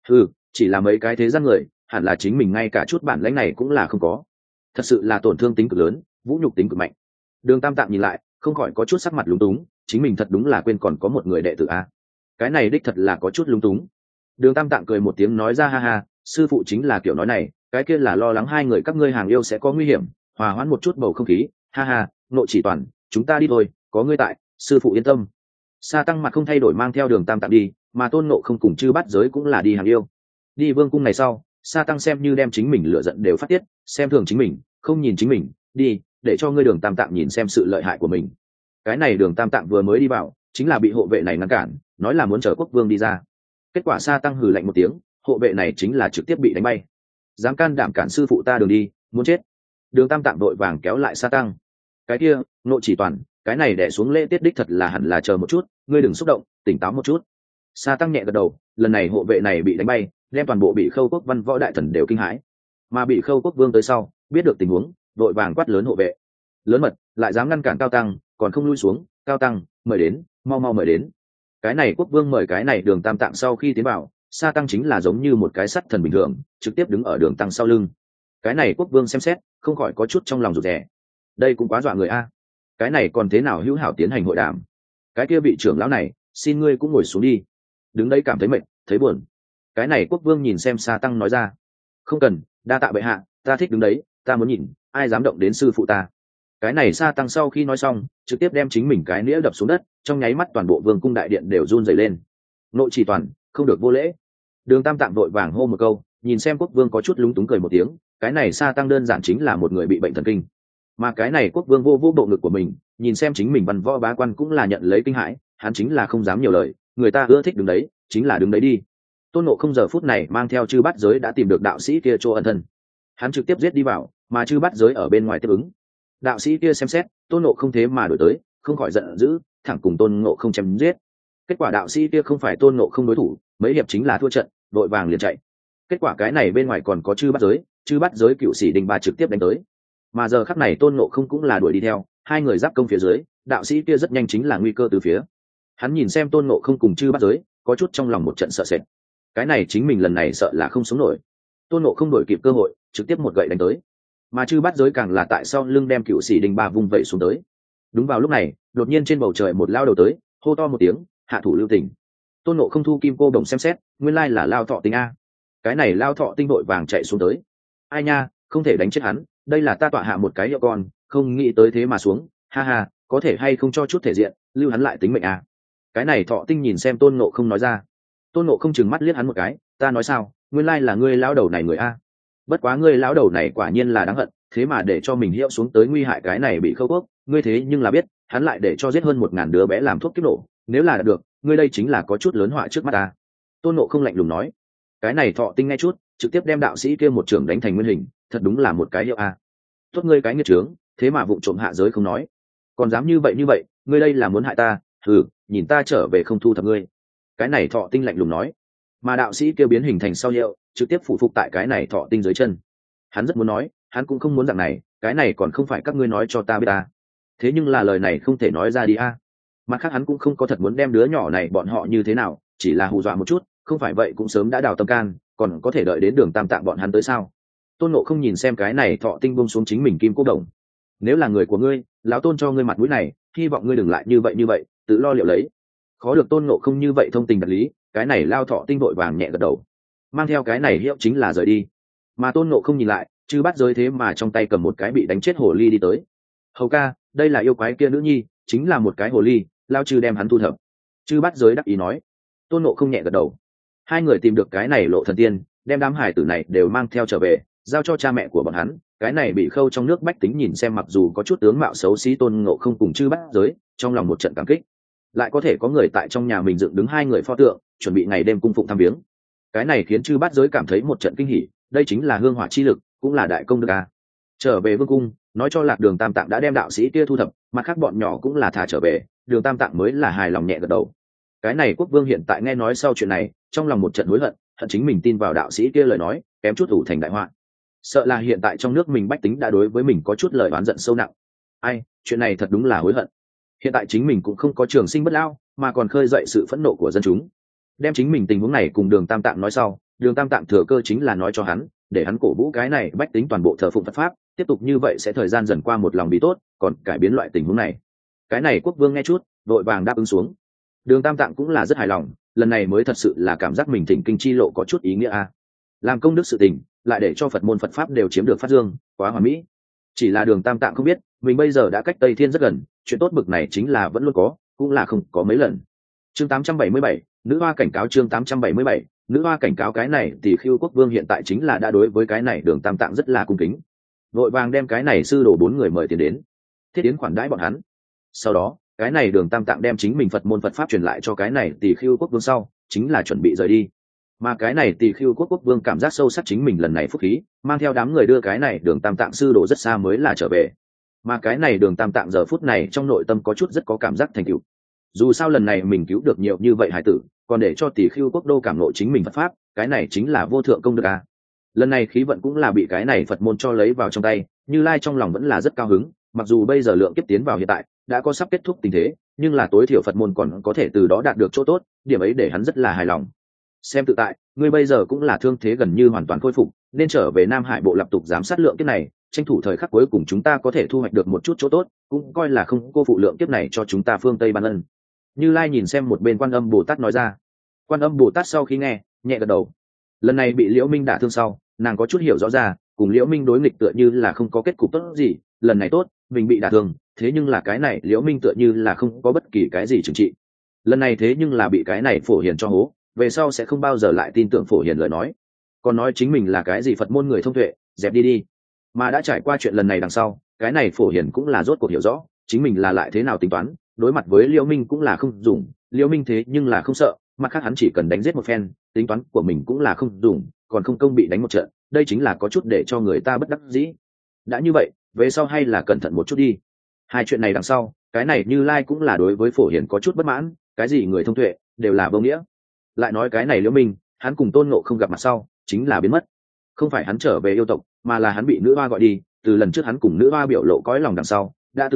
Chỉ là mấy cái thế gian người, hẳn là chính mình ngay cả chút bản lãnh này cũng là không có. Thật sự là tổn thương tính cực lớn, vũ nhục tính cực mạnh. Đường Tam Tạng nhìn lại không khỏi có chút sắc mặt lúng túng, chính mình thật đúng là quên còn có một người đệ tử a. Cái này đích thật là có chút lúng túng. Đường Tam Tạng cười một tiếng nói ra, ha, sư phụ chính là kiểu nói này, cái kia là lo lắng 2 người các ngươi hàng yêu sẽ có nguy hiểm, hòa hoãn một chút bầu không khí, ha, Ngộ Chỉ Toàn, chúng ta đi thôi, có ngươi tại, sư phụ yên tâm. Sa Tăng mặt không thay đổi mang theo Đường Tam Tạng đi, mà Tôn Ngộ Không cùng Chư Bát Giới cũng là đi hàng yêu. Đi vương cung này sau, Sa Tăng xem như đem chính mình lửa giận đều phát tiết, xem thường chính mình, không nhìn chính mình, đi, để cho ngươi Đường Tam Tạng nhìn xem sự lợi hại của mình. Cái này Đường Tam Tạng vừa mới đi vào, chính là bị hộ vệ này ngăn cản, nói là muốn chờ quốc vương đi ra. Kết quả Sa Tăng hừ lạnh một tiếng, hộ vệ này chính là trực tiếp bị đánh bay. Dám can đảm cản sư phụ ta đường đi, muốn chết. Đường Tam Tạng vội vàng kéo lại Sa Tăng. Cái kia, Ngộ Chỉ Toàn, cái này đè xuống lễ tiết đích thật là hẳn là chờ một chút, ngươi đừng xúc động, tỉnh táo một chút. Sa Tăng nhẹ gật đầu, lần này hộ vệ này bị đánh bay, đem toàn bộ Bị Khâu quốc văn võ đại thần đều kinh hãi. Mà Bị Khâu quốc vương tới sau, biết được tình huống, vội vàng quát lớn hộ vệ. Lớn mật, lại dám ngăn cản Cao Tăng, còn không lui xuống, Cao Tăng, mời đến, mau mời đến. Cái này quốc vương mời cái này Đường Tam Tạng sau khi tiến vào, Sa Tăng chính là giống như một cái sắt thần bình thường, trực tiếp đứng ở Đường Tăng sau lưng. Cái này quốc vương xem xét, không khỏi có chút trong lòng rụt rè. Đây cũng quá dọa người a. Cái này còn thế nào hữu hảo tiến hành hội đàm. Cái kia vị trưởng lão này, xin ngươi cũng ngồi xuống đi. Đứng đấy cảm thấy mệt, thấy buồn. Cái này quốc vương nhìn xem Sa Tăng nói ra. Không cần, đa tạ bệ hạ, ta thích đứng đấy, ta muốn nhìn, ai dám động đến sư phụ ta. Cái này Sa Tăng sau khi nói xong, trực tiếp đem chính mình cái nĩa đập xuống đất, trong nháy mắt toàn bộ vương cung đại điện đều run rẩy lên. Ngộ Chỉ Toàn, không được vô lễ. Đường Tam Tạng vội vàng hô một câu, nhìn xem quốc vương có chút lúng túng cười một tiếng, cái này Sa Tăng đơn giản chính là một người bị bệnh thần kinh. Mà cái này quốc vương vô bộ ngực của mình, nhìn xem chính mình văn võ bá quan cũng là nhận lấy kinh hãi, hắn chính là không dám nhiều lời, người ta ưa thích đứng đấy, chính là đứng đấy đi. Tôn Ngộ Không giờ phút này mang theo Chư Bát Giới đã tìm được đạo sĩ kia chỗ ẩn thân, hắn trực tiếp giết đi vào, mà Chư Bát Giới ở bên ngoài tiếp ứng. Đạo sĩ kia xem xét Tôn Ngộ Không thế mà đổi tới, không khỏi giận dữ, thẳng cùng Tôn Ngộ Không chém giết. Kết quả đạo sĩ kia không phải Tôn Ngộ Không đối thủ, mấy hiệp chính là thua trận, vội vàng liền chạy. Kết quả cái này bên ngoài còn có Chư Bát Giới cựu sĩ Đinh Ba trực tiếp đánh tới. Mà giờ khắc này Tôn Ngộ Không cũng là đuổi đi theo, hai người giáp công phía dưới, đạo sĩ kia rất nhanh chính là nguy cơ từ phía. Hắn nhìn xem Tôn Ngộ Không cùng Chư Bát Giới, có chút trong lòng một trận sợ sệt. Cái này chính mình lần này sợ là không sống nổi. Tôn Ngộ Không đổi kịp cơ hội, trực tiếp một gậy đánh tới. Mà Chư Bát Giới càng là tại sau lưng đem Cựu Sĩ Đinh Ba vung vẩy xuống tới. Đúng vào lúc này, đột nhiên trên bầu trời một lao đầu tới, hô to một tiếng, hạ thủ lưu tình. Tôn Ngộ Không thu kim cô đồng xem xét, nguyên lai là Lao Thọ Tinh a. Cái này Lao Thọ Tinh đội vàng chạy xuống tới. Ai nha, không thể đánh chết hắn, đây là ta tọa hạ một cái hiệu con, không nghĩ tới thế mà xuống, ha ha, có thể hay không cho chút thể diện, lưu hắn lại tính mệnh a. Cái này Thọ Tinh nhìn xem Tôn Ngộ Không nói ra. Tôn Ngộ Không chừng mắt liếc hắn một cái, ta nói sao, nguyên lai là ngươi lão đầu này người a. Bất quá ngươi lão đầu này quả nhiên là đáng hận, thế mà để cho mình hiệu xuống tới nguy hại cái này bị khâu quốc, ngươi thế nhưng là biết, hắn lại để cho giết hơn 1000 đứa bé làm thuốc kiếp nổ, nếu là được, ngươi đây chính là có chút lớn họa trước mắt ta. Tôn Ngộ Không lạnh lùng nói. Cái này Thọ Tinh nghe chút, trực tiếp đem đạo sĩ kia một trường đánh thành nguyên hình, thật đúng là một cái hiệu a. Tốt ngươi cái nghiệt trướng, thế mà vụng trộm hạ giới không nói, còn dám như vậy, ngươi đây là muốn hại ta, nhìn ta trở về không thu thập ngươi. Cái này Thọ Tinh lạnh lùng nói. Mà đạo sĩ kia biến hình thành sau hiệu, trực tiếp phủ phục tại cái này Thọ Tinh dưới chân. Hắn rất muốn nói, hắn cũng không muốn dạng này, cái này còn không phải các ngươi nói cho ta biết ta. Thế nhưng là lời này không thể nói ra đi a. Mặt khác hắn cũng không có thật muốn đem đứa nhỏ này bọn họ như thế nào, chỉ là hù dọa một chút, không phải vậy cũng sớm đã đào tâm can, còn có thể đợi đến Đường Tam Tạng bọn hắn tới sao. Tôn Ngộ Không nhìn xem cái này Thọ Tinh buông xuống chính mình kim cô đồng. Nếu là người của ngươi, lão Tôn cho ngươi mặt mũi này, hy vọng ngươi đừng lại như vậy, tự lo liệu lấy. Khó được Tôn Ngộ Không như vậy thông tình đạt lý, cái này Lao Thọ Tinh vội vàng nhẹ gật đầu, mang theo cái này hiệu chính là rời đi. Mà Tôn Ngộ Không nhìn lại, Chư Bát Giới thế mà trong tay cầm một cái bị đánh chết hồ ly đi tới. Hầu ca, đây là yêu quái kia nữ nhi, chính là một cái hồ ly, Lao Chư đem hắn thu thập. Chư Bát Giới đắc ý nói. Tôn Ngộ Không nhẹ gật đầu. Hai người tìm được cái này Lộ Thần Tiên, đem đám hải tử này đều mang theo trở về, giao cho cha mẹ của bọn hắn. Cái này bị khâu trong nước bách tính nhìn xem mặc dù có chút tướng mạo xấu xí Tôn Ngộ Không cùng Chư Bát Giới, trong lòng một trận cảm kích. Lại có thể có người tại trong nhà mình dựng đứng hai người pho tượng, chuẩn bị ngày đêm cung phụng thăm viếng. Cái này khiến Chư Bát Giới cảm thấy một trận kinh hỉ, đây chính là hương hỏa chi lực, cũng là đại công đức a. Trở về vương cung, nói cho Lạc Đường Tam Tạng đã đem đạo sĩ kia thu thập, mặt khác bọn nhỏ cũng là thả trở về, Đường Tam Tạng mới là hài lòng nhẹ gật đầu. Cái này quốc vương hiện tại nghe nói sau chuyện này, trong lòng một trận hối hận, hận chính mình tin vào đạo sĩ kia lời nói, kém chút ủ thành đại họa. Sợ là hiện tại trong nước mình bách tính đã đối với mình có chút lời oán giận sâu nặng. Ai, chuyện này thật đúng là hối hận. Hiện tại chính mình cũng không có trường sinh bất lao, mà còn khơi dậy sự phẫn nộ của dân chúng. Đem chính mình tình huống này cùng Đường Tam Tạng nói sau, Đường Tam Tạng thừa cơ chính là nói cho hắn, để hắn cổ vũ cái này bách tính toàn bộ thờ phụng Phật pháp, tiếp tục như vậy sẽ thời gian dần qua một lòng bí tốt, còn cải biến loại tình huống này. Cái này quốc vương nghe chút, vội vàng đáp ứng xuống. Đường Tam Tạng cũng là rất hài lòng, lần này mới thật sự là cảm giác mình thỉnh kinh chi lộ có chút ý nghĩa a. Làm công đức sự tình, lại để cho Phật môn Phật pháp đều chiếm được phát dương, quá hoàn mỹ. Chỉ là Đường Tam Tạng không biết, mình bây giờ đã cách Tây Thiên rất gần, chuyện tốt bực này chính là vẫn luôn có, cũng là không có mấy lần. Chương 877, nữ hoa cảnh cáo. Chương 877, nữ hoa cảnh cáo. Cái này thì Khưu quốc vương hiện tại chính là đã đối với cái này Đường Tam Tạng rất là cung kính, vội vàng đem cái này sư đồ 4 người mời tiền đến, thiết yến khoản đãi bọn hắn. Sau đó, cái này Đường Tam Tạng đem chính mình Phật môn Phật pháp truyền lại cho cái này Tỳ Khưu quốc vương sau, chính là chuẩn bị rời đi. Mà cái này Tỳ Khưu quốc vương cảm giác sâu sắc chính mình lần này phúc khí, mang theo đám người đưa cái này Đường Tam Tạng sư đồ rất xa mới là trở về. Mà cái này Đường Tam Tạng giờ phút này trong nội tâm có chút rất có cảm giác thành tựu. Dù sao lần này mình cứu được nhiều như vậy hải tử, còn để cho Tỳ Khưu quốc đô cảm ngộ chính mình Phật pháp, cái này chính là vô thượng công đức a. Lần này khí vận cũng là bị cái này Phật môn cho lấy vào trong tay, Như Lai trong lòng vẫn là rất cao hứng, mặc dù bây giờ lượng kiếp tiến vào hiện tại đã có sắp kết thúc tình thế, nhưng là tối thiểu Phật môn còn có thể từ đó đạt được chỗ tốt, điểm ấy để hắn rất là hài lòng. Xem tự tại, ngươi bây giờ cũng là thương thế gần như hoàn toàn khôi phục, nên trở về Nam Hải bộ lập tục giám sát lượng kiếp này, tranh thủ thời khắc cuối cùng chúng ta có thể thu hoạch được một chút chỗ tốt, cũng coi là không cô phụ lượng kiếp này cho chúng ta phương Tây ban ân. Như Lai nhìn xem một bên Quan Âm Bồ Tát nói ra. Quan Âm Bồ Tát sau khi nghe, nhẹ gật đầu. Lần này bị Liễu Minh đả thương sau, nàng có chút hiểu rõ ra, cùng Liễu Minh đối nghịch tựa như là không có kết cục tốt gì, lần này tốt, mình bị đả thương, thế nhưng là cái này Liễu Minh tựa như là không có bất kỳ cái gì trừng trị. Lần này thế nhưng là bị cái này Phổ Hiền cho hố, về sau sẽ không bao giờ lại tin tưởng Phổ Hiền lời nói, còn nói chính mình là cái gì Phật môn người thông tuệ, dẹp đi đi. Mà đã trải qua chuyện lần này đằng sau, cái này Phổ Hiền cũng là rốt cuộc hiểu rõ, chính mình là lại thế nào tính toán, đối mặt với Liễu Minh cũng là không dùng, Liễu Minh thế nhưng là không sợ, mặt khác hắn chỉ cần đánh giết một phen, tính toán của mình cũng là không dùng, còn không công bị đánh một trận, đây chính là có chút để cho người ta bất đắc dĩ. Đã như vậy, về sau hay là cẩn thận một chút đi. Hai chuyện này đằng sau, cái này Như Lai cũng là đối với Phổ Hiền có chút bất mãn, cái gì người thông tuệ đều là vô nghĩa. Lại nói cái này Liễu Minh, hắn cùng Tôn Ngộ không gặp mặt sau, chính là biến mất. Không phải hắn trở về yêu tộc, mà là hắn bị nữ hoa gọi đi, từ lần trước hắn cùng nữ hoa biểu lộ cõi lòng đằng sau, đã từng nói,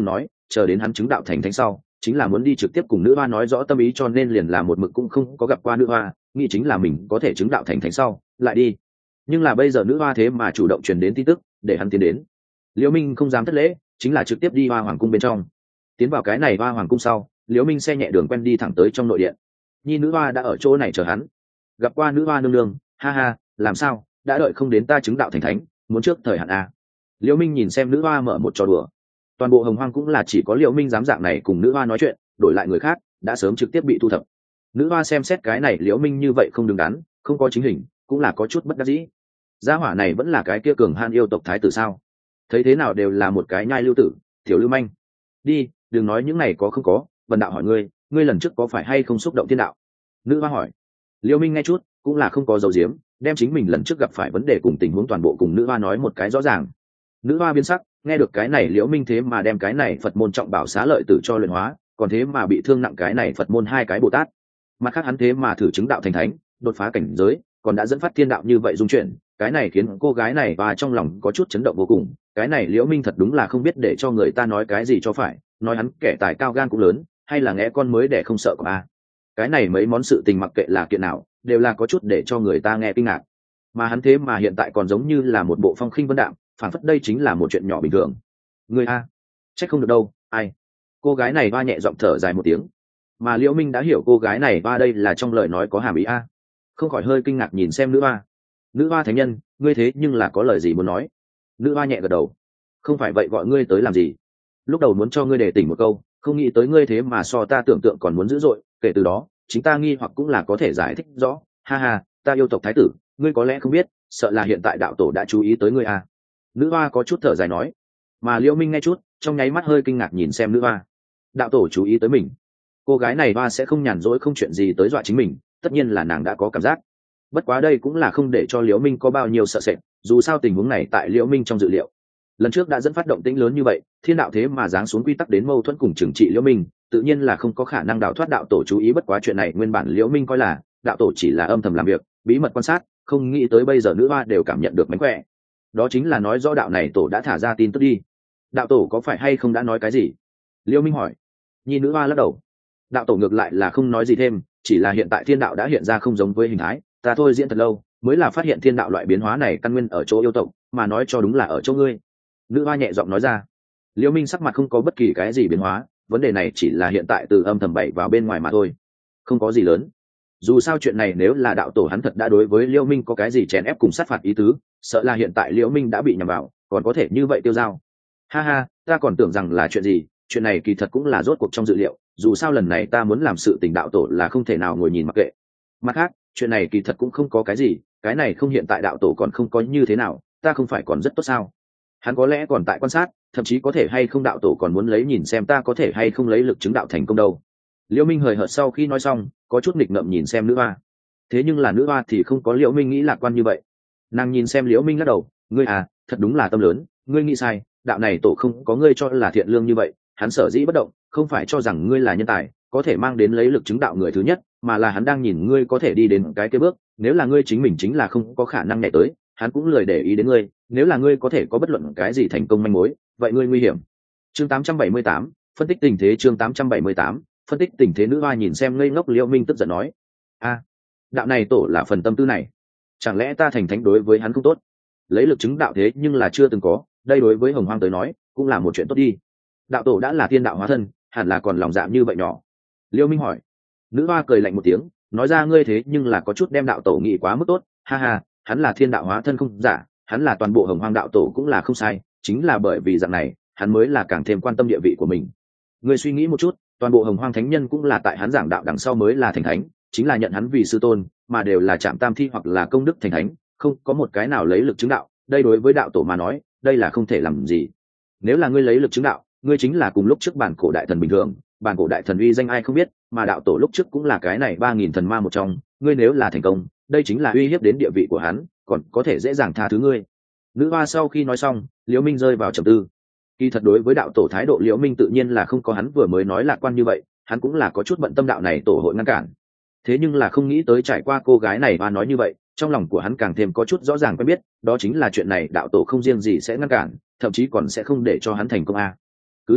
chờ đến hắn chứng đạo thành thánh sau chính là muốn đi trực tiếp cùng nữ hoa nói rõ tâm ý, cho nên liền là một mực cũng không có gặp qua nữ hoa, nghĩ chính là mình có thể chứng đạo thành thánh sau lại đi. Nhưng là bây giờ nữ hoa thế mà chủ động truyền đến tin tức để hắn tiến đến. Liễu Minh không dám thất lễ, chính là trực tiếp đi hoa hoàng cung bên trong. Tiến vào cái này hoa hoàng cung sau, Liễu Minh xe nhẹ đường quen đi thẳng tới trong nội điện. Nhi nữ hoa đã ở chỗ này chờ hắn. Gặp qua nữ hoa nương nương, ha ha, làm sao đã đợi không đến ta chứng đạo thành thánh, muốn trước thời hạn à? Liễu Minh nhìn xem nữ hoa mở một trò đùa. Toàn bộ hồng hoang cũng là chỉ có Liễu Minh dám dạng này cùng nữ hoa nói chuyện, đổi lại người khác đã sớm trực tiếp bị thu thập. Nữ hoa xem xét cái này Liễu Minh như vậy không đứng đắn, không có chính hình, cũng là có chút bất đắc dĩ. Gia hỏa này vẫn là cái kia cường han yêu tộc thái tử sao? Thấy thế nào đều là một cái nhai lưu tử, tiểu lưu manh. Đi, đừng nói những này có không có, Vân đạo hỏi ngươi, ngươi lần trước có phải hay không xúc động thiên đạo? Nữ hoa hỏi. Liễu Minh nghe chút, cũng là không có dấu diếm, đem chính mình lần trước gặp phải vấn đề cùng tình huống toàn bộ cùng nữ hoa nói một cái rõ ràng. Nữ hoa biến sắc, nghe được cái này Liễu Minh thế mà đem cái này Phật môn trọng bảo xá lợi tử cho luyện hóa, còn thế mà bị thương nặng cái này Phật môn hai cái Bồ Tát. Mặt khác hắn thế mà thử chứng đạo thành thánh, đột phá cảnh giới, còn đã dẫn phát thiên đạo như vậy dung chuyển, cái này khiến cô gái này và trong lòng có chút chấn động vô cùng. Cái này Liễu Minh thật đúng là không biết để cho người ta nói cái gì cho phải, nói hắn kẻ tài cao gan cũng lớn, hay là nghe con mới để không sợ của a. Cái này mấy món sự tình mặc kệ là kiện nào, đều là có chút để cho người ta nghe kinh ngạc. Mà hắn thế mà hiện tại còn giống như là một bộ phong khinh vân đạm, phản phất đây chính là một chuyện nhỏ bình thường. Người a, trách không được đâu, ai. Cô gái này va nhẹ giọng thở dài một tiếng. Mà Liễu Minh đã hiểu cô gái này va đây là trong lời nói có hàm ý a. Không khỏi hơi kinh ngạc nhìn xem nữ hoa. Nữ hoa thánh nhân, ngươi thế nhưng là có lời gì muốn nói? Nữ hoa nhẹ gật đầu. Không phải vậy gọi ngươi tới làm gì? Lúc đầu muốn cho ngươi đề tỉnh một câu, không nghĩ tới ngươi thế mà so ta tưởng tượng còn muốn dữ dội, kể từ đó chính ta nghi hoặc cũng là có thể giải thích rõ. Ha ha, ta yêu tộc thái tử, ngươi có lẽ không biết, sợ là hiện tại đạo tổ đã chú ý tới ngươi à. Nữ hoa có chút thở dài nói. Mà Liễu Minh nghe chút, trong nháy mắt hơi kinh ngạc nhìn xem nữ hoa. Đạo tổ chú ý tới mình? Cô gái này hoa sẽ không nhàn rỗi không chuyện gì tới dọa chính mình, tất nhiên là nàng đã có cảm giác. Bất quá đây cũng là không để cho Liễu Minh có bao nhiêu sợ sệt, dù sao tình huống này tại Liễu Minh trong dự liệu. Lần trước đã dẫn phát động tĩnh lớn như vậy, thiên đạo thế mà giáng xuống quy tắc đến mâu thuẫn cùng trừng trị Liễu Minh, tự nhiên là không có khả năng đào thoát đạo tổ chú ý. Bất quá chuyện này nguyên bản Liễu Minh coi là đạo tổ chỉ là âm thầm làm việc, bí mật quan sát, không nghĩ tới bây giờ nữ hoa đều cảm nhận được mánh khỏe. Đó chính là nói rõ đạo này tổ đã thả ra tin tức đi. Đạo tổ có phải hay không đã nói cái gì? Liễu Minh hỏi. Nhi nữ hoa lắc đầu. Đạo tổ ngược lại là không nói gì thêm, chỉ là hiện tại thiên đạo đã hiện ra không giống với hình thái, ta thôi diễn thật lâu mới là phát hiện thiên đạo loại biến hóa này căn nguyên ở chỗ yêu tộc, mà nói cho đúng là ở chỗ ngươi. Nữ hoa nhẹ giọng nói ra. Liễu Minh sắc mặt không có bất kỳ cái gì biến hóa, vấn đề này chỉ là hiện tại từ âm thầm bậy vào bên ngoài mà thôi, không có gì lớn. Dù sao chuyện này nếu là đạo tổ hắn thật đã đối với Liễu Minh có cái gì chèn ép cùng sát phạt ý tứ, sợ là hiện tại Liễu Minh đã bị nhầm vào, còn có thể như vậy tiêu dao. Ha ha, ta còn tưởng rằng là chuyện gì, chuyện này kỳ thật cũng là rốt cuộc trong dự liệu, dù sao lần này ta muốn làm sự tình đạo tổ là không thể nào ngồi nhìn mặc kệ. Mặt khác, chuyện này kỳ thật cũng không có cái gì, cái này không hiện tại đạo tổ còn không có như thế nào, ta không phải còn rất tốt sao? Hắn có lẽ còn tại quan sát, thậm chí có thể hay không đạo tổ còn muốn lấy nhìn xem ta có thể hay không lấy lực chứng đạo thành công đâu. Liễu Minh hời hợt sau khi nói xong, có chút nghịch ngợm nhìn xem nữ hoa. Thế nhưng là nữ hoa thì không có Liễu Minh nghĩ lạc quan như vậy. Nàng nhìn xem Liễu Minh lắc đầu, ngươi à, thật đúng là tâm lớn, ngươi nghĩ sai, đạo này tổ không có ngươi cho là thiện lương như vậy, hắn sở dĩ bất động, không phải cho rằng ngươi là nhân tài, có thể mang đến lấy lực chứng đạo người thứ nhất, mà là hắn đang nhìn ngươi có thể đi đến cái bước, nếu là ngươi chính mình chính là không có khả năng nhảy tới, hắn cũng lười để ý đến ngươi, nếu là ngươi có thể có bất luận cái gì thành công manh mối, vậy ngươi nguy hiểm. Chương 878, phân tích tình thế. Chương 878, phân tích tình thế. Nữ hoa nhìn xem ngây ngốc Liễu Minh tức giận nói, a, đạo này tổ là phần tâm tư này, chẳng lẽ ta thành thánh đối với hắn không tốt? Lấy lực chứng đạo thế nhưng là chưa từng có, đây đối với hồng hoang tới nói cũng là một chuyện tốt đi. Đạo tổ đã là thiên đạo hóa thân, hẳn là còn lòng dạ như vậy nhỏ. Liễu Minh hỏi. Nữ hoa cười lạnh một tiếng, nói ra ngươi thế nhưng là có chút đem đạo tổ nghĩ quá mức tốt, ha ha, hắn là thiên đạo hóa thân không giả, hắn là toàn bộ hồng hoang đạo tổ cũng là không sai, chính là bởi vì dạng này hắn mới là càng thêm quan tâm địa vị của mình. Ngươi suy nghĩ một chút, toàn bộ hồng hoang thánh nhân cũng là tại hắn giảng đạo đằng sau mới là thành thánh, chính là nhận hắn vì sư tôn, mà đều là chạm tam thi hoặc là công đức thành thánh, không có một cái nào lấy lực chứng đạo, đây đối với đạo tổ mà nói đây là không thể làm gì. Nếu là ngươi lấy lực chứng đạo, ngươi chính là cùng lúc trước bản cổ đại thần bình thường, bản cổ đại thần uy danh ai không biết, mà đạo tổ lúc trước cũng là cái này 3000 thần ma một trong, ngươi nếu là thành công, đây chính là uy hiếp đến địa vị của hắn, còn có thể dễ dàng tha thứ ngươi. Nữ hoa sau khi nói xong, Liễu Minh rơi vào trầm tư. Kỳ thật đối với đạo tổ thái độ Liễu Minh tự nhiên là không có hắn vừa mới nói lạc quan như vậy, hắn cũng là có chút bận tâm đạo này tổ hội ngăn cản. Thế nhưng là không nghĩ tới trải qua cô gái này và nói như vậy, trong lòng của hắn càng thêm có chút rõ ràng quen biết, đó chính là chuyện này đạo tổ không riêng gì sẽ ngăn cản, thậm chí còn sẽ không để cho hắn thành công a. Cứ như vậy,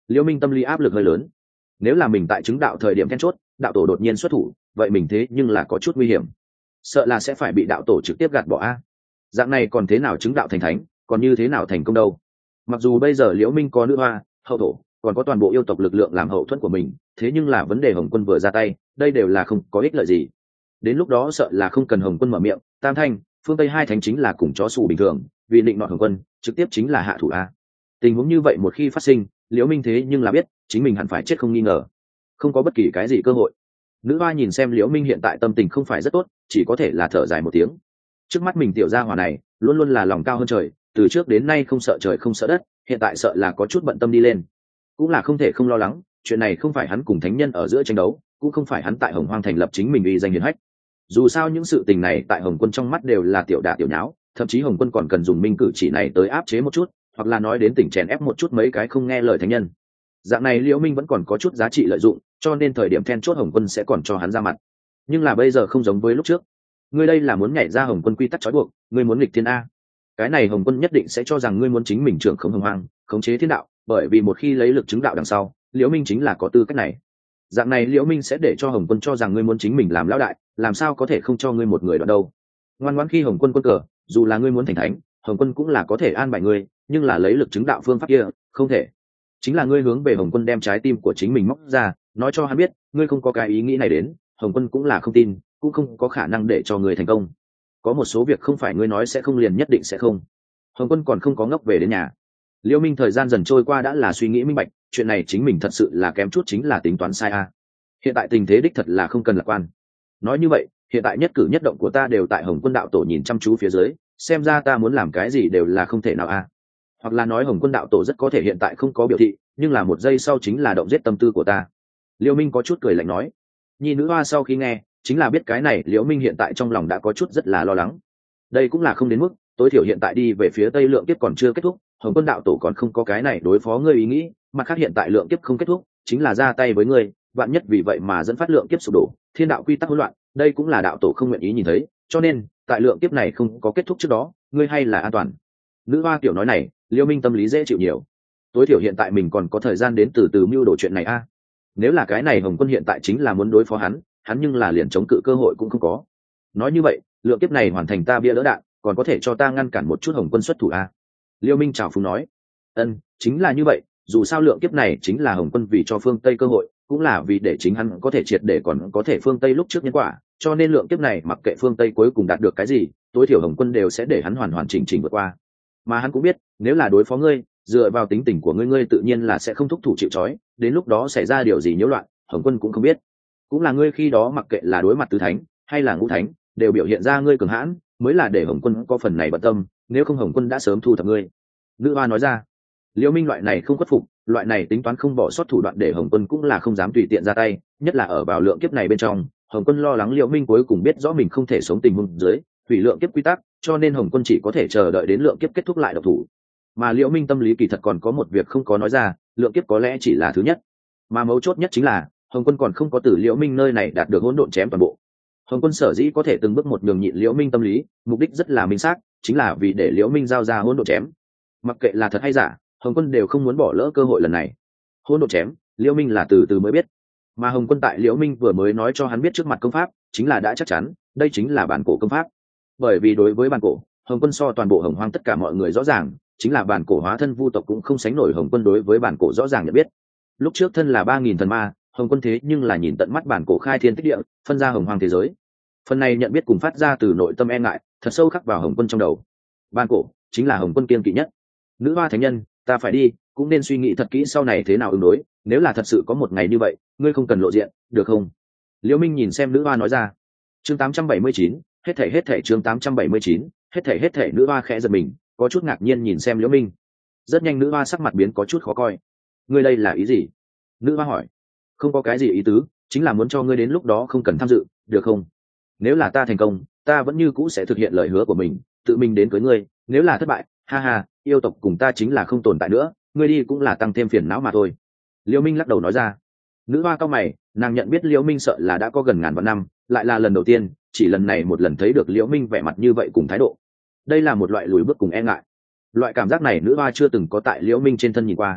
Liễu Minh tâm lý áp lực hơi lớn. Nếu là mình tại chứng đạo thời điểm then chốt, đạo tổ đột nhiên xuất thủ, vậy mình thế nhưng là có chút nguy hiểm, sợ là sẽ phải bị đạo tổ trực tiếp gạt bỏ a. Dạng này còn thế nào chứng đạo thành thánh, còn như thế nào thành công đâu. Mặc dù bây giờ Liễu Minh có nữ hoa, hậu thổ, còn có toàn bộ yêu tộc lực lượng làm hậu thuẫn của mình, thế nhưng là vấn đề Hồng Quân vừa ra tay, đây đều là không có ích lợi gì. Đến lúc đó sợ là không cần Hồng Quân mở miệng, tam thanh, phương tây hai thánh chính là cùng chó sủ bình thường, vì định nọ Hồng Quân trực tiếp chính là hạ thủ a. Tình huống như vậy một khi phát sinh, Liễu Minh thế nhưng là biết chính mình hẳn phải chết không nghi ngờ, không có bất kỳ cái gì cơ hội. Nữ hoa nhìn xem Liễu Minh hiện tại tâm tình không phải rất tốt, chỉ có thể là thở dài một tiếng. Trước mắt mình tiểu gia hỏa này luôn luôn là lòng cao hơn trời, từ trước đến nay không sợ trời không sợ đất, hiện tại sợ là có chút bận tâm đi lên. Cũng là không thể không lo lắng, chuyện này không phải hắn cùng thánh nhân ở giữa tranh đấu, cũng không phải hắn tại Hồng Hoang thành lập chính mình uy danh hiển hách. Dù sao những sự tình này tại Hồng Quân trong mắt đều là tiểu đả tiểu nháo, thậm chí Hồng Quân còn cần dùng minh cử chỉ này tới áp chế một chút, hoặc là nói đến tỉnh chèn ép một chút mấy cái không nghe lời thánh nhân. Dạng này Liễu Minh vẫn còn có chút giá trị lợi dụng, cho nên thời điểm then chốt Hồng Quân sẽ còn cho hắn ra mặt. Nhưng là bây giờ không giống với lúc trước. Ngươi đây là muốn nhảy ra Hồng Quân quy tắc trói buộc, ngươi muốn nghịch thiên a. Cái này Hồng Quân nhất định sẽ cho rằng ngươi muốn chính mình trưởng khống Hồng Hoang, khống chế thiên đạo, bởi vì một khi lấy lực chứng đạo đằng sau, Liễu Minh chính là có tư cách này. Dạng này Liễu Minh sẽ để cho Hồng Quân cho rằng ngươi muốn chính mình làm lão đại, làm sao có thể không cho ngươi một người đoạn đâu. Ngoan ngoãn khi Hồng Quân quân cờ, dù là ngươi muốn thành thánh, Hồng Quân cũng là có thể an bài ngươi, nhưng là lấy lực chứng đạo phương pháp kia, không thể. Chính là ngươi hướng về Hồng Quân đem trái tim của chính mình móc ra, nói cho hắn biết, ngươi không có cái ý nghĩ này đến, Hồng Quân cũng là không tin, cũng không có khả năng để cho ngươi thành công. Có một số việc không phải ngươi nói sẽ không liền nhất định sẽ không. Hồng Quân còn không có ngốc về đến nhà. Liễu Minh thời gian dần trôi qua đã là suy nghĩ minh bạch, chuyện này chính mình thật sự là kém chút chính là tính toán sai a. Hiện tại tình thế đích thật là không cần lạc quan. Nói như vậy, hiện tại nhất cử nhất động của ta đều tại Hồng Quân đạo tổ nhìn chăm chú phía dưới, xem ra ta muốn làm cái gì đều là không thể nào a. Hoặc là nói Hồng Quân đạo tổ rất có thể hiện tại không có biểu thị, nhưng là một giây sau chính là động giết tâm tư của ta. Liễu Minh có chút cười lạnh nói. Nhi nữ hoa sau khi nghe, chính là biết cái này Liễu Minh hiện tại trong lòng đã có chút rất là lo lắng. Đây cũng là không đến mức, tối thiểu hiện tại đi về phía tây lượng kiếp còn chưa kết thúc, Hồng Quân đạo tổ còn không có cái này đối phó ngươi ý nghĩ, mặt khác hiện tại lượng kiếp không kết thúc, chính là ra tay với ngươi, vạn nhất vì vậy mà dẫn phát lượng kiếp sụp đổ, thiên đạo quy tắc hỗn loạn, đây cũng là đạo tổ không nguyện ý nhìn thấy, cho nên tại lượng kiếp này không có kết thúc trước đó, ngươi hay là an toàn. Nữ hoa kiểu nói này, Liễu Minh tâm lý dễ chịu nhiều. Tối thiểu hiện tại mình còn có thời gian đến từ từ mưu đồ chuyện này a. Nếu là cái này Hồng Quân hiện tại chính là muốn đối phó hắn nhưng là liền chống cự cơ hội cũng không có. Nói như vậy, lượng kiếp này hoàn thành ta bia đỡ đạn, còn có thể cho ta ngăn cản một chút Hồng Quân xuất thủ a. Liễu Minh chào phúng nói. Chính là như vậy, dù sao lượng kiếp này chính là Hồng Quân vì cho phương Tây cơ hội, cũng là vì để chính hắn có thể triệt để còn có thể phương Tây lúc trước nhân quả, cho nên lượng kiếp này mặc kệ phương Tây cuối cùng đạt được cái gì, tối thiểu Hồng Quân đều sẽ để hắn hoàn hoàn chỉnh chỉnh vượt qua. Mà hắn cũng biết, nếu là đối phó ngươi, dựa vào tính tình của ngươi tự nhiên là sẽ không thúc thủ chịu trói, đến lúc đó xảy ra điều gì nhiễu loạn, Hồng Quân cũng không biết. Cũng là ngươi khi đó mặc kệ là đối mặt tứ thánh hay là ngũ thánh, đều biểu hiện ra ngươi cường hãn, mới là để Hồng Quân có phần này bận tâm, nếu không Hồng Quân đã sớm thu thập ngươi. Nữ hoa nói ra. Liễu Minh loại này không khuất phục, loại này tính toán không bỏ sót thủ đoạn để Hồng Quân cũng là không dám tùy tiện ra tay, nhất là ở vào lượng kiếp này bên trong, Hồng Quân lo lắng Liễu Minh cuối cùng biết rõ mình không thể sống tình huống dưới hủy lượng kiếp quy tắc, cho nên Hồng Quân chỉ có thể chờ đợi đến lượng kiếp kết thúc lại độc thủ. Mà Liễu Minh tâm lý kỳ thật còn có một việc không có nói ra, lượng kiếp có lẽ chỉ là thứ nhất, mà mấu chốt nhất chính là Hồng Quân còn không có từ Liễu Minh nơi này đạt được hỗn độn chém toàn bộ. Hồng Quân sở dĩ có thể từng bước một nhường nhịn Liễu Minh tâm lý, mục đích rất là minh xác, chính là vì để Liễu Minh giao ra hỗn độn chém. Mặc kệ là thật hay giả, Hồng Quân đều không muốn bỏ lỡ cơ hội lần này. Hỗn độn chém, Liễu Minh là từ từ mới biết, mà Hồng Quân tại Liễu Minh vừa mới nói cho hắn biết trước mặt công pháp, chính là đã chắc chắn, đây chính là bản cổ công pháp. Bởi vì đối với bản cổ, Hồng Quân so toàn bộ Hồng Hoang tất cả mọi người rõ ràng, chính là bản cổ hóa thân vu tộc cũng không sánh nổi Hồng Quân đối với bản cổ rõ ràng nhận biết. Lúc trước thân là 3000 thần ma, Hồng Quân thế nhưng là nhìn tận mắt bản cổ khai thiên tích địa, phân ra Hồng Hoang thế giới. Phần này nhận biết cùng phát ra từ nội tâm e ngại, thật sâu khắc vào Hồng Quân trong đầu. Bản cổ chính là Hồng Quân kiêng kỵ nhất. Nữ hoa thánh nhân, ta phải đi, cũng nên suy nghĩ thật kỹ sau này thế nào ứng đối, nếu là thật sự có một ngày như vậy, ngươi không cần lộ diện, được không? Liễu Minh nhìn xem nữ hoa nói ra. Chương 879, hết thảy chương 879, hết thảy nữ hoa khẽ giật mình, có chút ngạc nhiên nhìn xem Liễu Minh. Rất nhanh nữ hoa sắc mặt biến có chút khó coi. Ngươi đây là ý gì? Nữ hoa hỏi. Không có cái gì ý tứ, chính là muốn cho ngươi đến lúc đó không cần tham dự, được không? Nếu là ta thành công, ta vẫn như cũ sẽ thực hiện lời hứa của mình, tự mình đến với ngươi, nếu là thất bại, ha ha, yêu tộc cùng ta chính là không tồn tại nữa, ngươi đi cũng là tăng thêm phiền não mà thôi. Liễu Minh lắc đầu nói ra. Nữ hoa cao mày, nàng nhận biết Liễu Minh sợ là đã có gần ngàn vạn năm, lại là lần đầu tiên, chỉ lần này một lần thấy được Liễu Minh vẻ mặt như vậy cùng thái độ. Đây là một loại lùi bước cùng e ngại. Loại cảm giác này nữ hoa chưa từng có tại Liễu Minh trên thân nhìn qua.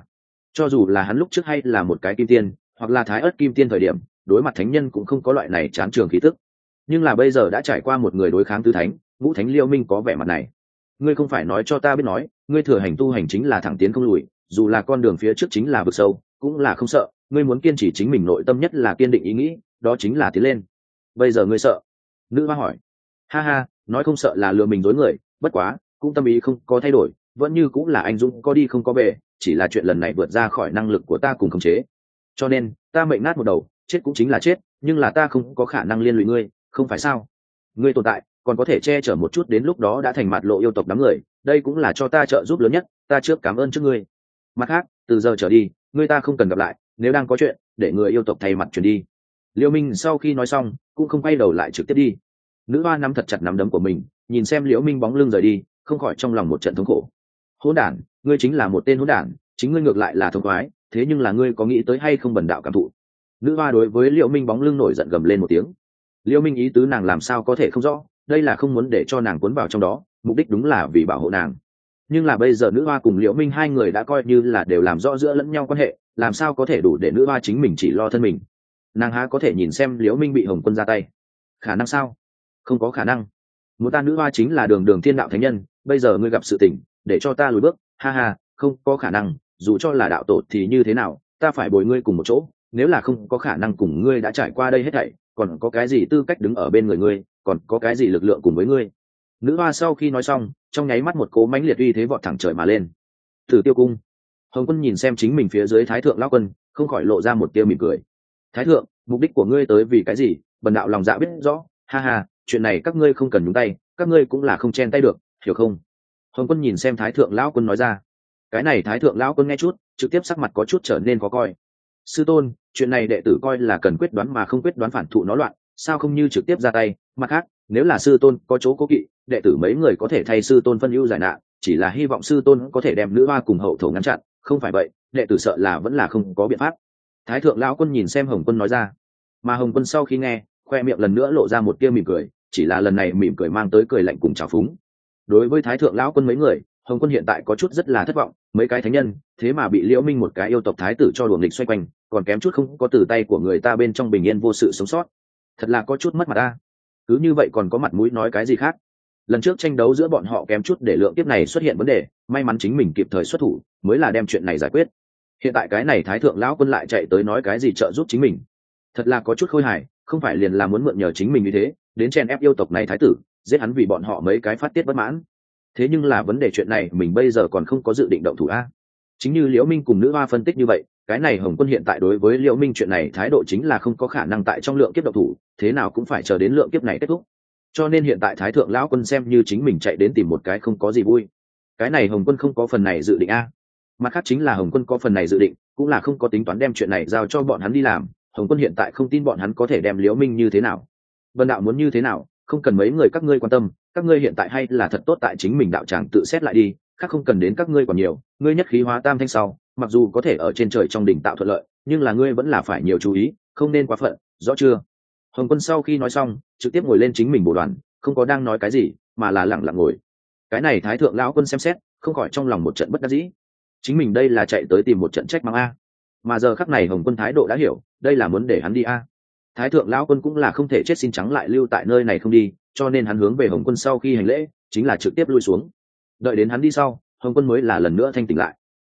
Cho dù là hắn lúc trước hay là một cái kim tiên hoặc là thái ớt kim tiên thời điểm đối mặt thánh nhân cũng không có loại này chán trường khí tức, nhưng là bây giờ đã trải qua một người đối kháng tứ thánh, ngũ thánh Liễu Minh có vẻ mặt này. Ngươi không phải nói cho ta biết nói, ngươi thừa hành tu hành chính là thẳng tiến không lùi, dù là con đường phía trước chính là vực sâu cũng là không sợ, ngươi muốn kiên trì chính mình nội tâm nhất là kiên định ý nghĩ, đó chính là tiến lên. Bây giờ ngươi sợ? Nữ hoa hỏi. Ha ha, nói không sợ là lừa mình dối người, bất quá cũng tâm ý không có thay đổi, vẫn như cũng là anh dũng có đi không có về, chỉ là chuyện lần này vượt ra khỏi năng lực của ta cùng khống chế, cho nên ta mệnh nát một đầu, chết cũng chính là chết, nhưng là ta không có khả năng liên lụy ngươi, không phải sao? Ngươi tồn tại còn có thể che chở một chút, đến lúc đó đã thành mặt lộ yêu tộc đám người, đây cũng là cho ta trợ giúp lớn nhất, ta trước cảm ơn trước ngươi. Mặt khác, từ giờ trở đi ngươi ta không cần gặp lại, nếu đang có chuyện để người yêu tộc thay mặt chuyển đi. Liêu Minh sau khi nói xong cũng không quay đầu lại trực tiếp đi. Nữ hoa nắm thật chặt nắm đấm của mình, nhìn xem Liễu Minh bóng lưng rời đi, không khỏi trong lòng một trận thống khổ. Hỗn đản, ngươi chính là một tên hỗn đản, chính ngươi ngược lại là thông khoái, thế nhưng là ngươi có nghĩ tới hay không bần đạo cảm thụ? Nữ hoa đối với Liễu Minh bóng lưng nổi giận gầm lên một tiếng. Liễu Minh ý tứ nàng làm sao có thể không rõ, đây là không muốn để cho nàng cuốn vào trong đó, mục đích đúng là vì bảo hộ nàng. Nhưng là bây giờ nữ hoa cùng Liễu Minh hai người đã coi như là đều làm rõ giữa lẫn nhau quan hệ, làm sao có thể đủ để nữ hoa chính mình chỉ lo thân mình? Nàng há có thể nhìn xem Liễu Minh bị Hồng Quân ra tay? Khả năng sao? Không có khả năng. Muốn ta nữ hoa chính là đường đường thiên đạo thánh nhân, bây giờ ngươi gặp sự tình để cho ta lùi bước, ha ha, không có khả năng, dù cho là đạo tổ thì như thế nào, ta phải bồi ngươi cùng một chỗ, nếu là không có khả năng cùng ngươi đã trải qua đây hết thảy, còn có cái gì tư cách đứng ở bên người ngươi, còn có cái gì lực lượng cùng với ngươi? Nữ hoa sau khi nói xong, trong nháy mắt một cỗ mãnh liệt uy thế vọt thẳng trời mà lên. Thử Tiêu Cung. Hồng Quân nhìn xem chính mình phía dưới Thái thượng lão quân, không khỏi lộ ra một tia mỉm cười. Thái thượng, mục đích của ngươi tới vì cái gì, bần đạo lòng dạ biết rõ, ha ha, chuyện này các ngươi không cần nhúng tay, các ngươi cũng là không chen tay được, hiểu không? Hồng Quân nhìn xem Thái thượng lão quân nói ra. Cái này Thái thượng lão quân nghe chút, trực tiếp sắc mặt có chút trở nên khó coi. Sư tôn, chuyện này đệ tử coi là cần quyết đoán mà không quyết đoán phản thụ nó loạn, sao không như trực tiếp ra tay? Mặt khác, nếu là sư tôn có chỗ cố kỵ, đệ tử mấy người có thể thay sư tôn phân ưu giải nạn, chỉ là hy vọng sư tôn có thể đem nữ hoa cùng hậu thổ ngăn chặn, không phải vậy đệ tử sợ là vẫn là không có biện pháp. Thái thượng lão quân nhìn xem Hồng Quân nói ra. Mà Hồng Quân sau khi nghe, khoe miệng lần nữa lộ ra một tia mỉm cười, chỉ là lần này mỉm cười mang tới cười lạnh cùng trào phúng. Đối với Thái thượng lão quân mấy người, Hồng Quân hiện tại có chút rất là thất vọng, mấy cái thánh nhân thế mà bị Liễu Minh một cái yêu tộc thái tử cho đùa nghịch xoay quanh, còn kém chút không có từ tay của người ta bên trong bình yên vô sự sống sót, thật là có chút mất mặt ta. Cứ như vậy còn có mặt mũi nói cái gì khác? Lần trước tranh đấu giữa bọn họ kém chút để lượng kiếp này xuất hiện vấn đề, may mắn chính mình kịp thời xuất thủ mới là đem chuyện này giải quyết. Hiện tại cái này Thái thượng lão quân lại chạy tới nói cái gì trợ giúp chính mình, thật là có chút khôi hài, không phải liền là muốn mượn nhờ chính mình như thế đến chen ép yêu tộc này thái tử, giết hắn vì bọn họ mấy cái phát tiết bất mãn. Thế nhưng là vấn đề chuyện này mình bây giờ còn không có dự định động thủ a. Chính như Liễu Minh cùng nữ hoa phân tích như vậy, cái này Hồng Quân hiện tại đối với Liễu Minh chuyện này thái độ chính là không có khả năng tại trong lượng kiếp động thủ, thế nào cũng phải chờ đến lượng kiếp này kết thúc. Cho nên hiện tại Thái thượng lão quân xem như chính mình chạy đến tìm một cái không có gì vui. Cái này Hồng Quân không có phần này dự định a. Mặt khác chính là Hồng Quân có phần này dự định, cũng là không có tính toán đem chuyện này giao cho bọn hắn đi làm. Hồng Quân hiện tại không tin bọn hắn có thể đem Liễu Minh như thế nào. Vân đạo muốn như thế nào, không cần mấy người các ngươi quan tâm, các ngươi hiện tại hay là thật tốt tại chính mình đạo tràng tự xét lại đi, khác không cần đến các ngươi còn nhiều. Ngươi nhất khí hóa tam thanh sau, mặc dù có thể ở trên trời trong đỉnh tạo thuận lợi, nhưng là ngươi vẫn là phải nhiều chú ý, không nên quá phận, rõ chưa? Hồng Quân sau khi nói xong, trực tiếp ngồi lên chính mình bồ đoàn, không có đang nói cái gì, mà là lặng lặng ngồi. Cái này Thái thượng lão quân xem xét, không khỏi trong lòng một trận bất đắc dĩ. Chính mình đây là chạy tới tìm một trận trách mắng a, mà giờ khắc này Hồng Quân thái độ đã hiểu, đây là muốn để hắn đi a. Thái thượng lão quân cũng là không thể chết xin trắng lại lưu tại nơi này không đi, cho nên hắn hướng về Hồng Quân sau khi hành lễ, chính là trực tiếp lui xuống. Đợi đến hắn đi sau, Hồng Quân mới là lần nữa thanh tỉnh lại.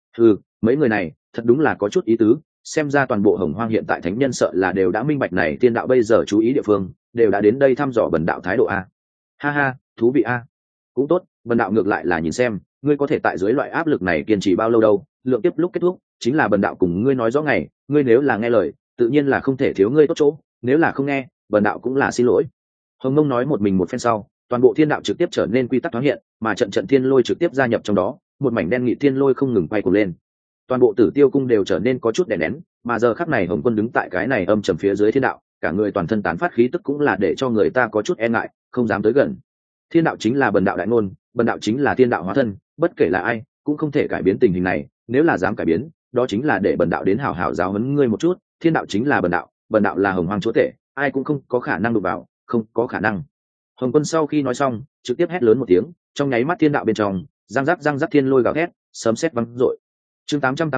Mấy người này thật đúng là có chút ý tứ, xem ra toàn bộ Hồng Hoang hiện tại thánh nhân sợ là đều đã minh bạch này tiên đạo bây giờ chú ý địa phương, đều đã đến đây thăm dò bần đạo thái độ a. Ha ha, thú vị a. Cũng tốt, bần đạo ngược lại là nhìn xem ngươi có thể tại dưới loại áp lực này kiên trì bao lâu đâu. Lượng tiếp lúc kết thúc chính là bần đạo cùng ngươi nói rõ ngày, ngươi nếu là nghe lời tự nhiên là không thể thiếu ngươi tốt chỗ, nếu là không nghe bần đạo cũng là xin lỗi. Hồng Mông nói một mình một phen sau, toàn bộ thiên đạo trực tiếp trở nên quy tắc thoáng hiện, mà trận trận thiên lôi trực tiếp gia nhập trong đó, một mảnh đen nghị thiên lôi không ngừng quay cuồng lên. Toàn bộ Tử Tiêu cung đều trở nên có chút đè nén, mà giờ khắc này Hồng Quân đứng tại cái này âm trầm phía dưới thiên đạo, cả người toàn thân tán phát khí tức cũng là để cho người ta có chút e ngại, không dám tới gần. Thiên đạo chính là bần đạo đại ngôn, bần đạo chính là thiên đạo hóa thân, bất kể là ai cũng không thể cải biến tình hình này, nếu là dám cải biến, đó chính là để bần đạo đến hảo hảo giáo huấn ngươi một chút. Thiên đạo chính là bần đạo là Hồng Hoang chúa tể, ai cũng không có khả năng đụng vào, không có khả năng. Hồng Quân sau khi nói xong, trực tiếp hét lớn một tiếng, trong nháy mắt thiên đạo bên trong, răng rắc thiên lôi gào thét, sấm sét vang dội. Chương 880,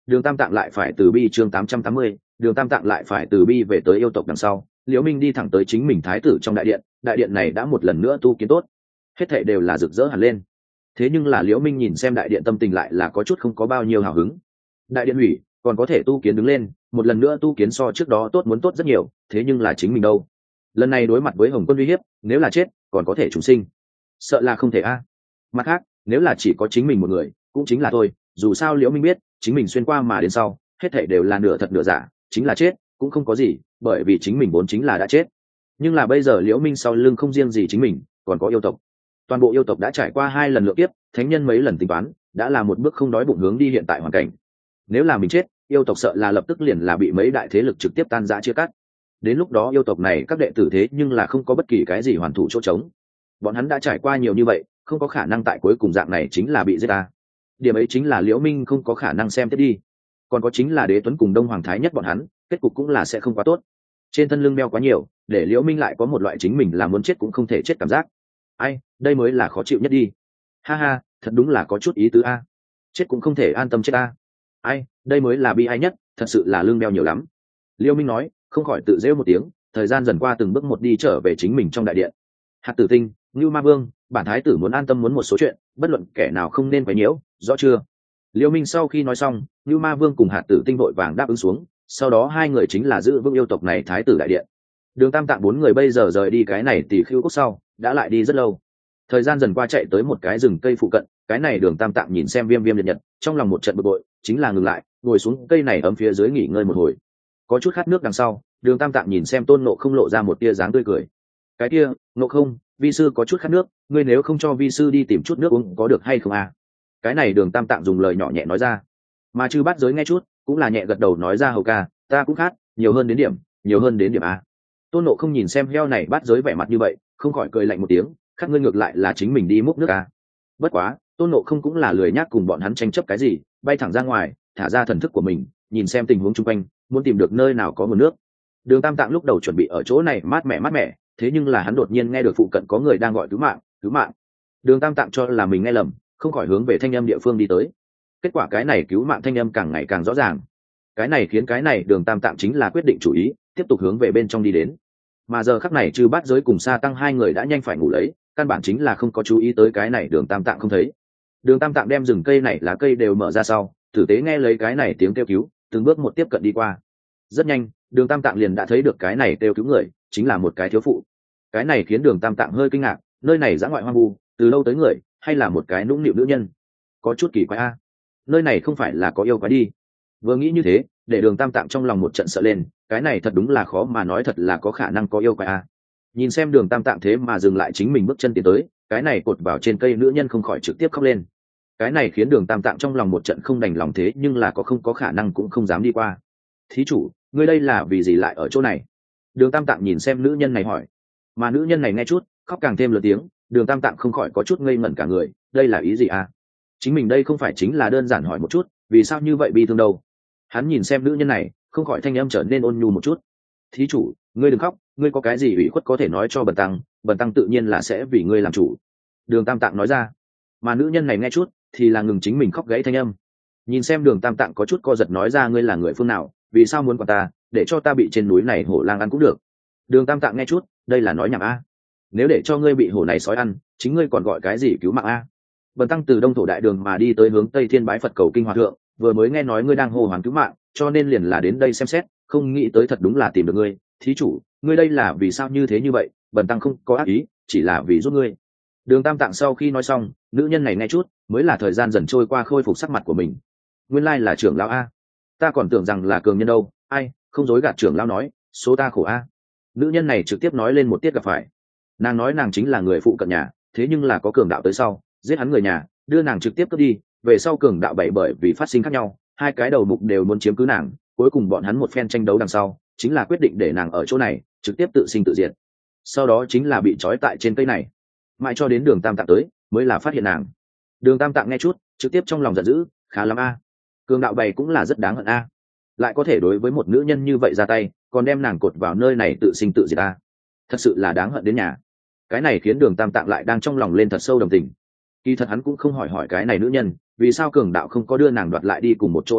đường tam tạng lại phải từ bi chương 880, đường tam tạng lại phải từ bi về tới yêu tộc đằng sau, liễu minh đi thẳng tới chính mình thái tử trong đại điện này đã một lần nữa tu kiến tốt, hết thảy đều là rực rỡ hẳn lên. Thế nhưng là liễu minh nhìn xem đại điện tâm tình lại là có chút không có bao nhiêu hào hứng. Đại điện hủy còn có thể tu kiến đứng lên, một lần nữa tu kiến so trước đó tốt muốn tốt rất nhiều, thế nhưng là chính mình đâu, lần này đối mặt với Hồng Quân uy hiếp, nếu là chết còn có thể trùng sinh, sợ là không thể a. Mặt khác, nếu là chỉ có chính mình một người cũng chính là thôi, dù sao liễu minh biết chính mình xuyên qua mà đến sau hết thảy đều là nửa thật nửa giả, chính là chết cũng không có gì, bởi vì chính mình vốn chính là đã chết. Nhưng là bây giờ liễu minh sau lưng không riêng gì chính mình, còn có yêu tộc. Toàn bộ yêu tộc đã trải qua 2 lần lượng kiếp, thánh nhân mấy lần tính toán, đã là một bước không đói bụng hướng đi hiện tại hoàn cảnh. Nếu là mình chết, yêu tộc sợ là lập tức liền là bị mấy đại thế lực trực tiếp tan rã chia cắt. Đến lúc đó yêu tộc này các đệ tử thế nhưng là không có bất kỳ cái gì hoàn thủ chỗ trống. Bọn hắn đã trải qua nhiều như vậy, không có khả năng tại cuối cùng dạng này chính là bị giết ta. Điểm ấy chính là liễu minh không có khả năng xem tiếp đi. Còn có chính là Đế Tuấn cùng Đông Hoàng Thái Nhất bọn hắn, kết cục cũng là sẽ không quá tốt. Trên thân lưng đeo quá nhiều, để liễu minh lại có một loại chính mình là muốn chết cũng không thể chết cảm giác. Ai, đây mới là khó chịu nhất đi. Ha ha, thật đúng là có chút ý tứ a. Chết cũng không thể an tâm chết a. Ai, đây mới là bi ai nhất, thật sự là lưng đeo nhiều lắm. Liễu minh nói, không khỏi tự rêu một tiếng. Thời gian dần qua từng bước một đi trở về chính mình trong đại điện. Hạt Tử Tinh, Ngưu Ma Vương, bản thái tử muốn an tâm muốn một số chuyện, bất luận kẻ nào không nên quấy nhiễu, rõ chưa? Liễu minh sau khi nói xong, Ngưu Ma Vương cùng Hạt Tử Tinh vội vàng đáp ứng xuống, sau đó 2 người chính là giữ vững yêu tộc này thái tử đại điện. Đường tam tạng 4 người bây giờ rời đi cái này tỷ khưu quốc sau đã lại đi rất lâu. Thời gian dần qua chạy tới một cái rừng cây phụ cận, cái này đường tam tạng nhìn xem viêm viêm liệt nhật, trong lòng một trận bực bội, chính là ngừng lại, ngồi xuống cây này ấm phía dưới nghỉ ngơi một hồi. Có chút khát nước đằng sau, đường tam tạng nhìn xem Tôn Ngộ Không lộ ra một tia dáng tươi cười. Cái kia, Ngộ Không, vi sư có chút khát nước, ngươi nếu không cho vi sư đi tìm chút nước uống có được hay không à? Cái này đường tam tạng dùng lời nhỏ nhẹ nói ra, mà chư bát giới nghe chút cũng là nhẹ gật đầu nói ra hầu ca, ta cũng khát, nhiều hơn đến điểm a. Tôn Ngộ Không nhìn xem heo này bát giới vẻ mặt như vậy, không khỏi cười lạnh một tiếng, khát ngươi ngược lại là chính mình đi múc nước a. Bất quá, Tôn Ngộ Không cũng là lười nhác cùng bọn hắn tranh chấp cái gì, bay thẳng ra ngoài, thả ra thần thức của mình, nhìn xem tình huống chung quanh, muốn tìm được nơi nào có nguồn nước. Đường tam tạng lúc đầu chuẩn bị ở chỗ này mát mẻ, thế nhưng là hắn đột nhiên nghe được phụ cận có người đang gọi cứu mạng, cứu mạng. Đường tam tạng cho là mình nghe lầm, không khỏi hướng về thanh âm địa phương đi tới. Kết quả cái này cứu mạng thanh âm càng ngày càng rõ ràng. Cái này khiến cái này đường tam tạng chính là quyết định chủ ý, tiếp tục hướng về bên trong đi đến. Mà giờ khắc này Chư Bát Giới cùng Sa Tăng 2 người đã nhanh phải ngủ lấy, căn bản chính là không có chú ý tới cái này đường tam tạng không thấy. Đường tam tạng đem rừng cây này lá cây đều mở ra sau, tử tế nghe lấy cái này tiếng kêu cứu, từng bước một tiếp cận đi qua. Rất nhanh, đường tam tạng liền đã thấy được cái này kêu cứu người, chính là một cái thiếu phụ. Cái này khiến đường tam tạng hơi kinh ngạc, nơi này dã ngoại hoang vu, từ lâu tới người, hay là một cái nũng nịu nữ nhân? Có chút kỳ quái a. Nơi này không phải là có yêu quái đi. Vừa nghĩ như thế, để đường tam tạng trong lòng một trận sợ lên, cái này thật đúng là khó mà nói thật là có khả năng có yêu quái a. Nhìn xem đường tam tạng thế mà dừng lại chính mình bước chân tiến tới, cái này cột vào trên cây nữ nhân không khỏi trực tiếp khóc lên. Cái này khiến đường tam tạng trong lòng một trận không đành lòng, thế nhưng là không có khả năng cũng không dám đi qua. Thí chủ, ngươi đây là vì gì lại ở chỗ này? Đường tam tạng nhìn xem nữ nhân này hỏi. Mà nữ nhân này nghe chút khóc càng thêm lớn tiếng, đường tam tạng không khỏi có chút ngây ngẩn cả người, đây là ý gì à? Chính mình đây không phải chính là đơn giản hỏi một chút, vì sao như vậy bi thương đâu? Hắn nhìn xem nữ nhân này, không khỏi thanh âm trở nên ôn nhu một chút. Thí chủ, ngươi đừng khóc, ngươi có cái gì ủy khuất có thể nói cho bần tăng tự nhiên là sẽ vì ngươi làm chủ. Đường tam tạng nói ra. Mà nữ nhân này nghe chút thì là ngừng chính mình khóc gãy thanh âm, nhìn xem đường tam tạng có chút co giật nói ra, ngươi là người phương nào, vì sao muốn quản ta, để cho ta bị trên núi này hổ lang ăn cũng được. Đường tam tạng nghe chút, đây là nói nhảm a. Nếu để cho ngươi bị hổ này sói ăn, chính ngươi còn gọi cái gì cứu mạng a? Bần tăng từ đông thổ đại đường mà đi tới hướng tây thiên bái Phật cầu kinh hòa thượng, vừa mới nghe nói ngươi đang hô hoán cứu mạng, cho nên liền là đến đây xem xét, không nghĩ tới thật đúng là tìm được ngươi. Thí chủ, ngươi đây là vì sao như thế như vậy? Bần tăng không có ác ý, chỉ là vì giúp ngươi. Đường tam tạng sau khi nói xong, nữ nhân này nghe chút mới là thời gian dần trôi qua khôi phục sắc mặt của mình. Nguyên lai là trưởng lão a, ta còn tưởng rằng là cường nhân đâu. Ai, không dối gạt trưởng lão nói, số ta khổ a. Nữ nhân này trực tiếp nói lên một tiết gặp phải. Nàng nói nàng chính là người phụ cận nhà, thế nhưng là có cường đạo tới sau giết hắn người nhà, đưa nàng trực tiếp cướp đi, về sau cường đạo bởi vì phát sinh khác nhau, 2 cái đầu mục đều muốn chiếm cứ nàng, cuối cùng bọn hắn một phen tranh đấu đằng sau chính là quyết định để nàng ở chỗ này trực tiếp tự sinh tự diệt, sau đó chính là bị trói tại trên cây này, mãi cho đến đường tam tạng tới mới là phát hiện nàng. Đường tam tạng nghe chút trực tiếp trong lòng giận dữ, khá lắm a, cường đạo bày cũng là rất đáng hận a, lại có thể đối với một nữ nhân như vậy ra tay, còn đem nàng cột vào nơi này tự sinh tự diệt a, thật sự là đáng hận đến nhà. Cái này khiến đường tam tạng lại đang trong lòng lên thật sâu đồng tình. Kỳ thật hắn cũng không hỏi cái này nữ nhân vì sao cường đạo không có đưa nàng đoạt lại đi cùng một chỗ hưởng dụng,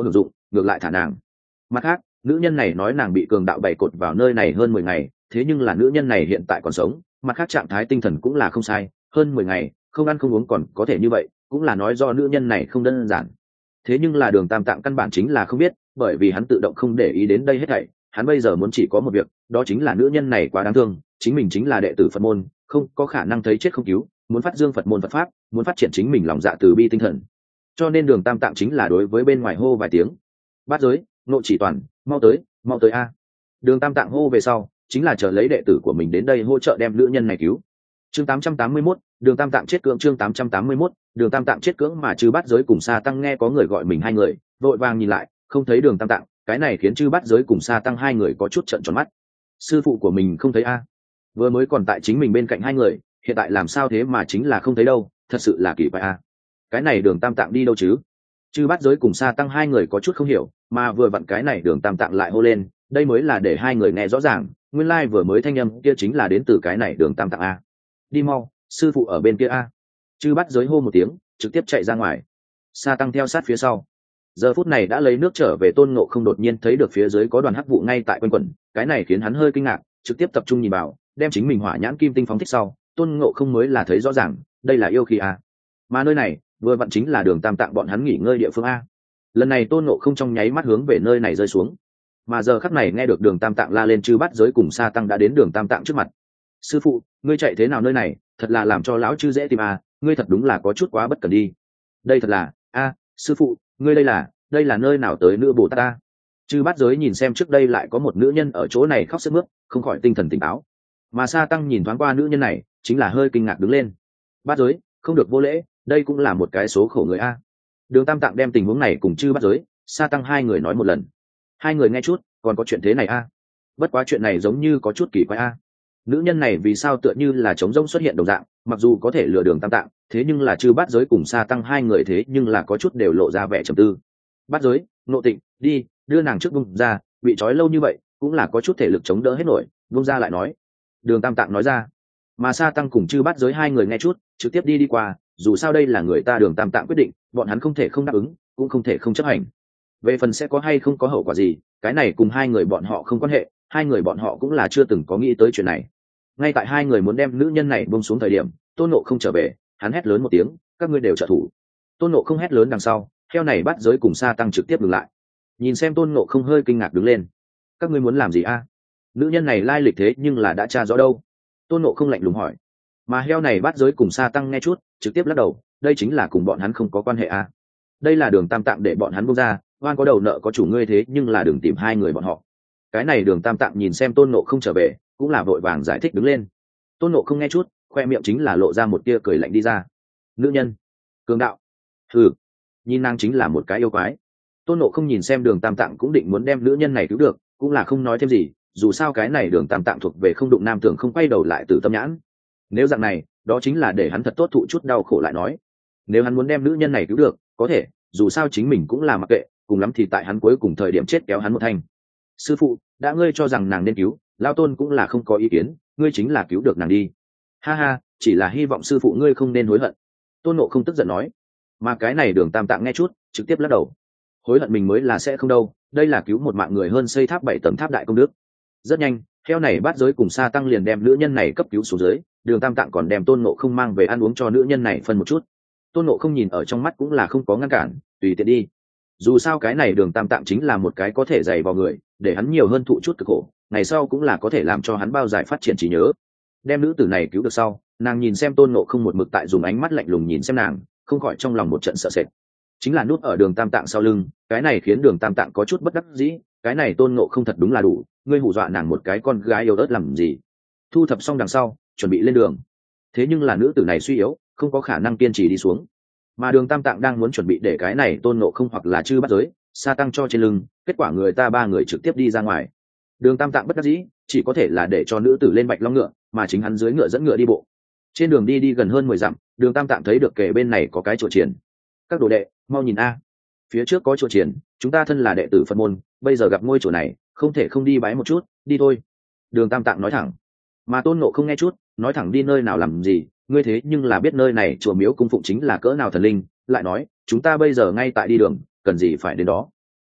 ngược lại thả nàng. Mặt khác, nữ nhân này nói nàng bị cường đạo bày cột vào nơi này hơn 10 ngày, thế nhưng là nữ nhân này hiện tại còn sống, mặt khác trạng thái tinh thần cũng là không sai, hơn 10 ngày không ăn không uống còn có thể như vậy, cũng là nói do nữ nhân này không đơn giản. Thế nhưng là Đường Tam Tạng căn bản chính là không biết, bởi vì hắn tự động không để ý đến đây hết thảy, hắn bây giờ muốn chỉ có một việc, đó chính là nữ nhân này quá đáng thương, chính mình chính là đệ tử Phật môn, không có khả năng thấy chết không cứu, muốn phát dương Phật môn Phật pháp, muốn phát triển chính mình lòng dạ từ bi tinh thần. Cho nên Đường Tam Tạng chính là đối với bên ngoài hô vài tiếng. Bát giới, Ngộ Chỉ Toàn, mau tới a. Đường Tam Tạng hô về sau, chính là chờ lấy đệ tử của mình đến đây hỗ trợ đem nữ nhân này cứu. Chương 881, Đường Tam Tạng chết cưỡng. Chương 881, Đường Tam Tạng chết cưỡng. Mà Chư Bát Giới cùng Sa Tăng nghe có người gọi mình hai người, vội vàng nhìn lại, không thấy Đường Tam Tạng, cái này khiến Chư Bát Giới cùng Sa Tăng hai người có chút trợn tròn mắt. Sư phụ của mình không thấy a? Vừa mới còn tại chính mình bên cạnh hai người, hiện tại làm sao thế mà chính là không thấy đâu, thật sự là kỳ quái a. Cái này Đường Tam Tạng đi đâu chứ? Chư Bát Giới cùng Sa Tăng hai người có chút không hiểu, mà vừa vặn cái này Đường Tam Tạng lại hô lên, đây mới là để hai người nghe rõ ràng, nguyên lai vừa mới thanh âm kia chính là đến từ cái này Đường Tam Tạng a. Đi mau, sư phụ ở bên kia a. Chư Bát Giới hô một tiếng, trực tiếp chạy ra ngoài. Sa Tăng theo sát phía sau. Giờ phút này đã lấy nước trở về, Tôn Ngộ không đột nhiên thấy được phía dưới có đoàn hắc vụ ngay tại quanh quẩn, cái này khiến hắn hơi kinh ngạc, trực tiếp tập trung nhìn vào, đem chính mình hỏa nhãn kim tinh phóng thích sau, Tôn Ngộ không mới là thấy rõ ràng, đây là yêu khí a. Mà nơi này vừa vặn chính là Đường Tam Tạng bọn hắn nghỉ ngơi địa phương a. Lần này Tôn Ngộ không trong nháy mắt hướng về nơi này rơi xuống, mà giờ khắc này nghe được Đường Tam Tạng la lên, Chư Bát Giới cùng Sa Tăng đã đến Đường Tam Tạng trước mặt. Sư phụ, ngươi chạy thế nào nơi này, thật là làm cho lão chư dễ tìm a, ngươi thật đúng là có chút quá bất cẩn đi. Đây thật là sư phụ, ngươi đây là nơi nào tới nữa Bồ Tát ta? Chư Bát Giới nhìn xem trước đây lại có một nữ nhân ở chỗ này khóc sướt mướt, không khỏi tinh thần tỉnh táo. Mà Sa Tăng nhìn thoáng qua nữ nhân này, chính là hơi kinh ngạc đứng lên. Bát Giới, không được vô lễ, đây cũng là một cái số khổ người a. Đường Tam Tạng đem tình huống này cùng Chư Bát Giới, Sa Tăng hai người nói một lần. Hai người nghe chút, còn có chuyện thế này a? Bất quá chuyện này giống như có chút kỳ quái a. Nữ nhân này vì sao tựa như là trống rỗng xuất hiện đồng dạng, mặc dù có thể lừa Đường Tam Tạng, thế nhưng là Chư Bát Giới cùng Sa Tăng hai người thế nhưng là có chút đều lộ ra vẻ trầm tư. Bát Giới, Ngộ Tịnh, đi, đưa nàng trước bung ra, bị trói lâu như vậy, cũng là có chút thể lực chống đỡ hết nổi, bung ra lại nói. Đường Tam Tạng nói ra. Mà Sa Tăng cùng Chư Bát Giới hai người nghe chút, trực tiếp đi qua, dù sao đây là người ta Đường Tam Tạng quyết định, bọn hắn không thể không đáp ứng, cũng không thể không chấp hành. Về phần sẽ có hay không có hậu quả gì, cái này cùng hai người bọn họ không quan hệ, hai người bọn họ cũng là chưa từng có nghĩ tới chuyện này. Ngay tại hai người muốn đem nữ nhân này buông xuống thời điểm, Tôn Ngộ không trở về, hắn hét lớn một tiếng, các ngươi đều trợ thủ. Tôn Ngộ không hét lớn đằng sau, theo này Bát Giới cùng Sa Tăng trực tiếp dừng lại. Nhìn xem Tôn Ngộ không hơi kinh ngạc đứng lên, các ngươi muốn làm gì a? Nữ nhân này lai lịch thế nhưng là đã tra rõ đâu? Tôn Ngộ không lạnh lùng hỏi. Mà heo này Bát Giới cùng Sa Tăng nghe chút, trực tiếp lắc đầu, đây chính là cùng bọn hắn không có quan hệ a. Đây là Đường Tam Tạng để bọn hắn buông ra, oan có đầu nợ có chủ ngươi, thế nhưng là đừng tìm hai người bọn họ. Cái này Đường Tam Tạng nhìn xem Tôn Ngộ không trở về, cũng là vội vàng giải thích đứng lên. Tôn Ngộ không nghe chút, khoe miệng chính là lộ ra một tia cười lạnh đi ra. Nữ nhân, cường đạo, nhìn nàng chính là một cái yêu quái. Tôn Ngộ không nhìn xem Đường Tam Tạng cũng định muốn đem nữ nhân này cứu được, cũng là không nói thêm gì, dù sao cái này Đường Tam Tạng thuộc về không đụng nam tưởng không quay đầu lại từ tâm nhãn. Nếu dạng này, đó chính là để hắn thật tốt thụ chút đau khổ lại nói. Nếu hắn muốn đem nữ nhân này cứu được, có thể, dù sao chính mình cũng là mặc kệ, cùng lắm thì tại hắn cuối cùng thời điểm chết kéo hắn một thanh. Sư phụ, đã ngươi cho rằng nàng nên cứu, Lao Tôn cũng là không có ý kiến, ngươi chính là cứu được nàng đi. Ha ha, chỉ là hy vọng sư phụ ngươi không nên hối hận. Tôn Ngộ không tức giận nói. Mà cái này Đường Tam Tạng nghe chút, trực tiếp lắc đầu. Hối hận mình mới là sẽ không đâu, đây là cứu một mạng người hơn xây tháp 7 tầng tháp đại công đức. Rất nhanh, theo này Bát Giới cùng Sa Tăng liền đem nữ nhân này cấp cứu xuống dưới, Đường Tam Tạng còn đem Tôn Ngộ không mang về ăn uống cho nữ nhân này phân một chút. Tôn Ngộ không nhìn ở trong mắt cũng là không có ngăn cản, tùy tiện đi. Dù sao cái này Đường Tam Tạng chính là một cái có thể dày vào người, để hắn nhiều hơn thụ chút cực khổ, ngày sau cũng là có thể làm cho hắn bao dài phát triển trí nhớ. Đem nữ tử này cứu được sau, nàng nhìn xem Tôn Ngộ không một mực tại dùng ánh mắt lạnh lùng nhìn xem nàng, không khỏi trong lòng một trận sợ sệt. Chính là núp ở Đường Tam Tạng sau lưng, cái này khiến Đường Tam Tạng có chút bất đắc dĩ, cái này Tôn Ngộ không thật đúng là đủ, ngươi hù dọa nàng một cái con gái yếu ớt làm gì? Thu thập xong đằng sau, chuẩn bị lên đường. Thế nhưng là nữ tử này suy yếu, không có khả năng kiên trì đi xuống. Mà Đường Tam Tạng đang muốn chuẩn bị để cái này Tôn Ngộ không hoặc là Chư Bát Giới, Sa Tăng cho trên lưng, kết quả người ta ba người trực tiếp đi ra ngoài. Đường Tam Tạng bất đắc dĩ, chỉ có thể là để cho nữ tử lên Bạch Long ngựa, mà chính hắn dưới ngựa dẫn ngựa đi bộ. Trên đường đi gần hơn 10 dặm, Đường Tam Tạng thấy được kề bên này có cái chùa triển. Các đồ đệ, mau nhìn a, phía trước có chùa triển, chúng ta thân là đệ tử Phật môn, bây giờ gặp ngôi chùa này, không thể không đi bái một chút, đi thôi. Đường Tam Tạng nói thẳng. Mà Tôn Ngộ không nghe chút, nói thẳng đi nơi nào làm gì, ngươi thế nhưng là biết nơi này chùa miếu cung phụng chính là cỡ nào thần linh, lại nói, chúng ta bây giờ ngay tại đi đường, cần gì phải đến đó.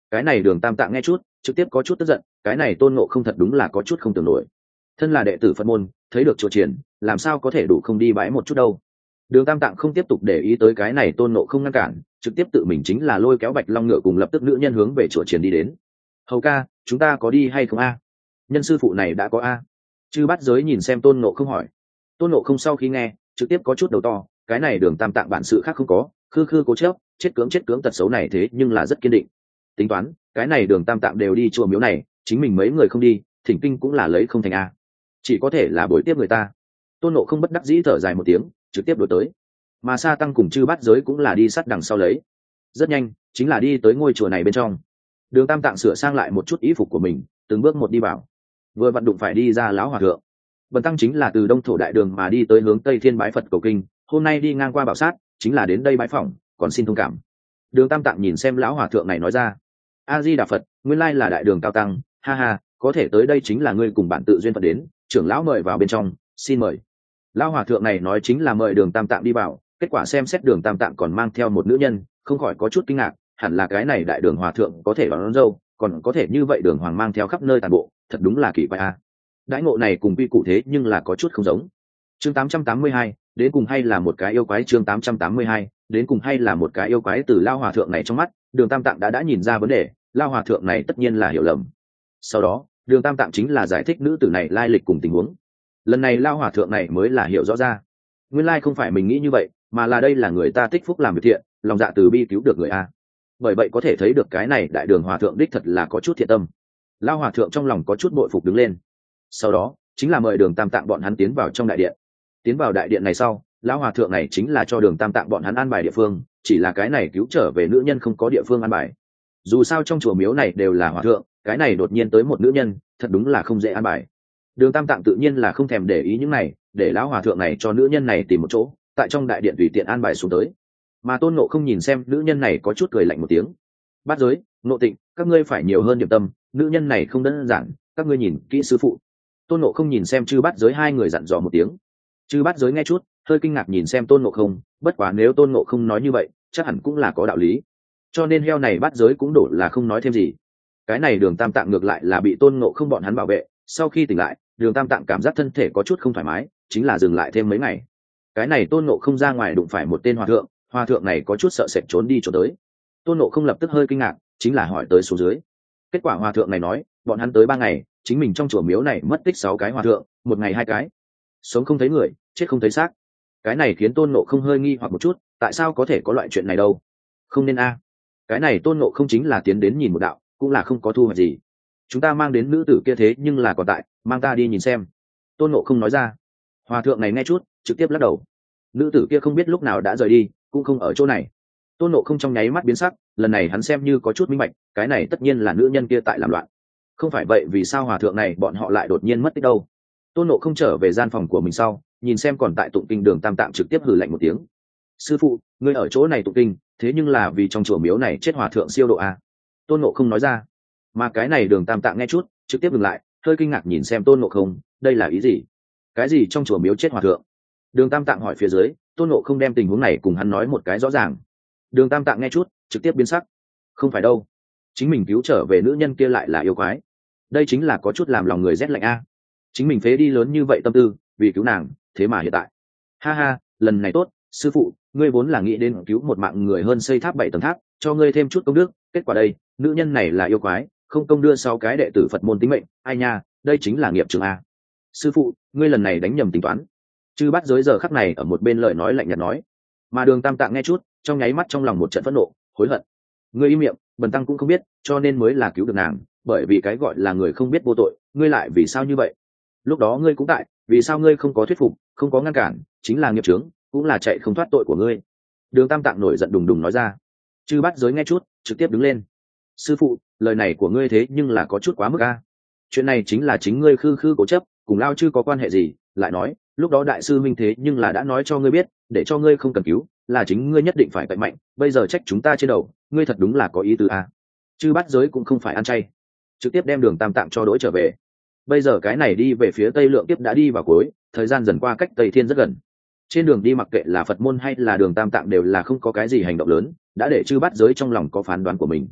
Cái này Đường Tam Tạng nghe chút trực tiếp có chút tức giận, cái này Tôn Ngộ Không thật đúng là có chút không tưởng nổi. Thân là đệ tử Phật môn, thấy được chùa triển, làm sao có thể đủ không đi bái một chút đâu. Đường Tam Tạng không tiếp tục để ý tới cái này Tôn Ngộ Không ngăn cản, trực tiếp tự mình chính là lôi kéo Bạch Long ngựa cùng lập tức nữ nhân hướng về chùa triển đi đến. Hầu ca, chúng ta có đi hay không a? Nhân sư phụ này đã có a? Chư Bát Giới nhìn xem Tôn Ngộ Không hỏi. Tôn Ngộ Không sau khi nghe trực tiếp có chút đầu to, cái này Đường Tam Tạng bản sự khác không có, khư khư cố chấp, chết cưỡng tật xấu này thế nhưng là rất kiên định. Tính toán cái này Đường Tam Tạng đều đi chùa miếu này, chính mình mấy người không đi, thỉnh kinh cũng là lấy không thành a, chỉ có thể là bồi tiếp người ta. Tôn Ngộ Không bất đắc dĩ thở dài một tiếng, trực tiếp đuổi tới. Mà Sa Tăng cùng Chư Bát Giới cũng là đi sát đằng sau lấy. Rất nhanh chính là đi tới ngôi chùa này bên trong. Đường Tam Tạng sửa sang lại một chút y phục của mình, từng bước một đi vào. Vừa vặn đụng phải đi ra lão hòa thượng. Bần tăng chính là từ Đông Thổ Đại Đường mà đi tới hướng Tây Thiên bái Phật cầu kinh, hôm nay đi ngang qua Bảo Sát, chính là đến đây bái phỏng, còn xin thông cảm. Đường Tam Tạng nhìn xem lão hòa thượng này nói ra. A Di Đà Phật, nguyên lai là Đại Đường cao tăng, ha ha, có thể tới đây chính là ngươi cùng bạn tự duyên phận đến, trưởng lão mời vào bên trong, xin mời. Lão hòa thượng này nói chính là mời Đường Tam Tạng đi vào, kết quả xem xét Đường Tam Tạng còn mang theo một nữ nhân, không khỏi có chút kinh ngạc, hẳn là cái này Đại Đường hòa thượng có thể đón dâu, còn có thể như vậy Đường Hoàng mang theo khắp nơi tàn bộ, thật đúng là kỳ quái a. Đãi ngộ này cùng quy củ thế nhưng là có chút không giống. Chương 882, đến cùng hay là một cái yêu quái. Chương 882, đến cùng hay là một cái yêu quái. Từ Lão hòa thượng này trong mắt, Đường Tam Tạng đã nhìn ra vấn đề, Lão hòa thượng này tất nhiên là hiểu lầm. Sau đó Đường Tam Tạng chính là giải thích nữ tử này lai lịch cùng tình huống. Lần này Lão hòa thượng này mới là hiểu rõ ra, nguyên lai không phải mình nghĩ như vậy, mà là đây là người ta tích phúc làm việc thiện, lòng dạ từ bi cứu được người a. Bởi vậy có thể thấy được cái này Đại Đường hòa thượng đích thật là có chút thiện tâm. Lão hòa thượng trong lòng có chút bội phục đứng lên. Sau đó chính là mời Đường Tam Tạng bọn hắn tiến vào trong đại điện. Tiến vào đại điện này sau, Lão hòa thượng này chính là cho Đường Tam Tạng bọn hắn an bài địa phương, chỉ là cái này cứu trở về nữ nhân không có địa phương an bài. Dù sao trong chùa miếu này đều là hòa thượng, cái này đột nhiên tới một nữ nhân, thật đúng là không dễ an bài. Đường Tam Tạng tự nhiên là không thèm để ý những này, để Lão hòa thượng này cho nữ nhân này tìm một chỗ, tại trong đại điện tùy tiện an bài xuống tới. Mà Tôn Ngộ Không nhìn xem nữ nhân này có chút cười lạnh một tiếng. Bát Giới, Ngộ Tịnh, các ngươi phải nhiều hơn điểm tâm, nữ nhân này không đơn giản, các ngươi nhìn kỹ sư phụ. Tôn Ngộ Không nhìn xem Chư Bát Giới hai người dặn dò một tiếng. Chư Bát Giới nghe chút hơi kinh ngạc nhìn xem Tôn Ngộ Không, bất quá nếu Tôn Ngộ Không nói như vậy chắc hẳn cũng là có đạo lý, cho nên heo này Bát Giới cũng đổ là không nói thêm gì. Cái này Đường Tam Tạng ngược lại là bị Tôn Ngộ Không bọn hắn bảo vệ, sau khi tỉnh lại Đường Tam Tạng cảm giác thân thể có chút không thoải mái, chính là dừng lại thêm mấy ngày. Cái này Tôn Ngộ Không ra ngoài đụng phải một tên hòa thượng này có chút sợ sệt trốn đi trốn tới. Tôn Ngộ Không lập tức hơi kinh ngạc, chính là hỏi tới xuống dưới. Kết quả hòa thượng này nói bọn hắn tới 3 ngày, chính mình trong chùa miếu này mất tích 6 cái hòa thượng, một ngày 2 cái, sống không thấy người, chết không thấy xác. Cái này khiến Tôn Ngộ Không hơi nghi hoặc một chút, tại sao có thể có loại chuyện này đâu? Không nên a. Cái này Tôn Ngộ Không chính là tiến đến nhìn một đạo, cũng là không có thu hoạch gì. Chúng ta mang đến nữ tử kia thế nhưng là còn tại, mang ta đi nhìn xem. Tôn Ngộ Không nói ra. Hòa thượng này nghe chút trực tiếp lắc đầu. Nữ tử kia không biết lúc nào đã rời đi, cũng không ở chỗ này. Tôn Ngộ Không trong nháy mắt biến sắc, lần này hắn xem như có chút minh bạch, cái này tất nhiên là nữ nhân kia tại làm loạn. Không phải vậy vì sao hòa thượng này bọn họ lại đột nhiên mất tích đâu? Tôn Ngộ Không trở về gian phòng của mình sau, nhìn xem còn tại tụng kinh Đường Tam Tạng trực tiếp hừ lạnh một tiếng. Sư phụ, ngươi ở chỗ này tụng kinh, thế nhưng là vì trong chùa miếu này chết hòa thượng siêu độ a. Tôn Ngộ Không nói ra. Mà cái này Đường Tam Tạng nghe chút trực tiếp dừng lại, hơi kinh ngạc nhìn xem Tôn Ngộ Không, đây là ý gì? Cái gì trong chùa miếu chết hòa thượng? Đường Tam Tạng hỏi phía dưới, Tôn Ngộ Không đem tình huống này cùng hắn nói một cái rõ ràng. Đường Tam Tạng nghe chút trực tiếp biến sắc. Không phải đâu, chính mình cứu trở về nữ nhân kia lại là yêu quái, đây chính là có chút làm lòng người rét lạnh a. Chính mình phế đi lớn như vậy tâm tư vì cứu nàng, thế mà hiện tại, ha ha, lần này tốt, sư phụ, ngươi vốn là nghĩ đến cứu một mạng người hơn xây tháp 7 tầng tháp, cho ngươi thêm chút công đức, kết quả đây, nữ nhân này là yêu quái, không công đưa 6 cái đệ tử Phật môn tính mệnh, ai nha, đây chính là nghiệp trường a. Sư phụ, ngươi lần này đánh nhầm tính toán. Chư Bát Giới giờ khắc này ở một bên lời nói lạnh nhạt nói. Mà Đường Tam Tạng nghe chút trong nháy mắt trong lòng một trận phẫn nộ, hối hận. Ngươi im miệng, bần tăng cũng không biết, cho nên mới là cứu được nàng, bởi vì cái gọi là người không biết vô tội, ngươi lại vì sao như vậy? Lúc đó ngươi cũng tại, vì sao ngươi không có thuyết phục, không có ngăn cản, chính là nghiệp chướng, cũng là chạy không thoát tội của ngươi. Đường Tam Tạng nổi giận đùng đùng nói ra. Chư Bát Giới nghe chút trực tiếp đứng lên. Sư phụ, lời này của ngươi thế nhưng là có chút quá mức a. Chuyện này chính là chính ngươi khư khư cố chấp, cùng Lao Chư có quan hệ gì? Lại nói, lúc đó đại sư minh thế nhưng là đã nói cho ngươi biết, để cho ngươi không cần cứu, là chính ngươi nhất định phải cậy mạnh, bây giờ trách chúng ta trên đầu, ngươi thật đúng là có ý tứ a. Chư Bát Giới cũng không phải ăn chay, trực tiếp đem Đường Tam Tạng cho đỗi trở về. Bây giờ cái này đi về phía Tây Lượng Kiếp đã đi vào cuối, thời gian dần qua cách Tây Thiên rất gần. Trên đường đi mặc kệ là Phật môn hay là Đường Tam Tạng đều là không có cái gì hành động lớn, đã để Chư Bát Giới trong lòng có phán đoán của mình.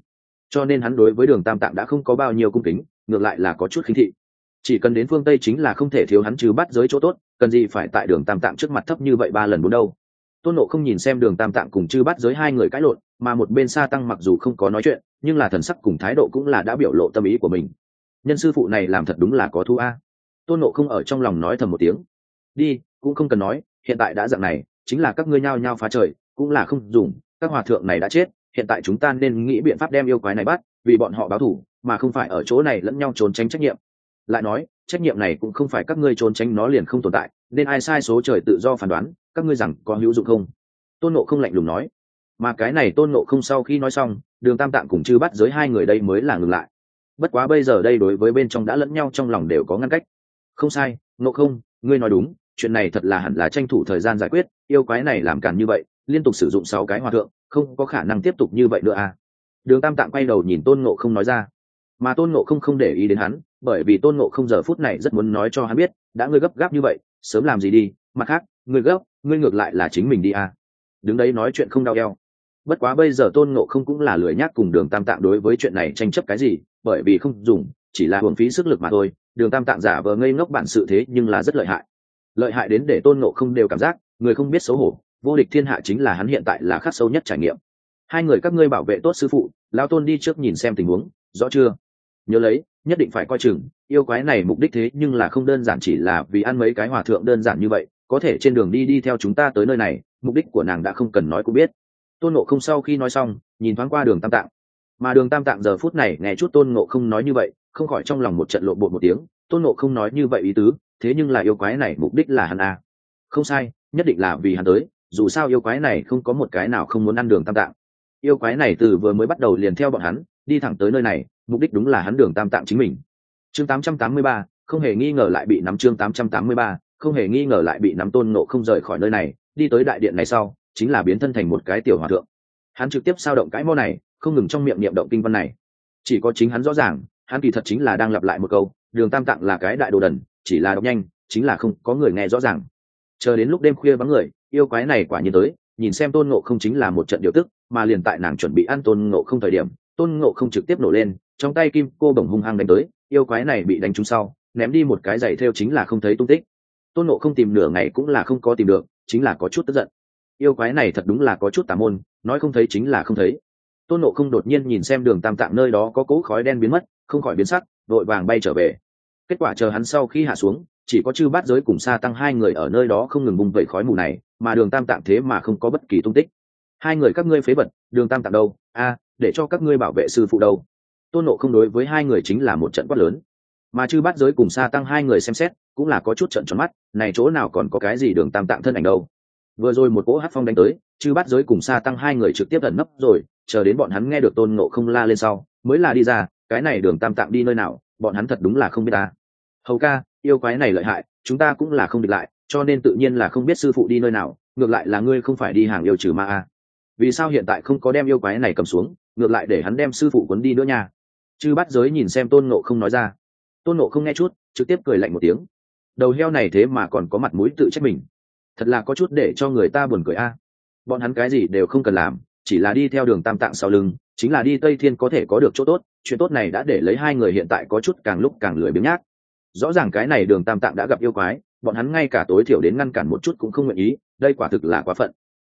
cho nên hắn đối với Đường Tam Tạng đã không có bao nhiêu cung kính, ngược lại là có chút khinh thị. Chỉ cần đến phương Tây chính là không thể thiếu hắn trừ bắt giới chỗ tốt, cần gì phải tại Đường Tam Tạng trước mặt thấp như vậy 3 lần 4 đâu. Tôn Ngộ không nhìn xem Đường Tam Tạng cùng chư bắt giới hai người cãi lộn, mà một bên Sa Tăng mặc dù không có nói chuyện, nhưng là thần sắc cùng thái độ cũng là đã biểu lộ tâm ý của mình. Nhân sư phụ này làm thật đúng là có thú a. Tôn Ngộ không ở trong lòng nói thầm một tiếng. Đi, cũng không cần nói, hiện tại đã dạng này, chính là các ngươi nhao nhao phá trời, cũng là không dùng, các hòa thượng này đã chết, hiện tại chúng ta nên nghĩ biện pháp đem yêu quái này bắt, vì bọn họ báo thù, mà không phải ở chỗ này lẫn nhau trốn tránh trách nhiệm. Lại nói, trách nhiệm này cũng không phải các ngươi trốn tránh nó liền không tồn tại, nên ai sai số trời tự do phán đoán, các ngươi rằng có hữu dụng không? Tôn Ngộ không lạnh lùng nói. Mà cái này Tôn Ngộ không sau khi nói xong, Đường Tam Tạng cùng chư bắt giới hai người đây mới là ngừng lại. Bất quá bây giờ đây đối với bên trong đã lẫn nhau trong lòng đều có ngăn cách. Không sai, Ngộ không, ngươi nói đúng, chuyện này thật là hẳn là tranh thủ thời gian giải quyết, yêu quái này làm càn như vậy, liên tục sử dụng 6 cái hòa thượng, không có khả năng tiếp tục như vậy nữa à. Đường Tam Tạng quay đầu nhìn Tôn Ngộ không nói ra. Mà Tôn Ngộ không không để ý đến hắn, bởi vì Tôn Ngộ không giờ phút này rất muốn nói cho hắn biết, đã ngươi gấp gáp như vậy, sớm làm gì đi, mặt khác, ngươi gấp, ngươi ngược lại là chính mình đi à. Đứng đấy nói chuyện không đau eo. Bất quá bây giờ Tôn Ngộ không cũng là lười nhác cùng Đường Tam Tạng đối với chuyện này tranh chấp cái gì, bởi vì không dùng, chỉ là uổng phí sức lực mà thôi. Đường Tam Tạng giả vờ ngây ngốc bản sự thế nhưng là rất lợi hại đến để Tôn Ngộ không đều cảm giác người không biết xấu hổ, vô địch thiên hạ chính là hắn hiện tại là khắc sâu nhất trải nghiệm. Hai người các ngươi bảo vệ tốt sư phụ, lão Tôn đi trước nhìn xem tình huống, rõ chưa? Nhớ lấy, nhất định phải coi chừng, yêu quái này mục đích thế nhưng là không đơn giản chỉ là vì ăn mấy cái hòa thượng đơn giản như vậy, có thể trên đường đi theo chúng ta tới nơi này, mục đích của nàng đã không cần nói cũng biết. Tôn Ngộ không sau khi nói xong, nhìn thoáng qua Đường Tam Tạng, mà Đường Tam Tạng giờ phút này nghe chút Tôn Ngộ không nói như vậy, không khỏi trong lòng một trận lộn bột một tiếng. Tôn Ngộ không nói như vậy ý tứ, thế nhưng là yêu quái này mục đích là hắn à? Không sai, nhất định là vì hắn tới, dù sao yêu quái này không có một cái nào không muốn ăn Đường Tam Tạng. Yêu quái này từ vừa mới bắt đầu liền theo bọn hắn, đi thẳng tới nơi này, mục đích đúng là hắn Đường Tam Tạng chính mình. Chương 883, không hề nghi ngờ lại bị nắm. Chương 883, không hề nghi ngờ lại bị nắm. Tôn Ngộ không rời khỏi nơi này, đi tới đại điện này sau, chính là biến thân thành một cái tiểu hòa thượng. Hắn trực tiếp sao động cái mô này, không ngừng trong miệng niệm động kinh văn này. Chỉ có chính hắn rõ ràng, hắn kỳ thật chính là đang lặp lại một câu, Đường Tam Tạng là cái đại đồ đần, chỉ là đọc nhanh, chính là không có người nghe rõ ràng. Chờ đến lúc đêm khuya vắng người, yêu quái này quả nhiên tới, nhìn xem Tôn Ngộ không chính là một trận điều tức, mà liền tại nàng chuẩn bị ăn Tôn Ngộ không thời điểm, Tôn Ngộ không trực tiếp nổ lên, trong tay kim cô bổng hung hăng đánh tới, yêu quái này bị đánh trúng sau, ném đi một cái giày thêu chính là không thấy tung tích. Tôn Ngộ không tìm nửa ngày cũng là không có tìm được, chính là có chút tức giận. Yêu quái này thật đúng là có chút tà môn, nói không thấy chính là không thấy. Tôn Ngộ không đột nhiên nhìn xem Đường Tam Tạng nơi đó có cỗ khói đen biến mất, không khỏi biến sắc, vội vàng bay trở về. Kết quả chờ hắn sau khi hạ xuống, chỉ có chư bát giới cùng Sa Tăng hai người ở nơi đó không ngừng bùng vẩy khói mù này, mà Đường Tam Tạng thế mà không có bất kỳ tung tích. Hai người các ngươi phế vật, Đường Tam Tạng đâu? A, để cho các ngươi bảo vệ sư phụ đâu? Tôn Ngộ không đối với hai người chính là một trận quát lớn. Mà chư bát giới cùng Sa Tăng hai người xem xét, cũng là có chút trận tròn mắt, này chỗ nào còn có cái gì Đường Tam Tạng thân ảnh đâu? Vừa rồi một cỗ hắc phong đánh tới, chư bát giới cùng Sa Tăng hai người trực tiếp ẩn nấp rồi, chờ đến bọn hắn nghe được Tôn Ngộ không la lên sau, mới là đi ra, cái này Đường Tam Tạng đi nơi nào, bọn hắn thật đúng là không biết ta. Hầu ca, yêu quái này lợi hại, chúng ta cũng là không địch lại, cho nên tự nhiên là không biết sư phụ đi nơi nào, ngược lại là ngươi không phải đi hàng yêu trừ ma à? Vì sao hiện tại không có đem yêu quái này cầm xuống, ngược lại để hắn đem sư phụ cuốn đi nữa nha? Chư bát giới nhìn xem Tôn Ngộ không nói ra. Tôn Ngộ không nghe chút, trực tiếp cười lạnh một tiếng. Đầu heo này thế mà còn có mặt mũi tự trách mình, thật là có chút để cho người ta buồn cười a. Bọn hắn cái gì đều không cần làm, chỉ là đi theo Đường Tam Tạng sau lưng, chính là đi Tây Thiên có thể có được chỗ tốt. Chuyện tốt này đã để lấy hai người hiện tại có chút càng lúc càng lười biếng nhác. Rõ ràng cái này Đường Tam Tạng đã gặp yêu quái, bọn hắn ngay cả tối thiểu đến ngăn cản một chút cũng không nguyện ý, đây quả thực là quá phận.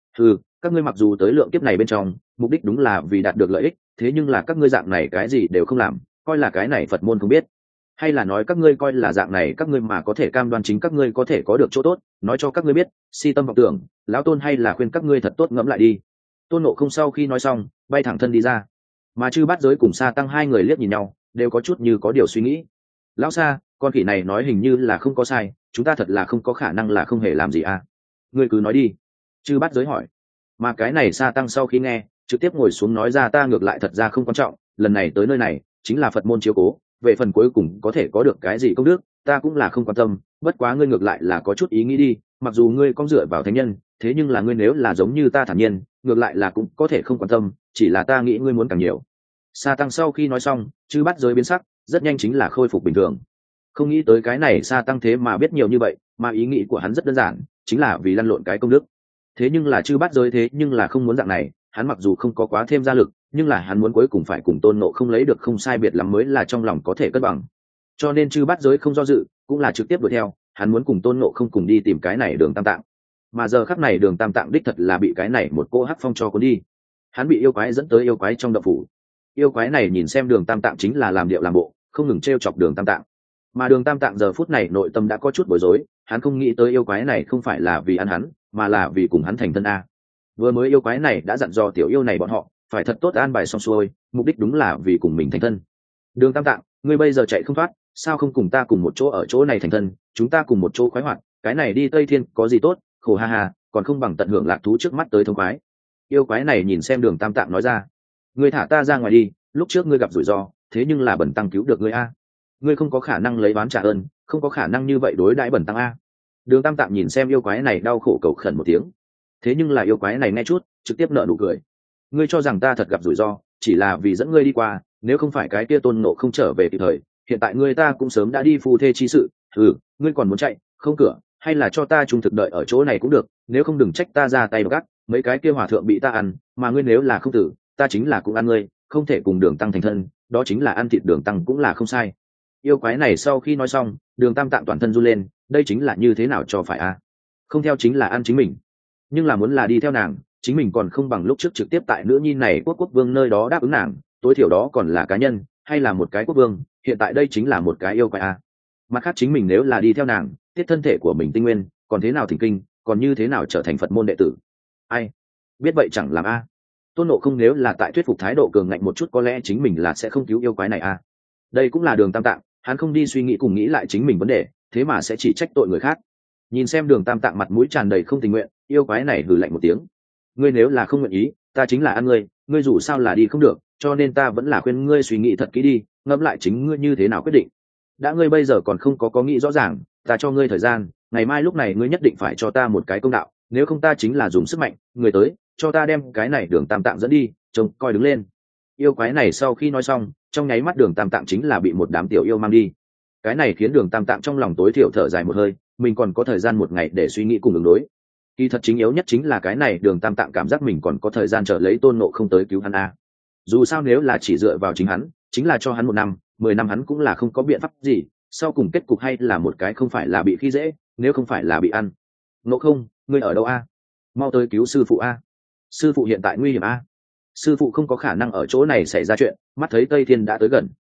Các ngươi mặc dù tới lượng kiếp này bên trong, mục đích đúng là vì đạt được lợi ích, thế nhưng là các ngươi dạng này cái gì đều không làm, coi là cái này Phật môn không biết, hay là nói các ngươi coi là dạng này các ngươi mà có thể cam đoan chính các ngươi có thể có được chỗ tốt, nói cho các ngươi biết, si tâm vọng tưởng, lão Tôn hay là khuyên các ngươi thật tốt ngẫm lại đi. Tôn Ngộ không sau khi nói xong, bay thẳng thân đi ra, mà chư bát giới cùng Sa Tăng hai người liếc nhìn nhau, đều có chút như có điều suy nghĩ. Lão Sa, con khỉ này nói hình như là không có sai, chúng ta thật là không có khả năng là không hề làm gì à? Ngươi cứ nói đi. Chư bát giới hỏi. Mà cái này Sa Tăng sau khi nghe, trực tiếp ngồi xuống nói ra, ta ngược lại thật ra không quan trọng, lần này tới nơi này chính là Phật môn chiếu cố, về phần cuối cùng có thể có được cái gì công đức, ta cũng là không quan tâm, bất quá ngươi ngược lại là có chút ý nghĩ đi, mặc dù ngươi con dựa vào thánh nhân, thế nhưng là ngươi nếu là giống như ta thản nhiên, ngược lại là cũng có thể không quan tâm, chỉ là ta nghĩ ngươi muốn càng nhiều. Sa Tăng sau khi nói xong, chư bát giới biến sắc, rất nhanh chính là khôi phục bình thường. Không nghĩ tới cái này Sa Tăng thế mà biết nhiều như vậy, mà ý nghĩ của hắn rất đơn giản, chính là vì lăn lộn cái công đức. Thế nhưng là chư bát giới thế nhưng là không muốn dạng này, hắn mặc dù không có quá thêm gia lực, nhưng là hắn muốn cuối cùng phải cùng tôn ngộ không lấy được không sai biệt lắm mới là trong lòng có thể cân bằng. Cho nên chư bát giới không do dự, cũng là trực tiếp đuổi theo, hắn muốn cùng tôn ngộ không cùng đi tìm cái này đường tam tạng. Mà giờ khắc này đường tam tạng đích thật là bị cái này một cô hắc phong cho cuốn đi. Hắn bị yêu quái dẫn tới yêu quái trong động phủ. Yêu quái này nhìn xem đường tam tạng chính là làm điệu làm bộ, không ngừng t chọc đường tam tạng. Mà đường tam tạng giờ phút này nội tâm đã có chút bối rối, hắn không nghĩ tới yêu quái này không phải là vì ăn hắn, mà là vì cùng hắn thành thân a. Vừa mới yêu quái này đã dặn dò tiểu yêu này bọn họ phải thật tốt an bài xong xuôi, mục đích đúng là vì cùng mình thành thân. Đường tam tạng, ngươi bây giờ chạy không thoát, sao không cùng ta cùng một chỗ ở chỗ này thành thân, chúng ta cùng một chỗ khoái hoạt, cái này đi Tây Thiên có gì tốt, khổ ha ha, còn không bằng tận hưởng lạc thú trước mắt tới thông khoái. Yêu quái này nhìn xem đường tam tạng nói ra, ngươi thả ta ra ngoài đi, lúc trước ngươi gặp rủi ro, thế nhưng là bẩn tăng cứu được ngươi a, ngươi không có khả năng lấy oán trả ơn, không có khả năng như vậy đối đãi bẩn tăng a. Đường tam tạng nhìn xem yêu quái này đau khổ cầu khẩn một tiếng, thế nhưng là yêu quái này nghe chút trực tiếp nở nụ cười, ngươi cho rằng ta thật gặp rủi ro chỉ là vì dẫn ngươi đi qua, nếu không phải cái kia tôn ngộ không trở về kịp thời, hiện tại ngươi ta cũng sớm đã đi phu thê chi sự. Ngươi còn muốn chạy không cửa, hay là cho ta trung thực đợi ở chỗ này cũng được, nếu không đừng trách ta ra tay gắt, mấy cái kia hòa thượng bị ta ăn, mà ngươi nếu là không tử, ta chính là cũng ăn ngươi, không thể cùng đường tăng thành thân, đó chính là ăn thịt đường tăng cũng là không sai. Yêu quái này sau khi nói xong, đường tam tạng toàn thân run lên, đây chính là như thế nào cho phải a? Không theo chính là ăn chính mình, nhưng là muốn là đi theo nàng, chính mình còn không bằng lúc trước trực tiếp tại nữ nhi này quốc vương nơi đó đáp ứng nàng, tối thiểu đó còn là cá nhân hay là một cái quốc vương, hiện tại đây chính là một cái yêu quái a. Mặt khác chính mình nếu là đi theo nàng, tiết thân thể của mình tinh nguyên, còn thế nào thỉnh kinh, còn như thế nào trở thành Phật môn đệ tử. Ai biết vậy chẳng làm a. Tôn Ngộ Không nếu là tại thuyết phục thái độ cường ngạnh một chút, có lẽ chính mình là sẽ không cứu yêu quái này a. Đây cũng là đường tam tạng, hắn không đi suy nghĩ cùng nghĩ lại chính mình vấn đề, thế mà sẽ chỉ trách tội người khác. Nhìn xem đường tam tạng mặt mũi tràn đầy không tình nguyện, yêu quái này hừ lạnh một tiếng, ngươi nếu là không nguyện ý, ta chính là ăn ngươi, ngươi dù sao là đi không được, cho nên ta vẫn là khuyên ngươi suy nghĩ thật kỹ đi, ngẫm lại chính ngươi như thế nào quyết định. Đã ngươi bây giờ còn không có nghĩ rõ ràng, ta cho ngươi thời gian, ngày mai lúc này ngươi nhất định phải cho ta một cái công đạo, nếu không ta chính là dùng sức mạnh, người tới cho ta đem cái này đường tam tạng dẫn đi, trông coi đứng lên. Yêu quái này sau khi nói xong, trong nháy mắt đường tam tạng chính là bị một đám tiểu yêu mang đi. Cái này khiến đường tam tạng trong lòng tối thiểu thở dài một hơi, mình còn có thời gian một ngày để suy nghĩ cùng ứng đối. Kỳ thật chính yếu nhất chính là cái này đường tam tạng cảm giác mình còn có thời gian chờ lấy tôn ngộ không tới cứu hắn a. Dù sao nếu là chỉ dựa vào chính hắn, chính là cho hắn 1 năm 10 năm hắn cũng là không có biện pháp gì, sau cùng kết cục hay là một cái không phải là bị khi dễ, nếu không phải là bị ăn. Ngộ không, ngươi ở đâu a? Mau tới cứu sư phụ a. Sư phụ hiện tại nguy hiểm a. Sư phụ không có khả năng ở chỗ này xảy ra chuyện, mắt thấy Tây Thiên đã tới gần.